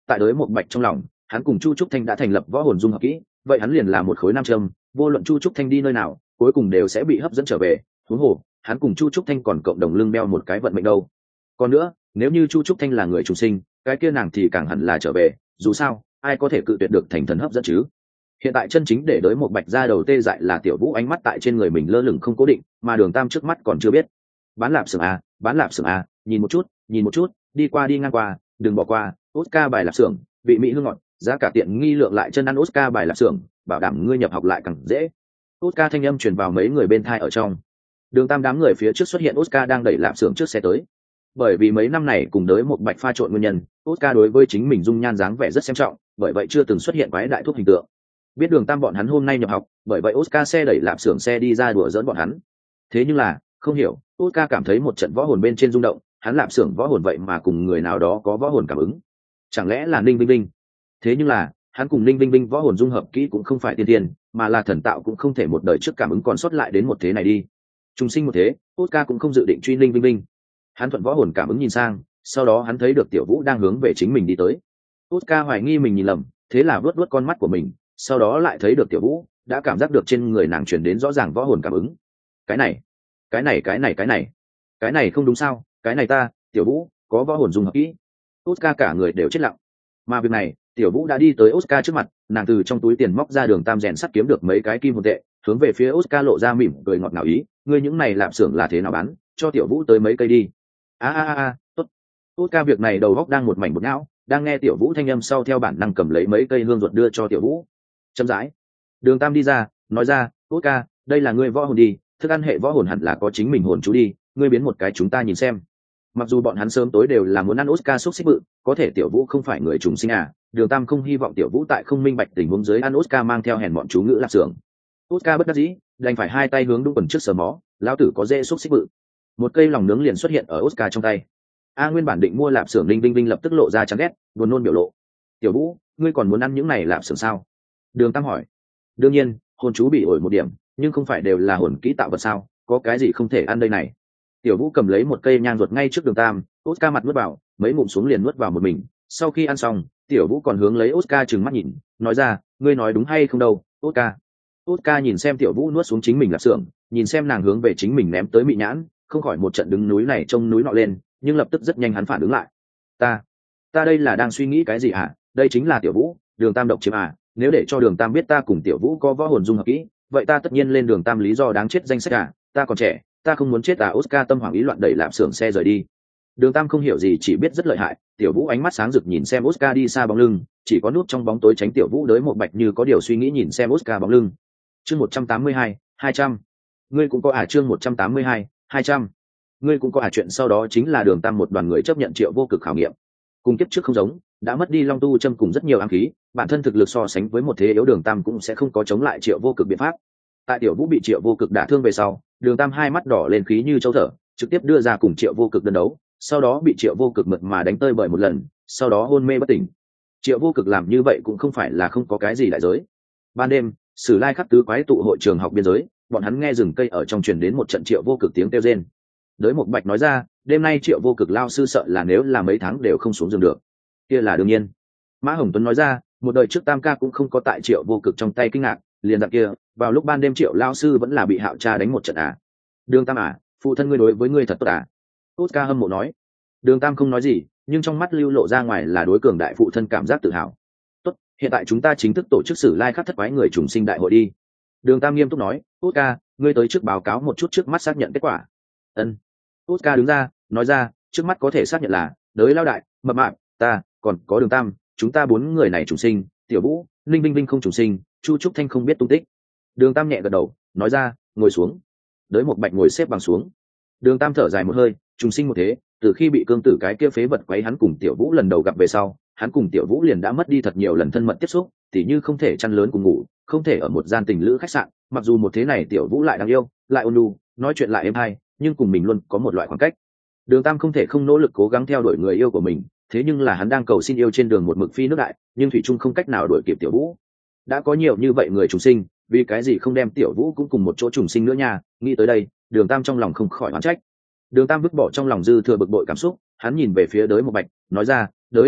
tại đới một bạch trong lòng hắn cùng chu trúc thanh đã thành lập võ hồn dung hợp kỹ, vậy hắn liền là một khối nam châm, vô luận chu trúc thanh đi nơi nào cuối cùng đều sẽ bị hấp dẫn trở về. huống hồ hắn cùng chu trúc thanh còn cộng đồng lưng beo một cái vận mệnh đâu. Còn nữa, nếu như chu trúc thanh là người trùng sinh, cái kia nàng thì càng hẳn là trở về, dù sao ai có thể cự tuyệt được thành thần hấp dẫn chứ. Hiện tại chân chính để đới một bạch ra đầu tê dại là tiểu vũ ánh mắt tại trên người mình lơ lửng không cố định, mà Đường Tam trước mắt còn chưa biết. Bán lạp xưởng à, bán lạp xưởng à, nhìn một chút, nhìn một chút, đi qua đi ngang qua, đừng bỏ qua. Oscar bài lạp xưởng, vị mỹ hương ngọt, giá cả tiện nghi, lượng lại chân ăn Oscar bài lạp xưởng, bảo đảm ngươi nhập học lại càng dễ. Oscar thanh âm truyền vào mấy người bên thai ở trong. Đường Tam đám người phía trước xuất hiện, Oscar đang đẩy lạp xưởng trước xe tới. Bởi vì mấy năm này cùng đới một bạch pha trộn nguyên nhân, Oscar đối với chính mình dung nhan dáng vẻ rất xem trọng, bởi vậy chưa từng xuất hiện quái đại thuốc hình tượng. Biết Đường Tam bọn hắn hôm nay nhập học, bởi vậy Oscar xe đẩy lạp xưởng xe đi ra đùa giỡn bọn hắn. Thế nhưng là không hiểu, Oscar cảm thấy một trận võ hồn bên trên rung động, hắn lạp xưởng võ hồn vậy mà cùng người nào đó có võ hồn cảm ứng, chẳng lẽ là Ninh Vinh Vinh? Thế nhưng là hắn cùng Ninh Vinh Vinh võ hồn dung hợp kỹ cũng không phải tiên tiên, mà là thần tạo, cũng không thể một đời trước cảm ứng còn sót lại đến một thế này đi. Trùng sinh một thế, Oscar cũng không dự định truy Ninh Vinh Vinh. Hắn thuận võ hồn cảm ứng nhìn sang, sau đó hắn thấy được Tiểu Vũ đang hướng về chính mình đi tới. Oscar hoài nghi mình nhìn lầm, thế là vớt vớt con mắt của mình, sau đó lại thấy được Tiểu Vũ đã cảm giác được trên người nàng truyền đến rõ ràng võ hồn cảm ứng. Cái này, cái này cái này cái này, cái này không đúng sao? Cái này ta, Tiểu Vũ có võ hồn dung hợp kỹ. Oscar cả người đều chết lặng. Mà việc này, Tiểu Vũ đã đi tới Oscar trước mặt, nàng từ trong túi tiền móc ra Đường Tam rèn sắt kiếm được mấy cái kim hồn tệ, hướng về phía Oscar lộ ra mỉm cười ngọt ngào ý, ngươi những này lạp xưởng là thế nào bán, cho Tiểu Vũ tới mấy cây đi. A a a, tốt. Oscar việc này đầu óc đang một mảnh bột não, đang nghe Tiểu Vũ thanh âm sau theo bản năng cầm lấy mấy cây hương ruột đưa cho Tiểu Vũ. Chậm rãi, Đường Tam đi ra, nói ra, Oscar, đây là ngươi võ hồn đi, thức ăn hệ võ hồn hẳn là có chính mình hồn chú đi, ngươi biến một cái chúng ta nhìn xem. Mặc dù bọn hắn sớm tối đều là muốn ăn Oscar xúc xích bự, có thể Tiểu Vũ không phải người trùng sinh à, Đường Tam không hy vọng Tiểu Vũ tại không minh bạch tình huống dưới ăn Oscar mang theo hèn bọn chú ngữ lạp xưởng. Oscar bất đắc dĩ, đành phải hai tay hướng đúng quần trước sờ mó, lão tử có dễ xúc xích bự. Một cây lòng nướng liền xuất hiện ở Oscar trong tay. A nguyên bản định mua lạp xưởng Linh Vinh Vinh lập tức lộ ra chán ghét, buồn nôn biểu lộ. Tiểu Vũ, ngươi còn muốn ăn những này lạp xưởng sao? Đường Tam hỏi. Đương nhiên, hồn chú bị ổi một điểm, nhưng không phải đều là hồn kỹ tạo vật sao, có cái gì không thể ăn đây này. Tiểu Vũ cầm lấy một cây nhang ruột ngay trước Đường Tam, Oscar mặt nuốt vào, mấy ngụm xuống liền nuốt vào một mình. Sau khi ăn xong, Tiểu Vũ còn hướng lấy Oscar trừng mắt nhìn, nói ra, ngươi nói đúng hay không đâu, Oscar. Oscar nhìn xem Tiểu Vũ nuốt xuống chính mình lạp xưởng, nhìn xem nàng hướng về chính mình ném tới mị nhãn, không khỏi một trận đứng núi này trông núi nọ lên, nhưng lập tức rất nhanh hắn phản ứng lại. Ta, ta đây là đang suy nghĩ cái gì hả? Đây chính là Tiểu Vũ, Đường Tam độc chiếm à? Nếu để cho Đường Tam biết ta cùng Tiểu Vũ có võ hồn dung hợp kỹ, vậy ta tất nhiên lên Đường Tam lý do đáng chết danh sách à? Ta còn trẻ, ta không muốn chết à? Oscar tâm hoảng ý loạn đẩy lạp xưởng xe rời đi. Đường Tam không hiểu gì, chỉ biết rất lợi hại. Tiểu Vũ ánh mắt sáng rực nhìn xem Oscar đi xa bóng lưng, chỉ có núp trong bóng tối tránh Tiểu Vũ đới một bạch như có điều suy nghĩ nhìn xem Oscar bóng lưng. Chương một trăm tám mươi hai, hai trăm. Ngươi cũng có à? Chương một trăm tám mươi hai, hai trăm. Ngươi cũng có à? Chuyện sau đó chính là Đường Tam một đoàn người chấp nhận Triệu Vô Cực khảo nghiệm. Cùng kiếp trước không giống, đã mất đi Long Tu châm cùng rất nhiều ám khí, bản thân thực lực so sánh với một thế yếu, Đường Tam cũng sẽ không có chống lại Triệu Vô Cực biện pháp. Tại Tiểu Vũ bị Triệu Vô Cực đả thương về sau, Đường Tam hai mắt đỏ lên khí như châu thở, trực tiếp đưa ra cùng Triệu Vô Cực đơn đấu, sau đó bị Triệu Vô Cực mượt mà đánh tơi bời một lần, sau đó hôn mê bất tỉnh. Triệu Vô Cực làm như vậy cũng không phải là không có cái gì đại giới. Ban đêm, Sử Lai Khắc tứ quái tụ hội trường học biên giới, bọn hắn nghe rừng cây ở trong truyền đến một trận Triệu Vô Cực tiếng kêu rên. Đới một bạch nói ra, đêm nay Triệu Vô Cực lao sư sợ là nếu là mấy tháng đều không xuống giường được. Kia là đương nhiên. Mã Hồng Tuấn nói ra, một đời trước Tam ca cũng không có tại Triệu Vô Cực trong tay kinh ngạc, liền dạng kia, vào lúc ban đêm Triệu lao sư vẫn là bị Hạo cha đánh một trận à? Đường Tam à, phụ thân ngươi đối với ngươi thật tốt à? Oscar hâm mộ nói. Đường Tam không nói gì, nhưng trong mắt lưu lộ ra ngoài là đối cường đại phụ thân cảm giác tự hào. Tốt, hiện tại chúng ta chính thức tổ chức Sử Lai Khắc thất quái người trùng sinh đại hội đi. Đường Tam nghiêm túc nói, Oscar, ngươi tới trước báo cáo một chút trước mắt xác nhận kết quả. Ân. Oscar đứng ra, nói ra, trước mắt có thể xác nhận là đới lao đại, mập mạp, ta, còn có Đường Tam, chúng ta bốn người này trùng sinh, Tiểu Vũ, Ninh Vinh Vinh không trùng sinh, Chu Trúc Thanh không biết tung tích. Đường Tam nhẹ gật đầu, nói ra, ngồi xuống. Đới một bạch ngồi xếp bằng xuống. Đường Tam thở dài một hơi, trùng sinh một thế, từ khi bị cương tử cái kia phế vật quấy hắn cùng Tiểu Vũ lần đầu gặp về sau, hắn cùng Tiểu Vũ liền đã mất đi thật nhiều lần thân mật tiếp xúc, tỉ như không thể chăn lớn cùng ngủ, không thể ở một gian tình lữ khách sạn, mặc dù một thế này Tiểu Vũ lại đáng yêu, lại ôn nhu, nói chuyện lại êm hay, nhưng cùng mình luôn có một loại khoảng cách. Đường Tam không thể không nỗ lực cố gắng theo đuổi người yêu của mình, thế nhưng là hắn đang cầu xin yêu trên đường một mực phi nước đại, nhưng thủy chung không cách nào đuổi kịp Tiểu Vũ. Đã có nhiều như vậy người trùng sinh, vì cái gì không đem Tiểu Vũ cũng cùng một chỗ trùng sinh nữa nha? Nghĩ tới đây, Đường Tam trong lòng không khỏi oán trách. Đường Tam vứt bỏ trong lòng dư thừa bực bội cảm xúc, hắn nhìn về phía đới một bạch, nói ra, đới lao đại,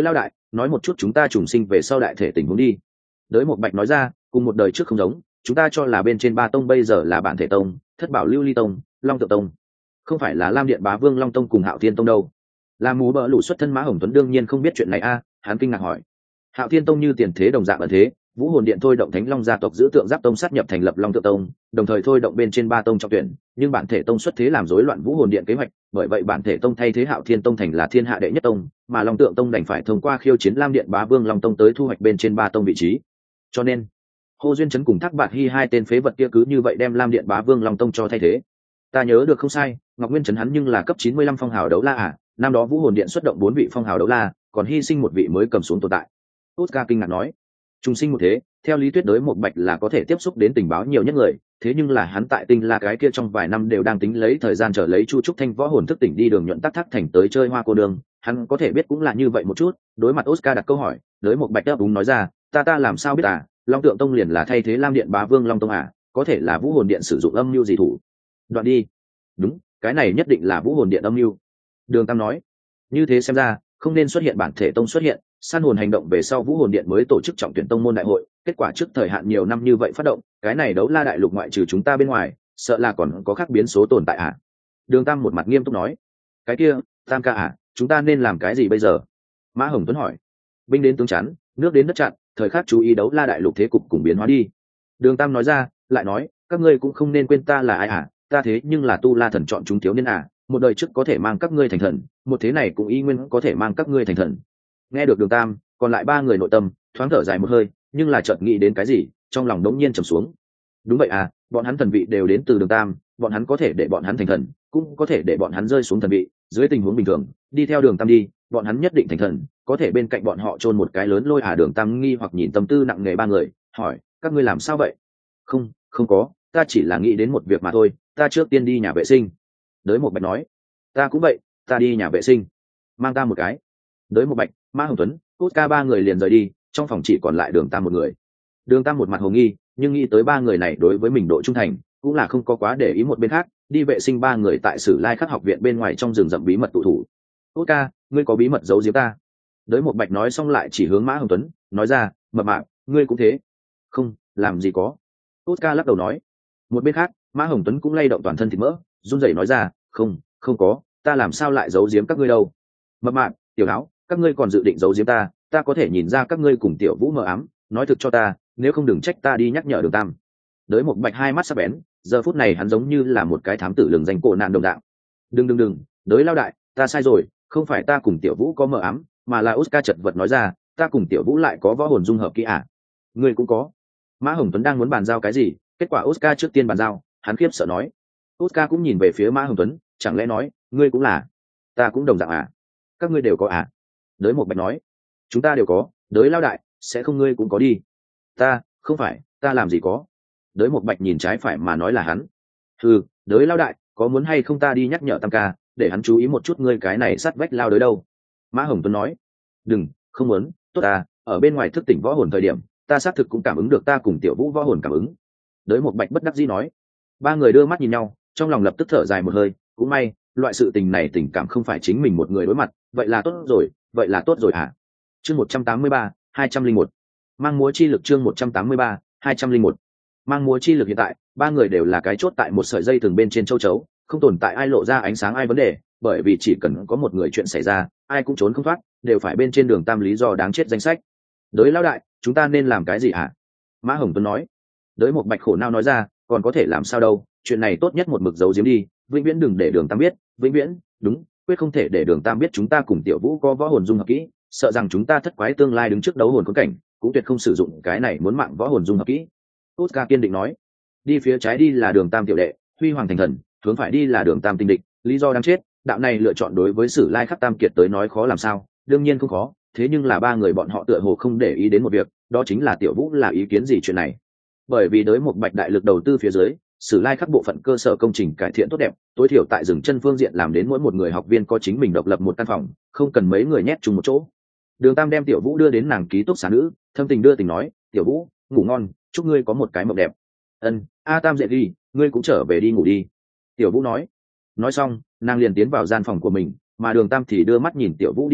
nói một chút chúng ta trùng sinh về sau đại thể tình huống đi. Đới một bạch nói ra, cùng một đời trước không giống, chúng ta cho là bên trên ba tông bây giờ là bản thể tông, thất bảo lưu ly tông, long tự tông, không phải là lam điện bá vương long tông cùng hạo thiên tông đâu. Là mù bỡ lũ xuất thân Mã Hồng Tuấn đương nhiên không biết chuyện này a, hắn kinh ngạc hỏi. Hạo thiên tông như tiền thế đồng dạng ở thế, vũ hồn điện thôi động thánh long gia tộc giữ tượng giáp tông sát nhập thành lập long tự tông, đồng thời thôi động bên trên ba tông trọng tuyển, nhưng bản thể tông xuất thế làm rối loạn vũ hồn điện kế hoạch, bởi vậy bản thể tông thay thế Hạo thiên tông thành là thiên hạ đệ nhất tông, mà long tượng tông đành phải thông qua khiêu chiến lam điện bá vương long tông tới thu hoạch bên trên ba tông vị trí. Cho nên Hồ Duyên Chấn cùng Thác Bạt Hy hai tên phế vật kia cứ như vậy đem lam điện bá vương long tông cho thay thế. Ta nhớ được không sai, Ngọc Nguyên Chấn hắn nhưng là cấp chín mươi lăm phong hào đấu la à, năm đó vũ hồn điện xuất động bốn vị phong hào đấu la, còn hy sinh một vị mới cầm xuống tồn tại. Oscar kinh ngạc nói, trùng sinh một thế, theo lý thuyết đối một bạch là có thể tiếp xúc đến tình báo nhiều nhất người, thế nhưng là hắn tại tinh la cái kia trong vài năm đều đang tính lấy thời gian chờ lấy Chu Trúc Thanh võ hồn thức tỉnh đi đường nhuận tắc thác thành tới chơi hoa cô đường, hắn có thể biết cũng là như vậy một chút. Đối mặt Oscar đặt câu hỏi, đối một bạch đáp đúng nói ra, ta ta làm sao biết à, long tượng tông liền là thay thế lam điện bá vương long tông à, có thể là vũ hồn điện sử dụng âm mưu gì thủ đoạn đi. Đúng, cái này nhất định là vũ hồn điện âm mưu. Đường Tam nói, như thế xem ra không nên xuất hiện bản thể tông xuất hiện, san hồn hành động về sau vũ hồn điện mới tổ chức trọng tuyển tông môn đại hội, kết quả trước thời hạn nhiều năm như vậy phát động, cái này đấu la đại lục ngoại trừ chúng ta bên ngoài, sợ là còn có khác biến số tồn tại à? Đường Tam một mặt nghiêm túc nói, cái kia Tam ca à, chúng ta nên làm cái gì bây giờ? Mã Hồng Tuấn hỏi. Binh đến tướng chắn, nước đến đất chặn, thời khắc chú ý đấu la đại lục thế cục cùng biến hóa đi. Đường Tam nói ra, lại nói, các ngươi cũng không nên quên ta là ai à, ta thế nhưng là tu la thần chọn chúng thiếu niên à, một đời trước có thể mang các ngươi thành thần, một thế này cũng y nguyên có thể mang các ngươi thành thần. Nghe được Đường Tam, còn lại ba người nội tâm thoáng thở dài một hơi, nhưng là chợt nghĩ đến cái gì, trong lòng đống nhiên trầm xuống. Đúng vậy à, bọn hắn thần vị đều đến từ Đường Tam, bọn hắn có thể để bọn hắn thành thần, cũng có thể để bọn hắn rơi xuống thần vị. Dưới tình huống bình thường, đi theo Đường Tam đi, bọn hắn nhất định thành thần, có thể bên cạnh bọn họ chôn một cái lớn lôi à. Đường Tam nghi hoặc nhìn tâm tư nặng nề ba người, hỏi, các ngươi làm sao vậy? Không, không có, ta chỉ là nghĩ đến một việc mà thôi, ta trước tiên đi nhà vệ sinh. Đới một bạch nói, ta cũng vậy, ta đi nhà vệ sinh, mang ta một cái. Đới một bạch, Mã Hồng Tuấn, Oscar ba người liền rời đi, trong phòng chỉ còn lại Đường Tam một người. Đường Tam một mặt hồ nghi, nhưng nghĩ tới ba người này đối với mình độ trung thành, cũng là không có quá để ý. Một bên khác, đi vệ sinh ba người tại Sử Lai Khắc học viện bên ngoài trong rừng rậm bí mật tụ thủ. Oscar, ngươi có bí mật giấu giếm ta? Đới một bạch nói xong lại chỉ hướng Mã Hồng Tuấn, nói ra, mập mạp, ngươi cũng thế. Không, làm gì có. Oscar lắc đầu nói. Một bên khác, Mã Hồng Tuấn cũng lay động toàn thân thịt mỡ, run rẩy nói ra, không, không có, ta làm sao lại giấu giếm các ngươi đâu. Mập mạp, Tiểu Áo, các ngươi còn dự định giấu giếm ta, ta có thể nhìn ra các ngươi cùng Tiểu Vũ mờ ám, nói thực cho ta, nếu không đừng trách ta đi nhắc nhở Đường Tam. Đới một bạch hai mắt sắc bén, giờ phút này hắn giống như là một cái thám tử lừng danh cổ nạn đồng đạo. Đừng đừng đừng, Đới lao đại, ta sai rồi, không phải ta cùng Tiểu Vũ có mờ ám, mà là Oscar chật vật nói ra, ta cùng Tiểu Vũ lại có võ hồn dung hợp kỹ à? Ngươi cũng có. Mã Hồng Tuấn đang muốn bàn giao cái gì, kết quả Oscar trước tiên bàn giao, hắn khiếp sợ nói. Oscar cũng nhìn về phía Mã Hồng Tuấn, chẳng lẽ nói, ngươi cũng là? Ta cũng đồng dạng à? Các ngươi đều có à? Đới một bạch nói, chúng ta đều có. Đới lao đại, sẽ không ngươi cũng có đi? Ta, không phải, ta làm gì có? Đới một bạch nhìn trái phải mà nói là hắn. Ừ, Đới lao đại, có muốn hay không ta đi nhắc nhở Tam ca, để hắn chú ý một chút ngươi cái này sát vách lao đới đâu? Mã Hồng Tuấn nói, đừng, không muốn, tốt à, ở bên ngoài thức tỉnh võ hồn thời điểm, ta xác thực cũng cảm ứng được ta cùng Tiểu Vũ võ hồn cảm ứng. Đới một bạch bất đắc dĩ nói. Ba người đưa mắt nhìn nhau, trong lòng lập tức thở dài một hơi, cũng may, loại sự tình này tình cảm không phải chính mình một người đối mặt, vậy là tốt rồi, vậy là tốt rồi à. Chương một trăm tám mươi ba, hai trăm linh một. Mang múa chi lực chương một trăm tám mươi ba, hai trăm linh một. Mang múa chi lực hiện tại, ba người đều là cái chốt tại một sợi dây thường bên trên châu chấu, không tồn tại ai lộ ra ánh sáng ai vấn đề, bởi vì chỉ cần có một người chuyện xảy ra, ai cũng trốn không thoát, đều phải bên trên Đường Tam lý do đáng chết danh sách. Đới lão đại, chúng ta nên làm cái gì hả? Mã Hồng Tuấn nói. Đới một bạch khổ não nói ra, còn có thể làm sao đâu, chuyện này tốt nhất một mực giấu giếm đi, vĩnh viễn đừng để Đường Tam biết, vĩnh viễn, đúng, quyết không thể để Đường Tam biết chúng ta cùng Tiểu Vũ có võ hồn dung hợp kỹ, sợ rằng chúng ta thất quái tương lai đứng trước đấu hồn khốn cảnh, cũng tuyệt không sử dụng cái này muốn mạng võ hồn dung hợp kỹ. Oscar kiên định nói. Đi phía trái đi là Đường Tam tiểu đệ, huy hoàng thành thần, hướng phải đi là Đường Tam tinh địch, lý do đáng chết, đạo này lựa chọn đối với Sử Lai Khắc Tam Kiệt tới nói khó làm sao, đương nhiên không khó, thế nhưng là ba người bọn họ tựa hồ không để ý đến một việc, đó chính là Tiểu Vũ là ý kiến gì chuyện này. Bởi vì đối một bạch đại lực đầu tư phía dưới, Sử Lai Khắc bộ phận cơ sở công trình cải thiện tốt đẹp, tối thiểu tại rừng chân phương diện làm đến mỗi một người học viên có chính mình độc lập một căn phòng, không cần mấy người nhét chung một chỗ. Đường Tam đem Tiểu Vũ đưa đến nàng ký túc xá nữ, thâm tình đưa tình nói, Tiểu Vũ, ngủ ngon, chúc ngươi có một cái mộng đẹp. Ân, a Tam dậy đi, ngươi cũng trở về đi ngủ đi. Tiểu Vũ nói. Nói xong, nàng liền tiến vào gian phòng của mình, mà Đường Tam thì đưa mắt nhìn Tiểu Vũ đi vào,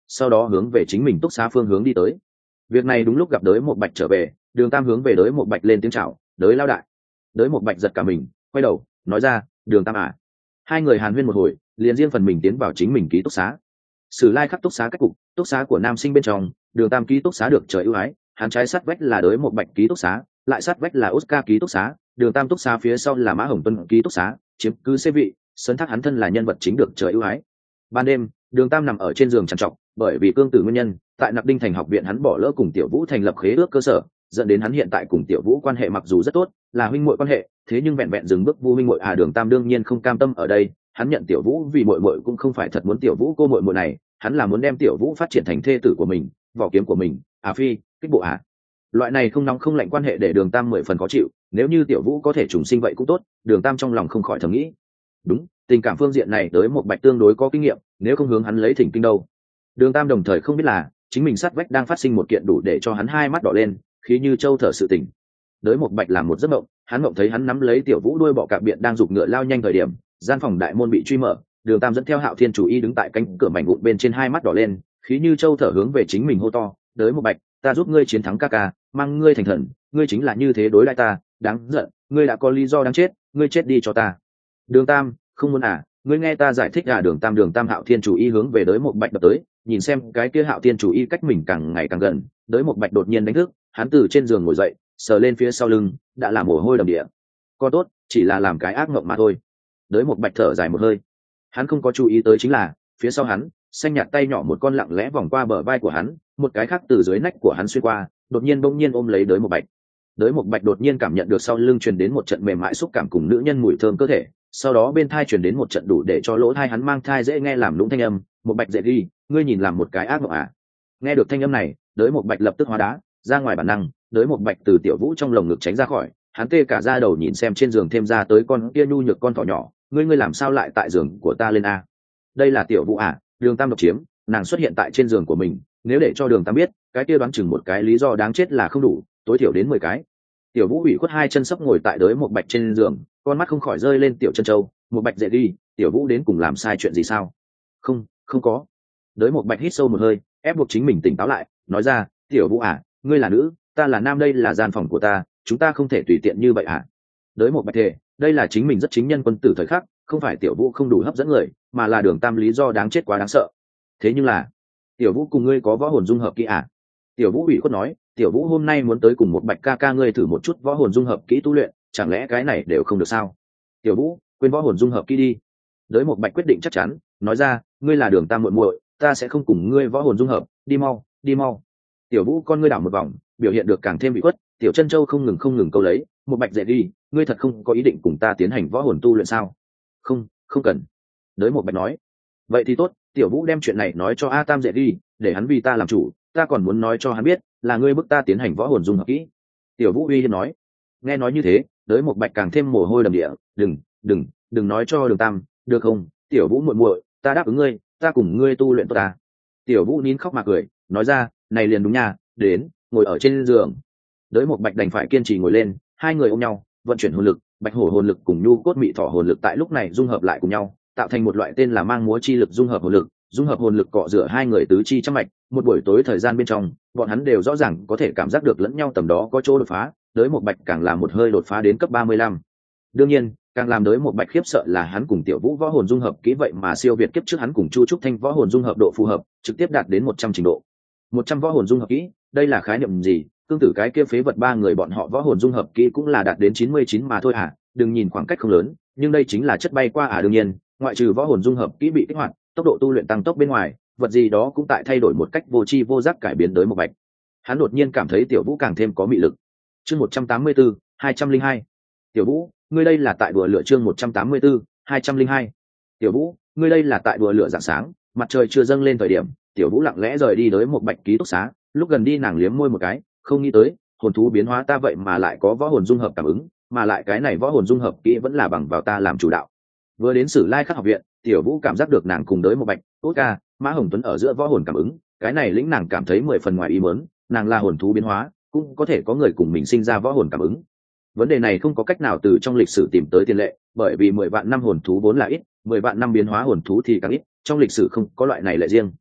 sau đó hướng về chính mình túc xá phương hướng đi tới. Việc này đúng lúc gặp Đới Một Bạch trở về, Đường Tam hướng về Đới Một Bạch lên tiếng chào, "Đới lao đại." Đới Một Bạch giật cả mình, quay đầu nói ra, "Đường Tam à." Hai người hàn huyên một hồi, liền riêng phần mình tiến vào chính mình ký túc xá. Sử Lai Khắc túc xá cách cục, túc xá của nam sinh bên trong, Đường Tam ký túc xá được trời ưu ái, hắn trái sát vách là Đới Một Bạch ký túc xá, lại sát vách là Oscar ký túc xá, Đường Tam túc xá phía sau là Mã Hồng Tuân ký túc xá, chiếm cứ xê vị, sấn thác hắn thân là nhân vật chính được trời ưu ái. Ban đêm, Đường Tam nằm ở trên giường trằn trọc, bởi vì cương tử nguyên nhân, tại Nặc Đinh Thành học viện hắn bỏ lỡ cùng Tiểu Vũ thành lập khế ước cơ sở, dẫn đến hắn hiện tại cùng Tiểu Vũ quan hệ mặc dù rất tốt, là huynh muội quan hệ, thế nhưng vẹn vẹn dừng bước vu huynh muội à. Đường Tam đương nhiên không cam tâm ở đây, hắn nhận Tiểu Vũ vì muội muội cũng không phải thật muốn Tiểu Vũ cô muội muội này, hắn là muốn đem Tiểu Vũ phát triển thành thê tử của mình, vỏ kiếm của mình. À phi, kích bộ à. Loại này không nóng không lạnh quan hệ để Đường Tam mười phần khó chịu, nếu như Tiểu Vũ có thể trùng sinh vậy cũng tốt, Đường Tam trong lòng không khỏi thầm nghĩ. Đúng, tình cảm phương diện này Đới Một Bạch tương đối có kinh nghiệm, nếu không hướng hắn lấy thỉnh kinh đâu. Đường Tam đồng thời không biết là chính mình sát vách đang phát sinh một kiện đủ để cho hắn hai mắt đỏ lên, khí như châu thở sự tình. Đới Một Bạch làm một giấc mộng, hắn mộng thấy hắn nắm lấy Tiểu Vũ đuôi bọ cạp biện đang giục ngựa lao nhanh thời điểm, gian phòng đại môn bị truy mở, Đường Tam dẫn theo Hạo Thiên chủ y đứng tại cánh cửa mảnh vụn bên trên, hai mắt đỏ lên, khí như châu thở hướng về chính mình hô to, "Đới Một Bạch, ta giúp ngươi chiến thắng ca ca, mang ngươi thành thần, ngươi chính là như thế đối đãi ta, đáng giận, ngươi đã có lý do đáng chết, ngươi chết đi cho ta." Đường Tam, không muốn à, ngươi nghe ta giải thích à. Đường Tam Đường Tam Hạo Thiên chủ y hướng về Đới Một Bạch đập tới, nhìn xem cái kia Hạo Thiên chủ y cách mình càng ngày càng gần, Đới Một Bạch đột nhiên đánh thức, hắn từ trên giường ngồi dậy, sờ lên phía sau lưng, đã là mồ hôi đầm địa. Có tốt, chỉ là làm cái ác mộng mà thôi. Đới Một Bạch thở dài một hơi, hắn không có chú ý tới chính là phía sau hắn, xanh nhạt tay nhỏ một con lặng lẽ vòng qua bờ vai của hắn, một cái khác từ dưới nách của hắn xuyên qua, đột nhiên bỗng nhiên ôm lấy Đới Một Bạch. Đới Một Bạch đột nhiên cảm nhận được sau lưng truyền đến một trận mềm mại xúc cảm cùng nữ nhân mùi thơm cơ thể, sau đó bên thai truyền đến một trận đủ để cho lỗ thai hắn mang thai dễ nghe làm lũng thanh âm, "Một Bạch dễ ghi, ngươi nhìn làm một cái ác mộng à?" Nghe được thanh âm này, Đới Một Bạch lập tức hóa đá, ra ngoài bản năng, Đới Một Bạch từ Tiểu Vũ trong lồng ngực tránh ra khỏi, hắn tê cả da đầu nhìn xem trên giường thêm ra tới con kia nhu nhược con thỏ nhỏ, "Ngươi ngươi làm sao lại tại giường của ta lên a?" Đây là Tiểu Vũ à? Đường Tam độc chiếm, nàng xuất hiện tại trên giường của mình, nếu để cho Đường Tam biết, cái kia đoán chừng một cái lý do đáng chết là không đủ, tối thiểu đến mười cái. Tiểu Vũ ủy khuất hai chân sấp ngồi tại Đới Một Bạch trên giường, con mắt không khỏi rơi lên tiểu chân châu. "Một Bạch dễ đi, Tiểu Vũ đến cùng làm sai chuyện gì sao?" "Không, không có." Đới Một Bạch hít sâu một hơi, ép buộc chính mình tỉnh táo lại, nói ra, "Tiểu Vũ à, ngươi là nữ, ta là nam, đây là gian phòng của ta, chúng ta không thể tùy tiện như vậy à?" Đới Một Bạch thề, đây là chính mình rất chính nhân quân tử thời khắc, không phải Tiểu Vũ không đủ hấp dẫn người, mà là Đường Tam lý do đáng chết quá đáng sợ. "Thế nhưng là, Tiểu Vũ cùng ngươi có võ hồn dung hợp kỹ à?" Tiểu Vũ ủy khuất nói, "Tiểu Vũ hôm nay muốn tới cùng Một Bạch ca ca ngươi thử một chút võ hồn dung hợp kỹ tu luyện, chẳng lẽ cái này đều không được sao?" "Tiểu Vũ, quên võ hồn dung hợp kỹ đi." Đới Một Bạch quyết định chắc chắn, nói ra, "Ngươi là Đường Tam muội muội, ta sẽ không cùng ngươi võ hồn dung hợp, đi mau, đi mau." Tiểu Vũ con ngươi đảo một vòng, biểu hiện được càng thêm bị khuất, tiểu chân châu không ngừng không ngừng câu lấy, "Một Bạch dễ đi, ngươi thật không có ý định cùng ta tiến hành võ hồn tu luyện sao?" "Không, không cần." Đới Một Bạch nói. "Vậy thì tốt, Tiểu Vũ đem chuyện này nói cho A Tam dễ đi, để hắn vì ta làm chủ, ta còn muốn nói cho hắn biết, là ngươi bức ta tiến hành võ hồn dung hợp kỹ." Tiểu Vũ uy hiếp nói. Nghe nói như thế, Đới Một Bạch càng thêm mồ hôi đầm địa, "Đừng, đừng, đừng nói cho Đường Tam, được không? Tiểu Vũ muội muội, ta đáp ứng ngươi, ta cùng ngươi tu luyện tốt ta." Tiểu Vũ nín khóc mà cười, nói ra, "Này liền đúng nha, đến, ngồi ở trên giường." Đới Một Bạch đành phải kiên trì ngồi lên, hai người ôm nhau, vận chuyển hồn lực, bạch hổ hồn lực cùng nhu cốt mị thỏ hồn lực tại lúc này dung hợp lại cùng nhau, tạo thành một loại tên là mang múa chi lực dung hợp hồn lực. Dung hợp hồn lực cọ rửa hai người tứ chi trăm mạch, một buổi tối thời gian bên trong, bọn hắn đều rõ ràng có thể cảm giác được lẫn nhau tầm đó có chỗ đột phá, Đới Một Bạch càng làm một hơi đột phá đến cấp ba mươi lăm. Đương nhiên, càng làm Đới Một Bạch khiếp sợ là hắn cùng Tiểu Vũ võ hồn dung hợp kỹ vậy mà siêu việt kiếp trước hắn cùng Chu Trúc Thanh võ hồn dung hợp độ phù hợp, trực tiếp đạt đến một trăm trình độ. một trăm võ hồn dung hợp kỹ, đây là khái niệm gì? Tương tự cái kia phế vật ba người bọn họ võ hồn dung hợp kỹ cũng là đạt đến chín mươi chín mà thôi à, đừng nhìn khoảng cách không lớn, nhưng đây chính là chất bay qua à. Đương nhiên, ngoại trừ võ hồn dung hợp kỹ bị kích hoạt, tốc độ tu luyện tăng tốc bên ngoài, vật gì đó cũng tại thay đổi một cách vô tri vô giác cải biến Đới Một Bạch. Hắn đột nhiên cảm thấy Tiểu Vũ càng thêm có mị lực. Chương một trăm tám mươi tư, hai trăm linh hai. "Tiểu Vũ, ngươi đây là tại đùa lửa." Chương một trăm tám mươi tư, hai trăm linh hai. "Tiểu Vũ, ngươi đây là tại đùa lửa." Rạng sáng, mặt trời chưa dâng lên thời điểm, Tiểu Vũ lặng lẽ rời đi Đới Một Bạch ký túc xá, lúc gần đi nàng liếm môi một cái, không nghĩ tới, hồn thú biến hóa ta vậy mà lại có võ hồn dung hợp cảm ứng, mà lại cái này võ hồn dung hợp kỹ vẫn là bằng vào ta làm chủ đạo. Vừa đến Sử Lai Khắc học viện, Tiểu Vũ cảm giác được nàng cùng Đới Một Bạch, Oscar, Mã Hồng Tuấn ở giữa võ hồn cảm ứng, cái này lĩnh nàng cảm thấy mười phần ngoài ý muốn, nàng là hồn thú biến hóa, cũng có thể có người cùng mình sinh ra võ hồn cảm ứng. Vấn đề này không có cách nào từ trong lịch sử tìm tới tiền lệ, bởi vì mười vạn năm hồn thú vốn là ít, mười vạn năm biến hóa hồn thú thì càng ít, trong lịch sử không có loại này lệ riêng.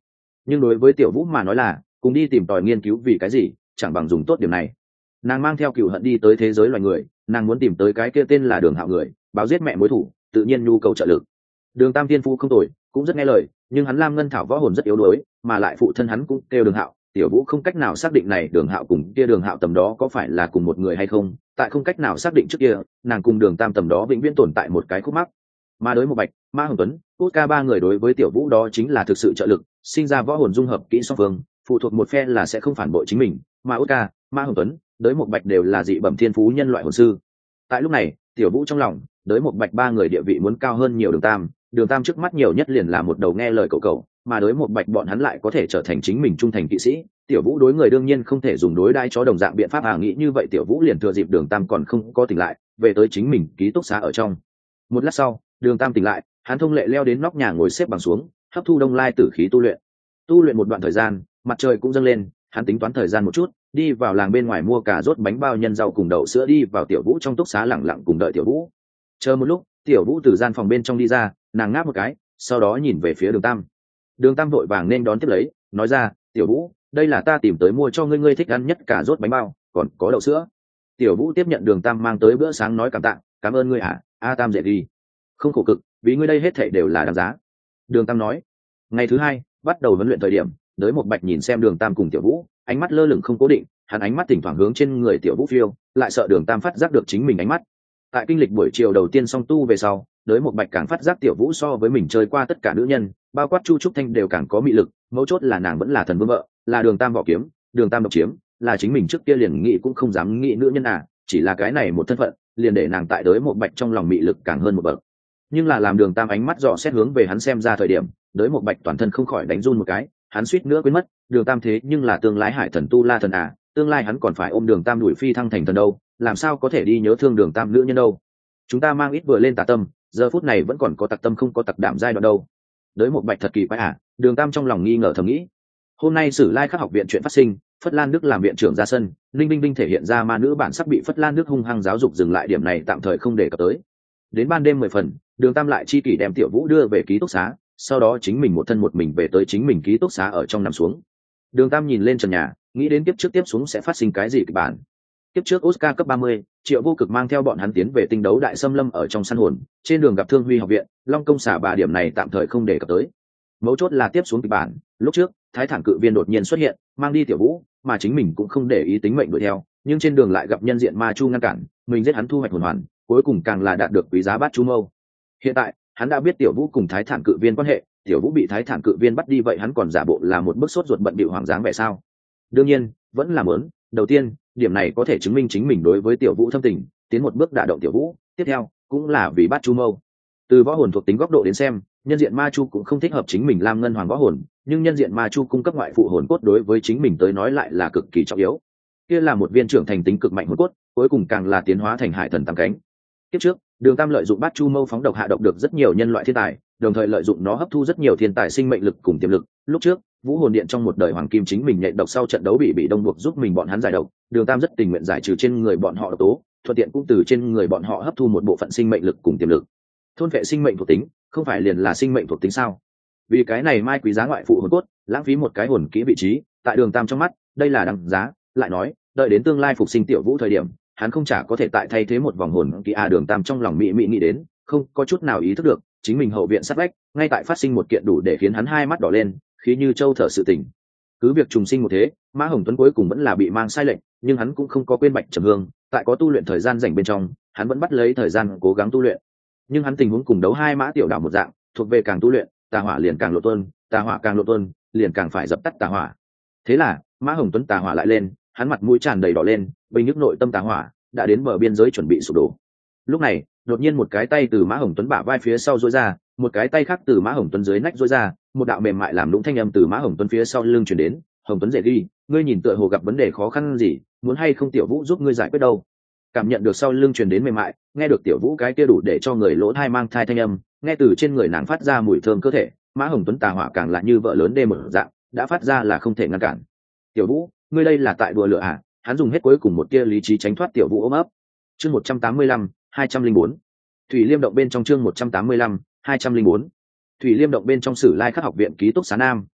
nhưng đối với tiểu vũ mà nói là cùng đi tìm tòi nghiên cứu vì cái gì chẳng bằng dùng tốt điểm này. Nàng mang theo cựu hận đi tới thế giới loài người, nàng muốn tìm tới cái kia tên là Đường Hạo người, báo giết mẹ mối thủ, tự nhiên nhu cầu trợ lực. Đường Tam Thiên Phu không tồi, cũng rất nghe lời, nhưng hắn Lam Ngân Thảo võ hồn rất yếu đuối, mà lại phụ thân hắn cũng kêu Đường Hạo, tiểu vũ không cách nào xác định này Đường Hạo cùng kia Đường Hạo tầm đó có phải là cùng một người hay không, tại không cách nào xác định trước kia, nàng cùng Đường Tam tầm đó vĩnh viễn tồn tại một cái khúc mắc. Mà đối một Bạch, Ma Hồng Tuấn, Cốt Ca ba người đối với tiểu vũ đó chính là thực sự trợ lực, sinh ra võ hồn dung hợp kỹ song phương, phụ thuộc một phe là sẽ không phản bội chính mình, mà Cốt Ca, Ma Hồng Tuấn, đối một Bạch đều là dị bẩm thiên phú nhân loại hồn sư. Tại lúc này, tiểu vũ trong lòng, đối một Bạch ba người địa vị muốn cao hơn nhiều Đường Tam, Đường Tam trước mắt nhiều nhất liền là một đầu nghe lời cậu cậu, mà đối một Bạch bọn hắn lại có thể trở thành chính mình trung thành kỵ sĩ. Tiểu vũ đối người đương nhiên không thể dùng đối đãi chó đồng dạng biện pháp à, nghĩ như vậy tiểu vũ liền thừa dịp Đường Tam còn không có tỉnh lại, về tới chính mình ký túc xá ở trong. Một lát sau, Đường Tam tỉnh lại, hắn thông lệ leo đến nóc nhà ngồi xếp bằng xuống, hấp thu đông lai tử khí tu luyện. Tu luyện một đoạn thời gian, mặt trời cũng dâng lên, hắn tính toán thời gian một chút, đi vào làng bên ngoài mua cà rốt bánh bao nhân rau cùng đậu sữa, đi vào tiểu vũ trong túc xá lẳng lặng cùng đợi tiểu vũ. Chờ một lúc, tiểu vũ từ gian phòng bên trong đi ra, nàng ngáp một cái, sau đó nhìn về phía Đường Tam. Đường Tam vội vàng nên đón tiếp lấy, nói ra, tiểu vũ, đây là ta tìm tới mua cho ngươi ngươi thích ăn nhất cà rốt bánh bao, còn có đậu sữa. Tiểu vũ tiếp nhận Đường Tam mang tới bữa sáng, nói cảm tạ, cảm ơn ngươi ạ, à, a Tam dễ đi, không khổ cực, vì ngươi đây hết thảy đều là đáng giá. Đường Tam nói. Ngày thứ hai, bắt đầu huấn luyện thời điểm, Đới một Bạch nhìn xem Đường Tam cùng tiểu vũ, ánh mắt lơ lửng không cố định, hắn ánh mắt thỉnh thoảng hướng trên người tiểu vũ phiêu, lại sợ Đường Tam phát giác được chính mình ánh mắt. Tại kinh lịch buổi chiều đầu tiên song tu về sau, Đới một Bạch càng phát giác tiểu vũ so với mình chơi qua tất cả nữ nhân, bao quát Chu Trúc Thanh đều càng có mị lực, mấu chốt là nàng vẫn là thần vương vợ, là Đường Tam vỏ kiếm, Đường Tam độc chiếm, là chính mình trước kia liền nghĩ cũng không dám nghĩ nữ nhân à, chỉ là cái này một thân phận, liền để nàng tại Đới một Bạch trong lòng mị lực càng hơn một bậc. Nhưng là làm Đường Tam ánh mắt dò xét hướng về hắn xem ra thời điểm, Đới một Bạch toàn thân không khỏi đánh run một cái, hắn suýt nữa quên mất, Đường Tam thế nhưng là tương lai hải thần tu la thần à, tương lai hắn còn phải ôm Đường Tam đuổi phi thăng thành thần đâu, làm sao có thể đi nhớ thương Đường Tam nữ nhân đâu. Chúng ta mang ít vừa lên tà tâm, giờ phút này vẫn còn có tặc tâm không có tặc đảm giai đoạn đâu. Đới một Bạch thật kỳ quái à, Đường Tam trong lòng nghi ngờ thầm nghĩ. Hôm nay Sử Lai Khắc học viện chuyện phát sinh, Phất Lan Đức làm viện trưởng ra sân, Linh Binh Binh thể hiện ra ma nữ bản sắp bị Phất Lan Đức hung hăng giáo dục dừng lại, điểm này tạm thời không để cập tới. Đến ban đêm mười phần, Đường Tam lại chi kỷ đem tiểu vũ đưa về ký túc xá, sau đó chính mình một thân một mình về tới chính mình ký túc xá ở trong nằm xuống. Đường Tam nhìn lên trần nhà, nghĩ đến kiếp trước tiếp xuống sẽ phát sinh cái gì kịch bản. Kiếp trước Oscar cấp ba mươi, Triệu Vô Cực mang theo bọn hắn tiến về tinh đấu đại xâm lâm ở trong săn hồn, trên đường gặp Thương Huy học viện, Long Công xả bà, điểm này tạm thời không để cập tới. Mấu chốt là tiếp xuống kịch bản, lúc trước, Thái Thản Cự Viên đột nhiên xuất hiện, mang đi tiểu vũ, mà chính mình cũng không để ý tính mệnh đuổi theo, nhưng trên đường lại gặp nhân diện ma chu ngăn cản, mình giết hắn thu hoạch hồn hoàn, cuối cùng càng là đạt được quý giá bát chu mâu. Hiện tại, hắn đã biết tiểu vũ cùng Thái Thản Cự Viên quan hệ, tiểu vũ bị Thái Thản Cự Viên bắt đi, vậy hắn còn giả bộ là một bức sốt ruột bận bịu hoàng dáng vẻ sao? Đương nhiên, vẫn là muốn, đầu tiên, điểm này có thể chứng minh chính mình đối với tiểu vũ thâm tình, tiến một bước đả động tiểu vũ, tiếp theo, cũng là vì bát chu mâu. Từ võ hồn thuộc tính góc độ đến xem, nhân diện ma chu cũng không thích hợp chính mình làm ngân hoàng võ hồn, nhưng nhân diện ma chu cung cấp ngoại phụ hồn cốt đối với chính mình tới nói lại là cực kỳ trọng yếu. Kia là một viên trưởng thành tính cực mạnh hồn cốt, cuối cùng càng là tiến hóa thành hải thần tam cánh. Kiếp trước, Đường Tam lợi dụng bát chu mâu phóng độc hạ độc được rất nhiều nhân loại thiên tài, đồng thời lợi dụng nó hấp thu rất nhiều thiên tài sinh mệnh lực cùng tiềm lực. Lúc trước, Vũ Hồn Điện trong một đời hoàng kim chính mình nhạy độc sau trận đấu bị bị đông buộc giúp mình bọn hắn giải độc, Đường Tam rất tình nguyện giải trừ trên người bọn họ độc tố, thuận tiện cũng từ trên người bọn họ hấp thu một bộ phận sinh mệnh lực cùng tiềm lực. Thôn vệ sinh mệnh thuộc tính, không phải liền là sinh mệnh thuộc tính sao? Vì cái này mai quý giá ngoại phụ hồn cốt, lãng phí một cái hồn kỹ vị trí, tại Đường Tam trong mắt, đây là đằng giá, lại nói, đợi đến tương lai phục sinh tiểu vũ thời điểm, hắn không chả có thể tại thay thế một vòng hồn kỹ à. Đường Tam trong lòng mỹ mỹ nghĩ đến, không có chút nào ý thức được, chính mình hậu viện sát vách, ngay tại phát sinh một kiện đủ để khiến hắn hai mắt đỏ lên, khí như châu thở sự tỉnh. Cứ việc trùng sinh một thế, Mã Hồng Tuấn cuối cùng vẫn là bị mang sai lệnh, nhưng hắn cũng không có quên Bạch Trầm Hương, tại có tu luyện thời gian rảnh bên trong, hắn vẫn bắt lấy thời gian cố gắng tu luyện. Nhưng hắn tình huống cùng đấu hai Mã Tiểu Đảo một dạng, thuộc về càng tu luyện, tà hỏa liền càng lộ tuân, tà hỏa càng lộ tuân, liền càng phải dập tắt tà hỏa. Thế là, Mã Hồng Tuấn tà hỏa lại lên, hắn mặt mũi tràn đầy đỏ lên, bình nhức nội tâm tà hỏa đã đến bờ biên giới chuẩn bị sụp đổ. Lúc này, đột nhiên một cái tay từ Mã Hồng Tuấn bả vai phía sau duỗi ra, một cái tay khác từ Mã Hồng Tuấn dưới nách duỗi ra, một đạo mềm mại làm lũng thanh âm từ Mã Hồng Tuấn phía sau lưng truyền đến, "Hồng Tuấn dễ đi, ngươi nhìn tựa hồ gặp vấn đề khó khăn gì, muốn hay không tiểu vũ giúp ngươi giải quyết đâu?" Cảm nhận được sau lưng truyền đến mềm mại, nghe được tiểu vũ cái kia đủ để cho người lỗ thai mang thai thanh âm, nghe từ trên người nàng phát ra mùi thơm cơ thể, Mã Hồng Tuấn tà hỏa càng là như vợ lớn đê mở dạng, đã phát ra là không thể ngăn cản. "Tiểu vũ, ngươi đây là tại đùa lửa à?" Hắn dùng hết cuối cùng một tia lý trí tránh thoát tiểu vũ ôm ấp. Chương một trăm tám mươi lăm, hai trăm linh bốn. Thủy Liêm động bên trong chương một trăm tám mươi lăm, hai trăm linh bốn. Thủy Liêm động bên trong Sử Lai Khắc học viện ký túc xá nam,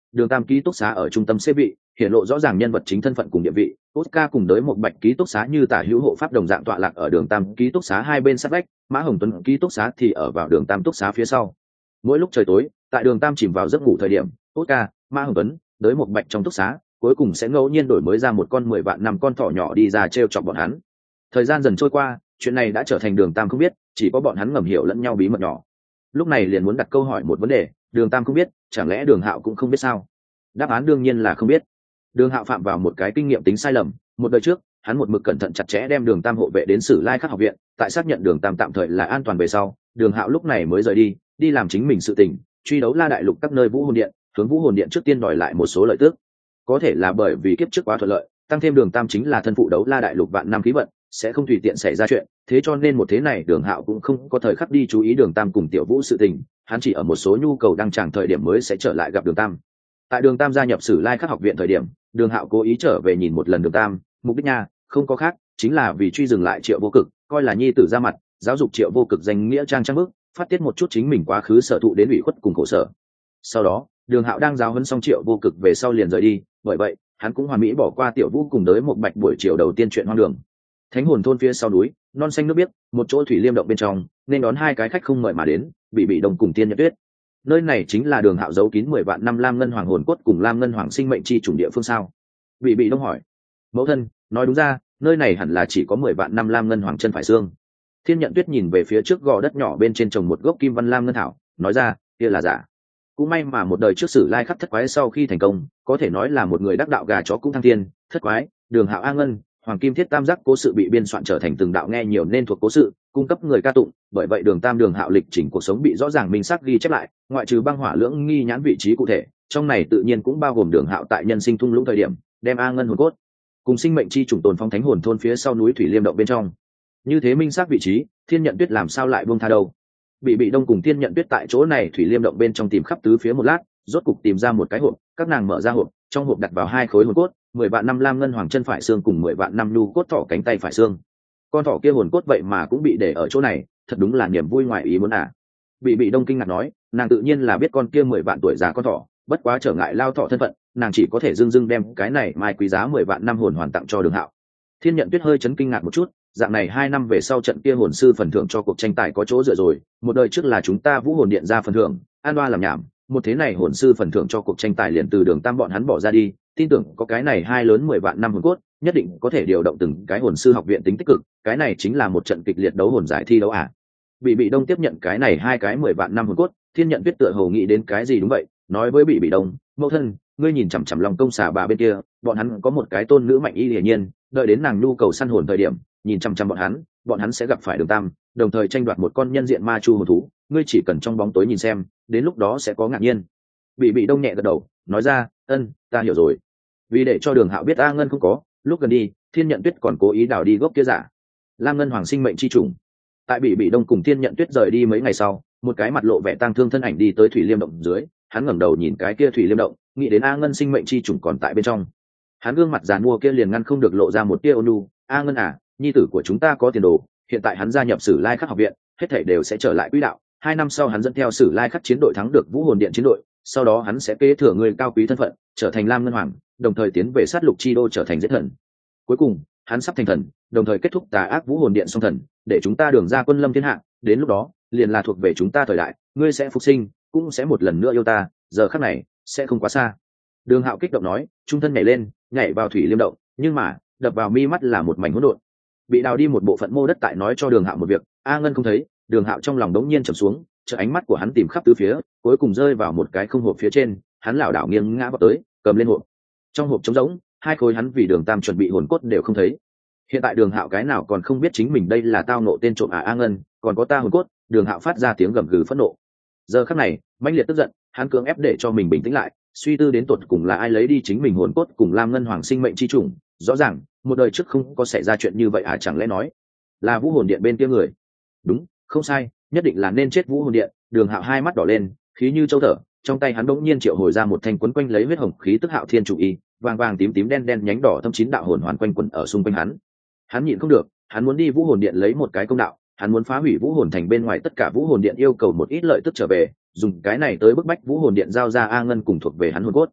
đường tam ký túc xá ở trung tâm xếp vị, hiện lộ rõ ràng nhân vật chính thân phận cùng địa vị. Oscar cùng tới một bạch ký túc xá như tả hữu hộ pháp đồng dạng tọa lạc ở đường tam ký túc xá hai bên sát vách, Mã Hồng Tuấn ký túc xá thì ở vào đường tam túc xá phía sau. Mỗi lúc trời tối, tại đường tam chìm vào giấc ngủ thời điểm, Oscar, Mã Hồng Tuấn tới một bạch trong túc xá, cuối cùng sẽ ngẫu nhiên đổi mới ra một con mười vạn năm con thỏ nhỏ đi ra trêu chọc bọn hắn. Thời gian dần trôi qua, chuyện này đã trở thành đường tam không biết, chỉ có bọn hắn ngầm hiểu lẫn nhau bí mật nhỏ. Lúc này liền muốn đặt câu hỏi một vấn đề, đường tam không biết, chẳng lẽ đường hạo cũng không biết sao? Đáp án đương nhiên là không biết. Đường hạo phạm vào một cái kinh nghiệm tính sai lầm. Một đời trước, hắn một mực cẩn thận chặt chẽ đem đường tam hộ vệ đến Sử Lai Khắc học viện, tại xác nhận đường tam tạm thời là an toàn về sau, đường hạo lúc này mới rời đi, đi làm chính mình sự tình, truy đấu La Đại Lục các nơi vũ hồn điện, hướng vũ hồn điện trước tiên đòi lại một số lợi tước. Có thể là bởi vì kiếp trước quá thuận lợi, tăng thêm đường tam chính là thân phụ đấu La Đại Lục vạn năm khí vận, sẽ không tùy tiện xảy ra chuyện, thế cho nên một thế này đường hạo cũng không có thời khắc đi chú ý đường tam cùng tiểu vũ sự tình, hắn chỉ ở một số nhu cầu đang tràng thời điểm mới sẽ trở lại gặp đường tam. Tại đường tam gia nhập Sử Lai Khắc học viện thời điểm, đường hạo cố ý trở về nhìn một lần đường tam, mục đích nha không có khác, chính là vì truy dừng lại Triệu Vô Cực, coi là nhi tử ra mặt, giáo dục Triệu Vô Cực danh nghĩa trang trang bức, phát tiết một chút chính mình quá khứ sở thụ đến ủy khuất cùng khổ sở. Sau đó đường hạo đang giáo huấn xong Triệu Vô Cực về sau liền rời đi, bởi vậy hắn cũng hoàn mỹ bỏ qua tiểu vũ cùng tới một bạch buổi chiều đầu tiên chuyện hoang đường. Thánh hồn thôn phía sau núi, non xanh nước biếc, một chỗ thủy liêm động bên trong, nên đón hai cái khách không mời mà đến, bị bị đồng cùng Tiên Nhật Tuyết. Nơi này chính là đường hạo giấu kín mười vạn năm lam ngân hoàng hồn cốt cùng lam ngân hoàng sinh mệnh chi chủng địa phương sao? Bị bị đông hỏi. Mẫu thân, nói đúng ra, nơi này hẳn là chỉ có mười vạn năm lam ngân hoàng chân phải xương. Thiên Nhận Tuyết nhìn về phía trước gò đất nhỏ bên trên trồng một gốc kim văn lam ngân thảo, nói ra, kia là giả. Cũng may mà một đời trước Sử Lai Khắc thất quái sau khi thành công, có thể nói là một người đắc đạo gà chó cũng thăng thiên, thất quái, đường hạo a ngân, hoàng kim thiết tam giác cố sự bị biên soạn trở thành từng đạo nghe nhiều nên thuộc cố sự, cung cấp người ca tụng, bởi vậy đường tam đường hạo lịch trình cuộc sống bị rõ ràng minh xác ghi chép lại, ngoại trừ băng hỏa lưỡng nghi nhãn vị trí cụ thể, trong này tự nhiên cũng bao gồm đường hạo tại nhân sinh thung lũng thời điểm, đem a ngân hồn cốt cùng sinh mệnh chi chủng tồn phong thánh hồn thôn phía sau núi thủy liêm động bên trong. Như thế minh xác vị trí, Thiên Nhận Tuyết làm sao lại buông tha đâu? Bị bị đông cùng Thiên Nhận Tuyết tại chỗ này thủy liêm động bên trong tìm khắp tứ phía một lát, rốt cục tìm ra một cái hộp, các nàng mở ra hộp, trong hộp đặt vào hai khối hồn cốt, mười vạn năm lam ngân hoàng chân phải xương cùng mười vạn năm nhu cốt thỏ cánh tay phải xương. Con thỏ kia hồn cốt vậy mà cũng bị để ở chỗ này, thật đúng là niềm vui ngoài ý muốn à. Bị bị đông kinh ngạc nói, nàng tự nhiên là biết con kia mười vạn tuổi già con thỏ, bất quá trở ngại lao thỏ thân phận, nàng chỉ có thể dưng dưng đem cái này mai quý giá mười vạn năm hồn hoàn tặng cho đường hạo. Thiên Nhận Tuyết hơi chấn kinh ngạc một chút, dạng này hai năm về sau trận kia hồn sư phần thưởng cho cuộc tranh tài có chỗ dựa rồi, một đời trước là chúng ta vũ hồn điện ra phần thưởng, an đoa làm nhảm, một thế này hồn sư phần thưởng cho cuộc tranh tài liền từ đường tam bọn hắn bỏ ra đi, tin tưởng có cái này hai lớn mười vạn năm hồn cốt, nhất định có thể điều động từng cái hồn sư học viện tính tích cực, cái này chính là một trận kịch liệt đấu hồn giải thi đấu à. Bị bị đông tiếp nhận cái này hai cái mười vạn năm hồn cốt, Thiên Nhận Tuyết tựa hồ nghĩ đến cái gì đúng vậy, nói với bị bị đông, mẫu thân, ngươi nhìn chằm chằm lòng công xà bà bên kia, bọn hắn có một cái tôn nữ mạnh y hiển nhiên, đợi đến nàng nhu cầu săn hồn thời điểm, nhìn chằm chằm bọn hắn, bọn hắn sẽ gặp phải đường tam, đồng thời tranh đoạt một con nhân diện ma chu hồn thú, ngươi chỉ cần trong bóng tối nhìn xem, đến lúc đó sẽ có ngạc nhiên. Bị bị đông nhẹ gật đầu, nói ra, ân, ta hiểu rồi. Vì để cho đường hạo biết a ngân không có, lúc gần đi, Thiên Nhận Tuyết còn cố ý đào đi gốc kia giả lam ngân hoàng sinh mệnh chi trùng. Tại bị bị đông cùng Thiên Nhận Tuyết rời đi mấy ngày sau, một cái mặt lộ vẻ tang thương thân ảnh đi tới thủy liêm động dưới, hắn ngẩng đầu nhìn cái kia thủy liêm động, nghĩ đến a ngân sinh mệnh chi trùng còn tại bên trong. Hắn gương mặt giàn mua kia liền ngăn không được lộ ra một tia ôn nhu, a ngân à, nhi tử của chúng ta có tiền đồ, hiện tại hắn gia nhập Sử Lai Khắc học viện, hết thảy đều sẽ trở lại quỹ đạo. Hai năm sau hắn dẫn theo Sử Lai Khắc chiến đội thắng được vũ hồn điện chiến đội, sau đó hắn sẽ kế thừa người cao quý thân phận, trở thành lam ngân hoàng, đồng thời tiến về sát lục chi đô trở thành giết thần. Cuối cùng hắn sắp thành thần, đồng thời kết thúc tà ác vũ hồn điện song thần, để chúng ta đường ra quân lâm thiên hạ, đến lúc đó liền là thuộc về chúng ta thời đại, ngươi sẽ phục sinh, cũng sẽ một lần nữa yêu ta, giờ khắc này sẽ không quá xa. Đường Hạo kích động nói, trung thân nhảy lên, nhảy vào thủy liêm động, nhưng mà đập vào mi mắt là một mảnh hỗn độn. Bị đào đi một bộ phận mô đất tại nói cho Đường Hạo một việc, a ngân không thấy. Đường Hạo trong lòng đống nhiên trầm xuống, chợ ánh mắt của hắn tìm khắp tứ phía, cuối cùng rơi vào một cái không hộp phía trên, hắn lảo đảo nghiêng ngã vào tới, cầm lên hộp. Trong hộp trống rỗng, hai khối hắn vì Đường Tam chuẩn bị hồn cốt đều không thấy. Hiện tại Đường Hạo cái nào còn không biết chính mình đây là tao nộ tên trộm à a ngân, còn có ta hồn cốt. Đường Hạo phát ra tiếng gầm gừ phẫn nộ. Giờ khắc này, mãnh liệt tức giận, hắn cưỡng ép để cho mình bình tĩnh lại, suy tư đến tột cùng là ai lấy đi chính mình hồn cốt cùng lam ngân hoàng sinh mệnh chi chủng. Rõ ràng một đời trước không có xảy ra chuyện như vậy à, chẳng lẽ nói là vũ hồn điện bên kia người? Đúng, không sai, nhất định là nên chết vũ hồn điện. Đường Hạo hai mắt đỏ lên, khí như châu thở, trong tay hắn đống nhiên triệu hồi ra một thanh quấn quanh lấy huyết hồng khí tức Hạo Thiên chủ y, vàng vàng tím tím đen đen nhánh đỏ thâm chín đạo hồn hoàn quanh quẩn ở xung quanh hắn. Hắn nhịn không được, hắn muốn đi vũ hồn điện lấy một cái công đạo, hắn muốn phá hủy vũ hồn thành bên ngoài tất cả vũ hồn điện yêu cầu một ít lợi tức trở về, dùng cái này tới bức bách vũ hồn điện giao ra a ngân cùng thuộc về hắn hồn cốt.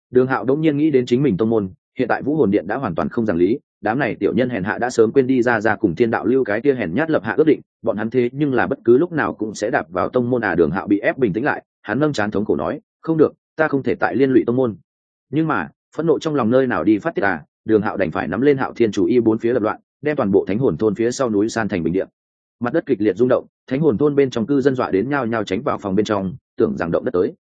Đường Hạo đống nhiên nghĩ đến chính mình tông môn, hiện tại Vũ Hồn Điện đã hoàn toàn không giảng lý, đám này tiểu nhân hèn hạ đã sớm quên đi ra ra cùng Thiên Đạo Lưu cái kia hèn nhát lập hạ ước định, bọn hắn thế nhưng là bất cứ lúc nào cũng sẽ đạp vào tông môn à. Đường Hạo bị ép bình tĩnh lại, hắn nâng trán thống khổ nói, không được, ta không thể tại liên lụy tông môn. Nhưng mà phẫn nộ trong lòng nơi nào đi phát tiết à, Đường Hạo đành phải nắm lên Hạo Thiên chủ y bốn phía lập loạn, đem toàn bộ Thánh Hồn thôn phía sau núi san thành bình địa. Mặt đất kịch liệt rung động, Thánh Hồn thôn bên trong cư dân dọa đến nhao nhao tránh vào phòng bên trong, tưởng rằng động đất tới.